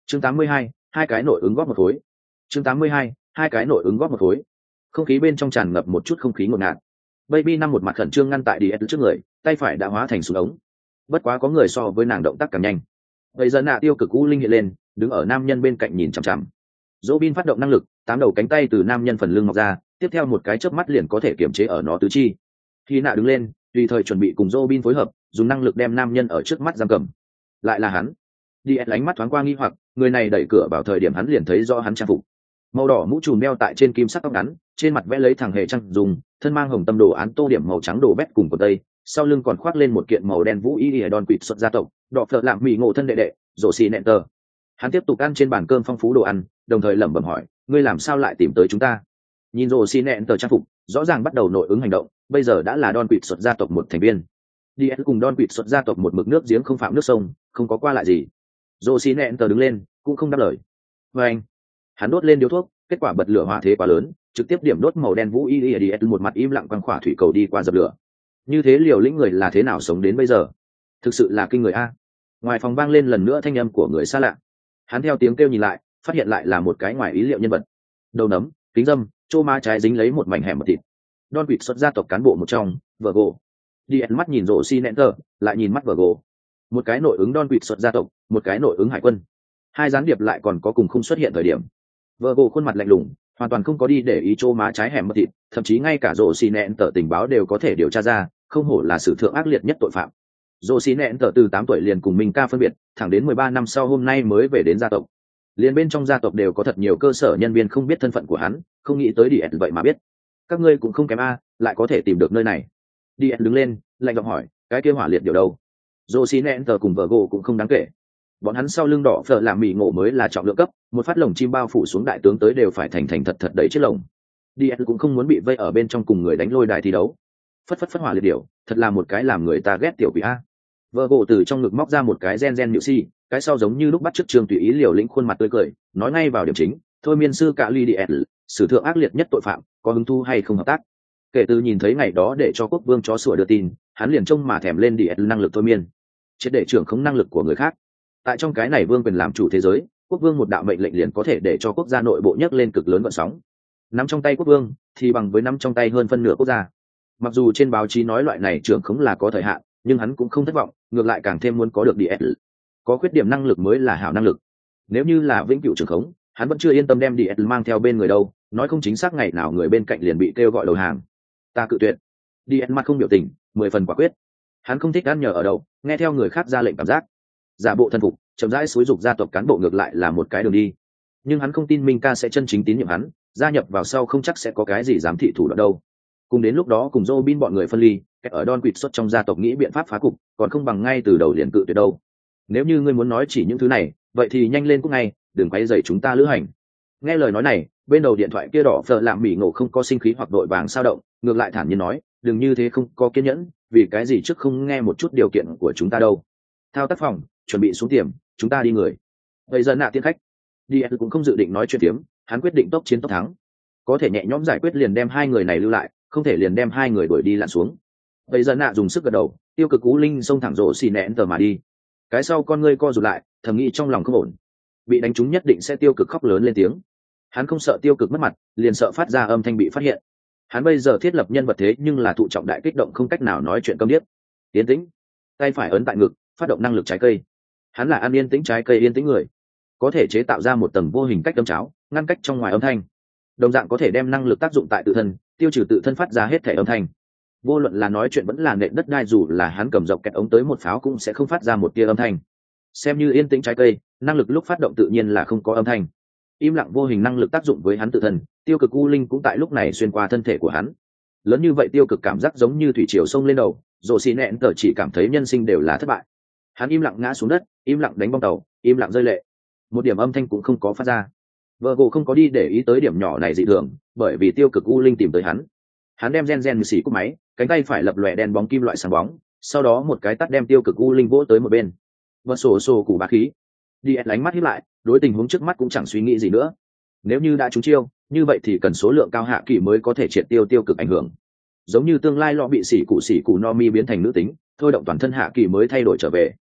Chương 82, hai cái nội ứng góp một khối. Chương 82, hai cái nội ứng góp một khối. Không khí bên trong tràn ngập một chút không khí ngột ngạt. Baby năm một mặt khẩn trương ngăn tại DS trước người, tay phải đã hóa thành súng ống. Bất quá có người so với nàng động tác càng nhanh. Bây giờ nạ tiêu cực u linh hiện lên, đứng ở nam nhân bên cạnh nhìn chằm chằm. Robin phát động năng lực, 8 đầu cánh tay từ nam nhân phần lưng mọc ra, tiếp theo một cái chớp mắt liền có thể kiểm chế ở nó tứ chi. Khi nạ đứng lên, tùy thời chuẩn bị cùng Robin phối hợp, dùng năng lực đem nam nhân ở trước mắt giam cầm. Lại là hắn. DS ánh mắt thoáng qua nghi hoặc, người này đẩy cửa vào thời điểm hắn liền thấy rõ hắn trang phục. Màu đỏ mũ trùm đeo tại trên kim sắc tóc ngắn, trên mặt vẽ lấy thằng hề trăng dùng, thân mang hồng tâm đồ án tô điểm màu trắng đồ bét cùng quần tây, sau lưng còn khoác lên một kiện màu đen vũ y đòn quỵt xuất gia tộc, đỏ phở làm mì ngộ thân đệ đệ, rổ xì nẹn tờ. Hắn tiếp tục ăn trên bàn cơm phong phú đồ ăn, đồng thời lẩm bẩm hỏi, ngươi làm sao lại tìm tới chúng ta? Nhìn rổ xì nẹn tờ trang phục, rõ ràng bắt đầu nội ứng hành động, bây giờ đã là đòn quỵt xuất gia tộc một thành viên. DS cùng đòn quỵt xuất gia tộc một mực nước giếng không phạm nước sông, không có qua lại gì. Rổ xì nẹn tờ đứng lên, cũng không đáp lời. Và anh, hắn đốt lên điếu thuốc, kết quả bật lửa hỏa thế quá lớn, trực tiếp điểm đốt màu đen vũ y DS một mặt im lặng quăng khỏa thủy cầu đi qua dập lửa. Như thế liều lĩnh người là thế nào sống đến bây giờ? Thực sự là kinh người a. Ngoài phòng vang lên lần nữa thanh âm của người xa lạ. Hắn theo tiếng kêu nhìn lại, phát hiện lại là một cái ngoài ý liệu nhân vật. Đầu nấm, kính dâm, chỗ má trái dính lấy một mảnh hẻm mật thịt. Don quỵt xuất gia tộc cán bộ một trong, Virgo. Đi ẩn mắt nhìn rổ xi nẹn tờ, lại nhìn mắt Virgo. Một cái nội ứng Don quỵt xuất gia tộc, một cái nội ứng hải quân. Hai gián điệp lại còn có cùng không xuất hiện thời điểm. Virgo khuôn mặt lạnh lùng, hoàn toàn không có đi để ý chỗ má trái hẻm mật thịt, thậm chí ngay cả rổ xi nẹn tờ tình báo đều có thể điều tra ra, không hổ là sử thượng ác liệt nhất tội phạm. Rổ xi nẹn tờ từ 8 tuổi liền cùng Minh Ca phân biệt, thẳng đến 13 năm sau hôm nay mới về đến gia tộc. Liên bên trong gia tộc đều có thật nhiều cơ sở nhân viên không biết thân phận của hắn, không nghĩ tới DS vậy mà biết. Các ngươi cũng không kém a, lại có thể tìm được nơi này. DS đứng lên, lạnh giọng hỏi, cái kia hỏa liệt điều đâu? Rổ xi nẹn tờ cùng Virgo cũng không đáng kể. Bọn hắn sau lưng đỏ phở làm mì ngộ mới là trọng lượng cấp, một phát lồng chim bao phủ xuống đại tướng tới đều phải thành thật đẩy chiếc lồng. DS cũng không muốn bị vây ở bên trong cùng người đánh lôi đài thi đấu. Phất hỏa liệt điểu, thật là một cái làm người ta ghét tiểu quỷ a. Virgo từ trong ngực móc ra một cái gen nhự si, cái sau giống như lúc bắt chước trường tùy ý liều lĩnh khuôn mặt tươi cười, nói ngay vào điểm chính, thôi miên sư cả ly DS, sử thượng ác liệt nhất tội phạm, có hứng thú hay không hợp tác? Kể từ nhìn thấy ngày đó để cho quốc vương chó sủa đưa tin, hắn liền trông mà thèm lên DS năng lực thôi miên, triệt để trưởng khống năng lực của người khác. Tại trong cái này vương quyền làm chủ thế giới, quốc vương một đạo mệnh lệnh liền có thể để cho quốc gia nội bộ nhấc lên cực lớn gợn sóng. Nắm trong tay quốc vương thì bằng với nắm trong tay hơn phân nửa quốc gia. Mặc dù trên báo chí nói loại này trưởng khống là có thời hạn, nhưng hắn cũng không thất vọng, ngược lại càng thêm muốn có được DS. Có khuyết điểm năng lực mới là hảo năng lực. Nếu như là vĩnh cửu trưởng khống, hắn vẫn chưa yên tâm đem DS mang theo bên người đâu, nói không chính xác ngày nào người bên cạnh liền bị kêu gọi đầu hàng. Ta cự tuyệt. DS mặt không biểu tình, 10 phần quả quyết. Hắn không thích ăn nhờ ở đậu, nghe theo người khác ra lệnh cảm giác. Giả bộ thân phục, chậm rãi xúi dục gia tộc cán bộ ngược lại là một cái đường đi. Nhưng hắn không tin Minh Ca sẽ chân chính tín nhiệm hắn, gia nhập vào sau không chắc sẽ có cái gì giám thị thủ đoạn đâu. Cùng đến lúc đó cùng Robin bọn người phân ly, ở Don quỵt xuất trong gia tộc nghĩ biện pháp phá cục, còn không bằng ngay từ đầu liền cự tuyệt đâu. Nếu như ngươi muốn nói chỉ những thứ này, vậy thì nhanh lên cũng ngay, đừng quấy rầy chúng ta lữ hành. Nghe lời nói này, bên đầu điện thoại kia đỏ phở làm mỉ ngộ không có sinh khí hoặc đội vàng sao động, ngược lại thản nhiên nói, đừng như thế không có kiên nhẫn, vì cái gì trước không nghe một chút điều kiện của chúng ta đâu. Thao tác phòng, chuẩn bị xuống tiệm, chúng ta đi người. Bây giờ nạ tiên khách. DS cũng không dự định nói chuyện tiếm, hắn quyết định tốc chiến tốc thắng. Có thể nhẹ nhõm giải quyết liền đem hai người này lưu lại, không thể liền đem hai người đuổi đi lặn xuống. Bây giờ nạ dùng sức gật đầu, tiêu cực cú linh xông thẳng rổ xì nẹn tờ mà đi. Cái sau con ngươi co rụt lại, thầm nghĩ trong lòng không ổn. Bị đánh trúng nhất định sẽ tiêu cực khóc lớn lên tiếng. Hắn không sợ tiêu cực mất mặt, liền sợ phát ra âm thanh bị phát hiện. Hắn bây giờ thiết lập nhân vật thế nhưng là thụ trọng đại kích động không cách nào nói chuyện câm điếc. Yên tĩnh, tay phải ấn tại ngực, phát động năng lực trái cây. Hắn là ăn yên tĩnh trái cây yên tĩnh người, có thể chế tạo ra một tầng vô hình cách âm cháo, ngăn cách trong ngoài âm thanh. Đồng dạng có thể đem năng lực tác dụng tại tự thân, tiêu trừ tự thân phát ra hết thể âm thanh. Vô luận là nói chuyện vẫn là nện đất đai, dù là hắn cầm dọc kẹt ống tới một pháo cũng sẽ không phát ra một tia âm thanh. Xem như yên tĩnh trái cây, năng lực lúc phát động tự nhiên là không có âm thanh. Im lặng vô hình năng lực tác dụng với hắn tự thân, tiêu cực u linh cũng tại lúc này xuyên qua thân thể của hắn. Lớn như vậy tiêu cực cảm giác giống như thủy triều sông lên đầu, rồ xì nẹn tờ chỉ cảm thấy nhân sinh đều là thất bại. Hắn im lặng ngã xuống đất, im lặng đánh bong tàu, im lặng rơi lệ, một điểm âm thanh cũng không có phát ra. Virgo không có đi để ý tới điểm nhỏ này dị thường, bởi vì tiêu cực u linh tìm tới hắn. Hắn đem gen xỉ cúp máy, cánh tay phải lập lòe đen bóng kim loại sáng bóng, sau đó một cái tát đem tiêu cực u linh vỗ tới một bên. Vật sổ củ bá khí. Đi ánh mắt híp lại, đối tình huống trước mắt cũng chẳng suy nghĩ gì nữa. Nếu như đã trúng chiêu, như vậy thì cần số lượng cao hạ kỳ mới có thể triệt tiêu cực ảnh hưởng. Giống như tương lai lọ bị xỉ cụ no mi biến thành nữ tính, thôi động toàn thân hạ kỳ mới thay đổi trở về.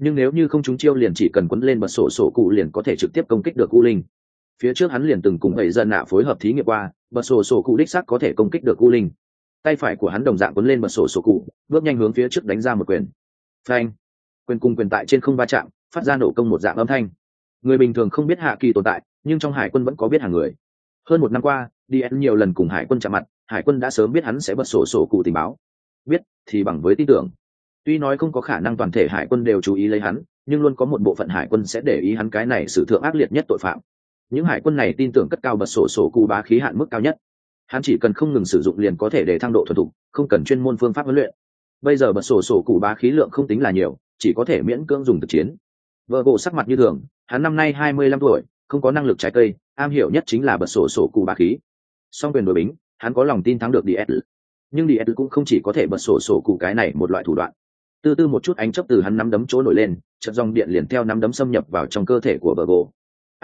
nhưng nếu như không trúng chiêu liền chỉ cần quấn lên bật sổ cụ liền có thể trực tiếp công kích được u linh. Phía trước hắn liền từng cùng bảy dân nạ phối hợp thí nghiệm qua, bật sổ cụ đích xác có thể công kích được u linh. Tay phải của hắn đồng dạng quấn lên bật sổ cụ, bước nhanh hướng phía trước đánh ra một quyền. Phanh! Quyền cùng quyền tại trên không va chạm, phát ra nổ công một dạng âm thanh. Người bình thường không biết hạ kỳ tồn tại, nhưng trong hải quân vẫn có biết hàng người. Hơn một năm qua, DS nhiều lần cùng hải quân chạm mặt, hải quân đã sớm biết hắn sẽ bật sổ cụ tình báo. Biết thì bằng với tin tưởng. Tuy nói không có khả năng toàn thể hải quân đều chú ý lấy hắn, nhưng luôn có một bộ phận hải quân sẽ để ý hắn cái này sử thượng ác liệt nhất tội phạm. Những hải quân này tin tưởng cất cao bật sổ cụ bá khí hạn mức cao nhất. Hắn chỉ cần không ngừng sử dụng liền có thể để thăng độ thuần thục, không cần chuyên môn phương pháp huấn luyện. Bây giờ bật sổ cụ bá khí lượng không tính là nhiều, chỉ có thể miễn cưỡng dùng thực chiến. Vợ gỗ sắc mặt như thường, hắn năm nay 25 tuổi, không có năng lực trái cây, am hiểu nhất chính là bật sổ cụ bá khí. Song quyền đối bính, hắn có lòng tin thắng được DS. Nhưng DS cũng không chỉ có thể bật sổ cụ cái này một loại thủ đoạn. Từ từ một chút ánh chớp từ hắn nắm đấm chỗ nổi lên, chợt dòng điện liền theo nắm đấm xâm nhập vào trong cơ thể của vợ gỗ.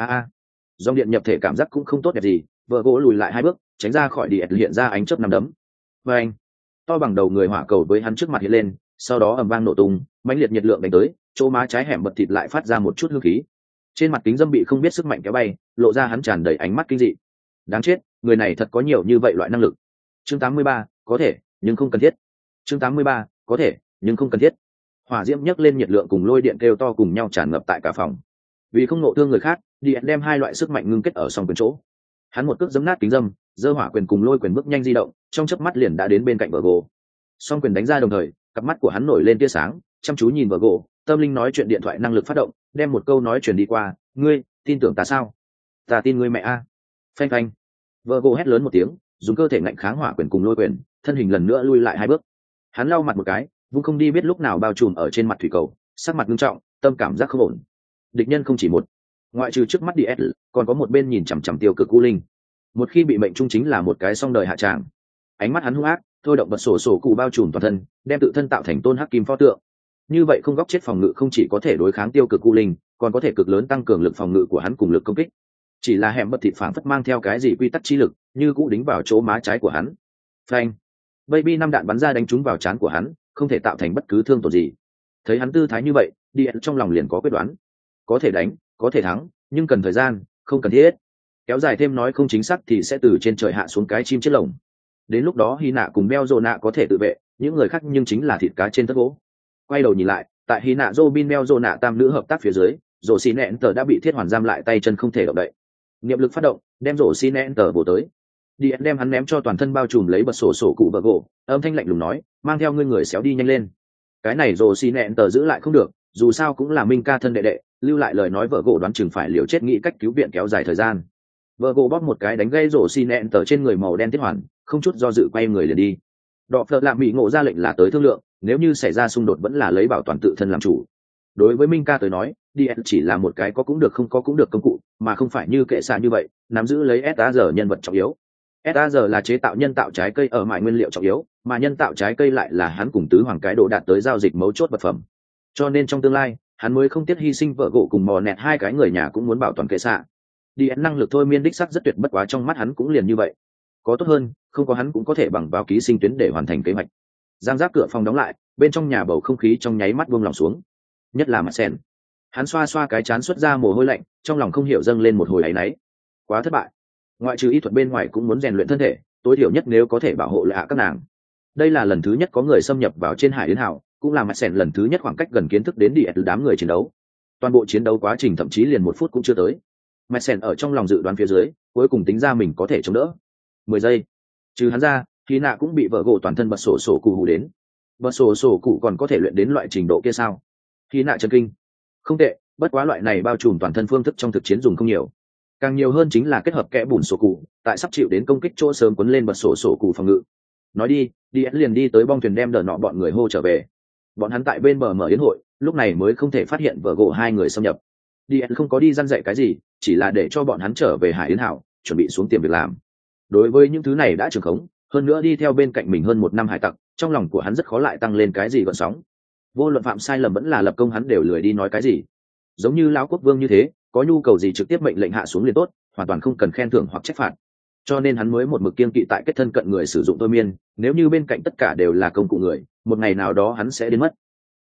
Dòng điện nhập thể cảm giác cũng không tốt đẹp gì, vợ gỗ lùi lại 2 bước, tránh ra khỏi DS hiện ra ánh chớp nắm đấm. Và anh, to bằng đầu người hỏa cầu với hắn trước mặt hiện lên, sau đó ầm vang nổ tung, mãnh liệt nhiệt lượng đánh tới, chỗ má trái hẻm bật thịt lại phát ra một chút hương khí. Trên mặt kính dâm bị không biết sức mạnh kéo bay, lộ ra hắn tràn đầy ánh mắt kinh dị. Đáng chết, người này thật có nhiều như vậy loại năng lực. Chương 83, có thể, nhưng không cần thiết. Chương 83, có thể, nhưng không cần thiết. Hỏa diễm nhấc lên nhiệt lượng cùng lôi điện kêu to cùng nhau tràn ngập tại cả phòng. Vì không nộ thương người khác, điện đem hai loại sức mạnh ngưng kết ở song quyền chỗ. Hắn một cước giẫm nát kính dâm, giơ hỏa quyền cùng lôi quyền bước nhanh di động, trong chớp mắt liền đã đến bên cạnh vợ gỗ. Song quyền đánh ra đồng thời, cặp mắt của hắn nổi lên tia sáng, chăm chú nhìn vợ gỗ, tâm linh nói chuyện điện thoại năng lực phát động, đem một câu nói truyền đi qua, ngươi tin tưởng ta sao? Ta tin ngươi mẹ a. Phanh phanh. Vợ gỗ hét lớn một tiếng, dùng cơ thể ngạnh kháng hỏa quyền cùng lôi quyền, thân hình lần nữa lui lại 2 bước. Hắn lau mặt một cái, vung không đi biết lúc nào bao trùm ở trên mặt thủy cầu, sắc mặt nghiêm trọng, tâm cảm giác không ổn. Địch nhân không chỉ một, ngoại trừ trước mắt DS, còn có một bên nhìn chằm chằm tiêu cực u linh. Một khi bị mệnh trung chính là một cái song đời hạ tràng. Ánh mắt hắn hung ác, thôi động bật sổ cụ bao trùm toàn thân, đem tự thân tạo thành tôn hắc kim pho tượng. Như vậy không góc chết phòng ngự không chỉ có thể đối kháng tiêu cực u linh, còn có thể cực lớn tăng cường lực phòng ngự của hắn cùng lực công kích. Chỉ là hẻm bật thịt phảng phất mang theo cái gì quy tắc chi lực, như cũ đính vào chỗ má trái của hắn. Phanh. Baby 5 đạn bắn ra đánh trúng vào trán của hắn, không thể tạo thành bất cứ thương tổn gì. Thấy hắn tư thái như vậy, Điện trong lòng liền có quyết đoán. Có thể đánh, có thể thắng, nhưng cần thời gian, không cần thiết. Kéo dài thêm nói không chính xác thì sẽ từ trên trời hạ xuống cái chim chết lồng. Đến lúc đó Hy Nạ cùng Beo Rồ Nạ có thể tự vệ, những người khác nhưng chính là thịt cá trên tất gỗ. Quay đầu nhìn lại, tại Hy Nạ Robin Beo Rồ Nạ tam nữ hợp tác phía dưới, Rồ Xi Nẹn Tờ đã bị thiết hoàn giam lại tay chân không thể động đậy. Niệm lực phát động, đem Rồ Xi Nẹn Tờ bổ tới. Điện đem hắn ném cho toàn thân bao trùm lấy bật sổ cụ vợ gỗ, âm thanh lạnh lùng nói, mang theo ngươi người xéo đi nhanh lên. Cái này Rồ Xi Nẹn Tờ giữ lại không được, dù sao cũng là Minh ca thân đệ đệ, lưu lại lời nói vợ gỗ đoán chừng phải liều chết nghĩ cách cứu viện kéo dài thời gian. Vợ gỗ bóp một cái đánh gây Rồ Xi Nẹn Tờ trên người màu đen thiết hoàn, không chút do dự quay người liền đi. Đọ Phật làm bị ngộ ra lệnh là tới thương lượng, nếu như xảy ra xung đột vẫn là lấy bảo toàn tự thân làm chủ. Đối với Minh ca tới nói, DS chỉ là một cái có cũng được không có cũng được công cụ, mà không phải như kệ xạ như vậy, nắm giữ lấy SAZ nhân vật trọng yếu. SAZ là chế tạo nhân tạo trái cây ở mại nguyên liệu trọng yếu, mà nhân tạo trái cây lại là hắn cùng tứ hoàng cái độ đạt tới giao dịch mấu chốt vật phẩm. Cho nên trong tương lai, hắn mới không tiếc hy sinh vợ gỗ cùng mò nẹt hai cái người nhà cũng muốn bảo toàn kệ xạ. DS năng lực thôi miên đích sắc rất tuyệt, bất quá trong mắt hắn cũng liền như vậy. Có tốt hơn, không có hắn cũng có thể bằng vào ký sinh tuyến để hoàn thành kế hoạch. Giang giáp cửa phòng đóng lại, bên trong nhà bầu không khí trong nháy mắt buông lỏng xuống. Nhất là mặt sen, hắn xoa xoa cái chán xuất ra mồ hôi lạnh, trong lòng không hiểu dâng lên một hồi áy náy. Quá thất bại. Ngoại trừ y thuật bên ngoài cũng muốn rèn luyện thân thể, tối thiểu nhất nếu có thể bảo hộ lại các nàng. Đây là lần thứ nhất có người xâm nhập vào trên hải yến hào, cũng là mặt sen lần thứ nhất khoảng cách gần kiến thức đến địa từ đám người chiến đấu. Toàn bộ chiến đấu quá trình thậm chí liền 1 phút cũng chưa tới. Mặt sen ở trong lòng dự đoán phía dưới, cuối cùng tính ra mình có thể chống đỡ 10 giây. Trừ hắn ra, Hy Nạ cũng bị vợ gỗ toàn thân bật sổ cụ hù đến. Bật sổ cụ còn có thể luyện đến loại trình độ kia sao? Hy Nạ chấn kinh. Không tệ, bất quá loại này bao trùm toàn thân phương thức trong thực chiến dùng không nhiều. Càng nhiều hơn chính là kết hợp kẽ bùn sổ cụ, tại sắp chịu đến công kích chỗ sớm quấn lên bật sổ cụ phòng ngự. Nói đi, DS liền đi tới bong thuyền đem đờ nọ bọn người hô trở về. Bọn hắn tại bên bờ mở yến hội, lúc này mới không thể phát hiện vợ gỗ hai người xâm nhập. DS không có đi răn dạy cái gì, chỉ là để cho bọn hắn trở về hải yến hảo, chuẩn bị xuống tìm việc làm. Đối với những thứ này đã trường khống, hơn nữa đi theo bên cạnh mình hơn 1 năm hải tặc, trong lòng của hắn rất khó lại tăng lên cái gì gợn sóng. Vô luận phạm sai lầm vẫn là lập công, hắn đều lười đi nói cái gì. Giống như lão quốc vương như thế, có nhu cầu gì trực tiếp mệnh lệnh hạ xuống liền tốt, hoàn toàn không cần khen thưởng hoặc trách phạt. Cho nên hắn mới một mực kiêng kỵ tại kết thân cận người sử dụng thôi miên, nếu như bên cạnh tất cả đều là công cụ người, một ngày nào đó hắn sẽ đến mất.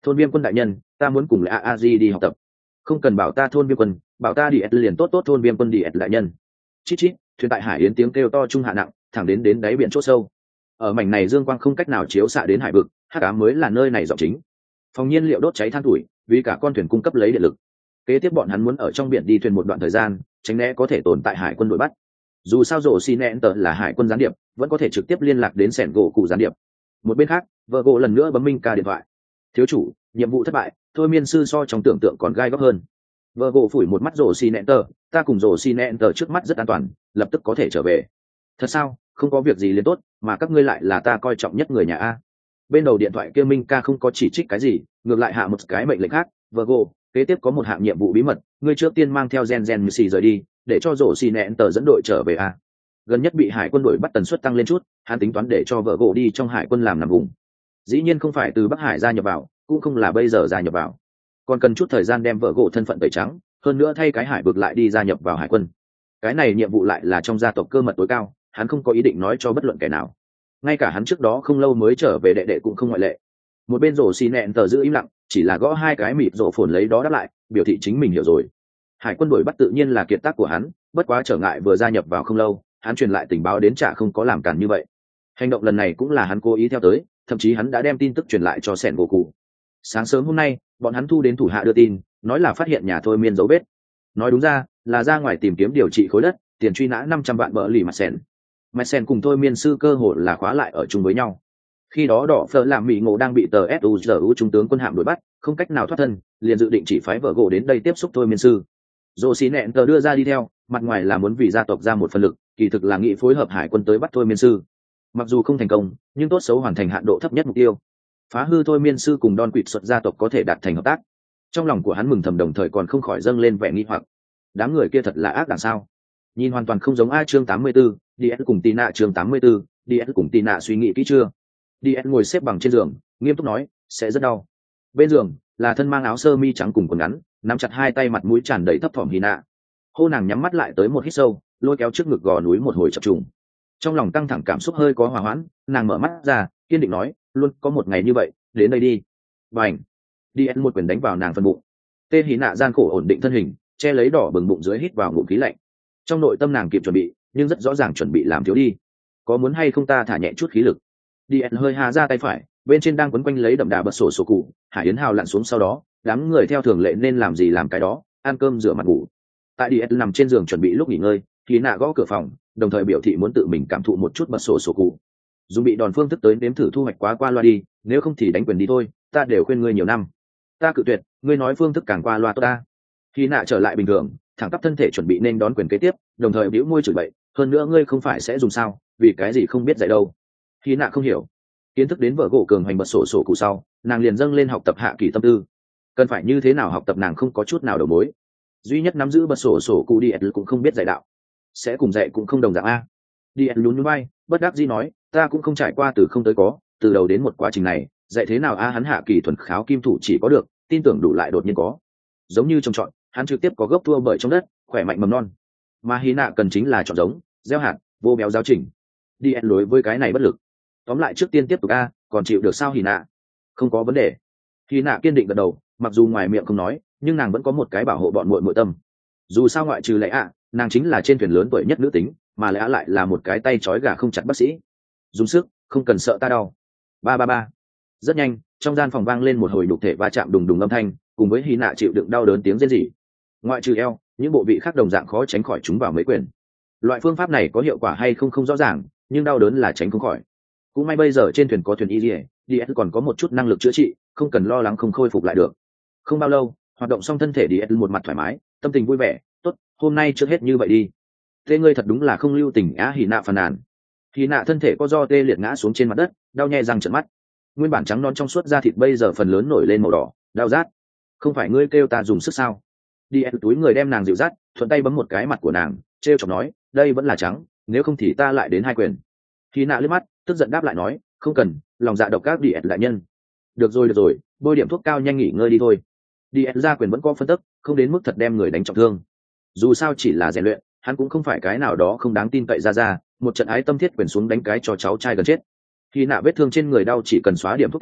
Thôn Viêm Quân đại nhân, ta muốn cùng lại a di đi học tập. Không cần bảo ta Thôn Viêm Quân, bảo ta đi liền tốt. Thôn Viêm Quân đi đại nhân. Chít chít, thuyền tại hải yến tiếng kêu to trung hạ nặng, thẳng đến đáy biển chỗ sâu. Ở mảnh này dương quang không cách nào chiếu xạ đến hải vực, hắc ám mới là nơi này giọng chính. Phòng nhiên liệu đốt cháy than tuổi, vì cả con thuyền cung cấp lấy điện lực. Kế tiếp bọn hắn muốn ở trong biển đi thuyền một đoạn thời gian, tránh né có thể tồn tại hải quân đuổi bắt. Dù sao rổ xi nẹn tờ là hải quân gián điệp, vẫn có thể trực tiếp liên lạc đến sẻn gỗ cụ gián điệp. Một bên khác, vợ gỗ lần nữa bấm minh ca điện thoại. Thiếu chủ, nhiệm vụ thất bại, thôi miên sư so trong tưởng tượng còn gai góc hơn. Vợ gỗ phủi một mắt rổ xi nẹn tờ, ta cùng rổ xi nẹn tờ trước mắt rất an toàn, lập tức có thể trở về. Thật sao? Không có việc gì liền tốt, mà các ngươi lại là ta coi trọng nhất người nhà a. Bên đầu điện thoại kia minh ca không có chỉ trích cái gì, ngược lại hạ một cái mệnh lệnh khác. Vợ gỗ, kế tiếp có một hạng nhiệm vụ bí mật, ngươi trước tiên mang theo gen xì rời đi, để cho rổ xì nẹn tờ dẫn đội trở về a. Gần nhất bị hải quân đội bắt tần suất tăng lên chút, hắn tính toán để cho vợ gỗ đi trong hải quân làm nằm vùng. Dĩ nhiên không phải từ Bắc Hải gia nhập vào, cũng không là bây giờ gia nhập vào, còn cần chút thời gian đem vợ gỗ thân phận tẩy trắng, hơn nữa thay cái hải vực lại đi gia nhập vào hải quân. Cái này nhiệm vụ lại là trong gia tộc cơ mật tối cao, hắn không có ý định nói cho bất luận kẻ nào, ngay cả hắn trước đó không lâu mới trở về đệ đệ cũng không ngoại lệ. Một bên rổ xì nẹn tờ giữ im lặng, chỉ là gõ hai cái mịt rổ phồn lấy đó đáp lại, biểu thị chính mình hiểu rồi. Hải quân đuổi bắt tự nhiên là kiệt tác của hắn, bất quá trở ngại vừa gia nhập vào không lâu, hắn truyền lại tình báo đến chả không có làm cản như vậy. Hành động lần này cũng là hắn cố ý theo tới, thậm chí hắn đã đem tin tức truyền lại cho sẻn gỗ cụ. Sáng sớm hôm nay, bọn hắn thu đến thủ hạ đưa tin, nói là phát hiện nhà thôi miên dấu vết. Nói đúng ra là ra ngoài tìm kiếm điều trị khối đất, tiền truy nã 500 vạn bỡ lì mặt sen cùng thôi miên sư cơ hội là khóa lại ở chung với nhau. Khi đó đỏ phở làm mỹ ngộ đang bị tờ suzu trung tướng quân hạm đuổi bắt, không cách nào thoát thân, liền dự định chỉ phái vợ gỗ đến đây tiếp xúc thôi miên sư. Dô xí nẹn tờ đưa ra đi theo, mặt ngoài là muốn vì gia tộc ra một phần lực, kỳ thực là nghĩ phối hợp hải quân tới bắt thôi miên sư. Mặc dù không thành công, nhưng tốt xấu hoàn thành hạn độ thấp nhất mục tiêu, phá hư thôi miên sư cùng Don Quỵt xuất gia tộc có thể đạt thành hợp tác. Trong lòng của hắn mừng thầm, đồng thời còn không khỏi dâng lên vẻ nghi hoặc, đám người kia thật là ác đằng sao. Nhìn hoàn toàn không giống A chương 84, DS cùng Tina chương 84, DS cùng Tina suy nghĩ kỹ chưa? DS ngồi xếp bằng trên giường, nghiêm túc nói, sẽ rất đau. Bên giường là thân mang áo sơ mi trắng cùng quần ngắn, nắm chặt hai tay, mặt mũi tràn đầy thấp thỏm Hina. Hô nàng nhắm mắt lại tới một hít sâu, lôi kéo trước ngực gò núi một hồi chập trùng. Trong lòng căng thẳng cảm xúc hơi có hòa hoãn, nàng mở mắt ra, kiên định nói, luôn có một ngày như vậy, đến đây đi. Bành! DS một quyền đánh vào nàng phần bụng. Tê Hina gian khổ ổn định thân hình, che lấy đỏ bừng bụng dưới hít vào ngụm khí lạnh. Trong nội tâm nàng kịp chuẩn bị, nhưng rất rõ ràng chuẩn bị làm thiếu đi. Có muốn hay không ta thả nhẹ chút khí lực? DS hơi hà ra tay phải, bên trên đang quấn quanh lấy đậm đà bật sổ sổ cụ. Hải Yến Hào lặn xuống sau đó, đám người theo thường lệ nên làm gì làm cái đó, ăn cơm rửa mặt ngủ. Tại DS nằm trên giường chuẩn bị lúc nghỉ ngơi, thì nạ gõ cửa phòng, đồng thời biểu thị muốn tự mình cảm thụ một chút bật sổ sổ cụ. Dùng bị đòn phương thức tới nếm thử thu hoạch quá qua loa đi, nếu không thì đánh quyền đi thôi, ta đều khuyên ngươi nhiều năm. Ta cự tuyệt, ngươi nói phương thức càng qua loa tốt ta. Khi nạ trở lại bình thường, thẳng tắp thân thể chuẩn bị nên đón quyền kế tiếp, đồng thời bĩu môi chửi bậy, hơn nữa ngươi không phải sẽ dùng sao, vì cái gì không biết dạy đâu. Khi nạ không hiểu, kiến thức đến vợ gỗ cường hành bật sổ sổ cụ sau, nàng liền dâng lên học tập hạ kỳ tâm tư. Cần phải như thế nào học tập nàng không có chút nào đầu mối, duy nhất nắm giữ bật sổ sổ cụ đi cũng không biết dạy đạo, sẽ cùng dạy cũng không đồng dạng a. Đi lún vai, bất đắc dĩ nói, ta cũng không trải qua từ không tới có, từ đầu đến một quá trình này, dạy thế nào a? Hắn hạ kỳ thuần kháo kim thủ chỉ có được, tin tưởng đủ lại đột nhiên có, giống như trồng trọt, hắn trực tiếp có gốc thua bởi trong đất, khỏe mạnh mầm non, mà hy nạ cần chính là chọn giống, gieo hạt, vô béo giáo trình. Đi đối với cái này bất lực. Tóm lại trước tiên tiếp tục a, còn chịu được sao hy nạ? Không có vấn đề. Hy nạ kiên định gật đầu, mặc dù ngoài miệng không nói, nhưng nàng vẫn có một cái bảo hộ bọn muội muội tâm. Dù sao ngoại trừ lẽ nàng chính là trên thuyền lớn tuổi nhất nữ tính, mà lẽ lại là một cái tay trói gà không chặt bác sĩ. Dùng sức, không cần sợ ta đau. Ba ba ba. Rất nhanh, trong gian phòng vang lên một hồi đục thể va chạm đùng đùng âm thanh, cùng với hy nạ chịu đựng đau đớn tiếng rên rỉ. Ngoại trừ eo, những bộ vị khác đồng dạng khó tránh khỏi chúng vào mấy quyền. Loại phương pháp này có hiệu quả hay không không rõ ràng, nhưng đau đớn là tránh không khỏi. Cũng may bây giờ trên thuyền có thuyền y DS còn có một chút năng lực chữa trị, không cần lo lắng không khôi phục lại được. Không bao lâu, hoạt động xong thân thể DS một mặt thoải mái, tâm tình vui vẻ. Tốt, hôm nay trước hết như vậy đi. Thế ngươi thật đúng là không lưu tình á. Hỉ nạ phàn nàn. Hỉ nạ thân thể có do tê liệt ngã xuống trên mặt đất, đau nhè răng trợn mắt. Nguyên bản trắng non trong suốt da thịt bây giờ phần lớn nổi lên màu đỏ, đau rát. Không phải ngươi kêu ta dùng sức sao? DS túi người đem nàng dịu dắt, thuận tay bấm một cái mặt của nàng, trêu chọc nói, đây vẫn là trắng, nếu không thì ta lại đến hai quyền. Hỉ nạ liếc mắt, tức giận đáp lại nói, không cần, lòng dạ độc các DS đại nhân. Được rồi, bôi điểm thuốc cao nhanh nghỉ ngơi đi thôi. DS ra quyền vẫn có phân tức, không đến mức thật đem người đánh trọng thương. Dù sao chỉ là rèn luyện, hắn cũng không phải cái nào đó không đáng tin cậy ra, một trận ái tâm thiết quyền xuống đánh cái cho cháu trai gần chết. Khi nạ vết thương trên người đau chỉ cần xóa điểm thuốc cao,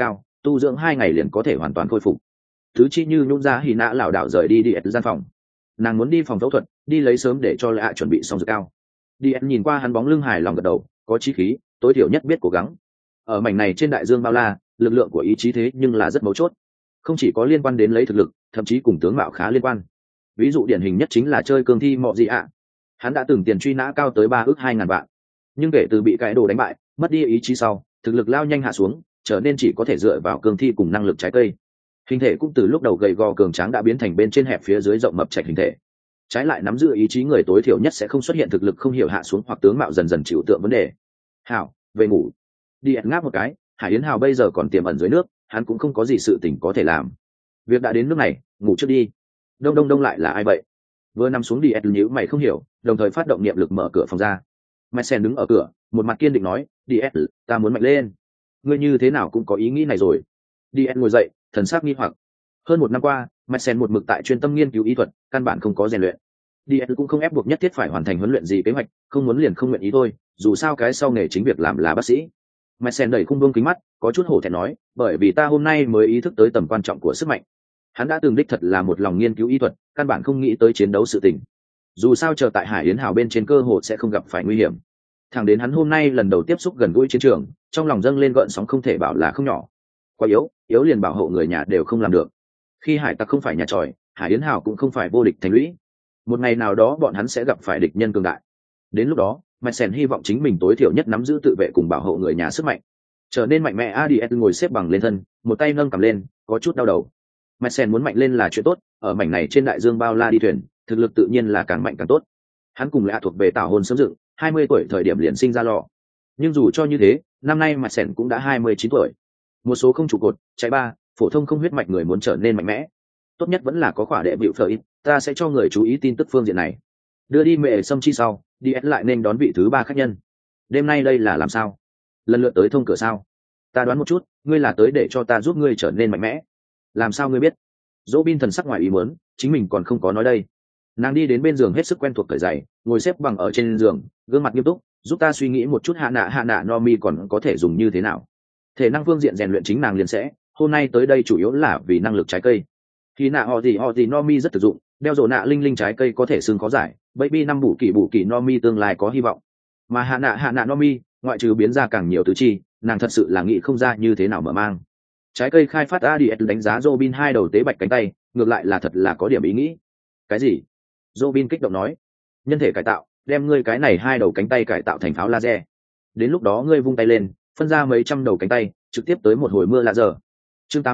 tu dưỡng 2 ngày liền có thể hoàn toàn khôi phục. Thứ chi như nhún ra Hy Nã lảo đảo rời đi gian phòng. Nàng muốn đi phòng phẫu thuật, đi lấy sớm để cho lạ chuẩn bị xong dược cao. Nhìn qua hắn bóng lưng hài lòng gật đầu, có chí khí, tối thiểu nhất biết cố gắng. Ở mảnh này trên đại dương bao la, lực lượng của ý chí thế nhưng là rất mấu chốt, không chỉ có liên quan đến lấy thực lực, thậm chí cùng tướng mạo khá liên quan. Ví dụ điển hình nhất chính là chơi cương thi Mọ Gì ạ. Hắn đã từng tiền truy nã cao tới 3 ức 2.000 vạn, nhưng kể từ bị cái đồ đánh bại, mất đi ý chí sau, thực lực lao nhanh hạ xuống, trở nên chỉ có thể dựa vào cương thi cùng năng lực trái cây. Hình thể cũng từ lúc đầu gầy gò cường tráng đã biến thành bên trên hẹp phía dưới rộng mập trạch hình thể. Trái lại nắm giữ ý chí người tối thiểu nhất sẽ không xuất hiện thực lực không hiểu hạ xuống hoặc tướng mạo dần dần chịu tượng vấn đề. Hảo, về ngủ. Đi ngáp một cái, Hải Yến Hào bây giờ còn tiềm ẩn dưới nước, hắn cũng không có gì sự tình có thể làm. Việc đã đến nước này, ngủ trước đi. Đông lại là ai vậy? Vừa nằm xuống đi nhíu mày không hiểu, đồng thời phát động niệm lực mở cửa phòng ra. Mason đứng ở cửa, một mặt kiên định nói, "Đi, ta muốn mạnh lên." Ngươi như thế nào cũng có ý nghĩ này rồi. Đi ngồi dậy, thần sắc nghi hoặc. Hơn 1 năm qua, Mason một mực tại chuyên tâm nghiên cứu y thuật, căn bản không có rèn luyện. Đi cũng không ép buộc nhất thiết phải hoàn thành huấn luyện gì kế hoạch, không muốn liền không nguyện ý thôi, dù sao cái sau nghề chính việc làm là bác sĩ. Mason đẩy khung buông kính mắt, có chút hổ thẹn nói, bởi vì ta hôm nay mới ý thức tới tầm quan trọng của sức mạnh. Hắn đã từng đích thật là một lòng nghiên cứu y thuật, căn bản không nghĩ tới chiến đấu sự tình. Dù sao chờ tại Hải Yến Hào bên trên cơ hội sẽ không gặp phải nguy hiểm. Thẳng đến hắn hôm nay lần đầu tiếp xúc gần gũi chiến trường, trong lòng dâng lên gợn sóng không thể bảo là không nhỏ. Quá yếu liền bảo hộ người nhà đều không làm được. Khi hải tặc không phải nhà tròi, Hải Yến Hào cũng không phải vô địch thành lũy. Một ngày nào đó bọn hắn sẽ gặp phải địch nhân cường đại. Đến lúc đó, Mason hy vọng chính mình tối thiểu nhất nắm giữ tự vệ cùng bảo hộ người nhà sức mạnh. Trở nên mạnh mẽ. ADS ngồi xếp bằng lên thân, một tay nâng cầm lên, có chút đau đầu. Mason muốn mạnh lên là chuyện tốt, ở mảnh này trên đại dương bao la đi thuyền, thực lực tự nhiên là càng mạnh càng tốt. Hắn cùng Lạ thuộc về tảo hôn sớm dựng, 20 tuổi thời điểm liền sinh ra lò. Nhưng dù cho như thế, năm nay Mason cũng đã 29 tuổi. Một số không trụ cột, chạy ba, phổ thông không huyết mạch người muốn trở nên mạnh mẽ, tốt nhất vẫn là có khỏa đệ bịu phở ít, ta sẽ cho người chú ý tin tức phương diện này. Đưa đi mẹ xâm chi sau, đi lại nên đón vị thứ 3 khách nhân. Đêm nay đây là làm sao? Lần lượt tới thông cửa sao? Ta đoán một chút, ngươi là tới để cho ta giúp ngươi trở nên mạnh mẽ. Làm sao ngươi biết? Dỗ bin thần sắc ngoài ý muốn, chính mình còn không có nói đây. Nàng đi đến bên giường hết sức quen thuộc cởi giày, ngồi xếp bằng ở trên giường, gương mặt nghiêm túc, giúp ta suy nghĩ một chút hạ nạ no mi còn có thể dùng như thế nào. Thể năng phương diện rèn luyện chính nàng liền sẽ, hôm nay tới đây chủ yếu là vì năng lực trái cây. Khi nạ họ gì no mi rất thực dụng, đeo rổ nạ linh trái cây có thể xương khó giải, baby 5 bù kỳ no mi tương lai có hy vọng. Mà hạ nạ no mi, ngoại trừ biến ra càng nhiều tứ chi, nàng thật sự là nghĩ không ra như thế nào mở mang. Trái cây khai phát ADS đánh giá Robin 2 đầu tế bạch cánh tay, ngược lại là thật là có điểm ý nghĩ. Cái gì? Robin kích động nói. Nhân thể cải tạo, đem ngươi cái này 2 đầu cánh tay cải tạo thành pháo laser. Đến lúc đó ngươi vung tay lên, phân ra mấy trăm đầu cánh tay, trực tiếp tới một hồi mưa laser. Chương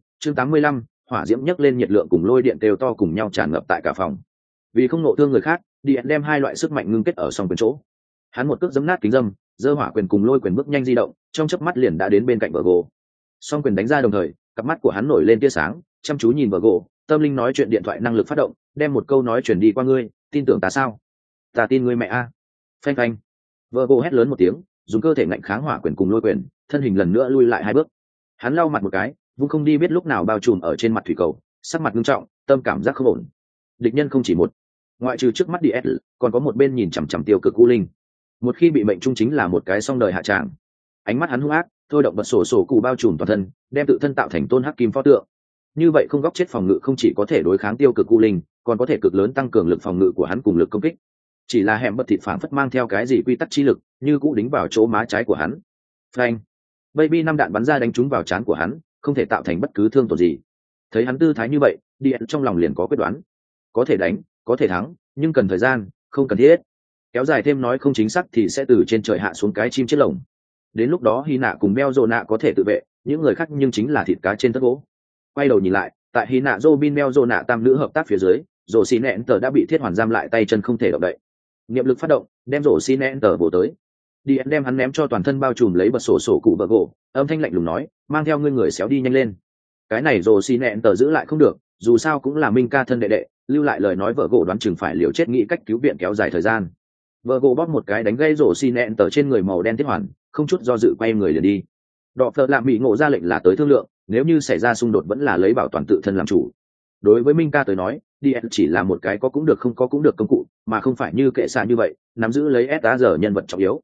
85, hỏa diễm nhấc lên nhiệt lượng cùng lôi điện đều to cùng nhau tràn ngập tại cả phòng. Vì không nộ thương người khác, Điện đem 2 loại sức mạnh ngưng kết ở song quyền chỗ. Hắn một cước giẫm nát kính dâm, giơ hỏa quyền cùng lôi quyền bước nhanh di động, trong chớp mắt liền đã đến bên cạnh Virgo. Song quyền đánh ra đồng thời, cặp mắt của hắn nổi lên tia sáng, chăm chú nhìn Virgo, tâm linh nói chuyện điện thoại năng lực phát động, đem một câu nói truyền đi qua ngươi, tin tưởng ta sao? Ta tin ngươi mẹ a. Phanh phanh. Virgo hét lớn một tiếng, dùng cơ thể ngạnh kháng hỏa quyền cùng lôi quyền, thân hình lần nữa lui lại 2 bước. Hắn lau mặt một cái, vung không đi biết lúc nào bao trùm ở trên mặt thủy cầu, sắc mặt nghiêm trọng, tâm cảm giác không ổn. Địch nhân không chỉ một, ngoại trừ trước mắt DS, còn có một bên nhìn chằm chằm tiêu cực U Linh. Một khi bị mệnh trung chính là một cái song đời hạ tràng. Ánh mắt hắn hung ác, thôi động bật sổ cụ bao trùm toàn thân, đem tự thân tạo thành tôn hắc kim pho tượng. Như vậy không góc chết phòng ngự không chỉ có thể đối kháng tiêu cực U Linh, còn có thể cực lớn tăng cường lực phòng ngự của hắn cùng lực công kích. Chỉ là hẻm bật thịt phảng phất mang theo cái gì quy tắc chi lực, như cũ đính vào chỗ má trái của hắn. Phanh. Baby 5 đạn bắn ra đánh trúng vào trán của hắn, không thể tạo thành bất cứ thương tổn gì. Thấy hắn tư thái như vậy, Điện trong lòng liền có quyết đoán. Có thể đánh, có thể thắng, nhưng cần thời gian, không cần thiết. Kéo dài thêm nói không chính xác thì sẽ từ trên trời hạ xuống cái chim chết lồng. Đến lúc đó Hy Nạ cùng Beo Rồ Nạ có thể tự vệ, những người khác nhưng chính là thịt cá trên tất gỗ. Quay đầu nhìn lại, tại Hy Nạ Robin Beo Rồ Nạ tam nữ hợp tác phía dưới, Rồ Xi Nẹn Tờ đã bị thiết hoàn giam lại tay chân không thể động đậy. Niệm lực phát động, đem Rồ Xi Nẹn Tờ bổ tới. Điện đem hắn ném cho toàn thân bao trùm lấy bật sổ cụ Virgo, âm thanh lạnh lùng nói, mang theo ngươi người xéo đi nhanh lên. Cái này Rồ Xi Nẹn Tờ giữ lại không được, dù sao cũng là Minh ca thân đệ đệ, lưu lại lời nói Virgo đoán chừng phải liều chết nghĩ cách cứu viện kéo dài thời gian. Virgo bóp một cái đánh gây Rồ Xi Nẹn Tờ trên người màu đen thiết hoàn, không chút do dự quay người liền đi. Đọ Phở làm bị ngộ ra lệnh là tới thương lượng, nếu như xảy ra xung đột vẫn là lấy bảo toàn tự thân làm chủ. Đối với Minh ca tới nói, Điện chỉ là một cái có cũng được không có cũng được công cụ, mà không phải như kệ xạ như vậy, nắm giữ lấy SAR nhân vật trọng yếu.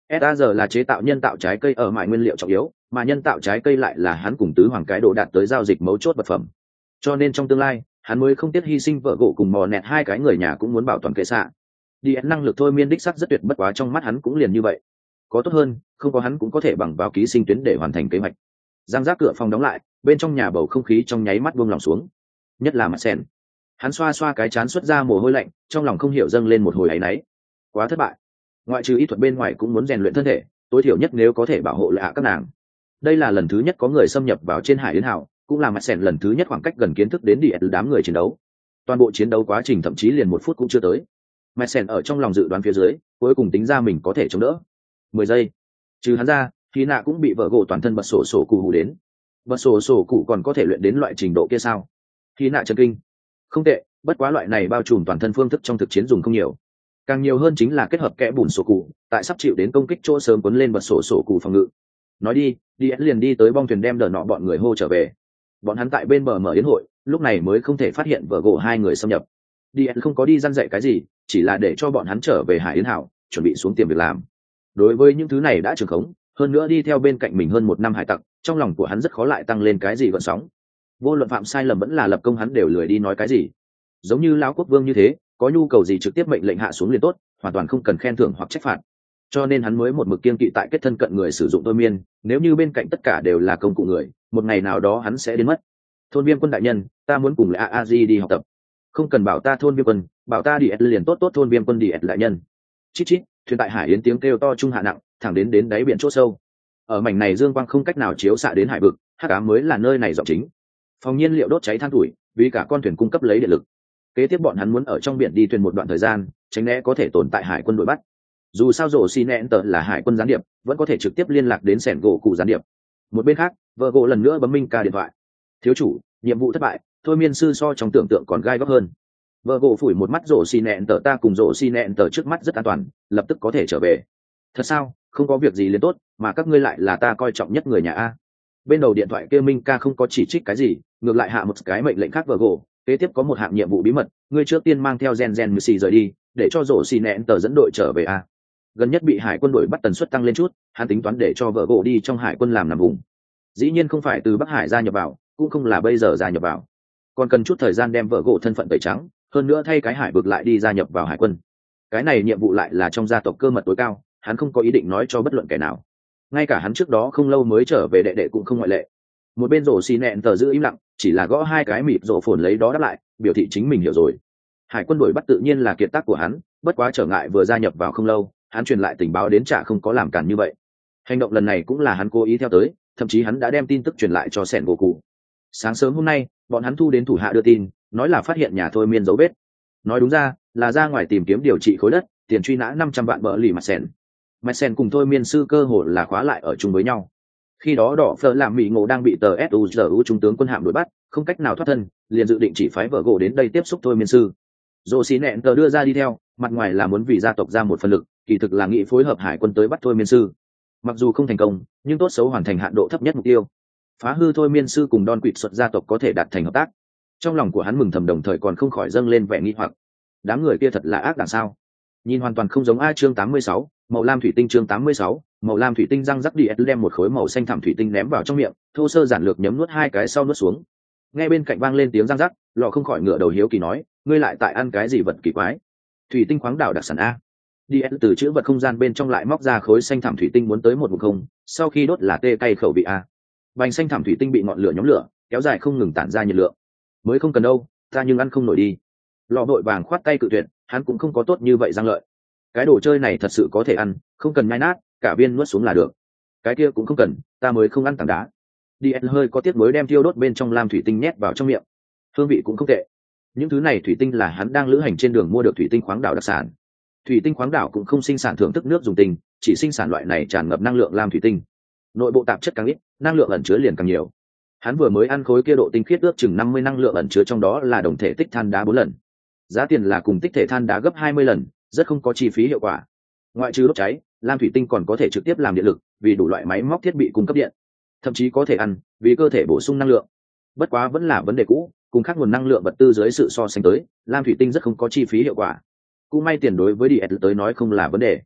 SAG là chế tạo nhân tạo trái cây ở mại nguyên liệu trọng yếu, mà nhân tạo trái cây lại là hắn cùng tứ hoàng cái đồ đạt tới giao dịch mấu chốt vật phẩm. Cho nên trong tương lai, hắn mới không tiếc hy sinh vợ gỗ cùng mò nẹt hai cái người nhà cũng muốn bảo toàn kệ xạ. DS năng lực thôi miên đích sắc rất tuyệt, bất quá trong mắt hắn cũng liền như vậy. Có tốt hơn, không có hắn cũng có thể bằng vào ký sinh tuyến để hoàn thành kế hoạch. Giang giác cửa phòng đóng lại, bên trong nhà bầu không khí trong nháy mắt buông lỏng xuống. Nhất là Marcel. Hắn xoa xoa cái chán xuất ra mồ hôi lạnh, trong lòng không hiểu dâng lên một hồi áy náy. Quá thất bại. Ngoại trừ y thuật bên ngoài cũng muốn rèn luyện thân thể, tối thiểu nhất nếu có thể bảo hộ lại các nàng. Đây là lần thứ nhất có người xâm nhập vào trên Hải Yến Hào, cũng là Marcel lần thứ nhất khoảng cách gần kiến thức đến địa đám người chiến đấu. Toàn bộ chiến đấu quá trình thậm chí liền 1 phút cũng chưa tới. Marcel ở trong lòng dự đoán phía dưới, cuối cùng tính ra mình có thể chống đỡ 10 giây. Trừ hắn ra, Hy Nạ cũng bị vợ gỗ toàn thân bật sổ cụ hù đến. Bật sổ cụ còn có thể luyện đến loại trình độ kia sao? Hy Nạ chấn kinh. Không tệ, bất quá loại này bao trùm toàn thân phương thức trong thực chiến dùng không nhiều. Càng nhiều hơn chính là kết hợp kẽ bùn sổ cụ, tại sắp chịu đến công kích chỗ sớm cuốn lên bật sổ cụ phòng ngự. Nói đi, liền đi tới bong thuyền đem đờ nọ bọn người hô trở về. Bọn hắn tại bên bờ mở yến hội, lúc này mới không thể phát hiện vợ gỗ hai người xâm nhập. Không có đi răn dạy cái gì, chỉ là để cho bọn hắn trở về Hải Yến Hảo, chuẩn bị xuống tìm việc làm. Đối với những thứ này đã trường khống, hơn nữa đi theo bên cạnh mình hơn 1 năm hải tặc, trong lòng của hắn rất khó lại tăng lên cái gì gợn sóng. Vô luận phạm sai lầm vẫn là lập công, hắn đều lười đi nói cái gì. Giống như lão quốc vương như thế, có nhu cầu gì trực tiếp mệnh lệnh hạ xuống liền tốt, hoàn toàn không cần khen thưởng hoặc trách phạt. Cho nên hắn mới một mực kiêng kỵ tại kết thân cận người sử dụng thôi miên, nếu như bên cạnh tất cả đều là công cụ người, một ngày nào đó hắn sẽ đến mất. Thôn Viêm Quân đại nhân, ta muốn cùng lại AAG đi học tập. Không cần bảo ta Thôn Viêm Quân, bảo ta DS liền tốt. Thôn Viêm Quân DS đại nhân. Chít chít, thuyền tại Hải Yến tiếng kêu to trung hạ nặng, thẳng đến đáy biển chỗ sâu. Ở mảnh này dương quang không cách nào chiếu xạ đến hải vực, hắc ám mới là nơi này giọng chính. Phòng nhiên liệu đốt cháy than tuổi, vì cả con thuyền cung cấp lấy điện lực. Kế tiếp bọn hắn muốn ở trong biển đi thuyền một đoạn thời gian, tránh né có thể tồn tại hải quân đuổi bắt. Dù sao rổ xi nẹn tờ là hải quân gián điệp, vẫn có thể trực tiếp liên lạc đến sẻn gỗ cụ gián điệp. Một bên khác, vợ gỗ lần nữa bấm minh ca điện thoại. Thiếu chủ, nhiệm vụ thất bại, thôi miên sư so trong tưởng tượng còn gai góc hơn. Vợ gỗ phủi một mắt rổ xi nẹn tờ, ta cùng rổ xi nẹn tờ trước mắt rất an toàn, lập tức có thể trở về. Thật sao? Không có việc gì liền tốt, mà các ngươi lại là ta coi trọng nhất người nhà a. Bên đầu điện thoại kia minh ca không có chỉ trích cái gì, ngược lại hạ một cái mệnh lệnh khác vợ gỗ. Kế tiếp có một hạng nhiệm vụ bí mật, ngươi trước tiên mang theo gen Messi rời đi, để cho rổ xi nẹn tờ dẫn đội trở về a. Gần nhất bị hải quân đuổi bắt tần suất tăng lên chút, hắn tính toán để cho vợ gỗ đi trong hải quân làm nằm vùng. Dĩ nhiên không phải từ Bắc Hải gia nhập vào, cũng không là bây giờ gia nhập vào, còn cần chút thời gian đem vợ gỗ thân phận tẩy trắng, hơn nữa thay cái hải vực lại đi gia nhập vào hải quân. Cái này nhiệm vụ lại là trong gia tộc cơ mật tối cao, hắn không có ý định nói cho bất luận kẻ nào. Ngay cả hắn trước đó không lâu mới trở về đệ đệ cũng không ngoại lệ. Một bên rổ xi nẹn tờ giữ im lặng, chỉ là gõ 2 cái mịt rổ phồn lấy đó đáp lại, biểu thị chính mình hiểu rồi. Hải quân đuổi bắt tự nhiên là kiệt tác của hắn, bất quá trở ngại vừa gia nhập vào không lâu, hắn truyền lại tình báo đến chả không có làm cản như vậy. Hành động lần này cũng là hắn cố ý theo tới, thậm chí hắn đã đem tin tức truyền lại cho sẻn gỗ cụ. Sáng sớm hôm nay, bọn hắn thu đến thủ hạ đưa tin, nói là phát hiện nhà thôi miên dấu vết. Nói đúng ra là ra ngoài tìm kiếm điều trị khối đất, tiền truy nã 500 vạn bờ lì mặt sẻn cùng thôi miên sư cơ hồ là khóa lại ở chung với nhau. Khi đó đỏ phở làm mỹ ngộ đang bị tờ suzu trung tướng quân hạm đuổi bắt, không cách nào thoát thân, liền dự định chỉ phái vợ gỗ đến đây tiếp xúc thôi miên sư. Dô xí nẹn tờ đưa ra đi theo, mặt ngoài là muốn vì gia tộc ra một phần lực, kỳ thực là nghị phối hợp hải quân tới bắt thôi miên sư. Mặc dù không thành công, nhưng tốt xấu hoàn thành hạn độ thấp nhất mục tiêu. Phá hư thôi miên sư cùng Don Quỵt xuất gia tộc có thể đạt thành hợp tác. Trong lòng của hắn mừng thầm, đồng thời còn không khỏi dâng lên vẻ nghi hoặc. Đám người kia thật là ác đằng sao? Nhìn hoàn toàn không giống A. Chương 86, màu lam thủy tinh. Chương 86, màu lam thủy tinh. Răng rắc đi đem một khối màu xanh thẳm thủy tinh ném vào trong miệng, thô sơ giản lược nhấm nuốt 2 cái sau nuốt xuống. Nghe bên cạnh vang lên tiếng răng rắc, lọ không khỏi ngửa đầu hiếu kỳ nói, ngươi lại tại ăn cái gì vật kỳ quái? Thủy tinh khoáng đảo đặc sản a. Đi từ chữ vật không gian bên trong lại móc ra khối xanh thảm thủy tinh muốn tới một vùng không, sau khi đốt là tê cay khẩu vị a. Bánh xanh thảm thủy tinh bị ngọn lửa nhóm lửa, kéo dài không ngừng tản ra nhiệt lượng. Mới không cần đâu, ta nhưng ăn không nổi đi. Lọ đội vàng khoát tay cự tuyệt, hắn cũng không có tốt như vậy răng lợi. Cái đồ chơi này thật sự có thể ăn, không cần nhai nát, cả viên nuốt xuống là được. Cái kia cũng không cần, ta mới không ăn tảng đá. Đi hơi có tiếc nuối đem thiêu đốt bên trong lam thủy tinh nhét vào trong miệng. Hương vị cũng không tệ. Những thứ này thủy tinh là hắn đang lữ hành trên đường mua được thủy tinh khoáng đảo đặc sản. Thủy tinh khoáng đảo cũng không sinh sản thưởng thức nước dùng tinh, chỉ sinh sản loại này tràn ngập năng lượng lam thủy tinh. Nội bộ tạp chất càng ít, năng lượng ẩn chứa liền càng nhiều. Hắn vừa mới ăn khối kia độ tinh khiết ước chừng 50 năng lượng ẩn chứa trong đó là đồng thể tích than đá 4 lần. Giá tiền là cùng tích thể than đá gấp 20 lần, rất không có chi phí hiệu quả. Ngoại trừ đốt cháy, lam thủy tinh còn có thể trực tiếp làm điện lực, vì đủ loại máy móc thiết bị cung cấp điện. Thậm chí có thể ăn, vì cơ thể bổ sung năng lượng. Bất quá vẫn là vấn đề cũ, cùng các nguồn năng lượng vật tư dưới sự so sánh tới, lam thủy tinh rất không có chi phí hiệu quả. Cũng may tiền đối với DS tới nói không là vấn đề.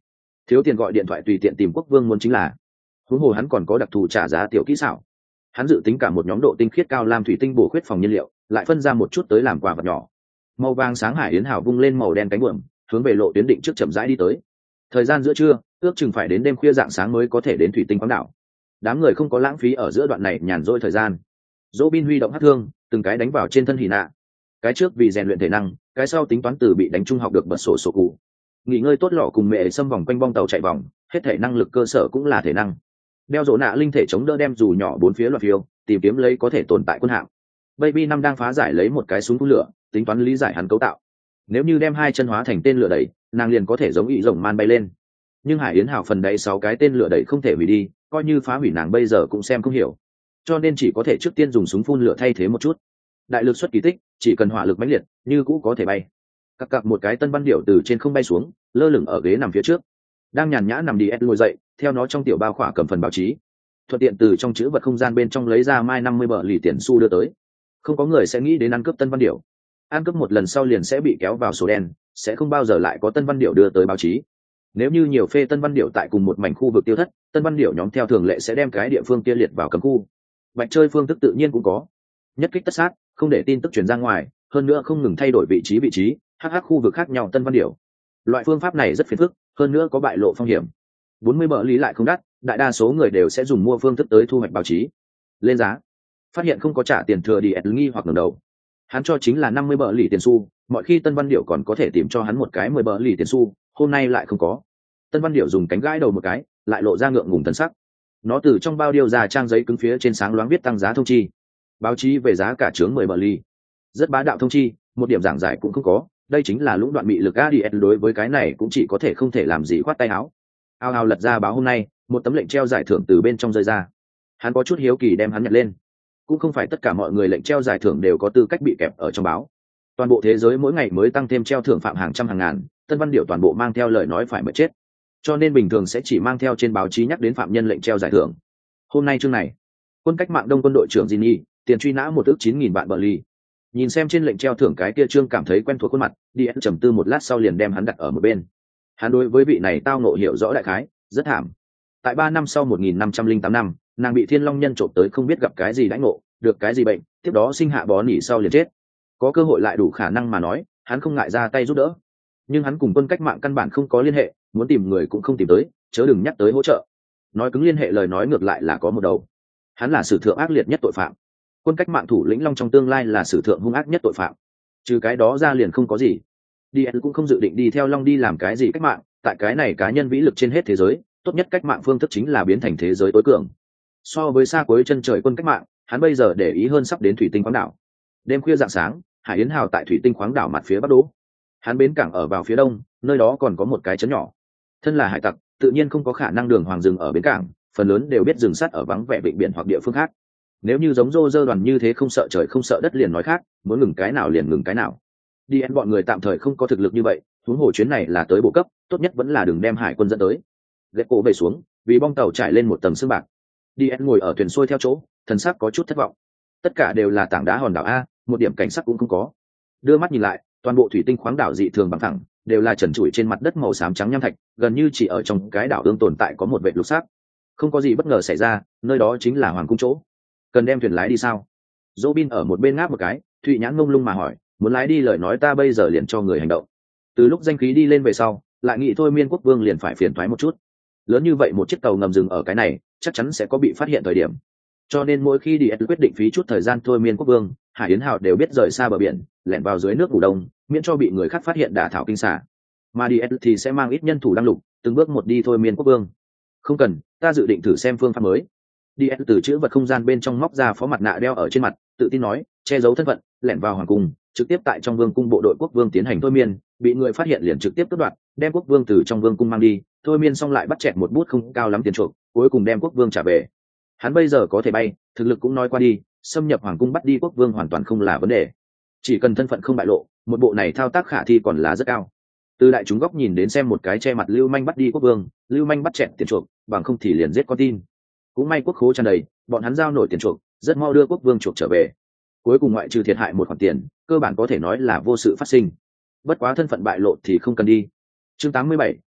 thiếu tiền gọi điện thoại tùy tiện tìm quốc vương muốn chính là. Huống hồ hắn còn có đặc thù trả giá tiểu kỹ xảo. Hắn dự tính cả một nhóm độ tinh khiết cao lam thủy tinh bổ khuyết phòng nhiên liệu, lại phân ra một chút tới làm quà vật nhỏ. Màu vàng sáng hải yến hào vung lên màu đen cánh buồm, hướng về lộ tuyến định trước chậm rãi đi tới. Thời gian giữa trưa, ước chừng phải đến đêm khuya rạng sáng mới có thể đến thủy tinh quáng đảo. Đám người không có lãng phí ở giữa đoạn này nhàn rỗi thời gian. Robin huy động hắc thương, từng cái đánh vào trên thân Hỉ Nạ. Cái trước vì rèn luyện thể năng, cái sau tính toán từ bị đánh trung học được bật sổ sổ cụ. Nghỉ ngơi tốt lọ cùng mẹ xâm vòng quanh bong tàu chạy vòng, hết thể năng lực cơ sở cũng là thể năng. Đeo rỗ nạ linh thể chống đỡ đem dù nhỏ bốn phía loạt phiêu, tìm kiếm lấy có thể tồn tại quân hạm. Baby năm đang phá giải lấy một cái súng phun lửa, tính toán lý giải hắn cấu tạo. Nếu như đem hai chân hóa thành tên lửa đẩy, nàng liền có thể giống ý rồng man bay lên. Nhưng Hải Yến Hào phần đáy 6 cái tên lửa đẩy không thể hủy đi, coi như phá hủy nàng bây giờ cũng xem không hiểu. Cho nên chỉ có thể trước tiên dùng súng phun lửa thay thế một chút. Đại lực xuất kỳ tích, chỉ cần hỏa lực mãnh liệt, như cũ có thể bay. Cặc cặc một cái tân văn điểu từ trên không bay xuống, lơ lửng ở ghế nằm phía trước. Đang nhàn nhã nằm đi ngồi dậy, theo nó trong tiểu bao khỏa cầm phần báo chí. Thuận tiện từ trong chữ vật không gian bên trong lấy ra mai 50 bờ lì tiền xu đưa tới. Không có người sẽ nghĩ đến ăn cướp tân văn điểu. Ăn cướp một lần sau liền sẽ bị kéo vào sổ đen, sẽ không bao giờ lại có tân văn điểu đưa tới báo chí. Nếu như nhiều phê tân văn điểu tại cùng một mảnh khu vực tiêu thất, tân văn điểu nhóm theo thường lệ sẽ đem cái địa phương kia liệt vào cấm khu. Bạch chơi phương thức tự nhiên cũng có. Nhất kích tất sát, không để tin tức truyền ra ngoài, hơn nữa không ngừng thay đổi vị trí, hắc khu vực khác nhau tân văn điểu. Loại phương pháp này rất phiền phức, hơn nữa có bại lộ phong hiểm. 40 bờ lý lại không đắt, đại đa số người đều sẽ dùng mua phương thức tới thu hoạch báo chí. Lên giá, phát hiện không có trả tiền thừa đi nghi hoặc ngẩng đầu. Hắn cho chính là 50 bờ lì tiền xu, mọi khi tân văn điểu còn có thể tìm cho hắn một cái 10 bờ lì tiền xu, hôm nay lại không có. Tân văn điểu dùng cánh gãi đầu một cái, lại lộ ra ngượng ngùng thần sắc. Nó từ trong bao điêu ra trang giấy cứng phía trên sáng loáng viết tăng giá thông chi. Báo chí về giá cả chướng 10 bờ lì. Rất bá đạo thông chi, một điểm giảng giải cũng không có, đây chính là lũng đoạn mị lực ADN, đối với cái này cũng chỉ có thể không thể làm gì khoát tay áo. Ao lật ra báo hôm nay, một tấm lệnh treo giải thưởng từ bên trong rơi ra. Hắn có chút hiếu kỳ đem hắn nhặt lên. Cũng không phải tất cả mọi người lệnh treo giải thưởng đều có tư cách bị kẹp ở trong báo. Toàn bộ thế giới mỗi ngày mới tăng thêm treo thưởng phạm hàng trăm hàng ngàn, tân văn điệu toàn bộ mang theo lời nói phải mất chết. Cho nên bình thường sẽ chỉ mang theo trên báo chí nhắc đến phạm nhân lệnh treo giải thưởng. Hôm nay chương này, quân cách mạng Đông quân đội trưởng Jinny, tiền truy nã 1.900.000 vạn bờ ly. Nhìn xem trên lệnh treo thưởng cái kia trương cảm thấy quen thuộc khuôn mặt, đi trầm tư một lát sau liền đem hắn đặt ở một bên. Hắn đối với vị này tao nộ hiểu rõ đại khái, rất thảm. Tại 3 năm sau 1508 năm, nàng bị Thiên Long nhân trộm tới không biết gặp cái gì đãi ngộ, được cái gì bệnh, tiếp đó sinh hạ bó nỉ sau liền chết. Có cơ hội lại đủ khả năng mà nói, hắn không ngại ra tay giúp đỡ. Nhưng hắn cùng quân cách mạng căn bản không có liên hệ, muốn tìm người cũng không tìm tới, chớ đừng nhắc tới hỗ trợ. Nói cứng liên hệ lời nói ngược lại là có một đầu. Hắn là sử thượng ác liệt nhất tội phạm. Quân cách mạng thủ lĩnh Long trong tương lai là sử thượng hung ác nhất tội phạm. Trừ cái đó ra liền không có gì. Điền cũng không dự định đi theo Long đi làm cái gì cách mạng, tại cái này cá nhân vĩ lực trên hết thế giới, tốt nhất cách mạng phương thức chính là biến thành thế giới tối cường. So với xa cuối chân trời quân cách mạng, hắn bây giờ để ý hơn sắp đến thủy tinh khoáng đảo. Đêm khuya rạng sáng, Hải Yến Hào tại thủy tinh khoáng đảo mặt phía bắc đỗ. Hắn bến cảng ở vào phía đông, nơi đó còn có một cái trấn nhỏ. Thân là hải tặc, tự nhiên không có khả năng đường hoàng dừng ở bến cảng, phần lớn đều biết dừng sát ở vắng vẻ vịnh biển hoặc địa phương khác. Nếu như giống Rô Rơ đoàn như thế không sợ trời không sợ đất liền nói khác, muốn ngừng cái nào liền ngừng cái nào. Đi ăn bọn người tạm thời không có thực lực như vậy, huống hồ chuyến này là tới bộ cấp, tốt nhất vẫn là đừng đem hải quân dẫn tới. Ghét cổ về xuống, vì bong tàu trải lên một tầng sương bạc. Đi ăn ngồi ở thuyền xuôi theo chỗ, thần sắc có chút thất vọng. Tất cả đều là tảng đá hòn đảo a, một điểm cảnh sắc cũng không có. Đưa mắt nhìn lại, toàn bộ thủy tinh khoáng đảo dị thường bằng thẳng, đều là trần trụi trên mặt đất màu xám trắng nham thạch, gần như chỉ ở trong cái đảo ương tồn tại có một vệt lục sắc. Không có gì bất ngờ xảy ra, nơi đó chính là hoàng cung chỗ. Cần đem thuyền lái đi sao? Robin ở một bên ngáp một cái, Thụy Nhãn ngông lung mà hỏi, muốn lái đi lời nói ta bây giờ liền cho người hành động. Từ lúc danh khí đi lên về sau, lại nghĩ thôi Miên Quốc Vương liền phải phiền toái một chút. Lớn như vậy một chiếc tàu ngầm dừng ở cái này, chắc chắn sẽ có bị phát hiện thời điểm. Cho nên mỗi khi đi quyết định phí chút thời gian thôi Miên Quốc Vương, Hải Yến Hào đều biết rời xa bờ biển, lẻn vào dưới nước ngủ đông, miễn cho bị người khác phát hiện đả thảo kinh xả. Mà đi thì sẽ mang ít nhân thủ đăng lục, từng bước một đi thôi Miên Quốc Vương. Không cần, ta dự định thử xem phương pháp mới. Đi từ chữ vật không gian bên trong móc ra phó mặt nạ đeo ở trên mặt, tự tin nói, che giấu thân phận, lẻn vào hoàng cung, trực tiếp tại trong vương cung bộ đội quốc vương tiến hành thôi miên, bị người phát hiện liền trực tiếp cướp đoạt, đem quốc vương từ trong vương cung mang đi, thôi miên xong lại bắt chẹt một bút không cao lắm tiền chuộc, cuối cùng đem quốc vương trả về. Hắn bây giờ có thể bay, thực lực cũng nói qua đi, xâm nhập hoàng cung bắt đi quốc vương hoàn toàn không là vấn đề. Chỉ cần thân phận không bại lộ, một bộ này thao tác khả thi còn là rất cao. Từ đại chúng góc nhìn đến xem một cái che mặt lưu manh bắt đi quốc vương, lưu manh bắt chẹt tiền chuộc, bằng không thì liền giết con tin. Cũng may quốc khố tràn đầy, bọn hắn giao nổi tiền chuộc, rất mau đưa quốc vương chuộc trở về. Cuối cùng ngoại trừ thiệt hại một khoản tiền, cơ bản có thể nói là vô sự phát sinh. Bất quá thân phận bại lộ thì không cần đi. Chương 87,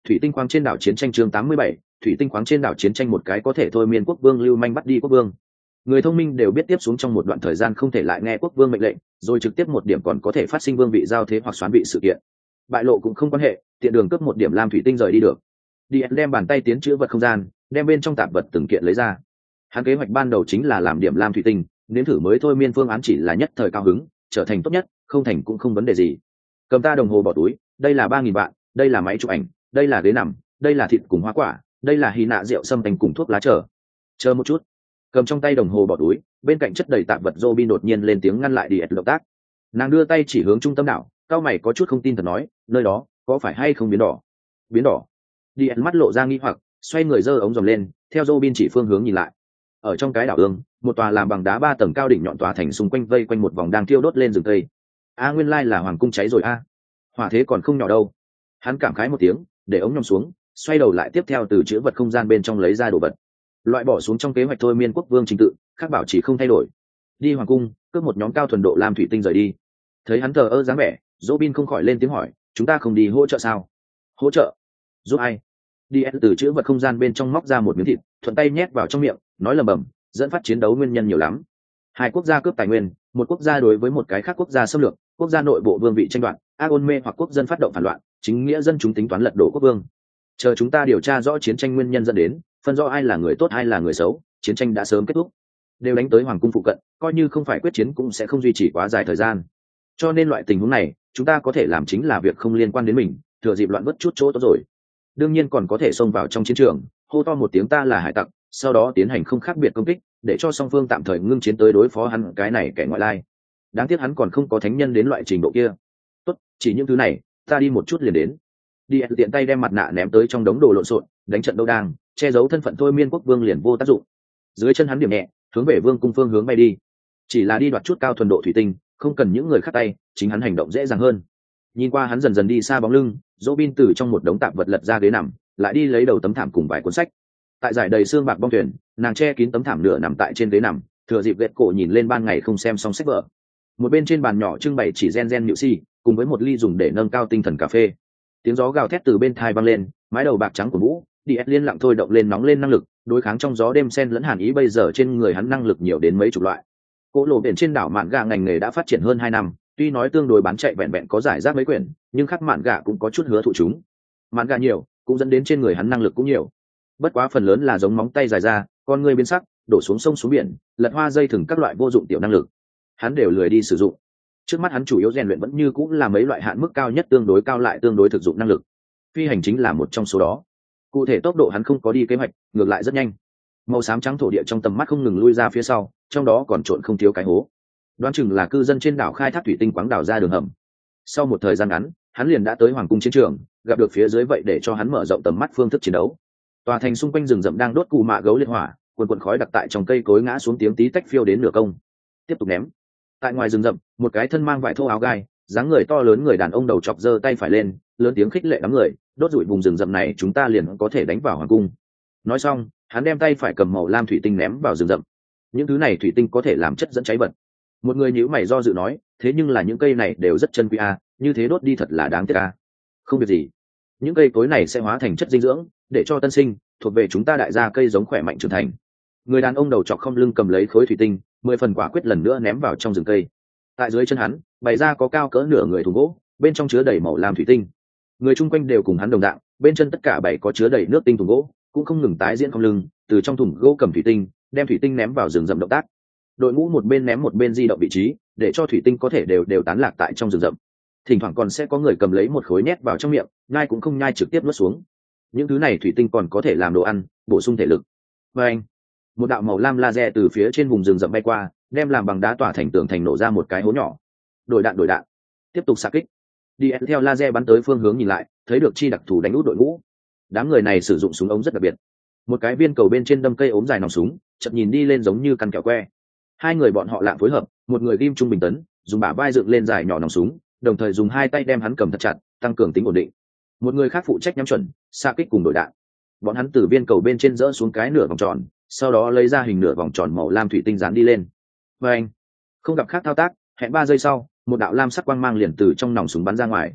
Thủy tinh khoáng trên đảo chiến tranh chương 87, thủy tinh khoáng trên đảo chiến tranh một cái có thể thôi miên quốc vương lưu manh bắt đi quốc vương. Người thông minh đều biết tiếp xuống trong một đoạn thời gian không thể lại nghe quốc vương mệnh lệnh, rồi trực tiếp một điểm còn có thể phát sinh vương vị giao thế hoặc xoán vị sự kiện. Bại lộ cũng không quan hệ, tiện đường cướp một điểm lam thủy tinh rời đi được. Điền đem bàn tay tiến chữ vật không gian, đem bên trong tạp vật từng kiện lấy ra. Hắn kế hoạch ban đầu chính là làm điểm lam thủy tinh, nếm thử mới thôi miên phương án chỉ là nhất thời cao hứng, trở thành tốt nhất, không thành cũng không vấn đề gì. Cầm ta đồng hồ bỏ túi, đây là 3.000 vạn, đây là máy chụp ảnh, đây là ghế nằm, đây là thịt cùng hoa quả, đây là hy nạ rượu sâm thành cùng thuốc lá chờ một chút. Cầm trong tay đồng hồ bỏ túi, bên cạnh chất đầy tạp vật Robin đột nhiên lên tiếng ngăn lại Điệt động tác. Nàng đưa tay chỉ hướng trung tâm đảo, cao mày có chút không tin thật nói, nơi đó có phải hay không biến đỏ? Biến đỏ? Điệt mắt lộ ra nghi hoặc, xoay người giơ ống dòm lên, theo Robin chỉ phương hướng nhìn lại. Ở trong cái đảo ương, một tòa làm bằng đá 3 tầng cao đỉnh nhọn tòa thành xung quanh vây quanh một vòng đang thiêu đốt lên rừng cây. Nguyên lai là hoàng cung cháy rồi a. Hỏa thế còn không nhỏ đâu. Hắn cảm khái một tiếng, để ống nhòm xuống, xoay đầu lại tiếp theo từ chữ vật không gian bên trong lấy ra đồ vật, loại bỏ xuống trong kế hoạch thôi miên quốc vương trình tự, khác bảo chỉ không thay đổi. Đi hoàng cung, cướp một nhóm cao thuần độ lam thủy tinh rời đi. Thấy hắn thờ ơ dáng vẻ, Robin không khỏi lên tiếng hỏi, chúng ta không đi hỗ trợ sao? Hỗ trợ? Giúp ai? Đi từ chữ vật không gian bên trong móc ra một miếng thịt, thuận tay nhét vào trong miệng, nói lầm bầm, dẫn phát chiến đấu nguyên nhân nhiều lắm. Hai quốc gia cướp tài nguyên, một quốc gia đối với một cái khác quốc gia xâm lược, quốc gia nội bộ vương vị tranh đoạt, ôn mê hoặc quốc dân phát động phản loạn, chính nghĩa dân chúng tính toán lật đổ quốc vương. Chờ chúng ta điều tra rõ chiến tranh nguyên nhân dẫn đến, phân rõ ai là người tốt ai là người xấu, chiến tranh đã sớm kết thúc. Đều đánh tới hoàng cung phụ cận, coi như không phải quyết chiến cũng sẽ không duy trì quá dài thời gian. Cho nên loại tình huống này, chúng ta có thể làm chính là việc không liên quan đến mình, thừa dịp loạn vất chút chỗ tốt rồi. Đương nhiên còn có thể xông vào trong chiến trường, hô to một tiếng ta là hải tặc, sau đó tiến hành không khác biệt công kích, để cho song phương tạm thời ngưng chiến tới đối phó hắn cái này kẻ ngoại lai. Đáng tiếc hắn còn không có thánh nhân đến loại trình độ kia. Tốt, chỉ những thứ này, ta đi một chút liền đến. Đi tiện tay đem mặt nạ ném tới trong đống đồ lộn xộn, đánh trận đâu đang, che giấu thân phận thôi miên quốc vương liền vô tác dụng. Dưới chân hắn điểm nhẹ, hướng về vương cung phương hướng bay đi. Chỉ là đi đoạt chút cao thuần độ thủy tinh, không cần những người khác tay, chính hắn hành động dễ dàng hơn. Nhìn qua hắn dần dần đi xa bóng lưng, Robin từ trong một đống tạp vật lật ra ghế nằm, lại đi lấy đầu tấm thảm cùng vài cuốn sách. Tại giải đầy xương bạc bong thuyền, nàng che kín tấm thảm nửa nằm tại trên ghế nằm, thừa dịp gật cổ nhìn lên ban ngày không xem xong sách vở. Một bên trên bàn nhỏ trưng bày chỉ gen nhự si, cùng với một ly dùng để nâng cao tinh thần cà phê. Tiếng gió gào thét từ bên thai vang lên, mái đầu bạc trắng của Vũ, đi liên lặng thôi động lên nóng lên năng lực, đối kháng trong gió đêm sen lẫn hàn ý bây giờ trên người hắn năng lực nhiều đến mấy chục loại. Cỗ lộ biển trên đảo mạn gà ngành nghề đã phát triển hơn 2 năm, tuy nói tương đối bán chạy vẹn vẹn có giải rác mấy quyển, nhưng khắc mạn gà cũng có chút hứa thụ chúng. Mạn gà nhiều, cũng dẫn đến trên người hắn năng lực cũng nhiều. Bất quá phần lớn là giống móng tay dài ra, con người biến sắc, đổ xuống sông xuống biển, lật hoa dây thừng các loại vô dụng tiểu năng lực. Hắn đều lười đi sử dụng. Trước mắt hắn chủ yếu rèn luyện vẫn như cũng là mấy loại hạn mức cao nhất tương đối cao lại tương đối thực dụng năng lực. Phi hành chính là một trong số đó. Cụ thể tốc độ hắn không có đi kế hoạch, ngược lại rất nhanh. Màu xám trắng thổ địa trong tầm mắt không ngừng lui ra phía sau, trong đó còn trộn không thiếu cái hố. Đoán chừng là cư dân trên đảo khai thác thủy tinh quáng đào ra đường hầm. Sau một thời gian ngắn, hắn liền đã tới hoàng cung chiến trường, gặp được phía dưới vậy để cho hắn mở rộng tầm mắt phương thức chiến đấu. Tòa thành xung quanh rừng rậm đang đốt cù mạ gấu liệt hỏa, quần khói đặc tại trong cây cối ngã xuống tiếng tí tách phiêu đến nửa công. Tiếp tục ném. Tại ngoài rừng rậm, một cái thân mang vải thô áo gai, dáng người to lớn người đàn ông đầu chọc giơ tay phải lên, lớn tiếng khích lệ đám người, đốt rủi vùng rừng rậm này chúng ta liền có thể đánh vào hoàng cung. Nói xong, hắn đem tay phải cầm màu lam thủy tinh ném vào rừng rậm. Những thứ này thủy tinh có thể làm chất dẫn cháy bật. Một người nhíu mày do dự nói, thế nhưng là những cây này đều rất chân quý a, như thế đốt đi thật là đáng tiếc a. Không việc gì, những cây cối này sẽ hóa thành chất dinh dưỡng, để cho tân sinh thuộc về chúng ta đại gia cây giống khỏe mạnh trưởng thành. Người đàn ông đầu chọc không lưng cầm lấy khối thủy tinh, 10 phần quả quyết lần nữa ném vào trong rừng cây. Tại dưới chân hắn, bày ra có cao cỡ nửa người thùng gỗ, bên trong chứa đầy màu lam thủy tinh. Người chung quanh đều cùng hắn đồng dạng, bên chân tất cả bảy có chứa đầy nước tinh thùng gỗ, cũng không ngừng tái diễn không lưng, từ trong thùng gỗ cầm thủy tinh, đem thủy tinh ném vào rừng rậm động tác. Đội ngũ một bên ném một bên di động vị trí, để cho thủy tinh có thể đều tán lạc tại trong rừng rậm. Thỉnh thoảng còn sẽ có người cầm lấy một khối nhét vào trong miệng, nhai cũng không nhai trực tiếp nuốt xuống. Những thứ này thủy tinh còn có thể làm đồ ăn, bổ sung thể lực. Và anh, một đạo màu lam laser từ phía trên vùng rừng rậm bay qua, đem làm bằng đá tỏa thành tường thành nổ ra một cái hố nhỏ. Đổi đạn, tiếp tục xạ kích. Đi theo laser bắn tới phương hướng nhìn lại, thấy được chi đặc thù đánh út đội ngũ. Đám người này sử dụng súng ống rất đặc biệt. Một cái viên cầu bên trên đâm cây ốm dài nòng súng, chợt nhìn đi lên giống như căn kẹo que. Hai người bọn họ lạng phối hợp, một người ghim trung bình tấn, dùng bả vai dựng lên dài nhỏ nòng súng, đồng thời dùng hai tay đem hắn cầm thật chặt, tăng cường tính ổn định. Một người khác phụ trách nhắm chuẩn, xạ kích cùng đổi đạn. Bọn hắn từ viên cầu bên trên dỡ xuống cái nửa vòng tròn, sau đó lấy ra hình nửa vòng tròn màu lam thủy tinh dán đi lên. Và anh, không gặp khác thao tác, hẹn 3 giây sau, một đạo lam sắc quang mang liền từ trong nòng súng bắn ra ngoài.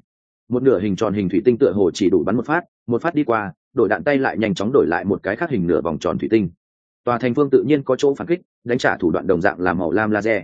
Một nửa hình tròn hình thủy tinh tựa hồ chỉ đủ bắn một phát đi qua, đổi đạn tay lại nhanh chóng đổi lại một cái khác hình nửa vòng tròn thủy tinh. Tòa thành phương tự nhiên có chỗ phản kích, đánh trả thủ đoạn đồng dạng là màu lam laser.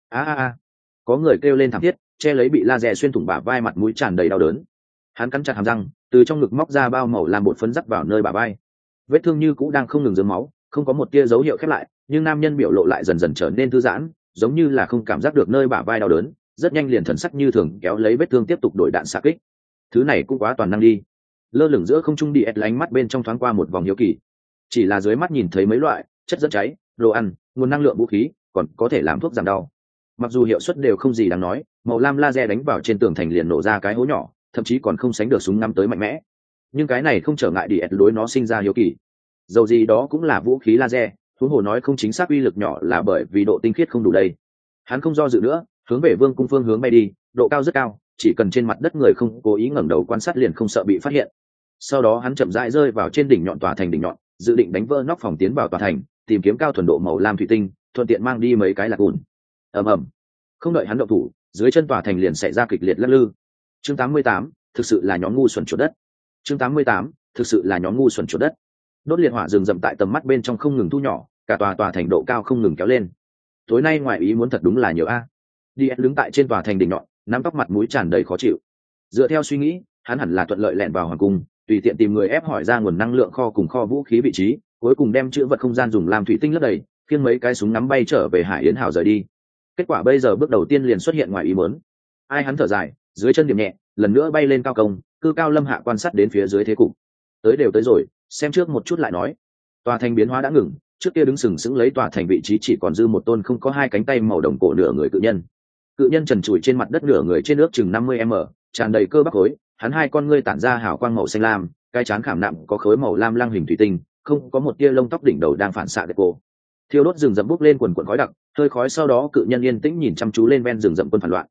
Có người kêu lên thảm thiết, che lấy bị laser xuyên thủng bả vai, mặt mũi tràn đầy đau đớn. Hắn cắn chặt hàm răng, từ trong ngực móc ra bao màu làm bột phấn rắc vào nơi bả vai. Vết thương như cũ đang không ngừng rớm máu, không có một tia dấu hiệu khép lại, nhưng nam nhân biểu lộ lại dần dần trở nên thư giãn, giống như là không cảm giác được nơi bả vai đau đớn, rất nhanh liền thần sắc như thường kéo lấy vết thương tiếp tục đổi đạn xạ kích. Thứ này cũng quá toàn năng đi. Lơ lửng giữa không trung đi ẹt lánh mắt bên trong thoáng qua một vòng hiếu kỳ. Chỉ là dưới mắt nhìn thấy mấy loại chất dẫn cháy, đồ ăn, nguồn năng lượng vũ khí, còn có thể làm thuốc giảm đau. Mặc dù hiệu suất đều không gì đáng nói, màu lam laser đánh vào trên tường thành liền nổ ra cái hố nhỏ, thậm chí còn không sánh được súng ngắm tới mạnh mẽ. Nhưng cái này không trở ngại đi ẹt đối nó sinh ra hiếu kỳ. Dầu gì đó cũng là vũ khí laser, huống hồ nói không chính xác uy lực nhỏ là bởi vì độ tinh khiết không đủ đây. Hắn không do dự nữa, hướng về vương cung phương hướng bay đi, độ cao rất cao, chỉ cần trên mặt đất người không cố ý ngẩng đầu quan sát liền không sợ bị phát hiện. Sau đó hắn chậm rãi rơi vào trên đỉnh nhọn tòa thành đỉnh nhọn, dự định đánh vỡ nóc phòng tiến vào tòa thành, tìm kiếm cao thuần độ màu lam thủy tinh, thuận tiện mang đi mấy cái lạc ủn. Ầm. Không đợi hắn động thủ, dưới chân tòa thành liền xảy ra kịch liệt lắc lư. Chương 88, thực sự là nhóm ngu xuẩn chuột đất. Chương 88, thực sự là nhóm ngu xuẩn chuột đất. Đốt liệt hỏa rừng rậm tại tầm mắt bên trong không ngừng thu nhỏ, cả tòa thành độ cao không ngừng kéo lên. Tối nay ngoài ý muốn thật đúng là nhiều a. Đi đứng tại trên tòa thành đỉnh nhọn, nắm tóc mặt mũi tràn đầy khó chịu. Dựa theo suy nghĩ, hắn hẳn là thuận lợi lẻn vào hoàng cung, tùy tiện tìm người ép hỏi ra nguồn năng lượng kho cùng kho vũ khí vị trí, cuối cùng đem chữ vật không gian dùng làm thủy tinh lấp đầy, khiêng mấy cái súng ngắm bay trở về Hải Yến Hào rời đi. Kết quả bây giờ bước đầu tiên liền xuất hiện ngoài ý muốn. Ai hắn thở dài, dưới chân điểm nhẹ, lần nữa bay lên cao công, cư cao lâm hạ quan sát đến phía dưới thế cục. Tới đều tới rồi, xem trước một chút lại nói. Tòa thành biến hóa đã ngừng, trước kia đứng sừng sững lấy tòa thành vị trí chỉ còn dư một tôn không có hai cánh tay màu đồng cổ nửa người cự nhân. Cự nhân trần trụi trên mặt đất, nửa người trên ước chừng 50 m, tràn đầy cơ bắp khối, hắn hai con ngươi tản ra hào quang màu xanh lam, cái trán khảm nạm có khối màu lam lăng hình thủy tinh, không có một tia lông tóc, đỉnh đầu đang phản xạ đẹp cổ. Thiêu đốt rừng rậm bốc lên quần quần khói đặc, hơi khói sau đó cự nhân yên tĩnh nhìn chăm chú lên ven rừng rậm quân phản loạn.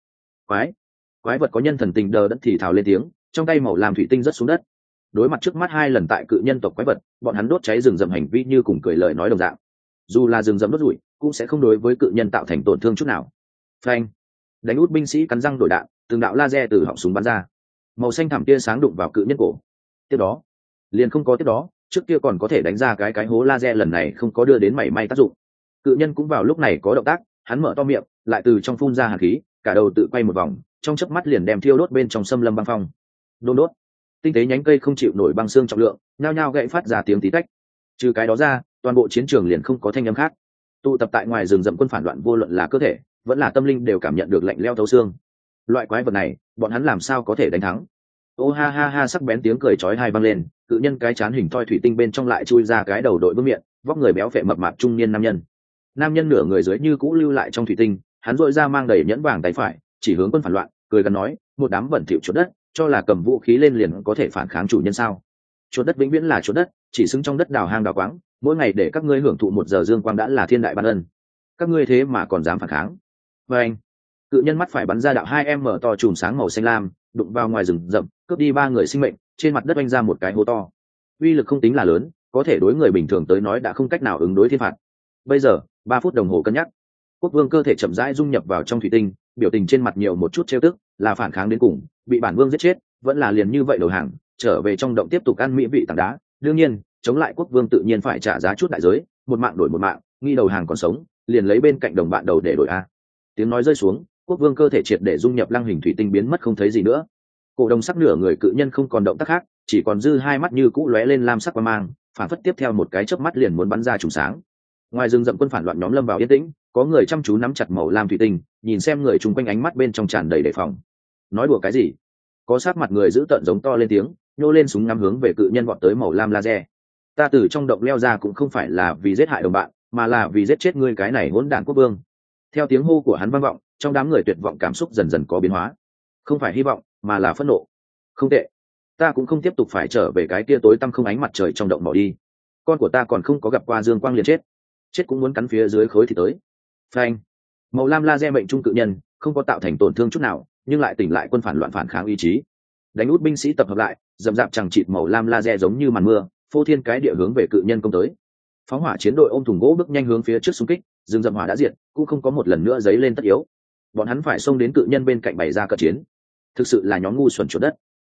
Quái vật có nhân thần tình đờ đẫn thì thào lên tiếng, trong tay màu lam thủy tinh rớt xuống đất. Đối mặt trước mắt hai lần tại cự nhân tộc quái vật, bọn hắn đốt cháy rừng rậm hành vi như cùng cười lời nói đồng dạng. Dù là rừng rậm đốt rủi, cũng sẽ không đối với cự nhân tạo thành tổn thương chút nào. Phanh! Đánh út binh sĩ cắn răng đổi đạn, từng đạo laser từ họng súng bắn ra. Màu xanh thẳm tia sáng đụng vào cự nhân cổ. Tiếp đó, liền không có tiếp đó, trước kia còn có thể đánh ra cái hố laser lần này không có đưa đến mảy may tác dụng. Cự nhân cũng vào lúc này có động tác, hắn mở to miệng, lại từ trong phun ra hàn khí, cả đầu tự quay một vòng, trong chớp mắt liền đem thiêu đốt bên trong xâm lâm băng phong. Đôn đốt, tinh tế nhánh cây không chịu nổi băng xương trọng lượng, nhao nhao gãy phát ra tiếng tí tách. Trừ cái đó ra, toàn bộ chiến trường liền không có thanh âm khác. Tụ tập tại ngoài rừng rậm quân phản loạn vô luận là cơ thể, vẫn là tâm linh đều cảm nhận được lạnh lẽo thấu xương. Loại quái vật này, bọn hắn làm sao có thể đánh thắng? Ô ha ha ha, sắc bén tiếng cười chói tai vang lên, cự nhân cái chán hình thoi thủy tinh bên trong lại chui ra cái đầu đội vương miệng, vóc người béo phệ mập mạp trung niên nam nhân. Nam nhân nửa người dưới như cũ lưu lại trong thủy tinh, hắn rỗi ra mang đầy nhẫn vàng tay phải, chỉ hướng quân phản loạn, cười gần nói, một đám bẩn thỉu chuột đất, cho là cầm vũ khí lên liền có thể phản kháng chủ nhân sao? Chuột đất vĩnh viễn là chuột đất, chỉ xứng trong đất đào hang đào quáng, mỗi ngày để các ngươi hưởng thụ 1 giờ dương quang đã là thiên đại ban ân. Các ngươi thế mà còn dám phản kháng? Và anh, cự nhân mắt phải bắn ra đạo 2m to chùm sáng màu xanh lam, đụng vào ngoài rừng rậm, cướp đi 3 người sinh mệnh, trên mặt đất oanh ra một cái hố to. Uy lực không tính là lớn, có thể đối người bình thường tới nói đã không cách nào ứng đối thiên phạt. Bây giờ, 3 phút đồng hồ cân nhắc. Quốc vương cơ thể chậm rãi dung nhập vào trong thủy tinh, biểu tình trên mặt nhiều một chút trêu tức, là phản kháng đến cùng, bị bản vương giết chết, vẫn là liền như vậy đầu hàng, trở về trong động tiếp tục ăn mỹ vị tảng đá. Đương nhiên, chống lại quốc vương tự nhiên phải trả giá chút đại giới, một mạng đổi một mạng, nghi đầu hàng còn sống, liền lấy bên cạnh đồng bạn đầu để đổi a. Tiếng nói rơi xuống, quốc vương cơ thể triệt để dung nhập lăng hình thủy tinh biến mất không thấy gì nữa. Cổ đồng sắc nửa người cự nhân không còn động tác khác, chỉ còn dư hai mắt như cũ lóe lên lam sắc quang mang, phản phất tiếp theo một cái chớp mắt liền muốn bắn ra trùng sáng. Ngoài rừng rậm quân phản loạn nhóm lâm vào yên tĩnh, có người chăm chú nắm chặt màu lam thủy tinh, nhìn xem người chung quanh ánh mắt bên trong tràn đầy đề phòng. Nói đùa cái gì? Có sát mặt người giữ tợn giống to lên tiếng, nhô lên súng ngắm hướng về cự nhân vọt tới màu lam laser. Ta từ trong động leo ra cũng không phải là vì giết hại đồng bạn, mà là vì giết chết ngươi cái này hỗn đản quốc vương. Theo tiếng hô của hắn vang vọng, trong đám người tuyệt vọng cảm xúc dần dần có biến hóa. Không phải hy vọng, mà là phẫn nộ. Không tệ, ta cũng không tiếp tục phải trở về cái kia tối tăm không ánh mặt trời trong động bỏ đi. Con của ta còn không có gặp qua dương quang liền chết, chết cũng muốn cắn phía dưới khối thì tới. Phanh, màu lam laser mệnh trung cự nhân không có tạo thành tổn thương chút nào, nhưng lại tỉnh lại quân phản loạn phản kháng ý chí. Đánh út binh sĩ tập hợp lại, dầm dạp chẳng chịt màu lam laser giống như màn mưa, phô thiên cái địa hướng về cự nhân công tới. Phóng hỏa chiến đội ôm thùng gỗ bước nhanh hướng phía trước xung kích, rừng rậm hỏa đã diệt, cũng không có một lần nữa dấy lên tất yếu. Bọn hắn phải xông đến cự nhân bên cạnh bày ra cận chiến. Thực sự là nhóm ngu xuẩn chuột đất.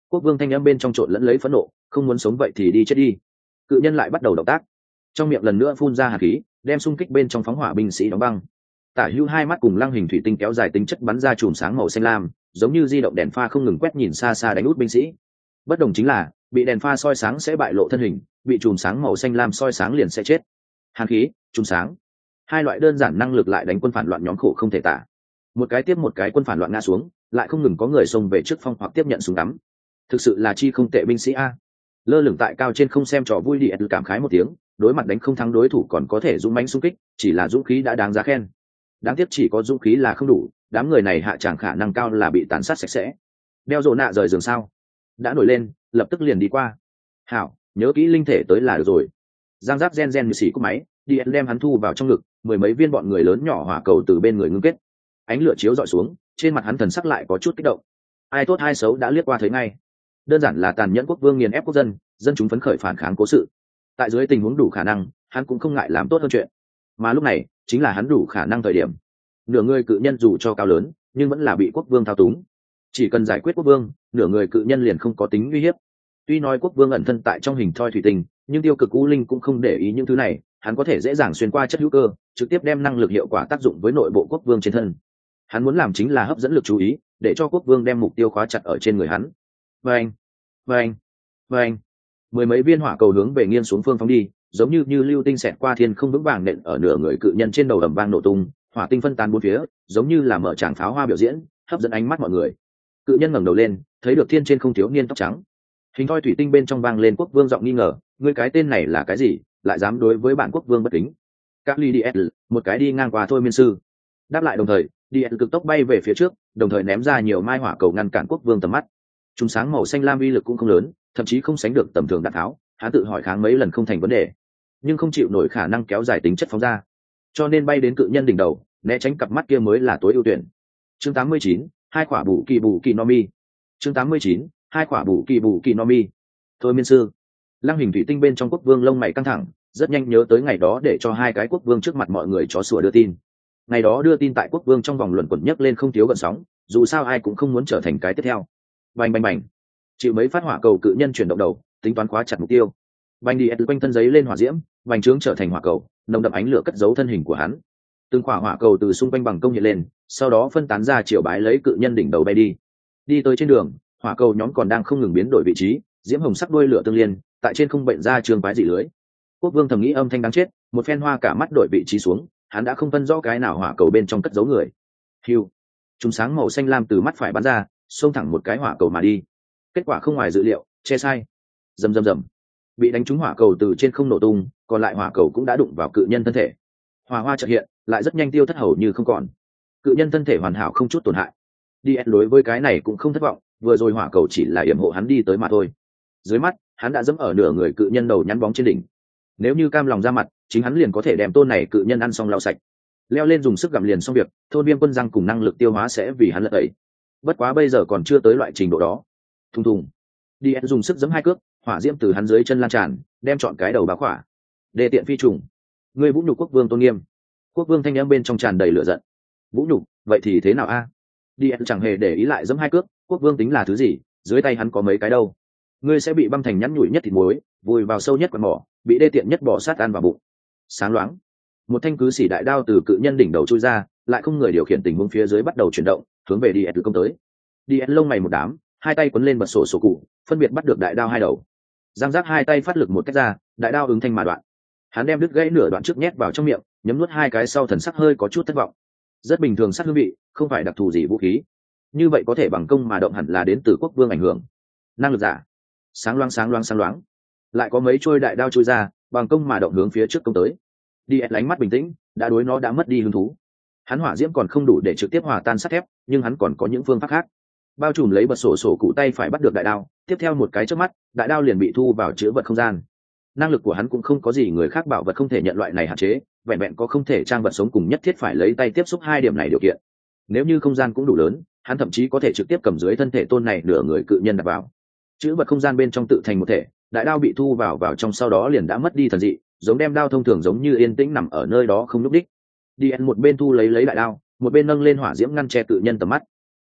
Quốc vương thanh âm bên trong trộn lẫn lấy phẫn nộ, không muốn sống vậy thì đi chết đi. Cự nhân lại bắt đầu động tác, trong miệng lần nữa phun ra hạt khí, đem xung kích bên trong phóng hỏa binh sĩ đóng băng. Tả hữu hai mắt cùng lăng hình thủy tinh kéo dài tính chất bắn ra chùm sáng màu xanh lam, giống như di động đèn pha không ngừng quét nhìn xa xa đánh út binh sĩ. Bất đồng chính là bị đèn pha soi sáng sẽ bại lộ thân hình, bị chùm sáng màu xanh lam soi sáng liền sẽ chết. Hàn khí, chùm sáng, hai loại đơn giản năng lực lại đánh quân phản loạn nhóm khổ không thể tả. Một cái tiếp một cái quân phản loạn ngã xuống, lại không ngừng có người xông về trước phong hoặc tiếp nhận súng đắm. Thực sự là chi không tệ binh sĩ a. Lơ lửng tại cao trên không xem trò vui địa cảm khái một tiếng, đối mặt đánh không thắng đối thủ còn có thể dũng mãnh xung kích, chỉ là dũng khí đã đáng giá khen. Đáng tiếc chỉ có dũng khí là không đủ, đám người này hạ chẳng khả năng cao là bị tàn sát sạch sẽ. Đeo rồ nạ rời giường sao? Đã nổi lên, lập tức liền đi qua. Hảo, nhớ kỹ linh thể tới là được rồi. Giang giáp gen như xỉ cúp máy, đi đem hắn thu vào trong ngực, mười mấy viên bọn người lớn nhỏ hỏa cầu từ bên người ngưng kết. Ánh lửa chiếu dọi xuống, trên mặt hắn thần sắc lại có chút kích động. Ai tốt ai xấu đã liếc qua thấy ngay. Đơn giản là tàn nhẫn quốc vương nghiền ép quốc dân, dân chúng phấn khởi phản kháng cố sự. Tại dưới tình huống đủ khả năng, hắn cũng không ngại làm tốt hơn chuyện. Mà lúc này, chính là hắn đủ khả năng thời điểm. Nửa người cự nhân dù cho cao lớn, nhưng vẫn là bị quốc vương thao túng. Chỉ cần giải quyết quốc vương, nửa người cự nhân liền không có tính uy hiếp. Tuy nói quốc vương ẩn thân tại trong hình thoi thủy tinh, nhưng tiêu cực u linh cũng không để ý những thứ này, hắn có thể dễ dàng xuyên qua chất hữu cơ, trực tiếp đem năng lực hiệu quả tác dụng với nội bộ quốc vương trên thân. Hắn muốn làm chính là hấp dẫn lực chú ý, để cho quốc vương đem mục tiêu khóa chặt ở trên người hắn. Vâng, vâng, vâng. Mười mấy viên hỏa cầu hướng về nghiêng xuống phương phóng đi, giống như lưu tinh xẹt qua thiên không vững vàng nện ở nửa người cự nhân trên đầu, ầm vang nổ tung, hỏa tinh phân tán bốn phía, giống như là mở tràng pháo hoa biểu diễn, hấp dẫn ánh mắt mọi người. Cự nhân ngẩng đầu lên, thấy được thiên trên không thiếu niên tóc trắng. Hình thoi thủy tinh bên trong vang lên quốc vương giọng nghi ngờ, ngươi cái tên này là cái gì, lại dám đối với bản quốc vương bất kính? Các ly DS, một cái đi ngang qua thôi miên sư. Đáp lại đồng thời, DS cực tốc bay về phía trước, đồng thời ném ra nhiều mai hỏa cầu ngăn cản quốc vương tầm mắt. Chúng sáng màu xanh lam uy lực cũng không lớn, thậm chí không sánh được tầm thường đạn tháo, hắn tự hỏi kháng mấy lần không thành vấn đề, nhưng không chịu nổi khả năng kéo dài tính chất phóng ra, cho nên bay đến cự nhân đỉnh đầu, né tránh cặp mắt kia mới là tối ưu tuyển. Chương 89, hai quả bù kỳ nomi. Chương 89, hai quả bù kỳ nomi. Thôi miên sư. Lăng hình thủy tinh bên trong quốc vương lông mày căng thẳng, rất nhanh nhớ tới ngày đó để cho hai cái quốc vương trước mặt mọi người chó sủa đưa tin. Ngày đó đưa tin tại quốc vương trong vòng luận quẩn nhấc lên không thiếu gợn sóng, dù sao ai cũng không muốn trở thành cái tiếp theo. Bành bành bành. Chịu mấy phát hỏa cầu, cự nhân chuyển động đầu, tính toán khóa chặt mục tiêu. Bành đi từ quanh thân giấy lên hỏa diễm, bành trướng trở thành hỏa cầu, nồng đậm ánh lửa cất giấu thân hình của hắn. Từng quả hỏa cầu từ xung quanh bằng công hiện lên, sau đó phân tán ra chiều bái lấy cự nhân đỉnh đầu bay đi. Đi tới trên đường, hỏa cầu nhóm còn đang không ngừng biến đổi vị trí, diễm hồng sắc đuôi lửa tương liên, tại trên không bệnh ra trường quái dị lưới. Quốc vương thầm nghĩ âm thanh đáng chết, một phen hoa cả mắt đổi vị trí xuống, hắn đã không phân rõ cái nào hỏa cầu bên trong cất giấu người. Hiu, chúng sáng màu xanh lam từ mắt phải bắn ra, xông thẳng một cái hỏa cầu mà đi. Kết quả không ngoài dự liệu, che sai. Rầm rầm rầm, bị đánh trúng hỏa cầu từ trên không nổ tung, còn lại hỏa cầu cũng đã đụng vào cự nhân thân thể. Hỏa hoa chợt hiện, lại rất nhanh tiêu thất hầu như không còn. Cự nhân thân thể hoàn hảo không chút tổn hại. DS đối với cái này cũng không thất vọng, vừa rồi hỏa cầu chỉ là yểm hộ hắn đi tới mà thôi. Dưới mắt, hắn đã dẫm ở nửa người cự nhân đầu nhắn bóng trên đỉnh. Nếu như cam lòng ra mặt, chính hắn liền có thể đem tôn này cự nhân ăn xong lau sạch. Leo lên dùng sức gặm liền xong việc, thôn viêm quân răng cùng năng lực tiêu hóa sẽ vì hắn lật tẩy. Bất quá bây giờ còn chưa tới loại trình độ đó. Thùng thùng. DS dùng sức giẫm hai cước, hỏa diễm từ hắn dưới chân lan tràn, đem trọn cái đầu bá khỏa. Đề tiện phi trùng. Ngươi vũ nhục quốc vương tôn nghiêm. Quốc vương thanh âm bên trong tràn đầy lửa giận. Vũ nhục, vậy thì thế nào a? DS chẳng hề để ý lại giẫm hai cước, quốc vương tính là thứ gì, dưới tay hắn có mấy cái đâu. Ngươi sẽ bị băm thành nhẵn nhủi nhất thịt muối, vùi vào sâu nhất quần mỏ, bị đê tiện nhất bỏ sát ăn vào bụng. Sáng loáng, một thanh cứ xỉ đại đao từ cự nhân đỉnh đầu chui ra, lại không người điều khiển tình huống phía dưới bắt đầu chuyển động, hướng về DS công tới. DS lông mày một đám, hai tay quấn lên bật sổ cụ, phân biệt bắt được đại đao hai đầu. Giang giác hai tay phát lực một cách ra, đại đao ứng thanh mà đoạn. Hắn đem đứt gãy nửa đoạn trước nhét vào trong miệng, nhấm nuốt hai cái sau, thần sắc hơi có chút thất vọng. Rất bình thường sắc hương vị, không phải đặc thù gì vũ khí. Như vậy có thể bằng công mà động hẳn là đến từ quốc vương ảnh hưởng. Năng lực giả. Sáng loáng sáng loáng sáng loáng. Lại có mấy trôi đại đao chui ra, bằng công mà động hướng phía trước công tới. DS lánh mắt bình tĩnh, đã đối nó đã mất đi hứng thú. Hắn hỏa diễm còn không đủ để trực tiếp hòa tan sắt thép, nhưng hắn còn có những phương pháp khác. Bao trùm lấy bật sổ cụ tay phải bắt được đại đao, tiếp theo một cái chớp mắt, đại đao liền bị thu vào chứa vật không gian. Năng lực của hắn cũng không có gì người khác bảo vật không thể nhận loại này hạn chế, vẹn vẹn có không thể trang vật sống cùng nhất thiết phải lấy tay tiếp xúc hai điểm này điều kiện. Nếu như không gian cũng đủ lớn, hắn thậm chí có thể trực tiếp cầm dưới thân thể tôn này nửa người cự nhân đặt vào. Chữ vật không gian bên trong tự thành một thể, đại đao bị thu vào trong sau đó liền đã mất đi thần dị, giống đem đao thông thường giống như yên tĩnh nằm ở nơi đó không nhúc đích. DS một bên thu lấy đại đao, một bên nâng lên hỏa diễm ngăn che cự nhân tầm mắt.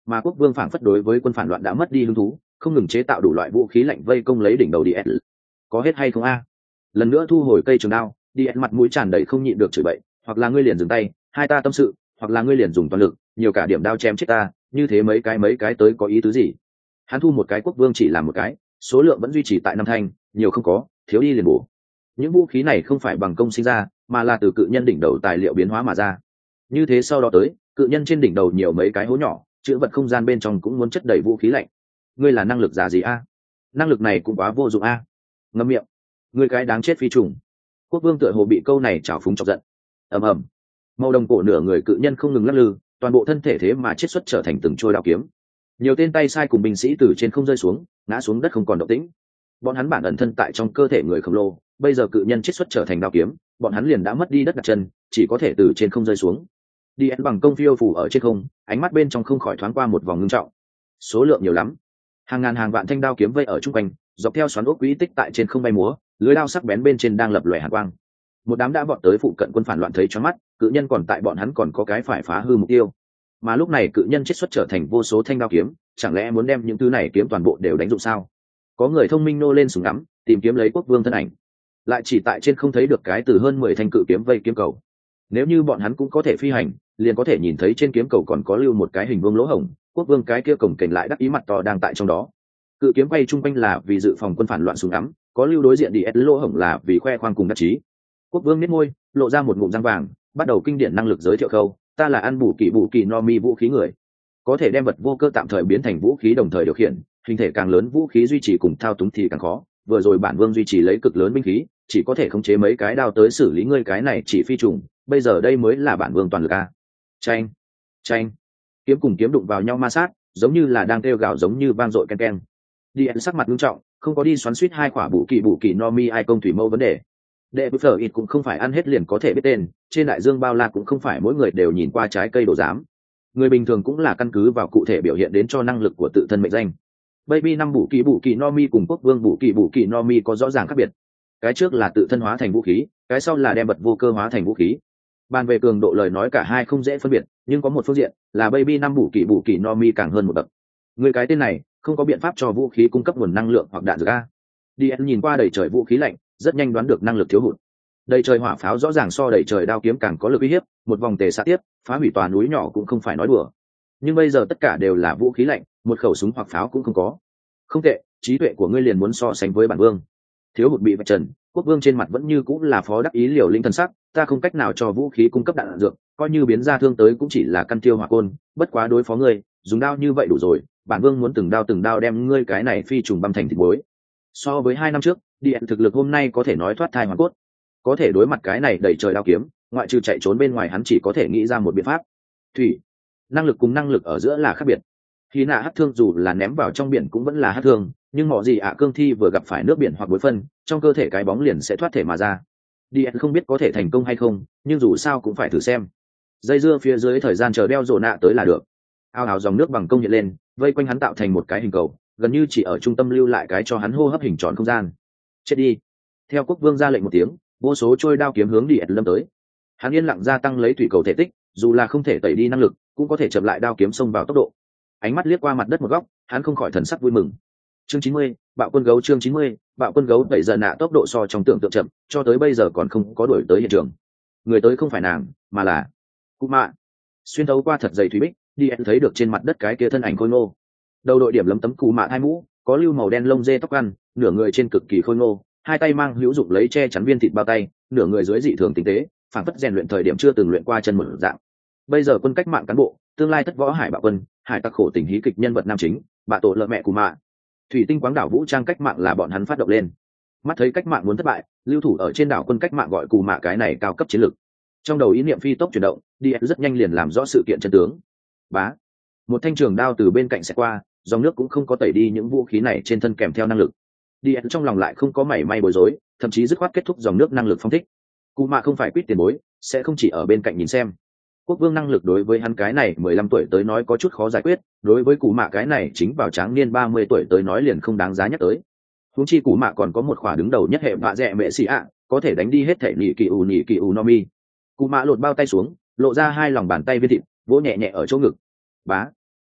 mà quốc vương phảng phất đối với quân phản loạn đã mất đi hứng thú, không ngừng chế tạo đủ loại vũ khí lạnh vây công lấy đỉnh đầu DS. Có hết hay không a? Lần nữa thu hồi cây trường đao, DS mặt mũi tràn đầy không nhịn được chửi bậy, hoặc là ngươi liền dừng tay, hai ta tâm sự, hoặc là ngươi liền dùng toàn lực, nhiều cả điểm đao chém chết ta, như thế mấy cái tới có ý tứ gì? Hắn thu một cái quốc vương chỉ làm một cái, số lượng vẫn duy trì tại năm thanh, nhiều không có, thiếu đi liền bổ. Những vũ khí này không phải bằng công sinh ra, mà là từ cự nhân đỉnh đầu tài liệu biến hóa mà ra. Như thế sau đó tới, cự nhân trên đỉnh đầu nhiều mấy cái hố nhỏ, chữ vật không gian bên trong cũng muốn chất đầy vũ khí lạnh. Ngươi là năng lực giả gì a? Năng lực này cũng quá vô dụng a. Ngậm miệng. Ngươi cái đáng chết phi trùng. Quốc vương tựa hồ bị câu này trào phúng chọc giận. Ầm ầm. Màu đồng cổ nửa người cự nhân không ngừng lắc lư, toàn bộ thân thể thế mà chiết xuất trở thành từng trôi đao kiếm. Nhiều tên tay sai cùng binh sĩ từ trên không rơi xuống, ngã xuống đất không còn động tĩnh. Bọn hắn bản ẩn thân tại trong cơ thể người khổng lồ, bây giờ cự nhân chiết xuất trở thành đao kiếm, bọn hắn liền đã mất đi đất đặt chân, chỉ có thể từ trên không rơi xuống. Đi ấn bằng công phiêu phủ ở trên không, ánh mắt bên trong không khỏi thoáng qua một vòng ngưng trọng. Số lượng nhiều lắm, hàng ngàn hàng vạn thanh đao kiếm vây ở trung quanh, dọc theo xoắn ốc quỹ tích tại trên không bay múa, lưới đao sắc bén bên trên đang lập lòe hàn quang. Một đám đã vọt tới phụ cận quân phản loạn thấy choáng mắt, cự nhân còn tại bọn hắn còn có cái phải phá hư mục tiêu. Mà lúc này cự nhân chiết xuất trở thành vô số thanh đao kiếm, chẳng lẽ muốn đem những thứ này kiếm toàn bộ đều đánh dụng sao? Có người thông minh nô lên súng ngắm, tìm kiếm lấy quốc vương thân ảnh, lại chỉ tại trên không thấy được cái từ hơn 10 thanh cự kiếm vây kiếm cầu. Nếu như bọn hắn cũng có thể phi hành, liền có thể nhìn thấy trên kiếm cầu còn có lưu một cái hình vuông lỗ hổng, quốc vương cái kia cổng kềnh lại đắc ý mặt to đang tại trong đó. Cự kiếm quay trung quanh là vì dự phòng quân phản loạn súng ngắm, có lưu đối diện đi ép lỗ hổng là vì khoe khoang cùng đắc chí. Quốc vương nhếch môi, lộ ra một ngụm răng vàng, bắt đầu kinh điển năng lực giới thiệu khâu, ta là ăn bù kỳ no mi vũ khí người, có thể đem vật vô cơ tạm thời biến thành vũ khí đồng thời điều khiển, hình thể càng lớn vũ khí duy trì cùng thao túng thì càng khó. Vừa rồi bản vương duy trì lấy cực lớn binh khí, chỉ có thể khống chế mấy cái đao tới xử lý ngươi cái này chỉ phi trùng, bây giờ đây mới là bản vương toàn lực a. Chanh, chanh, kiếm cùng kiếm đụng vào nhau ma sát, giống như là đang kêu gào giống như vang dội ken ken. Đi ẩn sắc mặt nghiêm trọng, không có đi xoắn xuýt hai quả bù kỳ no mi ai công thủy mâu vấn đề. Đệ bức phở ít cũng không phải ăn hết liền có thể biết tên, trên đại dương bao la cũng không phải mỗi người đều nhìn qua trái cây đồ giám. Người bình thường cũng là căn cứ vào cụ thể biểu hiện đến cho năng lực của tự thân mệnh danh. Baby năm bù kỳ no mi cùng quốc vương bù kỳ no mi có rõ ràng khác biệt. Cái trước là tự thân hóa thành vũ khí, cái sau là đem vật vô cơ hóa thành vũ khí. Bàn về cường độ lời nói cả hai không dễ phân biệt, nhưng có một phương diện là baby năm bù kỳ no mi càng hơn một bậc. Người cái tên này không có biện pháp cho vũ khí cung cấp nguồn năng lượng hoặc đạn dược a. DS nhìn qua đầy trời vũ khí lạnh, rất nhanh đoán được năng lực thiếu hụt. Đầy trời hỏa pháo rõ ràng so đầy trời đao kiếm càng có lực uy hiếp, một vòng tề xạ tiếp, phá hủy tòa núi nhỏ cũng không phải nói đùa. Nhưng bây giờ tất cả đều là vũ khí lạnh, một khẩu súng hoặc pháo cũng không có. Không tệ, trí tuệ của ngươi liền muốn so sánh với bản vương. Thiếu hụt bị vạch trần, quốc vương trên mặt vẫn như cũng là phó đắc ý liều linh thần sắc, ta không cách nào cho vũ khí cung cấp đạn dược, coi như biến ra thương tới cũng chỉ là căn tiêu hỏa côn, bất quá đối phó ngươi, dùng đao như vậy đủ rồi, bản vương muốn từng đao đem ngươi cái này phi trùng băm thành thịt muối. So với 2 năm trước, điện thực lực hôm nay có thể nói thoát thai hoàn cốt, có thể đối mặt cái này đầy trời đao kiếm, ngoại trừ chạy trốn bên ngoài hắn chỉ có thể nghĩ ra một biện pháp. Thủy, năng lực cùng năng lực ở giữa là khác biệt. Khi nạ hắc thương dù là ném vào trong biển cũng vẫn là hắc thương, nhưng mọi gì cương thi vừa gặp phải nước biển hoặc muối phân, trong cơ thể cái bóng liền sẽ thoát thể mà ra. Điện không biết có thể thành công hay không, nhưng dù sao cũng phải thử xem. Dây dưa phía dưới thời gian chờ đeo rồ nạ tới là được. Ao ào dòng nước bằng công hiện lên, vây quanh hắn tạo thành một cái hình cầu, gần như chỉ ở trung tâm lưu lại cái cho hắn hô hấp hình tròn không gian. Chết đi! Theo quốc vương ra lệnh một tiếng, vô số trôi đao kiếm hướng Điện lâm tới. Hắn yên lặng gia tăng lấy thủy cầu thể tích, dù là không thể tẩy đi năng lực, cũng có thể chậm lại đao kiếm xông vào tốc độ. Ánh mắt liếc qua mặt đất một góc, hắn không khỏi thần sắc vui mừng. Chương 90, bạo quân gấu chương 90, bạo quân gấu đẩy giờ nạ tốc độ so trong tưởng tượng chậm, cho tới bây giờ còn không có đuổi tới hiện trường. Người tới không phải nàng, mà là Cụ Mạ. Xuyên thấu qua thật dày thủy bích, Điện thấy được trên mặt đất cái kia thân ảnh khôi ngô. Đầu đội điểm lấm tấm Cụ Mạ hai mũ, có lưu màu đen lông dê tóc ăn, nửa người trên cực kỳ khôi ngô, hai tay mang hữu dụng lấy che chắn viên thịt bao tay, nửa người dưới dị thường tinh tế, phản phất rèn luyện thời điểm chưa từng luyện qua chân một dạng. Bây giờ quân cách mạng cán bộ, tương lai thất võ hải bạo quân, hải tặc khổ tình hí kịch nhân vật nam chính, bạ tổ lợ mẹ Cụ Mạ. Thủy tinh quáng đảo vũ trang cách mạng là bọn hắn phát động lên. Mắt thấy cách mạng muốn thất bại, lưu thủ ở trên đảo quân cách mạng gọi Cụ Mạ cái này cao cấp chiến lược. Trong đầu ý niệm phi tốc chuyển động, đi rất nhanh liền làm rõ sự kiện chân tướng. Bá, một thanh trường đao từ bên cạnh sẽ qua, dòng nước cũng không có tẩy đi những vũ khí này trên thân kèm theo năng lực. Đi trong lòng lại không có mảy may bối rối, thậm chí dứt khoát kết thúc dòng nước năng lực phong thích. Cụ Mạ không phải quýt tiền bối, sẽ không chỉ ở bên cạnh nhìn xem. Quốc vương năng lực đối với hắn cái này 15 tuổi tới nói có chút khó giải quyết, đối với Cụ Mạ cái này chính vào tráng niên 30 tuổi tới nói liền không đáng giá nhắc tới. Huống chi Cụ Mạ còn có một khỏa đứng đầu nhất hệ vạ rẻ mẹ xì ạ, có thể đánh đi hết thể nỉ kỳ ủ no mi. Cụ Mạ lột bao tay xuống, lộ ra hai lòng bàn tay viên thịt, vỗ nhẹ nhẹ ở chỗ ngực. Bá,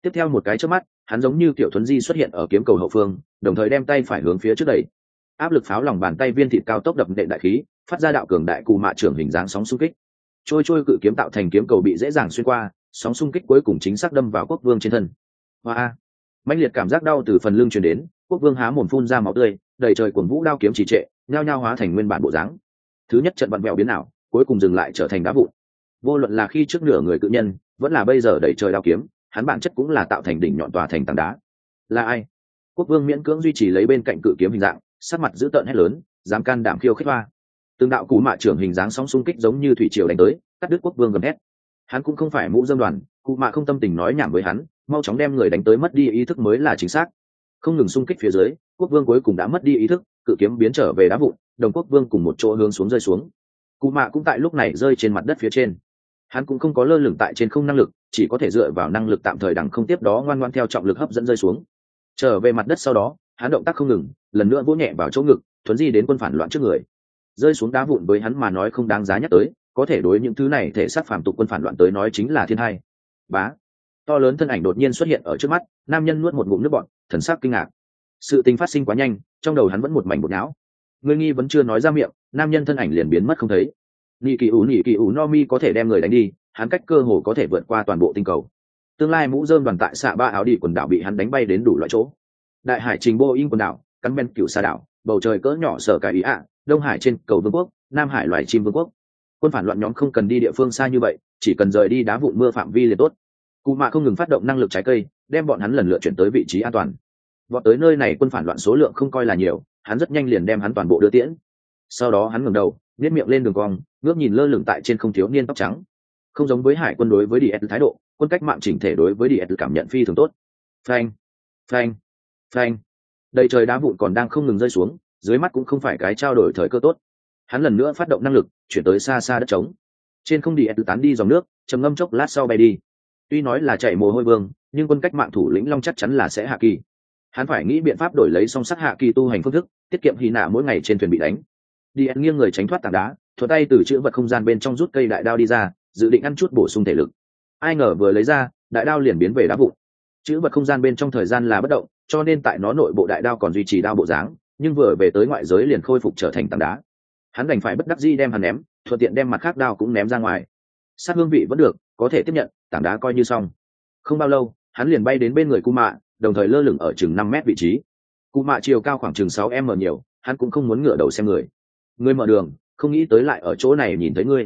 Tiếp theo một cái chớp mắt, hắn giống như kiểu thuấn di xuất hiện ở kiếm cầu hậu phương, đồng thời đem tay phải hướng phía trước đẩy. Áp lực pháo lòng bàn tay viên thịt cao tốc đập nện đại khí, phát ra đạo cường đại cù mạ trưởng hình dáng sóng xung kích. Trôi cự kiếm tạo thành kiếm cầu bị dễ dàng xuyên qua, sóng xung kích cuối cùng chính xác đâm vào quốc vương trên thân. Hoa! Mãnh liệt cảm giác đau từ phần lưng truyền đến, quốc vương há mồm phun ra máu tươi, đầy trời cuồng vũ đao kiếm trì trệ, nhao nhao hóa thành nguyên bản bộ dáng. Thứ nhất trận vặn vẹo biến ảo, cuối cùng dừng lại trở thành đá vụn. Vô luận là khi trước nửa người cự nhân, vẫn là bây giờ đầy trời đao kiếm, hắn bản chất cũng là tạo thành đỉnh nhọn tòa thành tảng đá. Là ai? Quốc vương miễn cưỡng duy trì lấy bên cạnh cự kiếm hình dạng, sắc mặt dữ tợn hét lớn, dám can đảm khiêu khích hoa. Từng đạo cú mạ trưởng hình dáng sóng xung kích giống như thủy triều đánh tới, cắt đứt quốc vương gầm hét. Hắn cũng không phải mũ dâm đoàn, cú mạ không tâm tình nói nhảm với hắn, mau chóng đem người đánh tới mất đi ý thức mới là chính xác. Không ngừng xung kích phía dưới, quốc vương cuối cùng đã mất đi ý thức, cự kiếm biến trở về đá vụn, đồng quốc vương cùng một chỗ hướng xuống rơi xuống. Cú mạ cũng tại lúc này rơi trên mặt đất phía trên. Hắn cũng không có lơ lửng tại trên không năng lực, chỉ có thể dựa vào năng lực tạm thời đằng không tiếp đó ngoan ngoãn theo trọng lực hấp dẫn rơi xuống. Trở về mặt đất sau đó, hắn động tác không ngừng, lần nữa vỗ nhẹ vào chỗ ngực, thuấn di đến quân phản loạn trước người. Rơi xuống đá vụn với hắn mà nói không đáng giá nhắc tới, có thể đối những thứ này thể xác phàm tục quân phản loạn tới nói chính là thiên hai. Bá, to lớn thân ảnh đột nhiên xuất hiện ở trước mắt, nam nhân nuốt một ngụm nước bọt, thần sắc kinh ngạc. Sự tình phát sinh quá nhanh, trong đầu hắn vẫn một mảnh bột não. Người nghi vẫn chưa nói ra miệng, nam nhân thân ảnh liền biến mất không thấy. Nị kỳ ủ Nomi có thể đem người đánh đi, hắn cách cơ hồ có thể vượt qua toàn bộ tinh cầu. Tương lai mũ rơm đoàn tại xạ ba áo đi quần đảo bị hắn đánh bay đến đủ loại chỗ. Đại hải trình Boeing quần đảo, cắn ben cựu xa đảo, bầu trời cỡ nhỏ sở cái ý ạ, Đông Hải trên cầu vương quốc, Nam Hải loài chim vương quốc. Quân phản loạn nhóm không cần đi địa phương xa như vậy, chỉ cần rời đi đá vụn mưa phạm vi liền tốt. Cú mạ không ngừng phát động năng lực trái cây, đem bọn hắn lần lượt chuyển tới vị trí an toàn. Vọt tới nơi này quân phản loạn số lượng không coi là nhiều, hắn rất nhanh liền đem hắn toàn bộ đưa tiễn. Sau đó hắn ngẩng đầu, nhếch miệng lên đường cong, ngước nhìn lơ lửng tại trên không thiếu niên tóc trắng. Không giống với hải quân đối với DS thái độ, quân cách mạng chỉnh thể đối với DS cảm nhận phi thường tốt. Phanh, phanh, phanh. Đầy trời đá vụn còn đang không ngừng rơi xuống, dưới mắt cũng không phải cái trao đổi thời cơ tốt. Hắn lần nữa phát động năng lực, chuyển tới xa xa đất trống. Trên không DS tán đi dòng nước, trầm ngâm chốc lát sau bay đi. Tuy nói là chạy mồ hôi vương, nhưng quân cách mạng thủ lĩnh Long chắc chắn là sẽ hạ kỳ. Hắn phải nghĩ biện pháp đổi lấy song sắt hạ kỳ tu hành phương thức, tiết kiệm hy nạ mỗi ngày trên thuyền bị đánh. DS nghiêng người tránh thoát tảng đá, thuận tay từ chữ vật không gian bên trong rút cây đại đao đi ra, dự định ăn chút bổ sung thể lực. Ai ngờ vừa lấy ra, đại đao liền biến về đá vụn. Chữ vật không gian bên trong thời gian là bất động, cho nên tại nó nội bộ đại đao còn duy trì đao bộ dáng, nhưng vừa về tới ngoại giới liền khôi phục trở thành tảng đá. Hắn đành phải bất đắc dĩ đem hắn ném, thuận tiện đem mặt khác đao cũng ném ra ngoài. Sát hương vị vẫn được, có thể tiếp nhận, tảng đá coi như xong. Không bao lâu, hắn liền bay đến bên người Cú Mạ, đồng thời lơ lửng ở chừng 5 mét vị trí. Cú Mạ chiều cao khoảng chừng 6m nhiều, hắn cũng không muốn ngửa đầu xem người. Người mở đường, không nghĩ tới lại ở chỗ này nhìn thấy ngươi.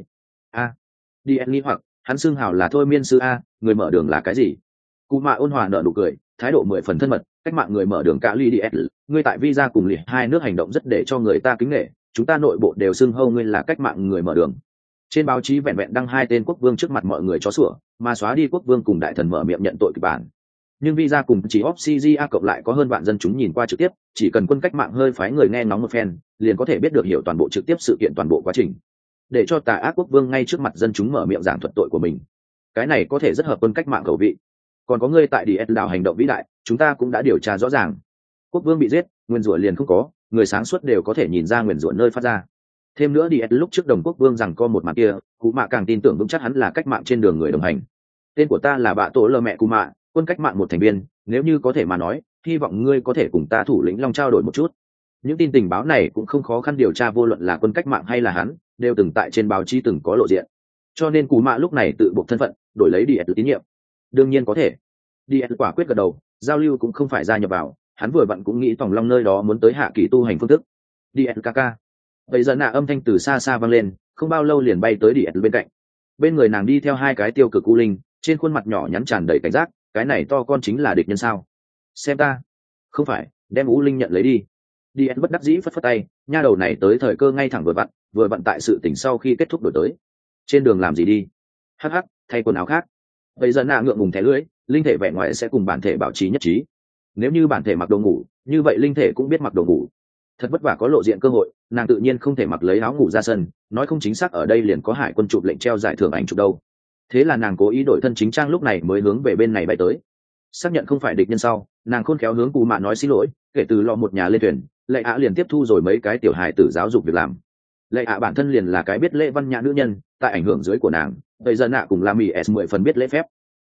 Đi em nghĩ hoặc, hắn xưng hào là thôi miên sư a, người mở đường là cái gì? Cú Mạ ôn hòa nở nụ cười, thái độ 10 phần thân mật, cách mạng người mở đường cả ly đi ngươi tại visa cùng liệt hai nước hành động rất để cho người ta kính nể, chúng ta nội bộ đều xưng hô ngươi là cách mạng người mở đường. Trên báo chí vẹn vẹn đăng 2 tên quốc vương trước mặt mọi người chó sủa, mà xóa đi quốc vương cùng đại thần mở miệng nhận tội kịch bản. Nhưng visa cùng chỉ opcga cộng lại có hơn vạn dân chúng nhìn qua trực tiếp, chỉ cần quân cách mạng hơi phái người nghe ngóng một phen, liền có thể biết được hiểu toàn bộ trực tiếp sự kiện toàn bộ quá trình. Để cho tà ác quốc vương ngay trước mặt dân chúng mở miệng giảng thuật tội của mình, cái này có thể rất hợp quân cách mạng khẩu vị. Còn có ngươi tại DS đảo hành động vĩ đại, chúng ta cũng đã điều tra rõ ràng. Quốc vương bị giết, nguyên rủa liền không có, người sáng suốt đều có thể nhìn ra nguyên rủa nơi phát ra. Thêm nữa DS lúc trước đồng quốc vương rằng co một màn kia, Cú Mạ càng tin tưởng vững chắc hắn là cách mạng trên đường người đồng hành. Tên của ta là Bạ Tổ Lơ mẹ Cú Mạ, quân cách mạng một thành viên, nếu như có thể mà nói, hy vọng ngươi có thể cùng ta thủ lĩnh Long trao đổi một chút. Những tin tình báo này cũng không khó khăn điều tra, vô luận là quân cách mạng hay là hắn, đều từng tại trên báo chí từng có lộ diện. Cho nên Cú Mạ lúc này tự buộc thân phận, đổi lấy DS tín nhiệm. Đương nhiên có thể. DS quả quyết gật đầu, giao lưu cũng không phải gia nhập vào, hắn vừa vặn cũng nghĩ Tòng Long nơi đó muốn tới hạ kỳ tu hành phương thức. DS kaka. Vậy giờ nạ âm thanh từ xa xa vang lên, không bao lâu liền bay tới DS bên cạnh. Bên người nàng đi theo 2 cái tiêu cực u linh, trên khuôn mặt nhỏ nhắn tràn đầy cảnh giác, cái này to con chính là địch nhân sao? Xem ta. Không phải, đem u linh nhận lấy đi. DS bất đắc dĩ phất phất tay, nha đầu này tới thời cơ ngay thẳng vừa vặn tại sự tình sau khi kết thúc đổi tới. Trên đường làm gì đi? Hắc hắc, thay quần áo khác. Vậy giờ nạ ngượng ngùng thẻ lưỡi, linh thể vẻ ngoài sẽ cùng bản thể bảo trì nhất trí. Nếu như bản thể mặc đồ ngủ, như vậy linh thể cũng biết mặc đồ ngủ. Thật vất vả có lộ diện cơ hội, nàng tự nhiên không thể mặc lấy áo ngủ ra sân, nói không chính xác ở đây liền có hải quân chụp lệnh treo giải thưởng ảnh chụp đâu. Thế là nàng cố ý đổi thân chính trang lúc này mới hướng về bên này bay tới. Xác nhận không phải địch nhân sau, nàng khôn khéo hướng Cú Mạ nói xin lỗi, kể từ lọ một nhà lên thuyền, Lệ Ạ liền tiếp thu rồi mấy cái tiểu hài tử giáo dục việc làm. Lệ Ạ bản thân liền là cái biết lễ văn nhã nữ nhân, tại ảnh hưởng dưới của nàng, bây giờ nạ cùng làm mì s 10 phần biết lễ phép.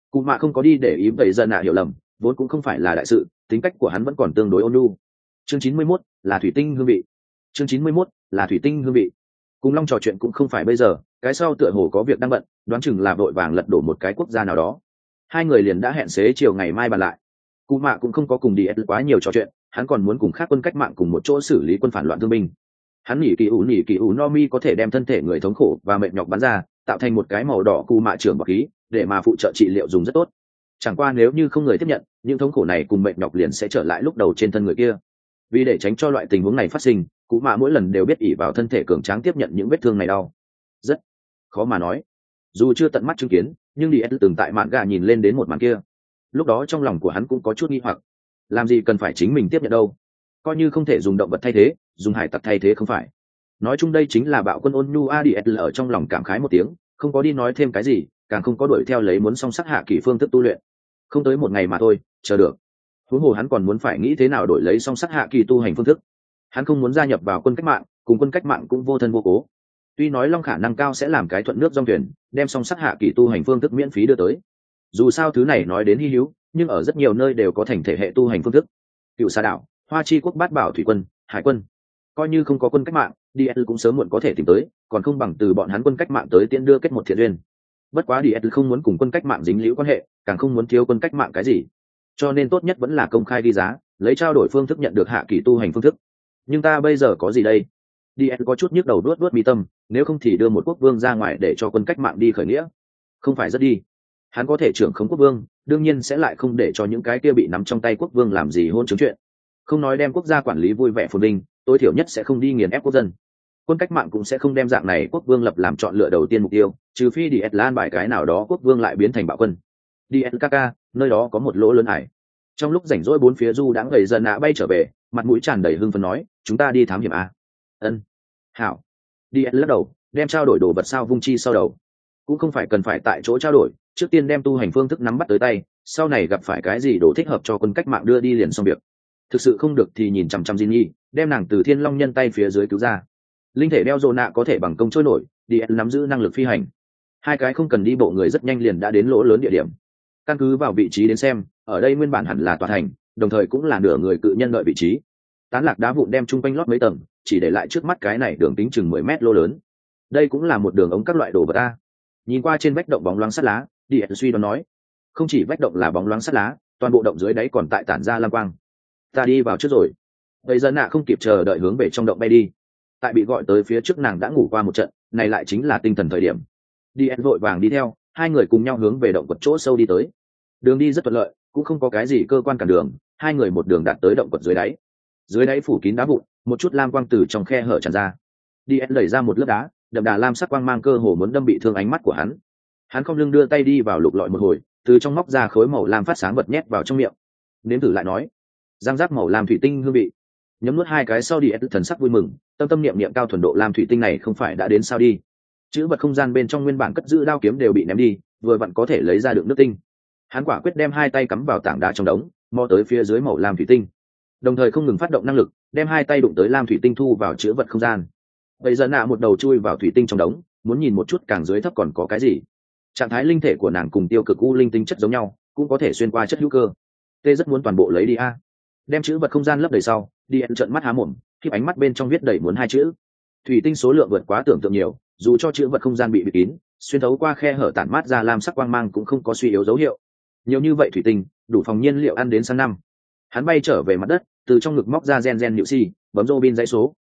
Cụ mạ không có đi để ý vậy dân nạ hiểu lầm, vốn cũng không phải là đại sự, tính cách của hắn vẫn còn tương đối ôn nhu. Chương 91 là thủy tinh hương vị. Chương 91 là thủy tinh hương vị. Cùng Long trò chuyện cũng không phải bây giờ, cái sau tựa hồ có việc đang bận, đoán chừng là vội vàng lật đổ một cái quốc gia nào đó. Hai người liền đã hẹn xế chiều ngày mai bàn lại. Cụ mạ cũng không có cùng đi quá nhiều trò chuyện, hắn còn muốn cùng khác quân cách mạng cùng một chỗ xử lý quân phản loạn thương binh. Hắn nghỉ kỳ ủ Nomi có thể đem thân thể người thống khổ và mệt nhọc bắn ra, tạo thành một cái màu đỏ cụ mạ trưởng bọc khí, để mà phụ trợ trị liệu dùng rất tốt. Chẳng qua nếu như không người tiếp nhận, những thống khổ này cùng mệt nhọc liền sẽ trở lại lúc đầu trên thân người kia. Vì để tránh cho loại tình huống này phát sinh, cụ mạ mỗi lần đều biết ỷ vào thân thể cường tráng tiếp nhận những vết thương này đau. Rất khó mà nói. Dù chưa tận mắt chứng kiến, nhưng đi từng tại mạn gà nhìn lên đến một màn kia. Lúc đó trong lòng của hắn cũng có chút nghi hoặc. Làm gì cần phải chính mình tiếp nhận đâu? Coi như không thể dùng động vật thay thế, dùng hải tặc thay thế không phải. Nói chung đây chính là bạo quân ôn nhu ADL ở trong lòng cảm khái một tiếng, không có đi nói thêm cái gì, càng không có đuổi theo lấy muốn song sắc hạ kỳ phương thức tu luyện. Không tới một ngày mà thôi, chờ được. Huống hồ hắn còn muốn phải nghĩ thế nào đổi lấy song sắc hạ kỳ tu hành phương thức. Hắn không muốn gia nhập vào quân cách mạng, cùng quân cách mạng cũng vô thân vô cố. Tuy nói Long khả năng cao sẽ làm cái thuận nước dòng thuyền, đem song sắc hạ kỳ tu hành phương thức miễn phí đưa tới. Dù sao thứ này nói đến hy hữu, nhưng ở rất nhiều nơi đều có thành thể hệ tu hành phương thức. Cựu Sa đảo, Hoa Chi quốc bát bảo thủy quân, hải quân. Coi như không có quân cách mạng, DS cũng sớm muộn có thể tìm tới, còn không bằng từ bọn hắn quân cách mạng tới tiễn đưa kết một thiện duyên. Bất quá DS không muốn cùng quân cách mạng dính líu quan hệ, càng không muốn thiếu quân cách mạng cái gì. Cho nên tốt nhất vẫn là công khai đi giá, lấy trao đổi phương thức nhận được hạ kỳ tu hành phương thức. Nhưng ta bây giờ có gì đây? DS có chút nhức đầu đuốt mi tâm, nếu không thì đưa một quốc vương ra ngoài để cho quân cách mạng đi khởi nghĩa. Không phải rất đi. Hắn có thể trưởng khống quốc vương, đương nhiên sẽ lại không để cho những cái kia bị nắm trong tay quốc vương làm gì hôn chứng chuyện. Không nói đem quốc gia quản lý vui vẻ phồn vinh, tối thiểu nhất sẽ không đi nghiền ép quốc dân. Quân cách mạng cũng sẽ không đem dạng này quốc vương lập làm chọn lựa đầu tiên mục tiêu, trừ phi DS lan bài cái nào đó quốc vương lại biến thành bạo quân. DSKK, nơi đó có một lỗ lớn ải. Trong lúc rảnh rỗi bốn phía du đãng gầy dần bay trở về, mặt mũi tràn đầy hưng phấn nói, chúng ta đi thám hiểm a. Ân. Hảo. DS lắc đầu, đem trao đổi đồ vật sao vung chi sau đầu. Cũng không phải cần phải tại chỗ trao đổi, trước tiên đem tu hành phương thức nắm bắt tới tay, sau này gặp phải cái gì đồ thích hợp cho quân cách mạng đưa đi liền xong việc. Thực sự không được thì nhìn chằm chằm Jinny, đem nàng từ Thiên Long nhân tay phía dưới cứu ra. Linh thể đeo rồ nạ có thể bằng công trôi nổi, DS nắm giữ năng lực phi hành. Hai cái không cần đi bộ người rất nhanh liền đã đến lỗ lớn địa điểm. Căn cứ vào vị trí đến xem, ở đây nguyên bản hẳn là tòa thành, đồng thời cũng là nửa người cự nhân đợi vị trí. Tán lạc đá vụn đem chung quanh lót mấy tầng, chỉ để lại trước mắt cái này đường tính chừng 10 mét lỗ lớn. Đây cũng là một đường ống các loại đồ vật a. Nhìn qua trên vách động bóng loáng sắt lá, DS suy đoán nói, không chỉ vách động là bóng loáng sắt lá, toàn bộ động dưới đáy còn tại tản ra lam quang. Ta đi vào trước rồi. Bây giờ nạ không kịp chờ đợi hướng về trong động bay đi. Tại bị gọi tới phía trước nàng đã ngủ qua một trận, này lại chính là tinh thần thời điểm. DS vội vàng đi theo, hai người cùng nhau hướng về động quật chỗ sâu đi tới. Đường đi rất thuận lợi, cũng không có cái gì cơ quan cản đường, hai người một đường đạt tới động quật dưới đáy. Dưới đáy phủ kín đá vụn, một chút lam quang từ trong khe hở tràn ra. DS đẩy ra một lớp đá, đậm đà lam sắc quang mang cơ hồ muốn đâm bị thương ánh mắt của hắn. Hắn không lưng đưa tay đi vào lục lọi một hồi, từ trong móc ra khối màu lam phát sáng vật nhét vào trong miệng. Nếm thử lại nói, răng rác màu lam thủy tinh hương vị. Nhấm nuốt hai cái sau DS thần sắc vui mừng, tâm niệm niệm cao thuần độ lam thủy tinh này không phải đã đến sao đi. Chữ vật không gian bên trong nguyên bản cất giữ đao kiếm đều bị ném đi, vừa vặn có thể lấy ra được nước tinh. Hắn quả quyết đem hai tay cắm vào tảng đá trong đống, mò tới phía dưới màu lam thủy tinh, đồng thời không ngừng phát động năng lực, đem hai tay đụng tới lam thủy tinh thu vào chữ vật không gian. Bây giờ nạ một đầu chui vào thủy tinh trong đống, muốn nhìn một chút càng dưới thấp còn có cái gì. Trạng thái linh thể của nàng cùng tiêu cực u linh tinh chất giống nhau, cũng có thể xuyên qua chất hữu cơ. Tê rất muốn toàn bộ lấy đi a. Đem chữ vật không gian lấp đầy sau, đi trợn mắt há mồm, khiếp ánh mắt bên trong viết đầy muốn hai chữ. Thủy tinh số lượng vượt quá tưởng tượng nhiều, dù cho chữ vật không gian bị bịt kín, xuyên thấu qua khe hở tản mát ra lam sắc quang mang cũng không có suy yếu dấu hiệu. Nhiều như vậy thủy tinh, đủ phòng nhiên liệu ăn đến sang năm. Hắn bay trở về mặt đất, từ trong ngực móc ra gen nhự si, bấm Robin dãy số.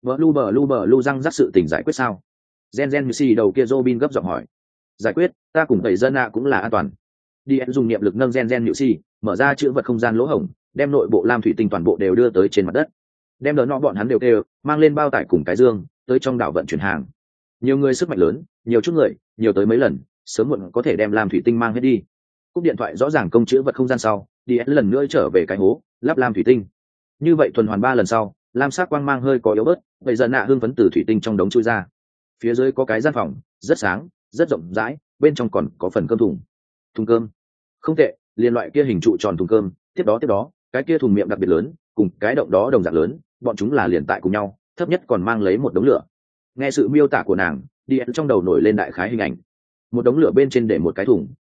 Blu răng rắc sự tình giải quyết sao? Gen nhự si đầu kia Robin gấp giọng hỏi. Giải quyết, ta cùng tẩy dân cũng là an toàn. Đi dùng niệm lực nâng gen nhự si, mở ra chữ vật không gian lỗ hổng, đem nội bộ lam thủy tinh toàn bộ đều đưa tới trên mặt đất. Đem đỡ nọ bọn hắn đều kêu, mang lên bao tải cùng cái dương, tới trong đảo vận chuyển hàng. Nhiều người sức mạnh lớn, nhiều chút người, nhiều tới mấy lần, sớm muộn có thể đem lam thủy tinh mang hết đi. Cúp điện thoại rõ ràng công chữ vật không gian sau, đi lần nữa trở về cái hố, lắp lam thủy tinh. Như vậy tuần hoàn 3 lần sau, lam sắc quang mang hơi có yếu bớt, bây giờ nạ hương phấn từ thủy tinh trong đống chui ra. Phía dưới có cái gian phòng, rất sáng, rất rộng rãi, bên trong còn có phần cơm thùng. Thùng cơm. Không tệ, liên loại kia hình trụ tròn thùng cơm, tiếp đó, cái kia thùng miệng đặc biệt lớn, cùng cái động đó đồng dạng lớn, bọn chúng là liền tại cùng nhau, thấp nhất còn mang lấy một đống lửa. Nghe sự miêu tả của nàng, đi trong đầu nổi lên đại khái hình ảnh. Một đống lửa bên trên để một cái thùng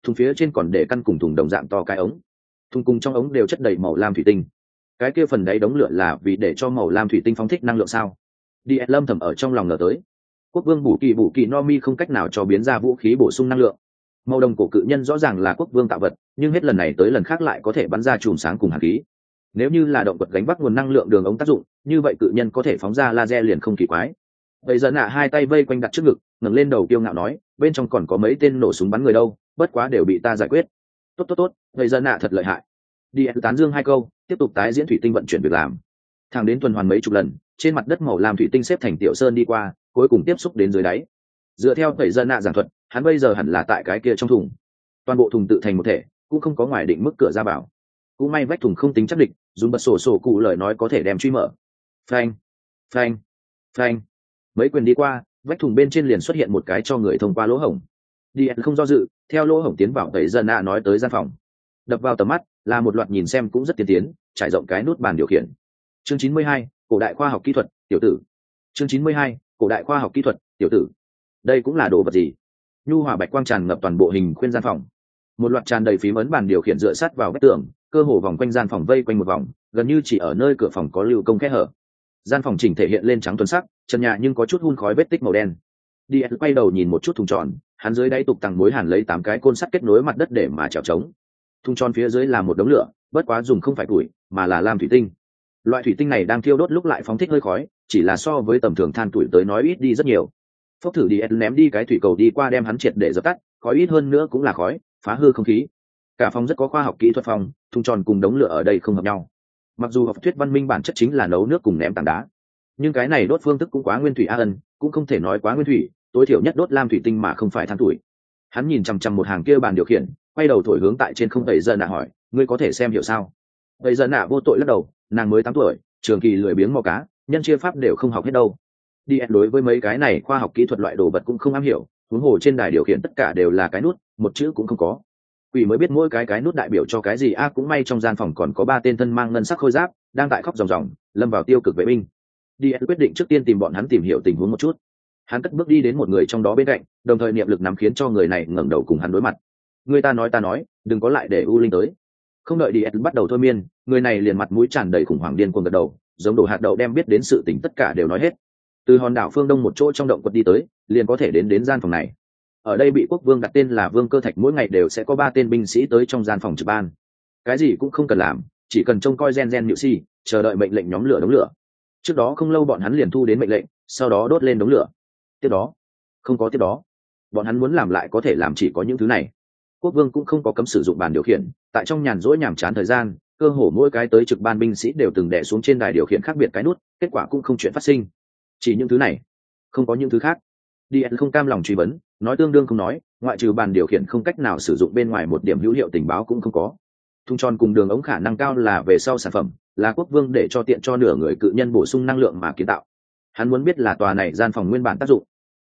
thùng phía trên còn để căn cùng thùng đồng dạng to cái ống, thùng cùng trong ống đều chất đầy màu lam thủy tinh. Cái kia phần đáy đống lửa là vì để cho màu lam thủy tinh phóng thích năng lượng sao? Đi lâm thầm ở trong lòng ngờ tới. Quốc vương bù kỳ no mi không cách nào cho biến ra vũ khí bổ sung năng lượng. Màu đồng cổ cự nhân rõ ràng là quốc vương tạo vật, nhưng hết lần này tới lần khác lại có thể bắn ra chùm sáng cùng hàn khí. Nếu như là động vật gánh vác nguồn năng lượng đường ống tác dụng, như vậy cự nhân có thể phóng ra laser liền không kỳ quái. Vậy giờ nạ hai tay vây quanh đặt trước ngực, ngẩng lên đầu kiêu ngạo nói, bên trong còn có mấy tên nổ súng bắn người đâu, bất quá đều bị ta giải quyết. Tốt, vậy giờ nạ thật lợi hại. Đi tán dương hai câu, tiếp tục tái diễn thủy tinh vận chuyển việc làm. Thẳng đến tuần hoàn mấy chục lần, trên mặt đất màu lam thủy tinh xếp thành tiểu sơn đi qua, cuối cùng tiếp xúc đến dưới đáy. Dựa theo vậy giờ nạ giảng thuật, hắn bây giờ hẳn là tại cái kia trong thùng. Toàn bộ thùng tự thành một thể, cũng không có ngoài định mức cửa ra vào. Cũng may vách thùng không tính chắc địch, dùng bật sổ cụ lời nói có thể đem truy mở. Phanh, phanh, phanh. Mấy quyền đi qua, vách thùng bên trên liền xuất hiện một cái cho người thông qua lỗ hổng. Đi không do dự, theo lỗ hổng tiến vào tẩy dân nạ nói tới gian phòng. Đập vào tầm mắt là một loạt nhìn xem cũng rất tiên tiến, trải rộng cái nút bàn điều khiển. Chương 92, cổ đại khoa học kỹ thuật, tiểu tử. Chương 92, cổ đại khoa học kỹ thuật, tiểu tử. Đây cũng là đồ vật gì? Nhu hòa bạch quang tràn ngập toàn bộ hình khuyên gian phòng. Một loạt tràn đầy phím ấn bàn điều khiển dựa sát vào vách tường, cơ hồ vòng quanh gian phòng vây quanh một vòng, gần như chỉ ở nơi cửa phòng có lưu công kẽ hở. Gian phòng chỉnh thể hiện lên trắng tuấn sắc, trần nhà nhưng có chút hun khói vết tích màu đen. Đi quay đầu nhìn một chút thùng tròn, hắn dưới đáy tục tằng mối hàn lấy 8 cái côn sắt kết nối mặt đất để mà trèo trống. Thùng tròn phía dưới là một đống lửa, bất quá dùng không phải củi, mà là lam thủy tinh. Loại thủy tinh này đang thiêu đốt lúc lại phóng thích hơi khói, chỉ là so với tầm thường than tuổi tới nói ít đi rất nhiều. Phốc thử đi ném đi cái thủy cầu đi qua đem hắn triệt để dập tắt, khói ít hơn nữa cũng là khói, phá hư không khí. Cả phòng rất có khoa học kỹ thuật phòng, thùng tròn cùng đống lửa ở đây không hợp nhau. Mặc dù học thuyết văn minh bản chất chính là nấu nước cùng ném tảng đá, nhưng cái này đốt phương thức cũng quá nguyên thủy cũng không thể nói quá nguyên thủy, tối thiểu nhất đốt lam thủy tinh mà không phải than tuổi. Hắn nhìn chằm chằm một hàng kia bàn điều khiển, quay đầu thổi hướng tại trên không tẩy dân nạ hỏi, ngươi có thể xem hiểu sao? Tẩy dân nạ vô tội lắc đầu, nàng mới 8 tuổi, trường kỳ lười biếng mò cá, nhân chia pháp đều không học hết đâu. Đi đối với mấy cái này khoa học kỹ thuật loại đồ vật cũng không am hiểu, huống hồ trên đài điều khiển tất cả đều là cái nút, một chữ cũng không có. Quỷ mới biết mỗi cái nút đại biểu cho cái gì cũng may trong gian phòng còn có 3 tên thân mang ngân sắc khôi giáp, đang tại khóc ròng ròng, lâm vào tiêu cực vệ binh. Đi quyết định trước tiên tìm bọn hắn tìm hiểu tình huống một chút. Hắn cất bước đi đến một người trong đó bên cạnh, đồng thời niệm lực nắm khiến cho người này ngẩng đầu cùng hắn đối mặt. Người ta nói, đừng có lại để U Linh tới. Không đợi đi bắt đầu thôi miên, người này liền mặt mũi tràn đầy khủng hoảng điên cuồng gật đầu, giống đổ hạt đậu đem biết đến sự tình tất cả đều nói hết. Từ hòn đảo phương đông một chỗ trong động quật đi tới, liền có thể đến gian phòng này. Ở đây bị quốc vương đặt tên là Vương Cơ Thạch, mỗi ngày đều sẽ có 3 tên binh sĩ tới trong gian phòng trực ban. Cái gì cũng không cần làm, chỉ cần trông coi gen nhự si, chờ đợi mệnh lệnh nhóm lửa đống lửa. Trước đó không lâu bọn hắn liền thu đến mệnh lệnh, sau đó đốt lên đống lửa. Tiếp đó, không có tiếp đó. Bọn hắn muốn làm lại có thể làm chỉ có những thứ này. Quốc vương cũng không có cấm sử dụng bàn điều khiển, tại trong nhàn rỗi nhàm chán thời gian, cơ hồ mỗi cái tới trực ban binh sĩ đều từng đè xuống trên đài điều khiển khác biệt cái nút, kết quả cũng không chuyện phát sinh. Chỉ những thứ này, không có những thứ khác. Điền không cam lòng truy vấn, nói tương đương không nói, ngoại trừ bàn điều khiển không cách nào sử dụng bên ngoài một điểm hữu hiệu tình báo cũng không có. Thùng tròn cùng đường ống khả năng cao là về sau sản phẩm, là quốc vương để cho tiện cho nửa người cự nhân bổ sung năng lượng mà kiến tạo. Hắn muốn biết là tòa này gian phòng nguyên bản tác dụng.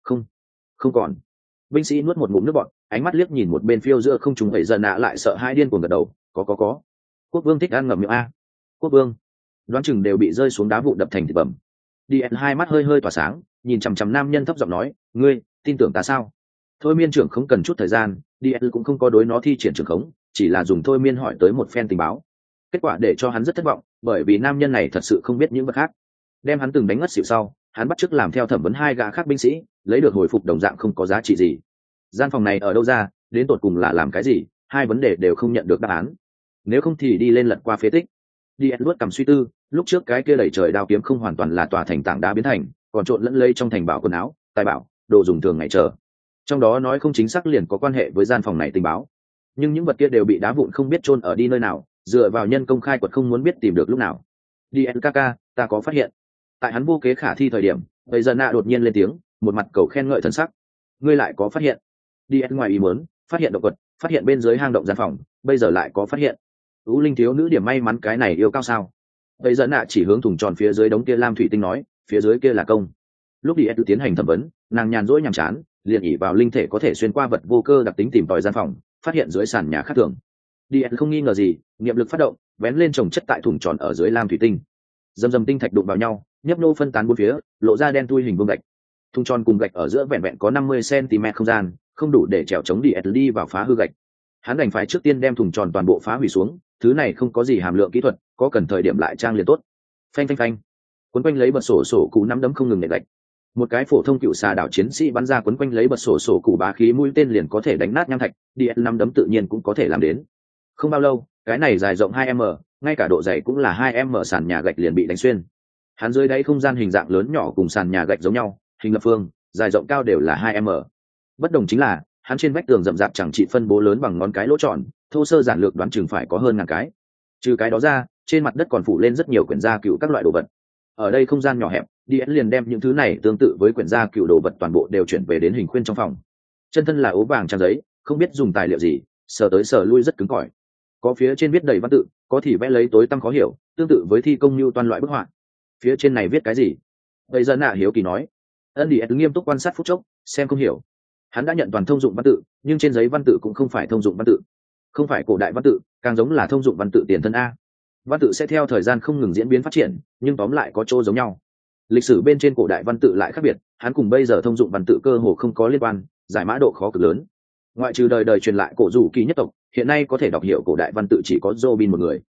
Không còn. Binh sĩ nuốt một ngụm nước bọt, ánh mắt liếc nhìn một bên phiêu giữa không trùng vậy dần nạ lại sợ hai điên cuồng gật đầu, có. Quốc vương thích ăn ngậm miệng a. Quốc vương. Đoán chừng đều bị rơi xuống đá vụn đập thành thịt bầm. Điền hai mắt hơi tỏa sáng, nhìn chằm chằm nam nhân thấp giọng nói, ngươi tin tưởng ta sao? Thôi miên trưởng không cần chút thời gian, Điền cũng không có đối nó thi triển trưởng khống, chỉ là dùng thôi miên hỏi tới một phen tình báo. Kết quả để cho hắn rất thất vọng, bởi vì nam nhân này thật sự không biết những vật khác. Đem hắn từng đánh ngất xỉu sau, hắn bắt chước làm theo thẩm vấn 2 gã khác binh sĩ, lấy được hồi phục đồng dạng không có giá trị gì. Gian phòng này ở đâu ra, đến tột cùng là làm cái gì, 2 vấn đề đều không nhận được đáp án. Nếu không thì đi lên lật qua phế tích. Đi luốt cầm suy tư, lúc trước cái kia đẩy trời đao kiếm không hoàn toàn là tòa thành tảng đá biến thành, còn trộn lẫn lây trong thành bảo quần áo, tài bảo, đồ dùng thường ngày chờ. Trong đó nói không chính xác liền có quan hệ với gian phòng này tình báo. Nhưng những vật kia đều bị đá vụn không biết chôn ở đi nơi nào, dựa vào nhân công khai quật không muốn biết tìm được lúc nào. Đi kaka, ta có phát hiện. Tại hắn vô kế khả thi thời điểm, bây giờ nạ đột nhiên lên tiếng, một mặt cầu khen ngợi thần sắc. Ngươi lại có phát hiện? Đi ngoài ý muốn, phát hiện động vật, phát hiện bên dưới hang động gian phòng, bây giờ lại có phát hiện. U Linh thiếu nữ điểm may mắn cái này yêu cao sao? Bây giờ nạ chỉ hướng thùng tròn phía dưới đống kia lam thủy tinh nói, phía dưới kia là công. Lúc đi tiến hành thẩm vấn, nàng nhàn rỗi nhàm chán, liền ỉ vào linh thể có thể xuyên qua vật vô cơ đặc tính tìm tòi gian phòng, phát hiện dưới sàn nhà khác thường. Đi không nghi ngờ gì, niệm lực phát động, vén lên trồng chất tại thùng tròn ở dưới lam thủy tinh. Dầm tinh thạch đụng vào nhau, nhấp nô phân tán bốn phía, lộ ra đen thui hình vuông gạch. Thùng tròn cùng gạch ở giữa vẹn vẹn có 50 cm không gian, không đủ để trèo chống đi vào phá hư gạch. hắn đành phải trước tiên đem thùng tròn toàn bộ phá hủy xuống, thứ này không có gì hàm lượng kỹ thuật, có cần thời điểm lại trang liền tốt. Phanh phanh phanh, quấn quanh lấy bật sổ cụ nắm đấm không ngừng nện gạch. Một cái phổ thông cựu xà đảo chiến sĩ bắn ra quấn quanh lấy bật sổ cụ bá khí mũi tên liền có thể đánh nát nham thạch, DS nắm đấm tự nhiên cũng có thể làm đến. Không bao lâu, cái này dài rộng 2m, ngay cả độ dày cũng là 2m sàn nhà gạch liền bị đánh xuyên. Hắn dưới đáy không gian hình dạng lớn nhỏ cùng sàn nhà gạch giống nhau, hình lập phương, dài rộng cao đều là 2m. Bất đồng chính là, hắn trên vách tường rậm rạp chẳng trị phân bố lớn bằng ngón cái lỗ tròn, thô sơ giản lược đoán chừng phải có hơn ngàn cái. Trừ cái đó ra, trên mặt đất còn phủ lên rất nhiều quyển gia cựu các loại đồ vật. Ở đây không gian nhỏ hẹp, DS liền đem những thứ này tương tự với quyển gia cựu đồ vật toàn bộ đều chuyển về đến hình khuyên trong phòng. Chân thân là ố vàng trang giấy, không biết dùng tài liệu gì, sờ tới sờ lui rất cứng cỏi. Có phía trên viết đầy văn tự, có thì vẽ lấy tối tăm khó hiểu, tương tự với thi công như toàn loại bức họa. Phía trên này viết cái gì? Bây giờ nạ hiếu kỳ nói. Ân DS nghiêm túc quan sát phút chốc, xem không hiểu. Hắn đã nhận toàn thông dụng văn tự, nhưng trên giấy văn tự cũng không phải thông dụng văn tự, không phải cổ đại văn tự, càng giống là thông dụng văn tự tiền thân a. Văn tự sẽ theo thời gian không ngừng diễn biến phát triển, nhưng tóm lại có chỗ giống nhau. Lịch sử bên trên cổ đại văn tự lại khác biệt, hắn cùng bây giờ thông dụng văn tự cơ hồ không có liên quan, giải mã độ khó cực lớn. Ngoại trừ đời đời truyền lại cổ rủ kỳ nhất tộc, hiện nay có thể đọc hiểu cổ đại văn tự chỉ có Robin một người.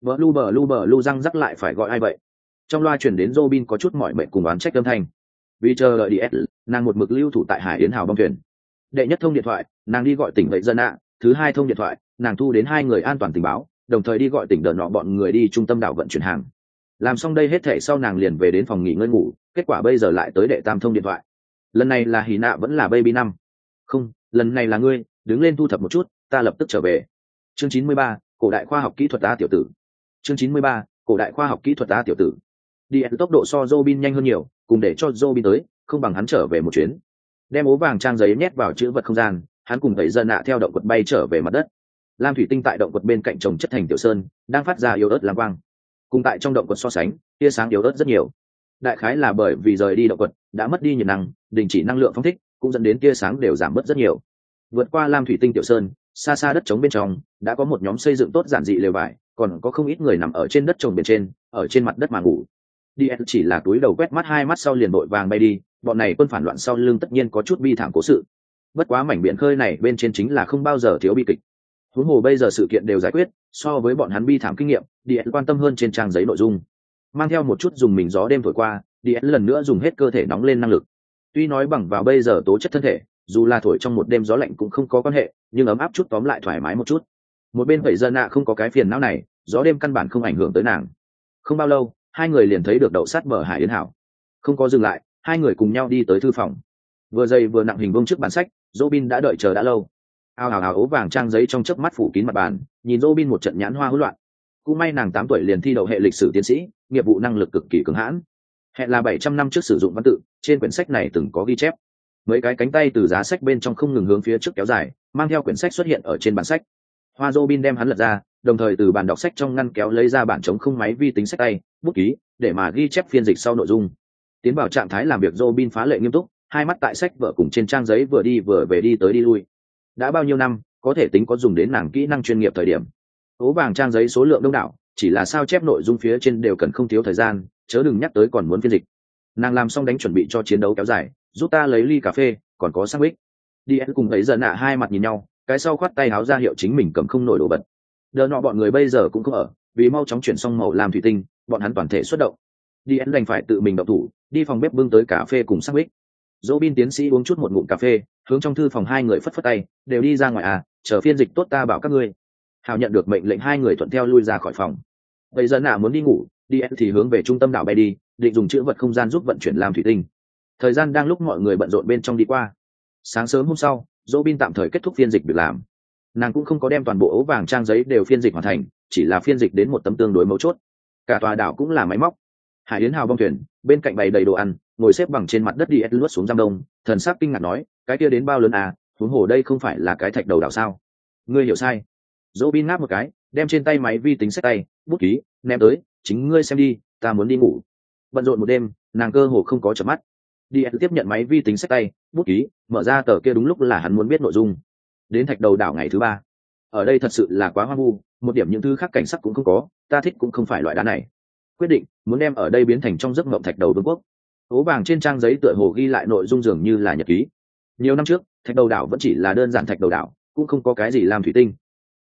Blu răng rắc lại phải gọi ai vậy? Trong loa truyền đến Robin có chút mỏi mệt cùng oán trách âm thanh. Vì chờ đợi DS, nàng một mực lưu thủ tại Hải Yến Hào bong thuyền. Đệ nhất thông điện thoại, nàng đi gọi tỉnh vậy dân ạ, thứ hai thông điện thoại, nàng thu đến hai người an toàn tình báo, đồng thời đi gọi tỉnh đợt nọ bọn người đi trung tâm đảo vận chuyển hàng. Làm xong đây hết thể sau nàng liền về đến phòng nghỉ ngơi ngủ, kết quả bây giờ lại tới đệ tam thông điện thoại. Lần này là Hỉ Nạ vẫn là Baby 5. Không, lần này là ngươi, đứng lên thu thập một chút, ta lập tức trở về. Chương 93, cổ đại khoa học kỹ thuật ta tiểu tử. Chương 93, cổ đại khoa học kỹ thuật ta tiểu tử. Đi tốc độ so Robin nhanh hơn nhiều, cùng để cho Robin tới, không bằng hắn trở về một chuyến. Đem ố vàng trang giấy nhét vào chữ vật không gian, hắn cùng đẩy dân nạ theo động quật bay trở về mặt đất. Lam thủy tinh tại động quật bên cạnh trồng chất thành tiểu sơn, đang phát ra yếu ớt lam quang. Cùng tại trong động quật so sánh, tia sáng yếu ớt rất nhiều. Đại khái là bởi vì rời đi động quật, đã mất đi nhiệt năng, đình chỉ năng lượng phóng thích, cũng dẫn đến tia sáng đều giảm bớt rất nhiều. Vượt qua lam thủy tinh tiểu sơn, xa xa đất trống bên trong, đã có một nhóm xây dựng tốt giản dị lều vải, còn có không ít người nằm ở trên đất trồng bên trên, ở trên mặt đất mà ngủ. DS chỉ là túi đầu quét mắt hai mắt sau liền vội vàng bay đi, bọn này quân phản loạn sau lưng tất nhiên có chút bi thảm cố sự. Bất quá mảnh biển khơi này bên trên chính là không bao giờ thiếu bi kịch. Huống hồ bây giờ sự kiện đều giải quyết, so với bọn hắn bi thảm kinh nghiệm, DS quan tâm hơn trên trang giấy nội dung. Mang theo một chút dùng mình gió đêm thổi qua, DS lần nữa dùng hết cơ thể nóng lên năng lực. Tuy nói bằng vào bây giờ tố chất thân thể, dù là thổi trong một đêm gió lạnh cũng không có quan hệ, nhưng ấm áp chút tóm lại thoải mái một chút. Một bên vậy dân nạ không có cái phiền não này, gió đêm căn bản không ảnh hưởng tới nàng. Không bao lâu, hai người liền thấy được đậu sát bờ Hải Yến Hảo. Không có dừng lại, hai người cùng nhau đi tới thư phòng. Vừa dày vừa nặng hình vuông trước bàn sách, Robin đã đợi chờ đã lâu. Ao ào ào ố vàng trang giấy trong chớp mắt phủ kín mặt bàn, nhìn Robin một trận nhãn hoa hỗn loạn. Cũng may nàng 8 tuổi liền thi đậu hệ lịch sử tiến sĩ, nghiệp vụ năng lực cực kỳ cứng hãn. Hẹn là 700 năm trước sử dụng văn tự, trên quyển sách này từng có ghi chép. Mấy cái cánh tay từ giá sách bên trong không ngừng hướng phía trước kéo dài, mang theo quyển sách xuất hiện ở trên bàn sách. Hoa Robin đem hắn lật ra, đồng thời từ bàn đọc sách trong ngăn kéo lấy ra bản chống không máy vi tính sách tay, bút ký, để mà ghi chép phiên dịch sau nội dung. Tiến vào trạng thái làm việc, Robin phá lệ nghiêm túc, hai mắt tại sách vở cùng trên trang giấy vừa đi vừa về đi tới đi lui. Đã bao nhiêu năm, có thể tính có dùng đến nàng kỹ năng chuyên nghiệp thời điểm. Ố vàng trang giấy số lượng đông đảo, chỉ là sao chép nội dung phía trên đều cần không thiếu thời gian, chớ đừng nhắc tới còn muốn phiên dịch. Nàng làm xong đánh chuẩn bị cho chiến đấu kéo dài, giúp ta lấy ly cà phê, còn có sandwich. DS cùng thấy dần nạ hai mặt nhìn nhau, cái sau khoát tay háo ra hiệu chính mình cầm không nổi đồ vật. Đờ nọ bọn người bây giờ cũng không ở, vì mau chóng chuyển xong màu làm thủy tinh, bọn hắn toàn thể xuất động. DS đành phải tự mình động thủ, đi phòng bếp bưng tới cà phê cùng sandwich. Robin tiến sĩ uống chút một ngụm cà phê, hướng trong thư phòng hai người phất phất tay, đều đi ra ngoài à, chờ phiên dịch tốt ta bảo các ngươi. Hào nhận được mệnh lệnh, hai người thuận theo lui ra khỏi phòng. Bây giờ nạ muốn đi ngủ, DS thì hướng về trung tâm đảo bay đi, định dùng chữ vật không gian giúp vận chuyển làm thủy tinh. Thời gian đang lúc mọi người bận rộn bên trong đi qua. Sáng sớm hôm sau, Robin tạm thời kết thúc phiên dịch việc làm. Nàng cũng không có đem toàn bộ ố vàng trang giấy đều phiên dịch hoàn thành, chỉ là phiên dịch đến một tấm tương đối mấu chốt. Cả tòa đảo cũng là máy móc. Hải Yến Hào bong thuyền, bên cạnh bày đầy đồ ăn, ngồi xếp bằng trên mặt đất đi luốt xuống giam đông, thần sắc kinh ngạc nói, cái kia đến bao lớn à, huống hồ đây không phải là cái thạch đầu đảo sao? Ngươi hiểu sai. Robin ngáp một cái, đem trên tay máy vi tính sách tay, bút ký, ném tới, chính ngươi xem đi, ta muốn đi ngủ. Bận rộn một đêm, nàng cơ hồ không có chợp mắt. Đi tiếp nhận máy vi tính sách tay, bút ký, mở ra tờ kia đúng lúc là hắn muốn biết nội dung. Đến thạch đầu đảo ngày thứ 3. Ở đây thật sự là quá hoang vu, một điểm những thứ khác cảnh sắc cũng không có, ta thích cũng không phải loại đá này. Quyết định muốn đem ở đây biến thành trong giấc mộng thạch đầu vương quốc. Ố vàng trên trang giấy tựa hồ ghi lại nội dung dường như là nhật ký. Nhiều năm trước, thạch đầu đảo vẫn chỉ là đơn giản thạch đầu đảo, cũng không có cái gì làm thủy tinh.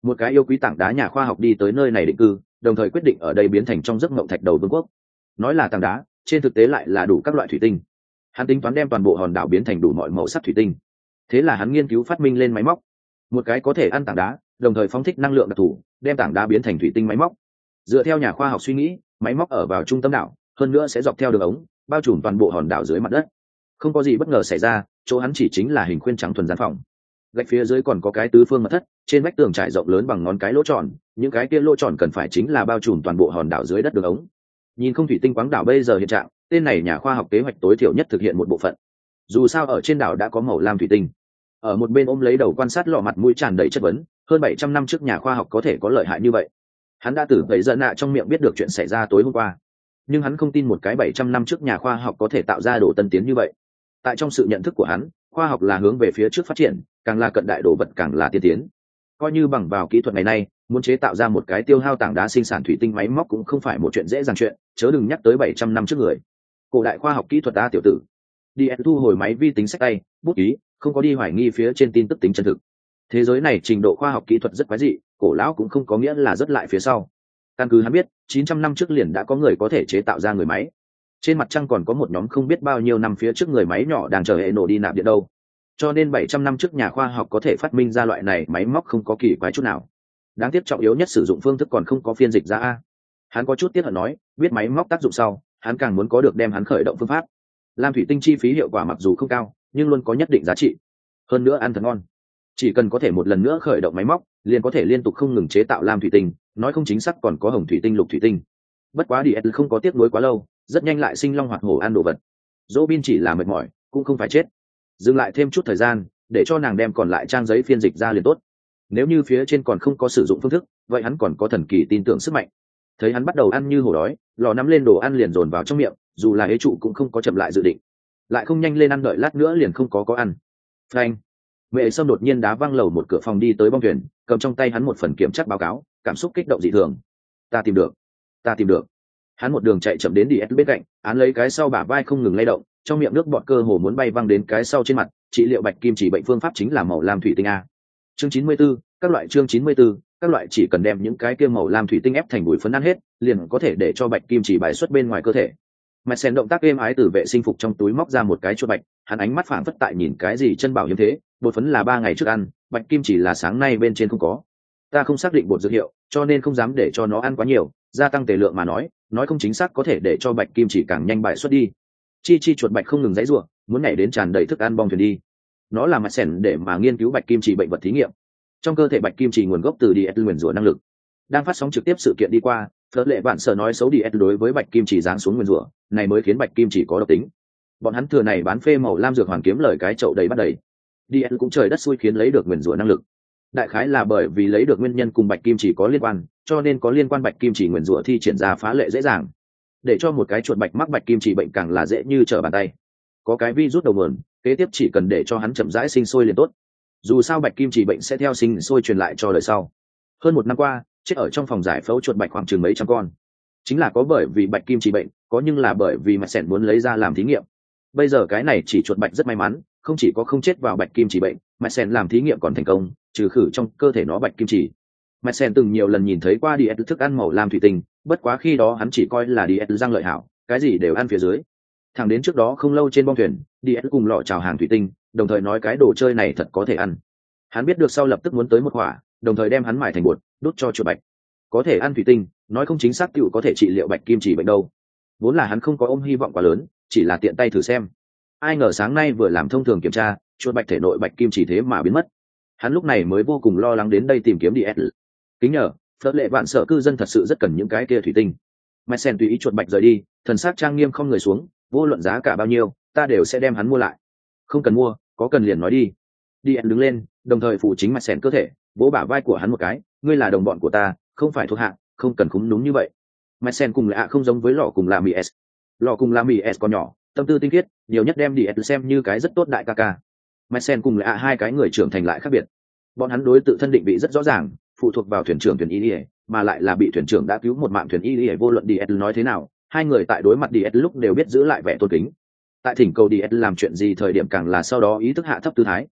một cái yêu quý tảng đá nhà khoa học đi tới nơi này định cư, đồng thời quyết định ở đây biến thành trong giấc mộng thạch đầu vương quốc. Nói là tảng đá, trên thực tế lại là đủ các loại thủy tinh. Hắn tính toán đem toàn bộ hòn đảo biến thành đủ mọi màu sắc thủy tinh. Thế là hắn nghiên cứu phát minh lên máy móc, một cái có thể ăn tảng đá, đồng thời phóng thích năng lượng đặc thù, đem tảng đá biến thành thủy tinh máy móc. Dựa theo nhà khoa học suy nghĩ, máy móc ở vào trung tâm đảo, hơn nữa sẽ dọc theo đường ống bao trùm toàn bộ hòn đảo dưới mặt đất. Không có gì bất ngờ xảy ra, chỗ hắn chỉ chính là hình khuyên trắng thuần gian phòng. Gạch phía dưới còn có cái tứ phương mật thất, trên vách tường trải rộng lớn bằng ngón cái lỗ tròn, những cái kia lỗ tròn cần phải chính là bao trùm toàn bộ hòn đảo dưới đất đường ống. Nhìn không thủy tinh quáng đảo bây giờ hiện trạng, tên này nhà khoa học kế hoạch tối thiểu nhất thực hiện một bộ phận. Dù sao ở trên đảo đã có màu lam thủy tinh. Ở một bên ôm lấy đầu quan sát lọ mặt mũi tràn đầy chất vấn, hơn 700 năm trước nhà khoa học có thể có lợi hại như vậy. Hắn đã từ vậy giận nạ trong miệng biết được chuyện xảy ra tối hôm qua, nhưng hắn không tin một cái 700 năm trước nhà khoa học có thể tạo ra đồ tân tiến như vậy. Tại trong sự nhận thức của hắn, khoa học là hướng về phía trước phát triển, càng là cận đại đồ vật càng là tiên tiến. Coi như bằng vào kỹ thuật ngày nay, muốn chế tạo ra một cái tiêu hao tảng đá sinh sản thủy tinh máy móc cũng không phải một chuyện dễ dàng chuyện, chớ đừng nhắc tới 700 năm trước người. Cổ đại khoa học kỹ thuật ta tiểu tử. Đi thu hồi máy vi tính sách tay, bút ký, không có đi hoài nghi phía trên tin tức tính chân thực. Thế giới này trình độ khoa học kỹ thuật rất quái dị, cổ lão cũng không có nghĩa là rất lại phía sau. Căn cứ hắn biết, 900 năm trước liền đã có người có thể chế tạo ra người máy. Trên mặt trăng còn có một nhóm không biết bao nhiêu năm phía trước người máy nhỏ đang chờ hệ nổ đi nạp điện đâu. Cho nên 700 năm trước nhà khoa học có thể phát minh ra loại này máy móc không có kỳ quái chút nào. Đáng tiếc trọng yếu nhất sử dụng phương thức còn không có phiên dịch ra a. Hắn có chút tiếc hận nói, biết máy móc tác dụng sau, hắn càng muốn có được đem hắn khởi động phương pháp. Lam thủy tinh chi phí hiệu quả mặc dù không cao, nhưng luôn có nhất định giá trị. Hơn nữa ăn thật ngon. Chỉ cần có thể một lần nữa khởi động máy móc, liền có thể liên tục không ngừng chế tạo lam thủy tinh, nói không chính xác còn có hồng thủy tinh, lục thủy tinh. Bất quá Diệt không có tiếc nuối quá lâu, rất nhanh lại sinh long hoạt hổ ăn đồ vật. Robin chỉ là mệt mỏi, cũng không phải chết. Dừng lại thêm chút thời gian, để cho nàng đem còn lại trang giấy phiên dịch ra liền tốt. Nếu như phía trên còn không có sử dụng phương thức, vậy hắn còn có thần kỳ tin tưởng sức mạnh. Thấy hắn bắt đầu ăn như hổ đói, lò nắm lên đồ ăn liền dồn vào trong miệng, dù là hế trụ cũng không có chậm lại dự định. Lại không nhanh lên ăn, đợi lát nữa liền không có ăn. Phanh. Mẹ Sâm đột nhiên đá văng lầu một cửa phòng đi tới bong thuyền, cầm trong tay hắn một phần kiểm tra báo cáo, cảm xúc kích động dị thường. Ta tìm được. Hắn một đường chạy chậm đến Diệt bên cạnh, án lấy cái sau bả vai không ngừng lay động, trong miệng nước bọt cơ hồ muốn bay văng đến cái sau trên mặt. Trị liệu bạch kim chỉ bệnh phương pháp chính là màu lam thủy tinh a. Chương 94, các loại chương 94, các loại chỉ cần đem những cái kia màu lam thủy tinh ép thành bụi phấn ăn hết, liền có thể để cho bạch kim chỉ bài xuất bên ngoài cơ thể. Mạch Sen động tác êm ái từ vệ sinh phục trong túi móc ra một cái chuột bạch, hắn ánh mắt phảng phất tại nhìn cái gì chân bảo hiếm thế, bột phấn là 3 ngày trước ăn, bạch kim chỉ là sáng nay bên trên không có. Ta không xác định bột dược hiệu, cho nên không dám để cho nó ăn quá nhiều, gia tăng tề lượng mà nói không chính xác có thể để cho bạch kim chỉ càng nhanh bài xuất đi. Chi chuột bạch không ngừng giãy giụa, muốn nhảy đến tràn đầy thức ăn bong thuyền đi. Nó là Mạch Sen để mà nghiên cứu bạch kim chỉ bệnh vật thí nghiệm. Trong cơ thể bạch kim chỉ nguồn gốc từ Diệt nguyền rủa năng lực. Đang phát sóng trực tiếp sự kiện đi qua, Phớt Lệ Vạn Sở nói xấu Diệt đối với bạch kim chỉ giáng xuống nguyền rủa, này mới khiến bạch kim chỉ có độc tính. Bọn hắn thừa này bán phê màu lam dược hoàn kiếm lời cái chậu đầy bắt đầy. Diệt cũng trời đất xui khiến lấy được nguyền rủa năng lực. Đại khái là bởi vì lấy được nguyên nhân cùng bạch kim chỉ có liên quan, cho nên có liên quan bạch kim chỉ nguyền rủa thi triển ra phá lệ dễ dàng. Để cho một cái chuột bạch mắc bạch kim chỉ bệnh càng là dễ như trở bàn tay. Có cái virus đầu nguồn, kế tiếp chỉ cần để cho hắn chậm rãi sinh sôi liền tốt. Dù sao bạch kim chỉ bệnh sẽ theo sinh sôi truyền lại cho đời sau. Hơn 1 năm qua, chết ở trong phòng giải phẫu chuột bạch khoảng chừng mấy trăm con. Chính là có bởi vì bạch kim chỉ bệnh, có nhưng là bởi vì Mạch Sen muốn lấy ra làm thí nghiệm. Bây giờ cái này chỉ chuột bạch rất may mắn, không chỉ có không chết vào bạch kim chỉ bệnh, Mạch Sen làm thí nghiệm còn thành công, trừ khử trong cơ thể nó bạch kim chỉ. Mạch Sen từng nhiều lần nhìn thấy qua Diệt thức ăn màu lam thủy tinh, bất quá khi đó hắn chỉ coi là Diệt răng lợi hảo, cái gì đều ăn phía dưới. Thẳng đến trước đó không lâu trên bong thuyền, Diệt cùng lọ chào hàng thủy tinh, đồng thời nói cái đồ chơi này thật có thể ăn. Hắn biết được sau lập tức muốn tới một quả, đồng thời đem hắn mài thành bột, đốt cho chuột bạch. Có thể ăn thủy tinh, nói không chính xác tựu có thể trị liệu bạch kim chỉ bệnh đâu. Vốn là hắn không có ôm hy vọng quá lớn, chỉ là tiện tay thử xem. Ai ngờ sáng nay vừa làm thông thường kiểm tra, chuột bạch thể nội bạch kim chỉ thế mà biến mất. Hắn lúc này mới vô cùng lo lắng đến đây tìm kiếm Diệt. Kính nhờ, Phớt Lệ Vạn Sở cư dân thật sự rất cần những cái kia thủy tinh. Mạch Sen tùy ý chuột bạch rời đi, thần sắc trang nghiêm không người xuống, vô luận giá cả bao nhiêu, ta đều sẽ đem hắn mua lại. Không cần mua, có cần liền nói đi. Diệt đứng lên, đồng thời phụ chính Mạch Sen cơ thể, vỗ bả vai của hắn một cái, ngươi là đồng bọn của ta, không phải thuộc hạ, không cần khúm núm như vậy. Mạch Sen cùng Lạ không giống với lọ cùng Lami S. Lọ cùng Lami S còn nhỏ, tâm tư tinh khiết, nhiều nhất đem Diệt xem như cái rất tốt đại ca ca. Mạch Sen cùng Lạ hai cái người trưởng thành lại khác biệt. Bọn hắn đối tự thân định vị rất rõ ràng, phụ thuộc vào thuyền trưởng thuyền y, mà lại là bị thuyền trưởng đã cứu một mạng thuyền y, vô luận Diệt nói thế nào, hai người tại đối mặt Diệt lúc đều biết giữ lại vẻ tôn kính. Tại thỉnh cầu Diệt làm chuyện gì thời điểm càng là sau đó ý thức hạ thấp tư thái.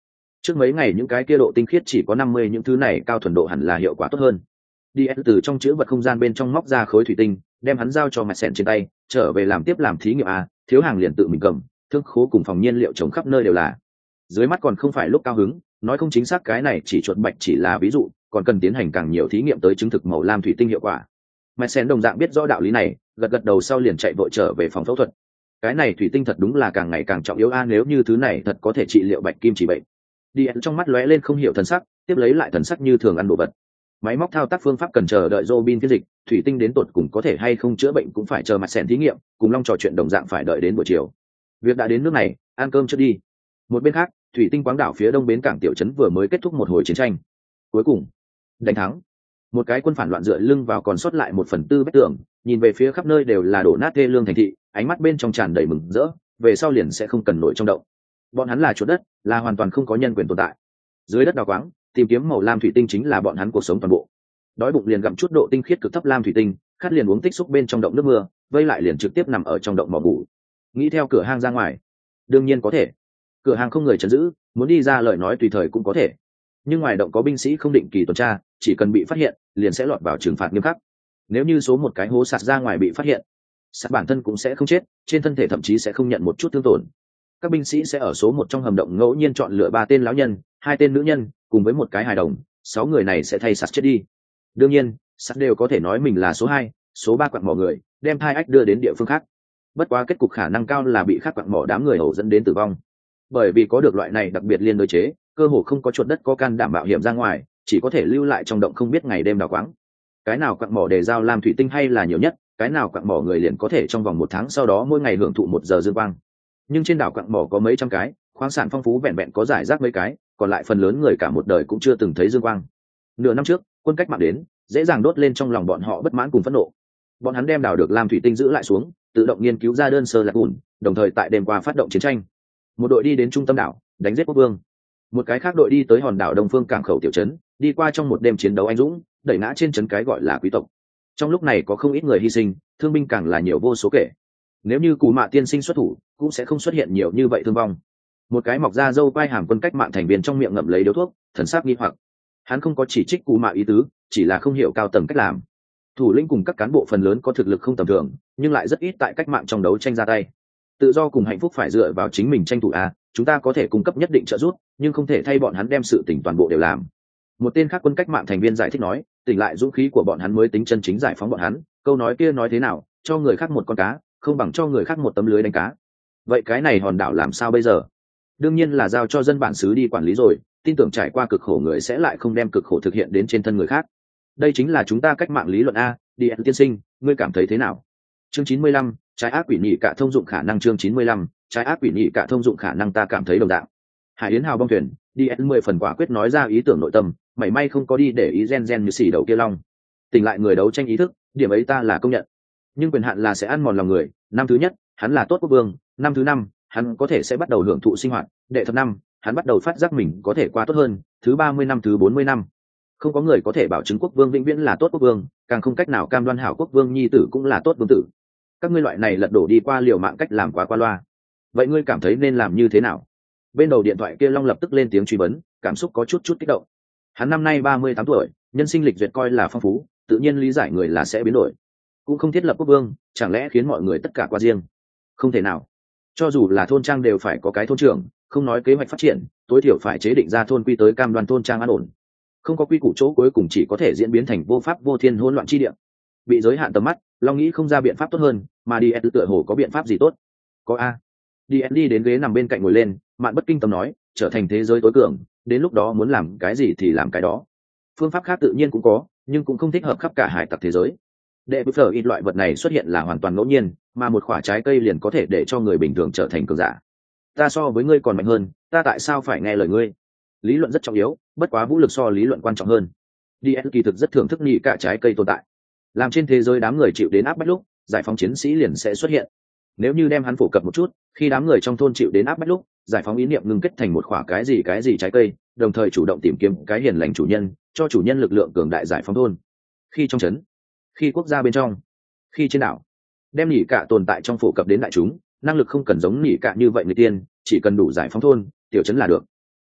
Trước mấy ngày những cái kia độ tinh khiết chỉ có 50, những thứ này cao thuần độ hẳn là hiệu quả tốt hơn. Đi từ trong chữ vật không gian bên trong móc ra khối thủy tinh, đem hắn giao cho mặt sẹn trên tay, trở về làm tiếp làm thí nghiệm a. Thiếu hàng liền tự mình cầm, thương khố cùng phòng nhiên liệu trồng khắp nơi đều là. Dưới mắt còn không phải lúc cao hứng, nói không chính xác cái này chỉ chuột bạch chỉ là ví dụ, còn cần tiến hành càng nhiều thí nghiệm tới chứng thực màu lam thủy tinh hiệu quả. Mặt sẹn đồng dạng biết rõ đạo lý này, gật gật đầu sau liền chạy vội trở về phòng phẫu thuật. Cái này thủy tinh thật đúng là càng ngày càng trọng yếu a, nếu như thứ này thật có thể trị liệu bạch kim chỉ bệnh. Đi trong mắt lóe lên không hiểu thần sắc, tiếp lấy lại thần sắc như thường ăn đồ vật. Máy móc thao tác phương pháp cần chờ đợi Robin phiên dịch, thủy tinh đến tột cùng có thể hay không chữa bệnh cũng phải chờ mặt sẹn thí nghiệm, cùng Long trò chuyện đồng dạng phải đợi đến buổi chiều. Việc đã đến nước này, ăn cơm trước đi. Một bên khác, thủy tinh quáng đảo phía đông bến cảng tiểu trấn vừa mới kết thúc một hồi chiến tranh. Cuối cùng, đánh thắng. Một cái quân phản loạn dựa lưng vào còn sót lại 1/4 vách tường, nhìn về phía khắp nơi đều là đổ nát thê lương thành thị, ánh mắt bên trong tràn đầy mừng rỡ, về sau liền sẽ không cần nổi trong động. Bọn hắn là chuột đất, là hoàn toàn không có nhân quyền tồn tại. Dưới đất đào quáng, tìm kiếm màu lam thủy tinh chính là bọn hắn cuộc sống toàn bộ. Đói bụng liền gặm chút độ tinh khiết cực thấp lam thủy tinh, khát liền uống tích xúc bên trong động nước mưa, vây lại liền trực tiếp nằm ở trong động mò ngủ. Nghĩ theo cửa hang ra ngoài, đương nhiên có thể. Cửa hàng không người trấn giữ, muốn đi ra lời nói tùy thời cũng có thể. Nhưng ngoài động có binh sĩ không định kỳ tuần tra, chỉ cần bị phát hiện, liền sẽ lọt vào trừng phạt nghiêm khắc. Nếu như số một cái hố sạt ra ngoài bị phát hiện, sạt bản thân cũng sẽ không chết, trên thân thể thậm chí sẽ không nhận một chút thương tổn. Các binh sĩ sẽ ở số một trong hầm động ngẫu nhiên chọn lựa 3 tên lão nhân, 2 tên nữ nhân, cùng với một cái hài đồng, 6 người này sẽ thay sạt chết đi. Đương nhiên, sạt đều có thể nói mình là số 2, số 3 quặng mỏ người, đem thai ách đưa đến địa phương khác. Bất quá kết cục khả năng cao là bị khác quặng mỏ đám người hầu dẫn đến tử vong. Bởi vì có được loại này đặc biệt liên đối chế, cơ hồ không có chuột đất có can đảm mạo hiểm ra ngoài, chỉ có thể lưu lại trong động không biết ngày đêm đào quáng. Cái nào quặng mỏ để giao làm thủy tinh hay là nhiều nhất, cái nào quặng mỏ người liền có thể trong vòng 1 tháng sau đó mỗi ngày hưởng thụ 1 giờ dương quang. Nhưng trên đảo quặng mỏ có mấy trăm cái, khoáng sản phong phú vẹn vẹn có giải rác mấy cái, còn lại phần lớn người cả một đời cũng chưa từng thấy dương quang. Nửa năm trước, quân cách mạng đến, dễ dàng đốt lên trong lòng bọn họ bất mãn cùng phẫn nộ. Bọn hắn đem đào được lam thủy tinh giữ lại xuống, tự động nghiên cứu ra đơn sơ lạc ủn, đồng thời tại đêm qua phát động chiến tranh. Một đội đi đến trung tâm đảo, đánh giết quốc vương. Một cái khác đội đi tới hòn đảo đông phương cảng khẩu tiểu trấn, đi qua trong một đêm chiến đấu anh dũng, đẩy ngã trên trấn cái gọi là quý tộc. Trong lúc này có không ít người hy sinh, thương binh càng là nhiều vô số kể. Nếu như Cú Mạ tiên sinh xuất thủ, cũng sẽ không xuất hiện nhiều như vậy thương vong. Một cái mọc ra râu quai hàm quân cách mạng thành viên trong miệng ngậm lấy điếu thuốc, thần sắc nghi hoặc. Hắn không có chỉ trích Cú Mạ ý tứ, chỉ là không hiểu cao tầng cách làm. Thủ lĩnh cùng các cán bộ phần lớn có thực lực không tầm thường, nhưng lại rất ít tại cách mạng trong đấu tranh ra tay. Tự do cùng hạnh phúc phải dựa vào chính mình tranh thủ à, chúng ta có thể cung cấp nhất định trợ giúp, nhưng không thể thay bọn hắn đem sự tỉnh toàn bộ đều làm. Một tên khác quân cách mạng thành viên giải thích nói, tỉnh lại dũng khí của bọn hắn mới tính chân chính giải phóng bọn hắn. Câu nói kia nói thế nào, cho người khác một con cá, không bằng cho người khác một tấm lưới đánh cá. Vậy cái này hòn đảo làm sao bây giờ? Đương nhiên là giao cho dân bản xứ đi quản lý rồi, tin tưởng trải qua cực khổ người sẽ lại không đem cực khổ thực hiện đến trên thân người khác. Đây chính là chúng ta cách mạng lý luận a. Đi tiên sinh, ngươi cảm thấy thế nào? Chương 95, trái ác quỷ nhị cả thông dụng khả năng. Chương 95, trái ác quỷ nhị cả thông dụng khả năng. Ta cảm thấy đồng dạng. Hải Yến Hào bong thuyền, đi 10 phần quả quyết nói ra ý tưởng nội tâm, mảy may không có đi để ý gen như xì đầu kia long. Tỉnh lại người đấu tranh ý thức, điểm ấy ta là công nhận. Nhưng quyền hạn là sẽ ăn mòn lòng người. Năm thứ nhất, hắn là tốt quốc vương. Năm thứ 5, hắn có thể sẽ bắt đầu hưởng thụ sinh hoạt. Đệ thập năm, hắn bắt đầu phát giác mình có thể qua tốt hơn. Thứ 30 năm, thứ 40 năm, không có người có thể bảo chứng quốc vương vĩnh viễn là tốt quốc vương, càng không cách nào cam đoan hảo quốc vương nhi tử cũng là tốt vương tử. Các ngươi loại này lật đổ đi qua liều mạng cách làm quá qua loa. Vậy ngươi cảm thấy nên làm như thế nào? Bên đầu điện thoại kia long lập tức lên tiếng truy vấn, cảm xúc có chút kích động. Hắn năm nay 38 tuổi, nhân sinh lịch duyệt coi là phong phú, tự nhiên lý giải người là sẽ biến đổi. Cũng không thiết lập quốc vương, chẳng lẽ khiến mọi người tất cả qua riêng? Không thể nào. Cho dù là thôn trang đều phải có cái thôn trưởng, không nói kế hoạch phát triển, tối thiểu phải chế định ra thôn quy tới cam đoan thôn trang an ổn. Không có quy củ chỗ cuối cùng chỉ có thể diễn biến thành vô pháp vô thiên hỗn loạn chi địa. Bị giới hạn tầm mắt, long nghĩ không ra biện pháp tốt hơn, mà đi tựa hồ có biện pháp gì tốt? Có a. đi đến ghế nằm bên cạnh ngồi lên, Mạn Bất Kinh Tâm nói, trở thành thế giới tối cường, đến lúc đó muốn làm cái gì thì làm cái đó. Phương pháp khác tự nhiên cũng có, nhưng cũng không thích hợp khắp cả hải tặc thế giới. Đệ bức phở ít loại vật này xuất hiện là hoàn toàn ngẫu nhiên, mà một quả trái cây liền có thể để cho người bình thường trở thành cường giả. Ta so với ngươi còn mạnh hơn, ta tại sao phải nghe lời ngươi? Lý luận rất trọng yếu, bất quá vũ lực so lý luận quan trọng hơn. kỳ thực rất thưởng thức nhị cả trái cây tồn tại. Làm trên thế giới đám người chịu đến áp bách lúc, giải phóng chiến sĩ liền sẽ xuất hiện. Nếu như đem hắn phổ cập một chút, khi đám người trong thôn chịu đến áp bách lúc, giải phóng ý niệm ngưng kết thành một quả cái gì trái cây, đồng thời chủ động tìm kiếm cái hiền lành chủ nhân, cho chủ nhân lực lượng cường đại giải phóng thôn. Khi trong trấn, khi quốc gia bên trong, khi trên đảo, đem nhị cả tồn tại trong phổ cập đến đại chúng, năng lực không cần giống nhị cả như vậy người tiên, chỉ cần đủ giải phóng thôn, tiểu trấn là được.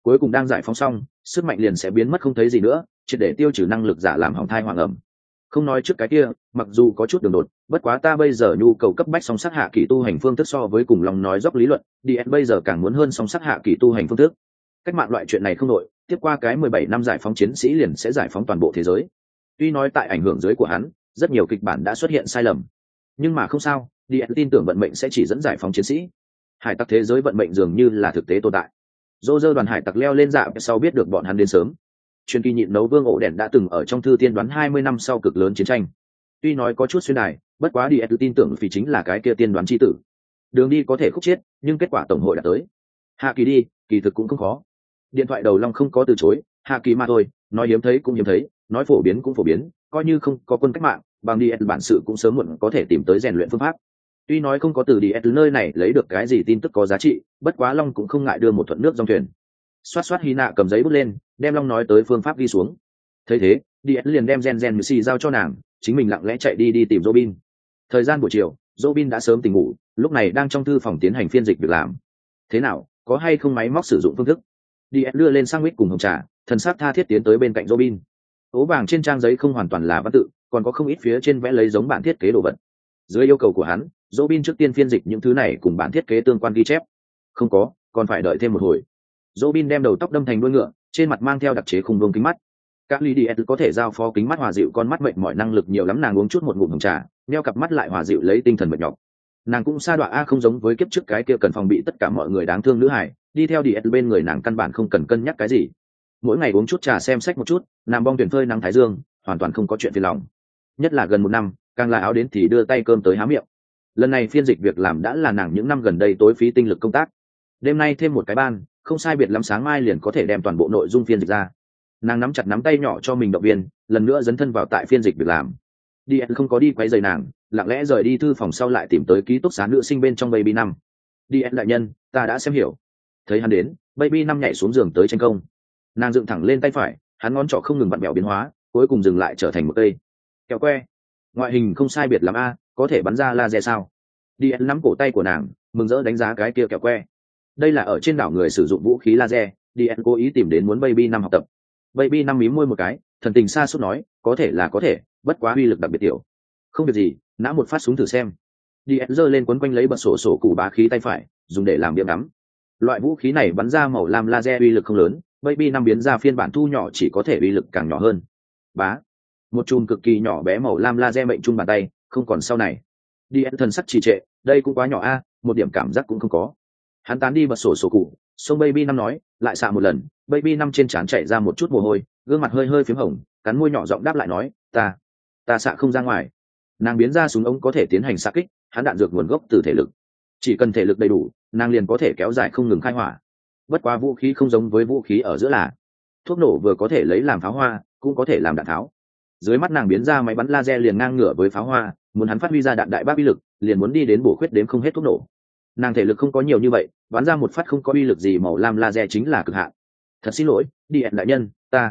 cuối cùng đang giải phóng xong sức mạnh liền sẽ biến mất không thấy gì nữa, triệt để tiêu trừ năng lực giả làm hỏng thai hoàng ẩm. Không nói trước cái kia, mặc dù có chút đường đột, bất quá ta bây giờ nhu cầu cấp bách song sắc hạ kỳ tu hành phương thức so với cùng lòng nói dốc lý luận, DS bây giờ càng muốn hơn song sắc hạ kỳ tu hành phương thức. Cách mạng loại chuyện này không nội, tiếp qua cái 17 năm giải phóng chiến sĩ liền sẽ giải phóng toàn bộ thế giới. Tuy nói tại ảnh hưởng dưới của hắn, rất nhiều kịch bản đã xuất hiện sai lầm, nhưng mà không sao, DS tin tưởng vận mệnh sẽ chỉ dẫn giải phóng chiến sĩ. Hải tặc thế giới vận mệnh dường như là thực tế tồn tại. Dô dơ đoàn hải tặc leo lên dạ sau biết được bọn hắn đến sớm. Truyền kỳ nhịn nấu vương ổ đèn đã từng ở trong thư tiên đoán 20 năm sau cực lớn chiến tranh. Tuy nói có chút xuyên đài, bất quá DS tin tưởng vì chính là cái kia tiên đoán chi tử. Đường đi có thể khúc chết, nhưng kết quả tổng hội đã tới. Hạ kỳ đi, kỳ thực cũng không khó. Điện thoại đầu long không có từ chối, hạ kỳ mà thôi, nói hiếm thấy cũng hiếm thấy, nói phổ biến cũng phổ biến, coi như không có quân cách mạng, bằng DS bản sự cũng sớm muộn có thể tìm tới rèn luyện phương pháp. Tuy nói không có từ DS nơi này lấy được cái gì tin tức có giá trị, bất quá long cũng không ngại đưa một thuận nước dòng thuyền. Xoát xoát hy nạ cầm giấy bút lên, đem long nói tới phương pháp ghi xuống. Thấy thế, DS liền đem gen Missy giao cho nàng, chính mình lặng lẽ chạy đi tìm Robin. Thời gian buổi chiều, Robin đã sớm tỉnh ngủ, lúc này đang trong thư phòng tiến hành phiên dịch việc làm. Thế nào, có hay không máy móc sử dụng phương thức? DS đưa lên sandwich cùng hồng trà, thần sắc tha thiết tiến tới bên cạnh Robin. Ố vàng trên trang giấy không hoàn toàn là văn tự, còn có không ít phía trên vẽ lấy giống bản thiết kế đồ vật. Dưới yêu cầu của hắn, Robin trước tiên phiên dịch những thứ này cùng bản thiết kế tương quan ghi chép. Không có, còn phải đợi thêm một hồi. Robin đem đầu tóc đâm thành đuôi ngựa, trên mặt mang theo đặc chế khung vương kính mắt. Các DS có thể giao phó kính mắt hòa dịu con mắt mệt mỏi năng lực nhiều lắm, nàng uống chút một ngụm hồng trà, neo cặp mắt lại hòa dịu lấy tinh thần mệt nhọc. Nàng cũng sa đọa không giống với kiếp trước cái kia cần phòng bị tất cả mọi người đáng thương nữ hải, đi theo DS bên người nàng căn bản không cần cân nhắc cái gì. Mỗi ngày uống chút trà xem sách một chút, nằm bong tuyển phơi nắng thái dương, hoàn toàn không có chuyện phiền lòng. Nhất là gần một năm, càng là áo đến thì đưa tay cơm tới há miệng. Lần này phiên dịch việc làm đã là nàng những năm gần đây tối phí tinh lực công tác. Đêm nay thêm một cái ban, không sai biệt lắm sáng mai liền có thể đem toàn bộ nội dung phiên dịch ra. Nàng nắm chặt nắm tay nhỏ cho mình động viên, lần nữa dấn thân vào tại phiên dịch việc làm. DS không có đi quấy rầy nàng, lặng lẽ rời đi thư phòng sau lại tìm tới ký túc xá nữ sinh bên trong Baby 5. DS đại nhân, ta đã xem hiểu. Thấy hắn đến, Baby 5 nhảy xuống giường tới tranh công. Nàng dựng thẳng lên tay phải, hắn ngón trỏ không ngừng vặn bèo biến hóa, cuối cùng dừng lại trở thành một cây kẹo que. Ngoại hình không sai biệt lắm a, có thể bắn ra laser sao? DS nắm cổ tay của nàng, mừng rỡ đánh giá cái kia kẹo que. Đây là ở trên đảo người sử dụng vũ khí laser, DS cố ý tìm đến muốn Baby 5 học tập. Baby 5 mím môi một cái, thần tình xa suốt nói, có thể là có thể, bất quá uy lực đặc biệt tiểu. Không việc gì, nã một phát súng thử xem. DS giơ lên quấn quanh lấy bật sổ cụ bá khí tay phải, dùng để làm điểm ngắm. Loại vũ khí này bắn ra màu lam laser uy lực không lớn, Baby 5 biến ra phiên bản thu nhỏ chỉ có thể uy lực càng nhỏ hơn. Bá, một chùm cực kỳ nhỏ bé màu lam laser mệnh trung bàn tay, không còn sau này. DS thần sắc trì trệ, đây cũng quá nhỏ a, một điểm cảm giác cũng không có. Hắn tán đi bật sổ cụ, xong Baby 5 nói, lại xạ một lần. Baby 5 trên trán chảy ra một chút mồ hôi, gương mặt hơi hơi phím hồng, cắn môi nhỏ giọng đáp lại nói, ta xạ không ra ngoài. Nàng biến ra súng ống có thể tiến hành xạ kích, hắn đạn dược nguồn gốc từ thể lực, chỉ cần thể lực đầy đủ, nàng liền có thể kéo dài không ngừng khai hỏa. Bất quá vũ khí không giống với vũ khí ở giữa là thuốc nổ, vừa có thể lấy làm pháo hoa, cũng có thể làm đạn tháo. Dưới mắt nàng biến ra máy bắn laser liền ngang ngửa với pháo hoa, muốn hắn phát huy ra đạn đại bác uy lực, liền muốn đi đến bổ khuyết đếm không hết thuốc nổ. Nàng thể lực không có nhiều như vậy, bắn ra một phát không có uy lực gì màu lam laser chính là cực hạn. Thật xin lỗi, DS đại nhân,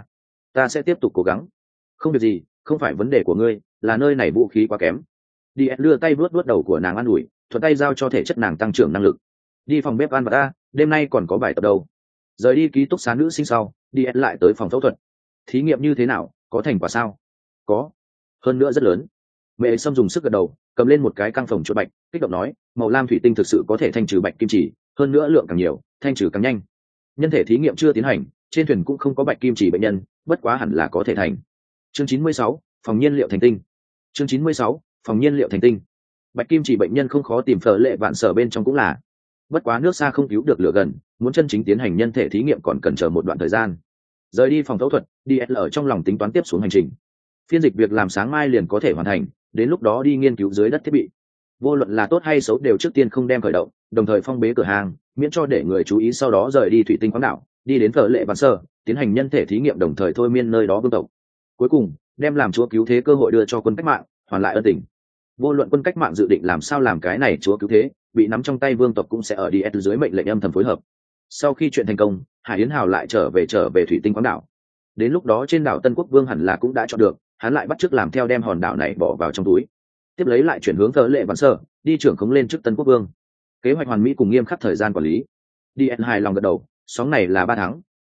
ta sẽ tiếp tục cố gắng. Không việc gì, không phải vấn đề của ngươi, là nơi này vũ khí quá kém. DS đưa tay vuốt vuốt đầu của nàng an ủi, thuận tay giao cho thể chất nàng tăng trưởng năng lực. Đi phòng bếp ăn và ta, đêm nay còn có bài tập đâu. Rời đi ký túc xá nữ sinh sau, DS lại tới phòng phẫu thuật. Thí nghiệm như thế nào, có thành quả sao? Có, hơn nữa rất lớn. Mẹ Sâm dùng sức gật đầu, cầm lên một cái căng phòng chuột bạch, kích động nói, màu lam thủy tinh thực sự có thể thanh trừ bạch kim chỉ, hơn nữa lượng càng nhiều, thanh trừ càng nhanh. Nhân thể thí nghiệm chưa tiến hành, trên thuyền cũng không có bạch kim chỉ bệnh nhân, bất quá hẳn là có thể thành. Chương 96, phòng nhiên liệu thành tinh. Chương 96, phòng nhiên liệu thành tinh. Bạch kim chỉ bệnh nhân không khó tìm, phở lệ vạn sở bên trong cũng là. Bất quá nước xa không cứu được lửa gần, muốn chân chính tiến hành nhân thể thí nghiệm còn cần chờ một đoạn thời gian. Rời đi phòng phẫu thuật, DS ở trong lòng tính toán tiếp xuống hành trình. Phiên dịch việc làm sáng mai liền có thể hoàn thành, đến lúc đó đi nghiên cứu dưới đất thiết bị. Vô luận là tốt hay xấu đều trước tiên không đem khởi động, đồng thời phong bế cửa hàng, miễn cho để người chú ý, sau đó rời đi thủy tinh khoáng đảo, đi đến phở lệ vạn sở, tiến hành nhân thể thí nghiệm, đồng thời thôi miên nơi đó vương tộc. Cuối cùng, đem làm chúa cứu thế cơ hội đưa cho quân cách mạng, hoàn lại ân tình. Vô luận quân cách mạng dự định làm sao làm cái này chúa cứu thế, bị nắm trong tay vương tộc cũng sẽ ở DS dưới mệnh lệnh âm thầm phối hợp. Sau khi chuyện thành công, Hải Yến Hào lại trở về thủy tinh khoáng đảo. Đến lúc đó trên đảo Tân Quốc Vương hẳn là cũng đã chọn được, hắn lại bắt chước làm theo, đem hòn đảo này bỏ vào trong túi, tiếp lấy lại chuyển hướng phở lệ vạn sở, đi trưởng khống lên trước Tân Quốc Vương. Kế hoạch hoàn mỹ cùng nghiêm khắc thời gian quản lý. DS hài lòng gật đầu, sóng này là 3 tháng,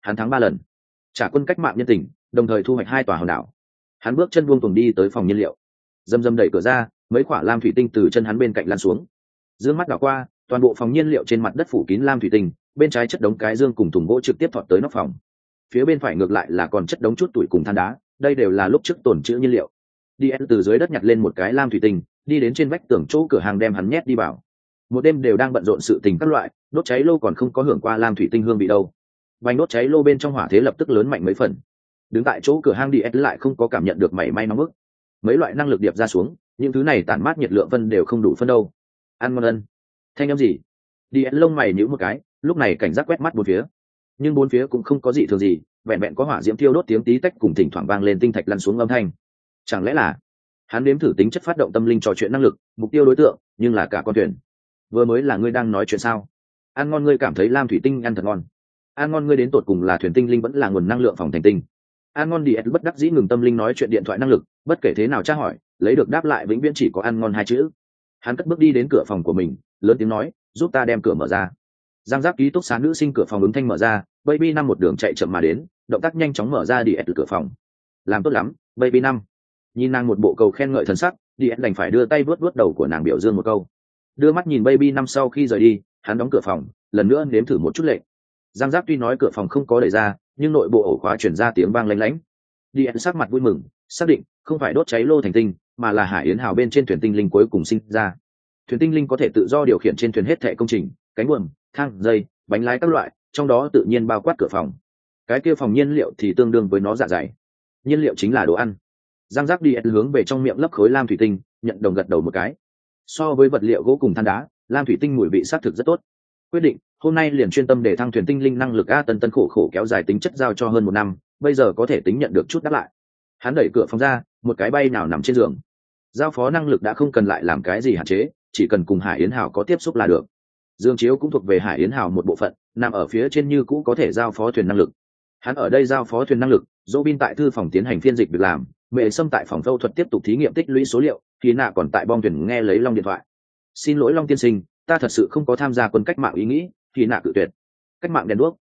hắn thắng 3 lần, trả quân cách mạng nhân tình, đồng thời thu hoạch 2 tòa hòn đảo. Hắn bước chân buông tuồng đi tới phòng nhiên liệu, dầm dầm đẩy cửa ra, mấy quả lam thủy tinh từ chân hắn bên cạnh lăn xuống. Dương mắt đảo qua, toàn bộ phòng nhiên liệu trên mặt đất phủ kín lam thủy tinh, bên trái chất đống cái dương cùng thùng gỗ trực tiếp thọt tới nóc phòng. Phía bên phải ngược lại là còn chất đống chút tuổi cùng than đá, đây đều là lúc trước tồn trữ nhiên liệu. Đi từ dưới đất nhặt lên một cái lam thủy tinh, đi đến trên vách tường chỗ cửa hàng đem hắn nhét đi vào. Một đêm đều đang bận rộn sự tình các loại, đốt cháy lô còn không có hưởng qua lam thủy tinh hương vị đâu. Bánh đốt cháy lô bên trong hỏa thế lập tức lớn mạnh mấy phần. Đứng tại chỗ cửa hang đi lại không có cảm nhận được mảy may nóng bức. Mấy loại năng lực điệp ra xuống, những thứ này tản mát nhiệt lượng phân đều không đủ phân đâu. Ăn ngon ân. Thanh âm gì? Đi lông mày nhíu một cái, lúc này cảnh giác quét mắt bốn phía. Nhưng bốn phía cũng không có gì thường gì, vẹn vẹn có hỏa diễm thiêu đốt tiếng tí tách cùng thỉnh thoảng vang lên tinh thạch lăn xuống âm thanh. Chẳng lẽ là hắn nếm thử tính chất phát động tâm linh trò chuyện năng lực, mục tiêu đối tượng nhưng là cả con thuyền. Vừa mới là ngươi đang nói chuyện sao? Ăn ngon ngươi cảm thấy lam thủy tinh ăn thật ngon. Ăn ngon ngươi đến tột cùng là thuyền tinh linh vẫn là nguồn năng lượng phòng thành tinh. Ăn ngon đi bất đắc dĩ ngừng tâm linh nói chuyện điện thoại năng lực, bất kể thế nào tra hỏi, lấy được đáp lại vĩnh viễn chỉ có ăn ngon 2 chữ. Hắn cất bước đi đến cửa phòng của mình, lớn tiếng nói, giúp ta đem cửa mở ra. Giang giáp ký túc xá nữ sinh cửa phòng ứng thanh mở ra, Baby 5 một đường chạy chậm mà đến, động tác nhanh chóng mở ra đi từ cửa phòng. Làm tốt lắm, Baby 5. Nhìn nàng một bộ cầu khen ngợi thần sắc, đi đành phải đưa tay vuốt vuốt đầu của nàng biểu dương một câu. Đưa mắt nhìn Baby 5 sau khi rời đi, hắn đóng cửa phòng, lần nữa nếm thử một chút lệnh. Giang giáp tuy nói cửa phòng không có đẩy ra, nhưng nội bộ ổ khóa truyền ra tiếng vang lanh lảnh. Đi sắc mặt vui mừng, xác định không phải đốt cháy lô thành tinh, mà là hải yến hào bên trên thuyền tinh linh cuối cùng sinh ra. Thuyền tinh linh có thể tự do điều khiển trên thuyền hết thảy công trình, cánh buồm, thang dây, bánh lái các loại, trong đó tự nhiên bao quát cửa phòng. Cái kia phòng nhiên liệu thì tương đương với nó dạ dày. Nhiên liệu chính là đồ ăn. Giang giác đi hướng về trong miệng lấp khối lam thủy tinh, nhận đồng gật đầu một cái. So với vật liệu gỗ cùng than đá, lam thủy tinh mùi vị xác thực rất tốt. Quyết định hôm nay liền chuyên tâm để thăng thuyền tinh linh năng lực. A Tân Tân khổ khổ kéo dài tính chất giao cho hơn 1 năm, bây giờ có thể tính nhận được chút đáp lại. Hắn đẩy cửa phòng ra, một cái bay nào nằm trên giường. Giao phó năng lực đã không cần lại làm cái gì hạn chế, chỉ cần cùng hải yến hào có tiếp xúc là được. Dương chiếu cũng thuộc về hải yến hào một bộ phận, nằm ở phía trên như cũ có thể giao phó thuyền năng lực. Hắn ở đây giao phó thuyền năng lực, Robin tại thư phòng tiến hành phiên dịch việc làm, Mẹ Sâm tại phòng phẫu thuật tiếp tục thí nghiệm tích lũy số liệu, Kỳ Nạ còn tại bong thuyền nghe lấy Long điện thoại. Xin lỗi Long tiên sinh, ta thật sự không có tham gia quân cách mạng ý nghĩ. Kỳ Nạ cự tuyệt. Cách mạng đèn đuốc.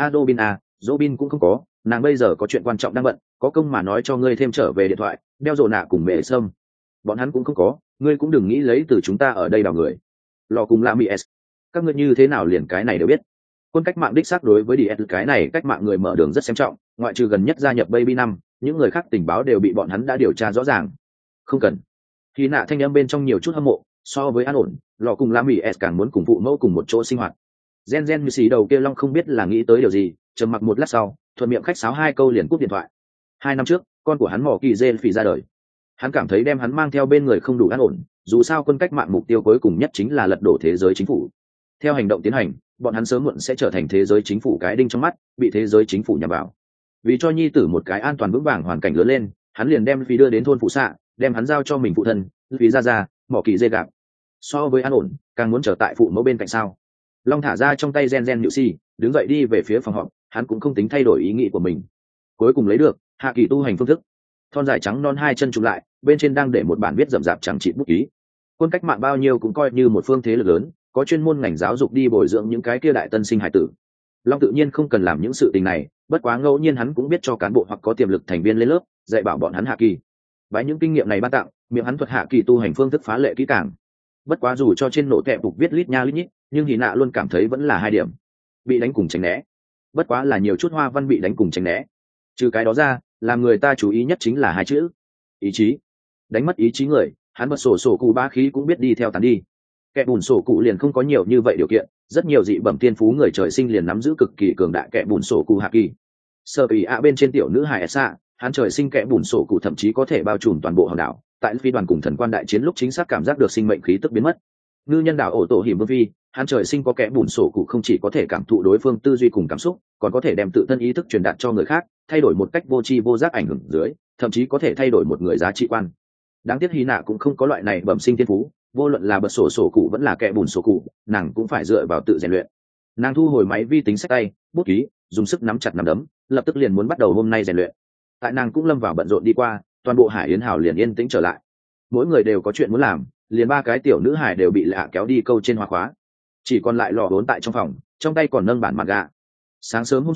Robin cũng không có, nàng bây giờ có chuyện quan trọng đang bận, có công mà nói cho ngươi thêm trở về điện thoại, đeo rồ nạ cùng Mẹ Sâm. Bọn hắn cũng không có, ngươi cũng đừng nghĩ lấy từ chúng ta ở đây đào người. Lò cùng là Mies. Các ngươi như thế nào liền cái này đều biết. Quân cách mạng đích xác đối với DS cái này cách mạng người mở đường rất xem trọng, ngoại trừ gần nhất gia nhập Baby 5, những người khác tình báo đều bị bọn hắn đã điều tra rõ ràng. Không cần. Khi nạ thanh âm bên trong nhiều chút hâm mộ, so với an ổn, lò cùng Lam Mies càng muốn cùng phụ mẫu cùng một chỗ sinh hoạt. Gen như xì đầu kia Long không biết là nghĩ tới điều gì, trầm mặc một lát sau, thuận miệng khách sáo 2 câu liền cúp điện thoại. 2 năm trước, con của hắn Mỏ Kỳ Gen phì ra đời. Hắn cảm thấy đem hắn mang theo bên người không đủ an ổn, dù sao quân cách mạng mục tiêu cuối cùng nhất chính là lật đổ thế giới chính phủ. Theo hành động tiến hành, bọn hắn sớm muộn sẽ trở thành thế giới chính phủ cái đinh trong mắt, bị thế giới chính phủ nhằm vào. Vì cho nhi tử một cái an toàn vững vàng hoàn cảnh lớn lên, hắn liền đem Phi đưa đến thôn phụ xạ, đem hắn giao cho mình phụ thân, Phi ra, Mỏ Kỳ dê gạp. So với an ổn, càng muốn trở tại phụ mẫu bên cạnh sao. Long thả ra trong tay gen nhự si, đứng dậy đi về phía phòng họp, hắn cũng không tính thay đổi ý nghĩ của mình. Cuối cùng lấy được hạ kỳ tu hành phương thức. Thon dài trắng non 2 chân chụp lại, bên trên đang để một bản viết rậm rạp chẳng trị bút ký. Quân cách mạng bao nhiêu cũng coi như một phương thế lực lớn, có chuyên môn ngành giáo dục đi bồi dưỡng những cái kia đại tân sinh hải tử. Long tự nhiên không cần làm những sự tình này, bất quá ngẫu nhiên hắn cũng biết cho cán bộ hoặc có tiềm lực thành viên lên lớp, dạy bảo bọn hắn hạ kỳ. Bái những kinh nghiệm này ban tặng, miệng hắn thuật hạ kỳ tu hành phương thức phá lệ kỹ càng. Bất quá dù cho trên nổ kẹp phục viết lít nha lít nhít, nhưng Hỉ Nạ luôn cảm thấy vẫn là 2 điểm. Bị đánh cùng tránh né. Bất quá là nhiều chút hoa văn bị đánh cùng tránh né. Trừ cái đó ra, làm người ta chú ý nhất chính là 2 chữ: ý chí. Đánh mất ý chí người, hắn bật sổ cụ bá khí cũng biết đi theo tán đi. Kẻ bùn sổ cụ liền không có nhiều như vậy điều kiện, rất nhiều dị bẩm tiên phú người trời sinh liền nắm giữ cực kỳ cường đại kẻ bùn sổ cụ hạ kỳ. Sở ý ạ bên trên tiểu nữ hài Esa, hắn trời sinh kẻ bùn sổ cụ thậm chí có thể bao trùm toàn bộ hòn đảo. Tại phi đoàn cùng thần quan đại chiến lúc chính xác cảm giác được sinh mệnh khí tức biến mất. Ngư nhân đảo ổ tổ hiểm vương phi, hắn trời sinh có kẻ bùn sổ cụ không chỉ có thể cảm thụ đối phương tư duy cùng cảm xúc, còn có thể đem tự thân ý thức truyền đạt cho người khác, thay đổi một cách vô tri vô giác ảnh hưởng dưới, thậm chí có thể thay đổi một người giá trị quan. Đáng tiếc Hy Nạ cũng không có loại này bẩm sinh thiên phú, vô luận là bật sổ cụ vẫn là kẻ bùn sổ cụ, nàng cũng phải dựa vào tự rèn luyện. Nàng thu hồi máy vi tính sách tay, bút ký, dùng sức nắm chặt nắm đấm, lập tức liền muốn bắt đầu hôm nay rèn luyện. Tại nàng cũng lâm vào bận rộn đi qua, toàn bộ hải yến hào liền yên tĩnh trở lại. Mỗi người đều có chuyện muốn làm, liền 3 cái tiểu nữ hải đều bị lạ kéo đi câu trên hoa khóa. Chỉ còn lại lò đốn tại trong phòng, trong tay còn nâng bản mặt gà. Sáng sớm hôm sau,